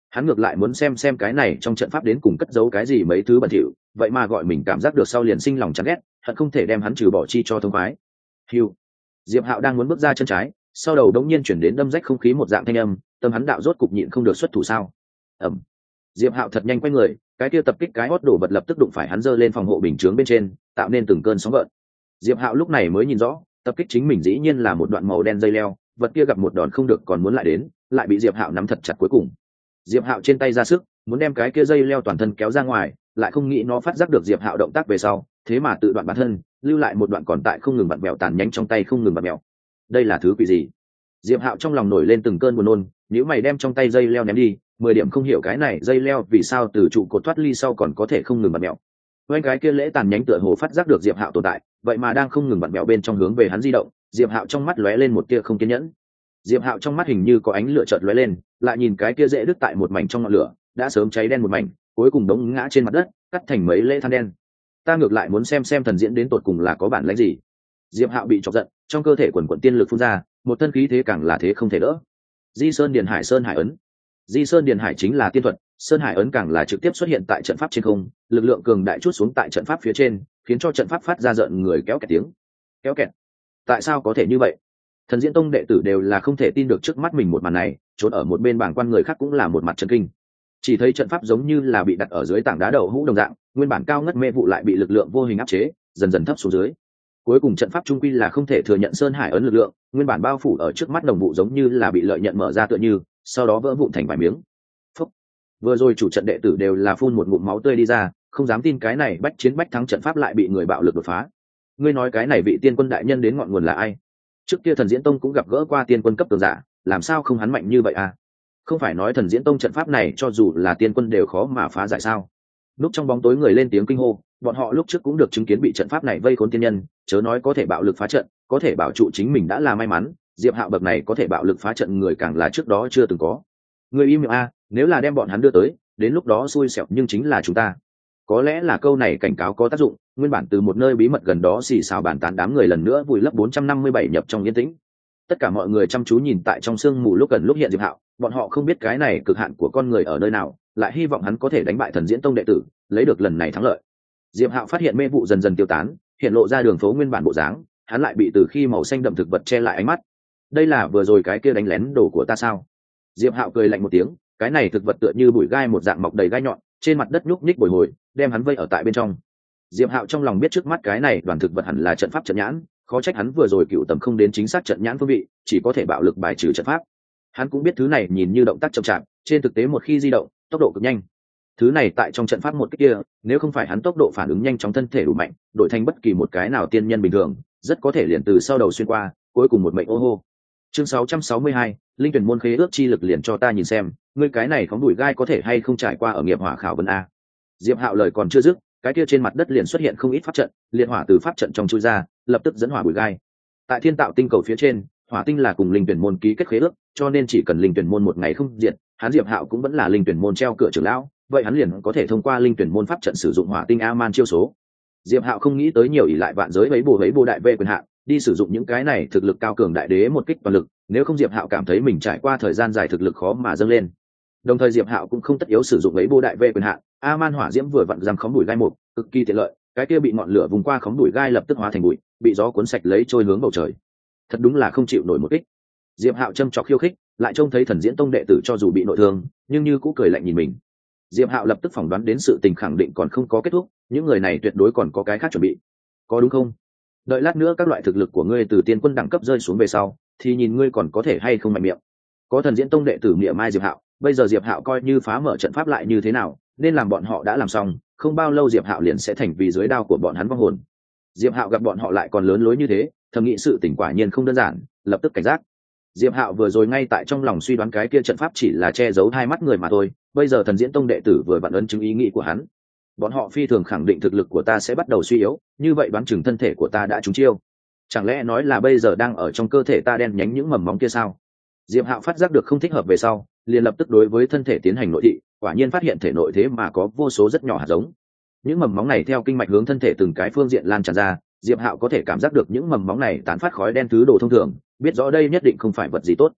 Hắn ngược lại muốn xem cái này trong trận pháp đến cùng cất giấu cái gì mấy thứ bẩn thỉu, vậy mà gọi mình cảm giác được sau liền sinh lòng chán ghét, hận không thể đem hắn trừ bỏ chi cho thông khoái. Hưu. Diệp Hạo đang muốn bước ra chân trái, sau đầu đống nhiên chuyển đến đâm rách không khí một dạng thanh âm, tâm hắn đạo rốt cục nhịn không được xuất thủ sao? Ầm. Diệp Hạo thật nhanh quay người, cái kia tập kích cái hót đổ vật lập tức đụng phải hắn giơ lên phòng hộ bình chướng bên trên, tạo nên từng cơn sóng gợn. Diệp Hạo lúc này mới nhìn rõ, tập kích chính mình dĩ nhiên là một đoạn màu đen dây leo, vật kia gặp một đòn không được còn muốn lại đến, lại bị Diệp Hạo nắm thật chặt cuối cùng. Diệp Hạo trên tay ra sức, muốn đem cái kia dây leo toàn thân kéo ra ngoài, lại không nghĩ nó phát giác được Diệp Hạo động tác về sau, thế mà tự đoạn bản thân, lưu lại một đoạn còn tại không ngừng vặn vẹo tàn nhánh trong tay không ngừng vặn vẹo. Đây là thứ quỷ gì? Diệp Hạo trong lòng nổi lên từng cơn buồn nôn, nếu mày đem trong tay dây leo ném đi, 10 điểm không hiểu cái này dây leo vì sao từ trụ cột thoát ly sau còn có thể không ngừng vặn vẹo. Bên cái kia lễ tàn nhánh tựa hồ phát giác được Diệp Hạo tồn tại, vậy mà đang không ngừng vặn vẹo bên trong hướng về hắn di động. Diệp Hạo trong mắt lóe lên một tia không kiên nhẫn. Diệp Hạo trong mắt hình như có ánh lửa chợt lóe lên, lại nhìn cái kia dễ đứt tại một mảnh trong ngọn lửa, đã sớm cháy đen một mảnh, cuối cùng đống ngã trên mặt đất, cắt thành mấy lễ than đen. Ta ngược lại muốn xem thần diễn đến tột cùng là có bản lĩnh gì. Diệp Hạo bị chọc giận, trong cơ thể quần quần tiên lực phun ra, một thân khí thế càng là thế không thể đỡ. Di Sơn Điền Hải Sơn Hải ấn. Di Sơn Điền Hải chính là tiên thuật, Sơn Hải ấn càng là trực tiếp xuất hiện tại trận pháp trên không, lực lượng cường đại chút xuống tại trận pháp phía trên, khiến cho trận pháp phát ra rợn người kéo kẹt tiếng. Kéo kẹt. Tại sao có thể như vậy? Thần Diễn Tông đệ tử đều là không thể tin được trước mắt mình một màn này, trốn ở một bên bảng quan người khác cũng là một mặt chấn kinh. Chỉ thấy trận pháp giống như là bị đặt ở dưới tảng đá đậu hũ đồng dạng, nguyên bản cao ngất mê vụ lại bị lực lượng vô hình áp chế, dần dần thấp xuống dưới. Cuối cùng trận pháp trung quy là không thể thừa nhận Sơn Hải ấn lực lượng, nguyên bản bao phủ ở trước mắt đồng vụ giống như là bị lợi nhận mở ra tựa như, sau đó vỡ vụn thành vài miếng. Phúc. Vừa rồi chủ trận đệ tử đều là phun một ngụm máu tươi đi ra, không dám tin cái này bách chiến bách thắng trận pháp lại bị người bạo lực đột phá. Ngươi nói cái này vị tiên quân đại nhân đến ngọn nguồn là ai? Trước kia Thần Diễn Tông cũng gặp gỡ qua tiên quân cấp cường giả, làm sao không hắn mạnh như vậy à? Không phải nói Thần Diễn Tông trận pháp này cho dù là tiên quân đều khó mà phá giải sao? Lúc trong bóng tối người lên tiếng kinh hô, bọn họ lúc trước cũng được chứng kiến bị trận pháp này vây khốn tiên nhân, chớ nói có thể bạo lực phá trận, có thể bảo trụ chính mình đã là may mắn, Diệp Hạo bậc này có thể bạo lực phá trận người càng là trước đó chưa từng có. Người im miệng a, nếu là đem bọn hắn đưa tới, đến lúc đó xui xẻo nhưng chính là chúng ta. Có lẽ là câu này cảnh cáo có tác dụng, nguyên bản từ một nơi bí mật gần đó xì xào bàn tán đám người lần nữa vùi lấp 457 nhập trong yên tĩnh. Tất cả mọi người chăm chú nhìn tại trong sương mù lúc gần lúc hiện Diệp Hạo, bọn họ không biết cái này cực hạn của con người ở nơi nào, lại hy vọng hắn có thể đánh bại Thần Diễn Tông đệ tử, lấy được lần này thắng lợi. Diệp Hạo phát hiện mê vụ dần dần tiêu tán, hiện lộ ra đường phố nguyên bản bộ dáng, hắn lại bị từ khi màu xanh đậm thực vật che lại ánh mắt. Đây là vừa rồi cái kia đánh lén đồ của ta sao? Diệp Hạo cười lạnh một tiếng, cái này thực vật tựa như bụi gai một dạng mọc đầy gai nhọn, trên mặt đất nhúc nhích bồi hồi, đem hắn vây ở tại bên trong. Diệp Hạo trong lòng biết trước mắt cái này đoàn thực vật hẳn là trận pháp trận nhãn, khó trách hắn vừa rồi cựu tầm không đến chính xác trận nhãn phương vị, chỉ có thể bạo lực bài trừ trận pháp. Hắn cũng biết thứ này nhìn như động tác chậm chạp, trên thực tế một khi di động, tốc độ cực nhanh. Thứ này tại trong trận pháp một cái kia, nếu không phải hắn tốc độ phản ứng nhanh trong thân thể đủ mạnh, đổi thành bất kỳ một cái nào tiên nhân bình thường, rất có thể liền từ sau đầu xuyên qua, cuối cùng một mệnh ô hô. Chương 662, linh tuyển môn khế ước chi lực liền cho ta nhìn xem, ngươi cái này phóng đuổi gai có thể hay không trải qua ở nghiệp hỏa khảo vấn a. Diệp Hạo lời còn chưa dứt, cái kia trên mặt đất liền xuất hiện không ít pháp trận, liệt hỏa từ pháp trận trong chui ra, lập tức dẫn hỏa bụi gai. Tại Thiên Tạo tinh cầu phía trên, hỏa tinh là cùng linh tuyển môn ký kết khế ước, cho nên chỉ cần linh tuyển môn một ngày không diệt, hắn Diệp Hạo cũng vẫn là linh tuyển môn treo cửa trưởng lão, vậy hắn liền có thể thông qua linh tuyển môn pháp trận sử dụng hỏa tinh A-man chiêu số. Diệp Hạo không nghĩ tới nhiều ỷ lại vạn giới với bồ đại vệ quyền hạn, đi sử dụng những cái này thực lực cao cường đại đế một kích toàn lực, nếu không Diệp Hạo cảm thấy mình trải qua thời gian dài thực lực khó mà dâng lên. Đồng thời Diệp Hạo cũng không tất yếu sử dụng ấy bồ đại vệ quyền hạn, A-man hỏa diễm vừa vặn giam khóm bụi gai một, cực kỳ tiện lợi, cái kia bị ngọn lửa vùng qua khóm bụi gai lập tức hóa thành bụi, bị gió cuốn sạch lấy trôi hướng bầu trời. Thật đúng là không chịu nổi một kích. Diệp Hạo châm chọc khiêu khích, lại trông thấy Thần Diễn Tông đệ tử cho dù bị nội thương, nhưng như cũng cười lạnh nhìn mình. Diệp Hạo lập tức phỏng đoán đến sự tình khẳng định còn không có kết thúc, những người này tuyệt đối còn có cái khác chuẩn bị. Có đúng không? Đợi lát nữa các loại thực lực của ngươi từ tiên quân đẳng cấp rơi xuống về sau, thì nhìn ngươi còn có thể hay không mạnh miệng. Có Thần Diễn Tông đệ tử mỉa mai Diệp Hạo, bây giờ Diệp Hạo coi như phá mở trận pháp lại như thế nào, nên làm bọn họ đã làm xong, không bao lâu Diệp Hạo liền sẽ thành vì dưới đao của bọn hắn vong hồn. Diệp Hạo gặp bọn họ lại còn lớn lối như thế, thầm nghĩ sự tình quả nhiên không đơn giản, lập tức cảnh giác. Diệp Hạo vừa rồi ngay tại trong lòng suy đoán cái kia trận pháp chỉ là che giấu hai mắt người mà thôi, bây giờ Thần Diễn Tông đệ tử vừa vặn ấn chứng ý nghĩ của hắn. Bọn họ phi thường khẳng định thực lực của ta sẽ bắt đầu suy yếu, như vậy đoán chừng thân thể của ta đã trúng chiêu. Chẳng lẽ nói là bây giờ đang ở trong cơ thể ta đen nhánh những mầm móng kia sao? Diệp Hạo phát giác được không thích hợp về sau, liền lập tức đối với thân thể tiến hành nội thị, quả nhiên phát hiện thể nội thế mà có vô số rất nhỏ hạt giống. Những mầm móng này theo kinh mạch hướng thân thể từng cái phương diện lan tràn ra, Diệp Hạo có thể cảm giác được những mầm móng này tán phát khói đen thứ đồ thông thường, biết rõ đây nhất định không phải vật gì tốt.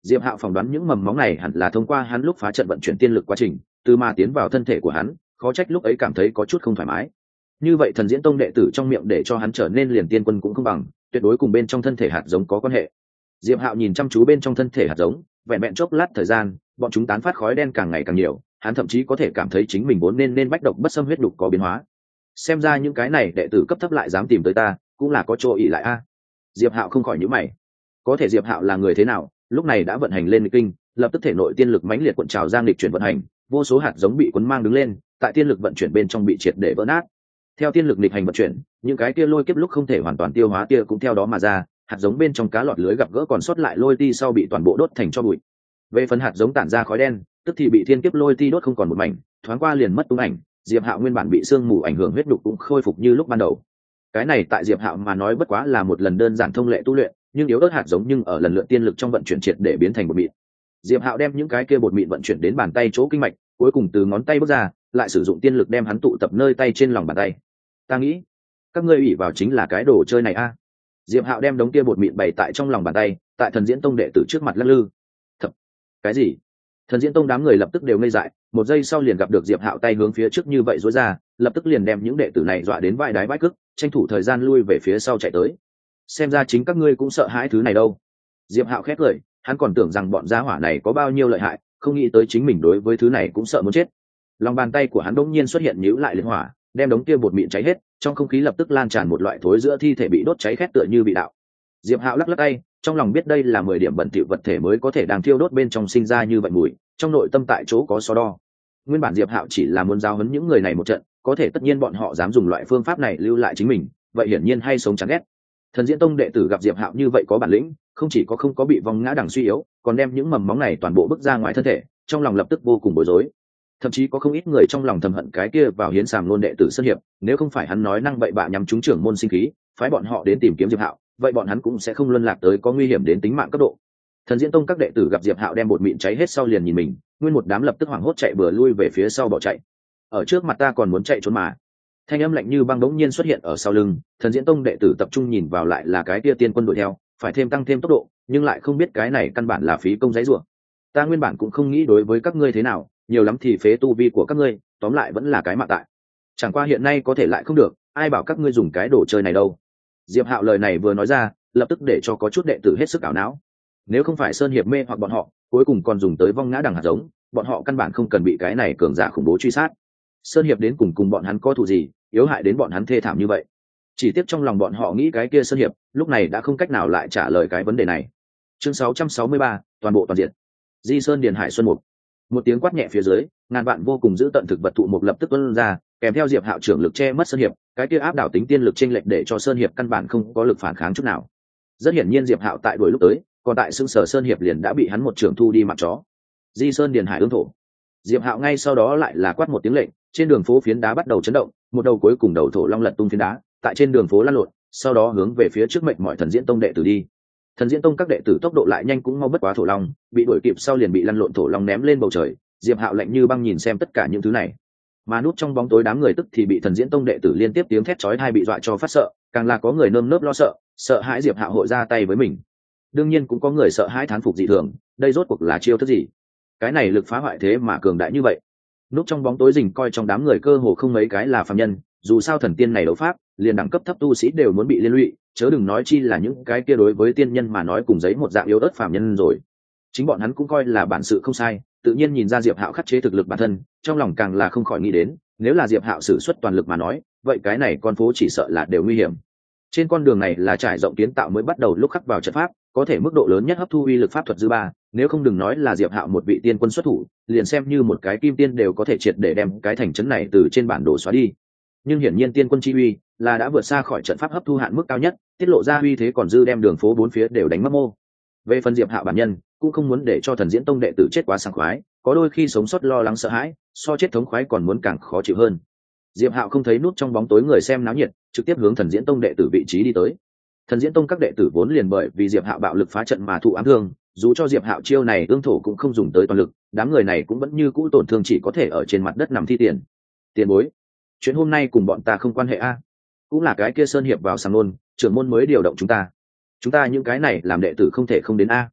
Diệp Hạo phỏng đoán những mầm móng này hẳn là thông qua hắn lúc phá trận vận chuyển tiên lực quá trình từ mà tiến vào thân thể của hắn, khó trách lúc ấy cảm thấy có chút không thoải mái. Như vậy Thần Diễn Tông đệ tử trong miệng để cho hắn trở nên liền tiên quân cũng không bằng, tuyệt đối cùng bên trong thân thể hạt giống có quan hệ. Diệp Hạo nhìn chăm chú bên trong thân thể hạt giống, vẹn vẹn chốc lát thời gian, bọn chúng tán phát khói đen càng ngày càng nhiều, hắn thậm chí có thể cảm thấy chính mình vốn nên bách độc bất xâm huyết đục có biến hóa. Xem ra những cái này đệ tử cấp thấp lại dám tìm tới ta, cũng là có chỗ ỷ lại a. Diệp Hạo không khỏi nhíu mày. Có thể Diệp Hạo là người thế nào, lúc này đã vận hành lên nghịch kinh, lập tức thể nội tiên lực mãnh liệt cuộn trào ra nghịch chuyển vận hành, vô số hạt giống bị cuốn mang đứng lên, tại tiên lực vận chuyển bên trong bị triệt để vỡ nát. Theo tiên lực nghịch hành vận chuyển, những cái kia lôi kiếp lúc không thể hoàn toàn tiêu hóa kia cũng theo đó mà ra, hạt giống bên trong cá lọt lưới gặp gỡ còn sót lại lôi ti sau bị toàn bộ đốt thành tro bụi. Về phần hạt giống tản ra khói đen, tức thì bị thiên kiếp lôi ti đốt không còn một mảnh, thoáng qua liền mất tung ảnh. Diệp Hạo nguyên bản bị sương mù ảnh hưởng huyết đục cũng khôi phục như lúc ban đầu. Cái này tại Diệp Hạo mà nói bất quá là một lần đơn giản thông lệ tu luyện, nhưng yếu ớt hạt giống nhưng ở lần lượt tiên lực trong vận chuyển triệt để biến thành bột mịn. Diệp Hạo đem những cái kia bột mịn vận chuyển đến bàn tay chỗ kinh mạch, cuối cùng từ ngón tay bước ra, lại sử dụng tiên lực đem hắn tụ tập nơi tay trên lòng bàn tay. Ta nghĩ, các ngươi ủy vào chính là cái đồ chơi này a. Diệp Hạo đem đống kia bột mịn bày tại trong lòng bàn tay, tại Thần Diễn Tông đệ tử trước mặt lắc lư. Thật, cái gì? Thần Diễn Tông đám người lập tức đều ngây dại, một giây sau liền gặp được Diệp Hạo tay hướng phía trước như vậy duỗi ra, lập tức liền đem những đệ tử này dọa đến vai đái vãi cức, tranh thủ thời gian lui về phía sau chạy tới. Xem ra chính các ngươi cũng sợ hãi thứ này đâu. Diệp Hạo khét lời, hắn còn tưởng rằng bọn gia hỏa này có bao nhiêu lợi hại, không nghĩ tới chính mình đối với thứ này cũng sợ muốn chết. Lòng bàn tay của hắn đột nhiên xuất hiện nhíu lại liệt hỏa, đem đống kia bột mịn cháy hết, trong không khí lập tức lan tràn một loại thối giữa thi thể bị đốt cháy khét tựa như bị đạo. Diệp Hạo lắc lắc tay, trong lòng biết đây là 10 điểm bẩn thỉu vật thể mới có thể đang thiêu đốt bên trong sinh ra như vậy mùi, trong nội tâm tại chỗ có so đo. Nguyên bản Diệp Hạo chỉ là muốn giao huấn những người này một trận, có thể tất nhiên bọn họ dám dùng loại phương pháp này lưu lại chính mình, vậy hiển nhiên hay sống chán ghét. Thần Diễn Tông đệ tử gặp Diệp Hạo như vậy có bản lĩnh, không chỉ có không có bị vong ngã đằng suy yếu, còn đem những mầm móng này toàn bộ bức ra ngoài thân thể, trong lòng lập tức vô cùng bối rối. Thậm chí có không ít người trong lòng thầm hận cái kia vào hiến sàm luôn đệ tử Sơn Hiệp, nếu không phải hắn nói năng bậy bạ nhằm trúng trưởng môn sinh khí, phái bọn họ đến tìm kiếm Diệp Hạo, vậy bọn hắn cũng sẽ không luân lạc tới có nguy hiểm đến tính mạng cấp độ. Thần Diễn Tông các đệ tử gặp Diệp Hạo đem bột mịn cháy hết sau liền nhìn mình, nguyên một đám lập tức hoảng hốt chạy bừa lui về phía sau bỏ chạy. Ở trước mặt ta còn muốn chạy trốn mà. Thanh âm lạnh như băng bỗng nhiên xuất hiện ở sau lưng, Thần Diễn Tông đệ tử tập trung nhìn vào lại là cái kia tiên quân đuổi theo, phải tăng thêm tốc độ, nhưng lại không biết cái này căn bản là phí công giấy rủa. Ta nguyên bản cũng không nghĩ đối với các ngươi thế nào, nhiều lắm thì phế tu vi của các ngươi, tóm lại vẫn là cái mạng tại. Chẳng qua hiện nay có thể lại không được, ai bảo các ngươi dùng cái đồ chơi này đâu. Diệp Hạo lời này vừa nói ra, lập tức để cho có chút đệ tử hết sức ảo não. Nếu không phải Sơn Hiệp mê hoặc bọn họ, cuối cùng còn dùng tới vong ngã đằng hạt giống, bọn họ căn bản không cần bị cái này cường giả khủng bố truy sát. Sơn Hiệp đến cùng bọn hắn có thù gì, yếu hại đến bọn hắn thê thảm như vậy. Chỉ tiếc trong lòng bọn họ nghĩ cái kia Sơn Hiệp, lúc này đã không cách nào lại trả lời cái vấn đề này. Chương 663, toàn bộ toàn diện. Di Sơn Điền Hải Xuân Mục. Một tiếng quát nhẹ phía dưới, ngàn vạn vô cùng giữ tận thực vật thụ mục lập tức tuôn ra, kèm theo Diệp Hạo trưởng lực che mất Sơn Hiệp, cái kia áp đảo tính tiên lực chênh lệch để cho Sơn Hiệp căn bản không có lực phản kháng chút nào. Rất hiển nhiên Diệp Hạo tại đuổi lúc tới, còn tại xương sở Sơn Hiệp liền đã bị hắn một trưởng thu đi mặt chó. Di Sơn Điền Hải ương thổ. Diệp Hạo ngay sau đó lại là quát một tiếng lệnh, trên đường phố phiến đá bắt đầu chấn động, một đầu cuối cùng đầu thổ long lật tung phiến đá, tại trên đường phố lăn lộn, sau đó hướng về phía trước mệnh mọi Thần Diễn Tông đệ tử đi. Thần Diễn Tông các đệ tử tốc độ lại nhanh cũng mau bất quá thổ long, bị đuổi kịp sau liền bị lăn lộn thổ long ném lên bầu trời. Diệp Hạo lạnh như băng nhìn xem tất cả những thứ này, mà núp trong bóng tối đám người tức thì bị Thần Diễn Tông đệ tử liên tiếp tiếng thét chói tai bị dọa cho phát sợ, càng là có người nơm nớp lo sợ, sợ hãi Diệp Hạo hội ra tay với mình. Đương nhiên cũng có người sợ hãi thán phục dị thường, đây rốt cuộc là chiêu thức gì? Cái này lực phá hoại thế mà cường đại như vậy. Núp trong bóng tối rình coi trong đám người cơ hồ không mấy cái là phàm nhân, dù sao thần tiên này đấu pháp, liền đẳng cấp thấp tu sĩ đều muốn bị liên lụy, chớ đừng nói chi là những cái kia đối với tiên nhân mà nói cùng giấy một dạng yếu ớt phàm nhân rồi. Chính bọn hắn cũng coi là bản sự không sai, tự nhiên nhìn ra Diệp Hạo khắc chế thực lực bản thân, trong lòng càng là không khỏi nghĩ đến, nếu là Diệp Hạo sử xuất toàn lực mà nói, vậy cái này con phố chỉ sợ là đều nguy hiểm. Trên con đường này là trải rộng kiến tạo mới bắt đầu lúc khắc vào trận pháp, có thể mức độ lớn nhất hấp thu uy lực pháp thuật dư ba, nếu không đừng nói là Diệp Hạo một vị tiên quân xuất thủ, liền xem như một cái kim tiên đều có thể triệt để đem cái thành trấn này từ trên bản đồ xóa đi. Nhưng hiển nhiên tiên quân chi uy là đã vượt xa khỏi trận pháp hấp thu hạn mức cao nhất, tiết lộ ra uy thế còn dư đem đường phố bốn phía đều đánh mất mô. Về phần Diệp Hạo bản nhân, cũng không muốn để cho Thần Diễn Tông đệ tử chết quá sảng khoái, có đôi khi sống sót lo lắng sợ hãi, so chết thống khoái còn muốn càng khó chịu hơn. Diệp Hạo không thấy nút trong bóng tối người xem náo nhiệt, trực tiếp hướng Thần Diễn Tông đệ tử vị trí đi tới. Thần Diễn Tông các đệ tử vốn liền bởi vì Diệp Hạo bạo lực phá trận mà thụ ám thương, dù cho Diệp Hạo chiêu này ương thổ cũng không dùng tới toàn lực, đám người này cũng vẫn như cũ tổn thương chỉ có thể ở trên mặt đất nằm thi tiền. Tiền bối, chuyện hôm nay cùng bọn ta không quan hệ a, cũng là cái kia Sơn Hiệp vào sàng nôn, trưởng môn mới điều động chúng ta những cái này làm đệ tử không thể không đến a.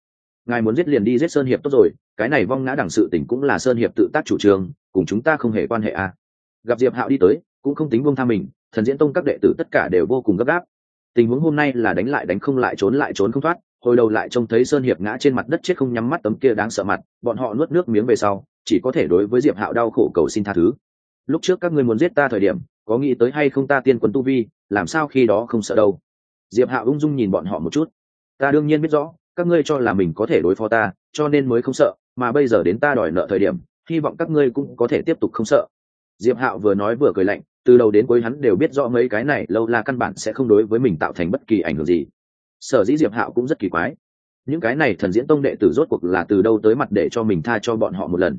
ngài muốn giết liền đi giết Sơn Hiệp tốt rồi, cái này vong ngã đằng sự tình cũng là Sơn Hiệp tự tác chủ trương, cùng chúng ta không hề quan hệ à. Gặp Diệp Hạo đi tới cũng không tính buông tha mình, Thần Diễn Tông các đệ tử tất cả đều vô cùng gấp gáp. Tình huống hôm nay là đánh lại không lại trốn không thoát, hồi đầu lại trông thấy Sơn Hiệp ngã trên mặt đất chết không nhắm mắt tấm kia đáng sợ mặt, bọn họ nuốt nước miếng về sau chỉ có thể đối với Diệp Hạo đau khổ cầu xin tha thứ. Lúc trước các ngươi muốn giết ta thời điểm có nghĩ tới hay không ta tiên quân tu vi, làm sao khi đó không sợ đâu. Diệp Hạo ung dung nhìn bọn họ một chút. Ta đương nhiên biết rõ các ngươi cho là mình có thể đối phó ta cho nên mới không sợ, mà bây giờ đến ta đòi nợ thời điểm hy vọng các ngươi cũng có thể tiếp tục không sợ. Diệp Hạo vừa nói vừa cười lạnh, từ đầu đến cuối hắn đều biết rõ mấy cái này lâu la căn bản sẽ không đối với mình tạo thành bất kỳ ảnh hưởng gì. Sở dĩ Diệp Hạo cũng rất kỳ quái, những cái này Thần Diễn Tông đệ tử rốt cuộc là từ đâu tới mặt để cho mình tha cho bọn họ một lần.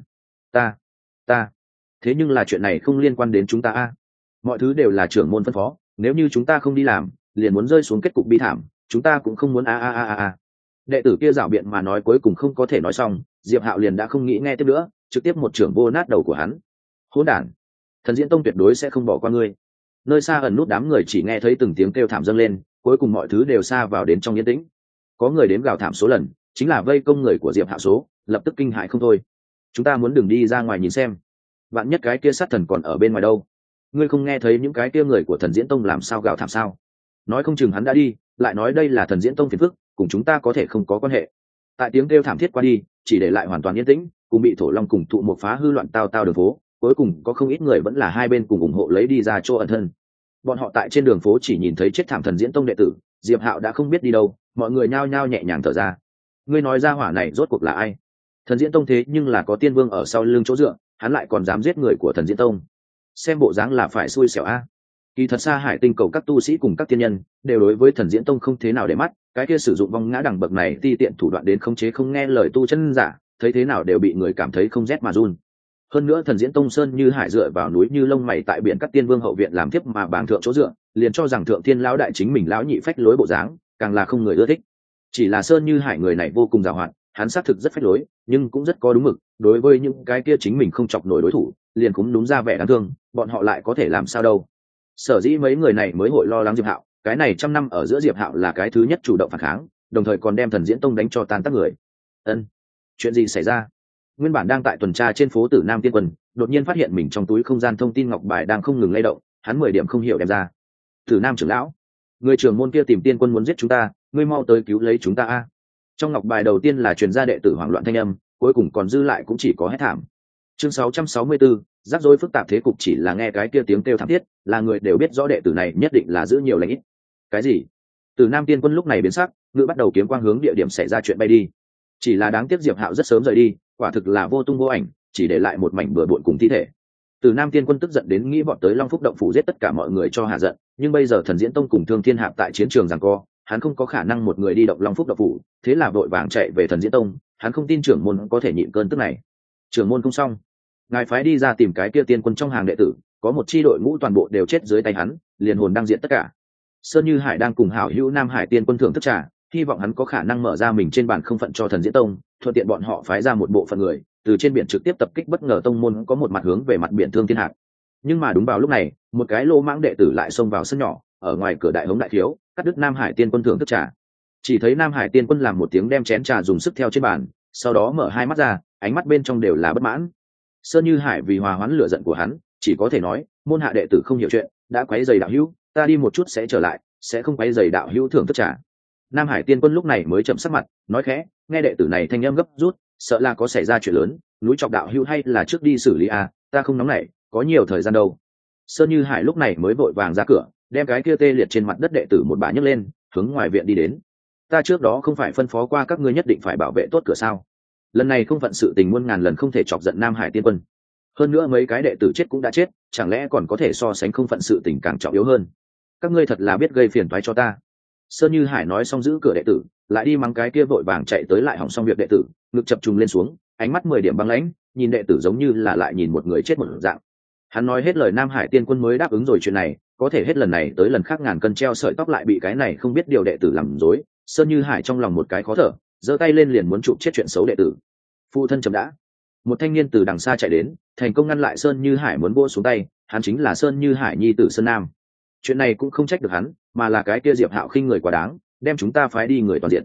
Ta thế nhưng là chuyện này không liên quan đến chúng ta a. Mọi thứ đều là trưởng môn phân phó, nếu như chúng ta không đi làm liền muốn rơi xuống kết cục bi thảm, chúng ta cũng không muốn a. Đệ tử kia rảo biện mà nói cuối cùng không có thể nói xong, Diệp Hạo liền đã không nghĩ nghe tiếp nữa, trực tiếp một trưởng vô nát đầu của hắn. Hỗn đản, Thần Diễn Tông tuyệt đối sẽ không bỏ qua ngươi. Nơi xa ẩn nút đám người chỉ nghe thấy từng tiếng kêu thảm dâng lên, cuối cùng mọi thứ đều xa vào đến trong yên tĩnh. Có người đếm gào thảm số lần, chính là vây công người của Diệp Hạo số, lập tức kinh hãi không thôi. Chúng ta muốn đường đi ra ngoài nhìn xem, vạn nhất cái kia sát thần còn ở bên ngoài đâu. Ngươi không nghe thấy những cái kia người của Thần Diễn Tông làm sao gào thảm sao? Nói không chừng hắn đã đi, lại nói đây là Thần Diễn Tông phiền phức, cùng chúng ta có thể không có quan hệ. Tại tiếng kêu thảm thiết qua đi, chỉ để lại hoàn toàn yên tĩnh, cùng bị thổ long cùng thụ một phá hư loạn tao tao đường phố, cuối cùng có không ít người vẫn là hai bên cùng ủng hộ lấy đi ra chỗ ẩn thân. Bọn họ tại trên đường phố chỉ nhìn thấy chết thảm Thần Diễn Tông đệ tử, Diệp Hạo đã không biết đi đâu, mọi người nhao nhao nhẹ nhàng thở ra. Ngươi nói ra hỏa này rốt cuộc là ai? Thần Diễn Tông thế nhưng là có Tiên Vương ở sau lưng chỗ dựa, hắn lại còn dám giết người của Thần Diễn Tông, xem bộ dáng là phải xui xẻo a. Kỳ thật xa Hải Tinh cầu các tu sĩ cùng các tiên nhân đều đối với Thần Diễn Tông không thế nào để mắt, cái kia sử dụng vong ngã đẳng bậc này ti tiện thủ đoạn đến khống chế không nghe lời tu chân giả, thấy thế nào đều bị người cảm thấy không rét mà run. Hơn nữa Thần Diễn Tông sơn như hải dựa vào núi như lông mày tại biển các tiên vương hậu viện làm tiếp mà bảng thượng chỗ dựa, liền cho rằng thượng thiên lão đại chính mình lão nhị phách lối bộ dáng, càng là không người ưa thích. Chỉ là sơn như hải người này vô cùng giàu hạn, hắn xác thực rất phách lối, nhưng cũng rất có đúng mực, đối với những cái kia chính mình không chọc nổi đối thủ, liền cũng đúng ra vẻ đáng thương, bọn họ lại có thể làm sao đâu. Sở dĩ mấy người này mới hội lo lắng Diệp Hạo, cái này trăm năm ở giữa Diệp Hạo là cái thứ nhất chủ động phản kháng, đồng thời còn đem Thần Diễn Tông đánh cho tan tác người. Chuyện gì xảy ra? Nguyên bản đang tại tuần tra trên phố Tử Nam Tiên Quân, đột nhiên phát hiện mình trong túi không gian thông tin ngọc bài đang không ngừng lay động, hắn 10 điểm không hiểu đem ra. Tử Nam trưởng lão, người trưởng môn kia tìm Tiên Quân muốn giết chúng ta, ngươi mau tới cứu lấy chúng ta a. Trong ngọc bài đầu tiên là truyền ra đệ tử hoảng loạn thanh âm, cuối cùng còn dư lại cũng chỉ có hét thảm. Chương 664, rắc rối phức tạp thế cục, chỉ là nghe cái kia tiếng kêu thảm thiết, là người đều biết rõ đệ tử này nhất định là giữ nhiều lành ít. Cái gì? Tử Nam Tiên Quân lúc này biến sắc, ngự bắt đầu kiếm quang hướng địa điểm xảy ra chuyện bay đi. Chỉ là đáng tiếc Diệp Hạo rất sớm rời đi, quả thực là vô tung vô ảnh, chỉ để lại một mảnh bừa bộn cùng thi thể. Tử Nam Tiên Quân tức giận đến nghĩ bọn tới Long Phúc động phủ giết tất cả mọi người cho hạ giận, nhưng bây giờ Thần Diễn Tông cùng Thương Thiên Hạp tại chiến trường giằng co, hắn không có khả năng một người đi động Long Phúc động phủ, thế là vội vàng chạy về Thần Diễn Tông, hắn không tin trưởng môn có thể nhịn cơn tức này. Trưởng môn không xong, ngài phái đi ra tìm cái kia Tiên Quân trong hàng đệ tử, có một chi đội ngũ toàn bộ đều chết dưới tay hắn, liền hồn đang diện tất cả. Sơn Như Hải đang cùng hảo hữu Nam Hải Tiên Quân thưởng thức trà, hy vọng hắn có khả năng mở ra mình trên bàn không phận cho Thần Diễn Tông, thuận tiện bọn họ phái ra một bộ phận người từ trên biển trực tiếp tập kích, bất ngờ tông môn có một mặt hướng về mặt biển Thương Thiên Hạp. Nhưng mà đúng vào lúc này, một cái lô mãng đệ tử lại xông vào sân nhỏ, ở ngoài cửa đại hống đại thiếu, cắt đứt Nam Hải Tiên Quân thưởng thức trà. Chỉ thấy Nam Hải Tiên Quân làm một tiếng đem chén trà dùng sức theo trên bàn, sau đó mở hai mắt ra, ánh mắt bên trong đều là bất mãn. Sơn Như Hải vì hòa hoãn lửa giận của hắn, chỉ có thể nói, môn hạ đệ tử không hiểu chuyện, đã quấy rầy đạo hữu, ta đi một chút sẽ trở lại, sẽ không quấy rầy đạo hữu thưởng thức trà. Nam Hải Tiên Quân lúc này mới chậm sắc mặt, nói khẽ, nghe đệ tử này thanh âm gấp rút, sợ là có xảy ra chuyện lớn, núi chọc đạo hữu hay là trước đi xử lý à, ta không nóng nảy, có nhiều thời gian đâu. Sơn Như Hải lúc này mới vội vàng ra cửa, đem cái kia tê liệt trên mặt đất đệ tử một bà nhấc lên, hướng ngoài viện đi đến. Ta trước đó không phải phân phó qua các ngươi nhất định phải bảo vệ tốt cửa sao? Lần này không phận sự tình muôn ngàn lần không thể chọc giận Nam Hải Tiên Quân. Hơn nữa mấy cái đệ tử chết cũng đã chết, chẳng lẽ còn có thể so sánh không phận sự tình càng trọng yếu hơn? Các ngươi thật là biết gây phiền toái cho ta. Sơn Như Hải nói xong giữ cửa đệ tử, lại đi mắng cái kia vội vàng chạy tới lại hỏng xong việc đệ tử, ngực chập trùng lên xuống, ánh mắt 10 điểm băng lãnh, nhìn đệ tử giống như là lại nhìn một người chết một dạng. Hắn nói hết lời Nam Hải Tiên Quân mới đáp ứng rồi chuyện này, có thể hết lần này tới lần khác ngàn cân treo sợi tóc lại bị cái này không biết điều đệ tử làm dối. Sơn Như Hải trong lòng một cái khó thở, giơ tay lên liền muốn chụp chết chuyện xấu đệ tử. Phụ thân chậm đã. Một thanh niên từ đằng xa chạy đến, thành công ngăn lại Sơn Như Hải muốn vỗ xuống tay, hắn chính là Sơn Như Hải nhi tử Sơn Nam. Chuyện này cũng không trách được hắn, mà là cái kia Diệp Hạo khinh người quá đáng, đem chúng ta phái đi người toàn diện.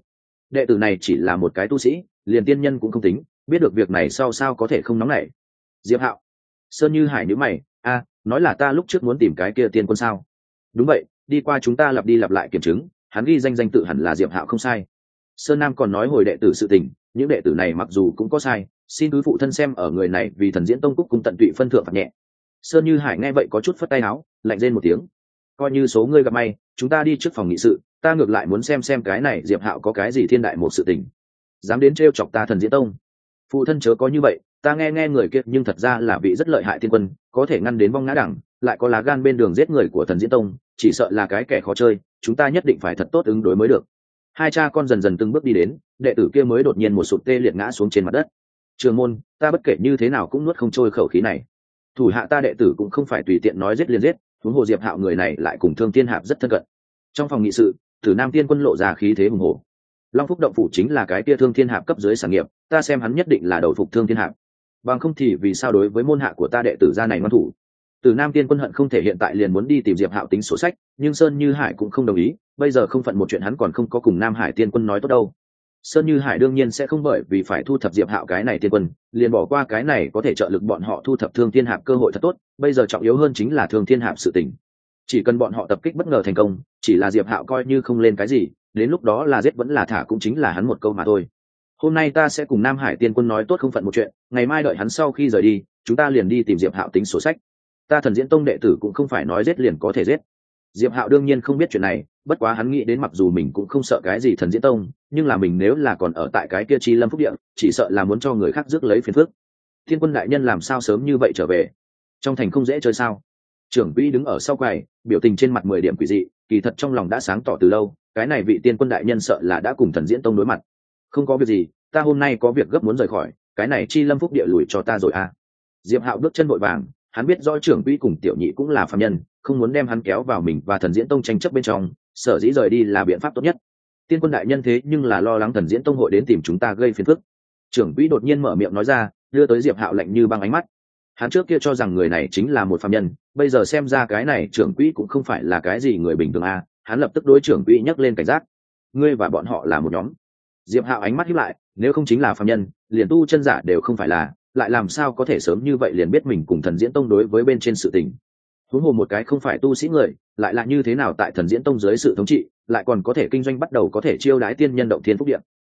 đệ tử này chỉ là một cái tu sĩ, liền tiên nhân cũng không tính, biết được việc này sau sao có thể không nóng nảy. Diệp Hạo. Sơn Như Hải nhíu mày, nói là ta lúc trước muốn tìm cái kia tiên quân sao? Đúng vậy, đi qua chúng ta lặp đi lặp lại kiểm chứng, hắn ghi danh tự hẳn là Diệp Hạo không sai. Sơn Nam còn nói hồi đệ tử sự tình, những đệ tử này mặc dù cũng có sai, xin cứ phụ thân xem ở người này vì Thần Diễn Tông cúc cung tận tụy phân thượng phạt nhẹ. Sơn Như Hải nghe vậy có chút phất tay áo, lạnh rên một tiếng. Coi như số ngươi gặp may, chúng ta đi trước phòng nghị sự, ta ngược lại muốn xem cái này Diệp Hạo có cái gì thiên đại một sự tình. Dám đến trêu chọc ta Thần Diễn Tông. Phụ thân chớ có như vậy, ta nghe người kia nhưng thật ra là vị rất lợi hại tiên quân, có thể ngăn đến vong ngã đẳng, lại có lá gan bên đường giết người của Thần Diễn Tông, chỉ sợ là cái kẻ khó chơi, chúng ta nhất định phải thật tốt ứng đối mới được. Hai cha con dần dần từng bước đi đến, đệ tử kia mới đột nhiên một sụt tê liệt ngã xuống trên mặt đất. Trường môn, ta bất kể như thế nào cũng nuốt không trôi khẩu khí này. Thủ hạ ta đệ tử cũng không phải tùy tiện nói giết liền giết, huống hồ Diệp Hạo người này lại cùng Thương Thiên Hạp rất thân cận. Trong phòng nghị sự, Tử Nam Tiên Quân lộ ra khí thế hùng hổ. Long Phúc động phủ chính là cái kia Thương Thiên Hạp cấp dưới sản nghiệp, ta xem hắn nhất định là đầu phục Thương Thiên Hạp. Bằng không thì vì sao đối với môn hạ của ta đệ tử gia này ngoan thủ? Tử Nam Tiên Quân hận không thể hiện tại liền muốn đi tìm Diệp Hạo tính sổ sách, nhưng Sơn Như Hải cũng không đồng ý, bây giờ không phận một chuyện hắn còn không có cùng Nam Hải Tiên Quân nói tốt đâu. Sơn Như Hải đương nhiên sẽ không bởi vì phải thu thập Diệp Hạo cái này tiên quân, liền bỏ qua cái này có thể trợ lực bọn họ thu thập Thương Thiên Hạp cơ hội thật tốt, bây giờ trọng yếu hơn chính là Thương Thiên Hạp sự tình. Chỉ cần bọn họ tập kích bất ngờ thành công, chỉ là Diệp Hạo coi như không lên cái gì, đến lúc đó là giết vẫn là thả cũng chính là hắn một câu mà thôi. Hôm nay ta sẽ cùng Nam Hải Tiên Quân nói tốt không phận một chuyện, ngày mai đợi hắn sau khi rời đi, chúng ta liền đi tìm Diệp Hạo tính sổ sách. Ta Thần Diễn Tông đệ tử cũng không phải nói giết liền có thể giết. Diệp Hạo đương nhiên không biết chuyện này, bất quá hắn nghĩ đến mặc dù mình cũng không sợ cái gì Thần Diễn Tông, nhưng là mình nếu là còn ở tại cái kia Chi Lâm Phúc Địa, chỉ sợ là muốn cho người khác rước lấy phiền phức. Thiên Quân đại nhân làm sao sớm như vậy trở về? Trong thành không dễ chơi sao? Trưởng quỹ đứng ở sau quầy, biểu tình trên mặt 10 điểm quỷ dị, kỳ thật trong lòng đã sáng tỏ từ lâu, cái này vị Tiên Quân đại nhân sợ là đã cùng Thần Diễn Tông đối mặt. Không có việc gì, ta hôm nay có việc gấp muốn rời khỏi, cái này Chi Lâm Phúc Địa lùi cho ta rồi à? Diệp Hạo bước chân vội vàng, hắn biết rõ trưởng quỹ cùng tiểu nhị cũng là phàm nhân, không muốn đem hắn kéo vào mình và Thần Diễn Tông tranh chấp bên trong, sở dĩ rời đi là biện pháp tốt nhất. Tiên Quân đại nhân thế nhưng là lo lắng Thần Diễn Tông hội đến tìm chúng ta gây phiền phức. Trưởng quỹ đột nhiên mở miệng nói ra, đưa tới Diệp Hạo lạnh như băng ánh mắt. Hắn trước kia cho rằng người này chính là một phàm nhân, bây giờ xem ra cái này trưởng quỹ cũng không phải là cái gì người bình thường a. Hắn lập tức đối trưởng quỹ nhắc lên cảnh giác. Ngươi và bọn họ là một nhóm. Diệp Hạo ánh mắt híp lại, nếu không chính là phàm nhân, liền tu chân giả đều không phải là, lại làm sao có thể sớm như vậy liền biết mình cùng Thần Diễn Tông đối với bên trên sự tình. Huống hồ một cái không phải tu sĩ người, lại là như thế nào tại Thần Diễn Tông dưới sự thống trị, lại còn có thể kinh doanh bắt đầu có thể chiêu đái tiên nhân động thiên phúc địa.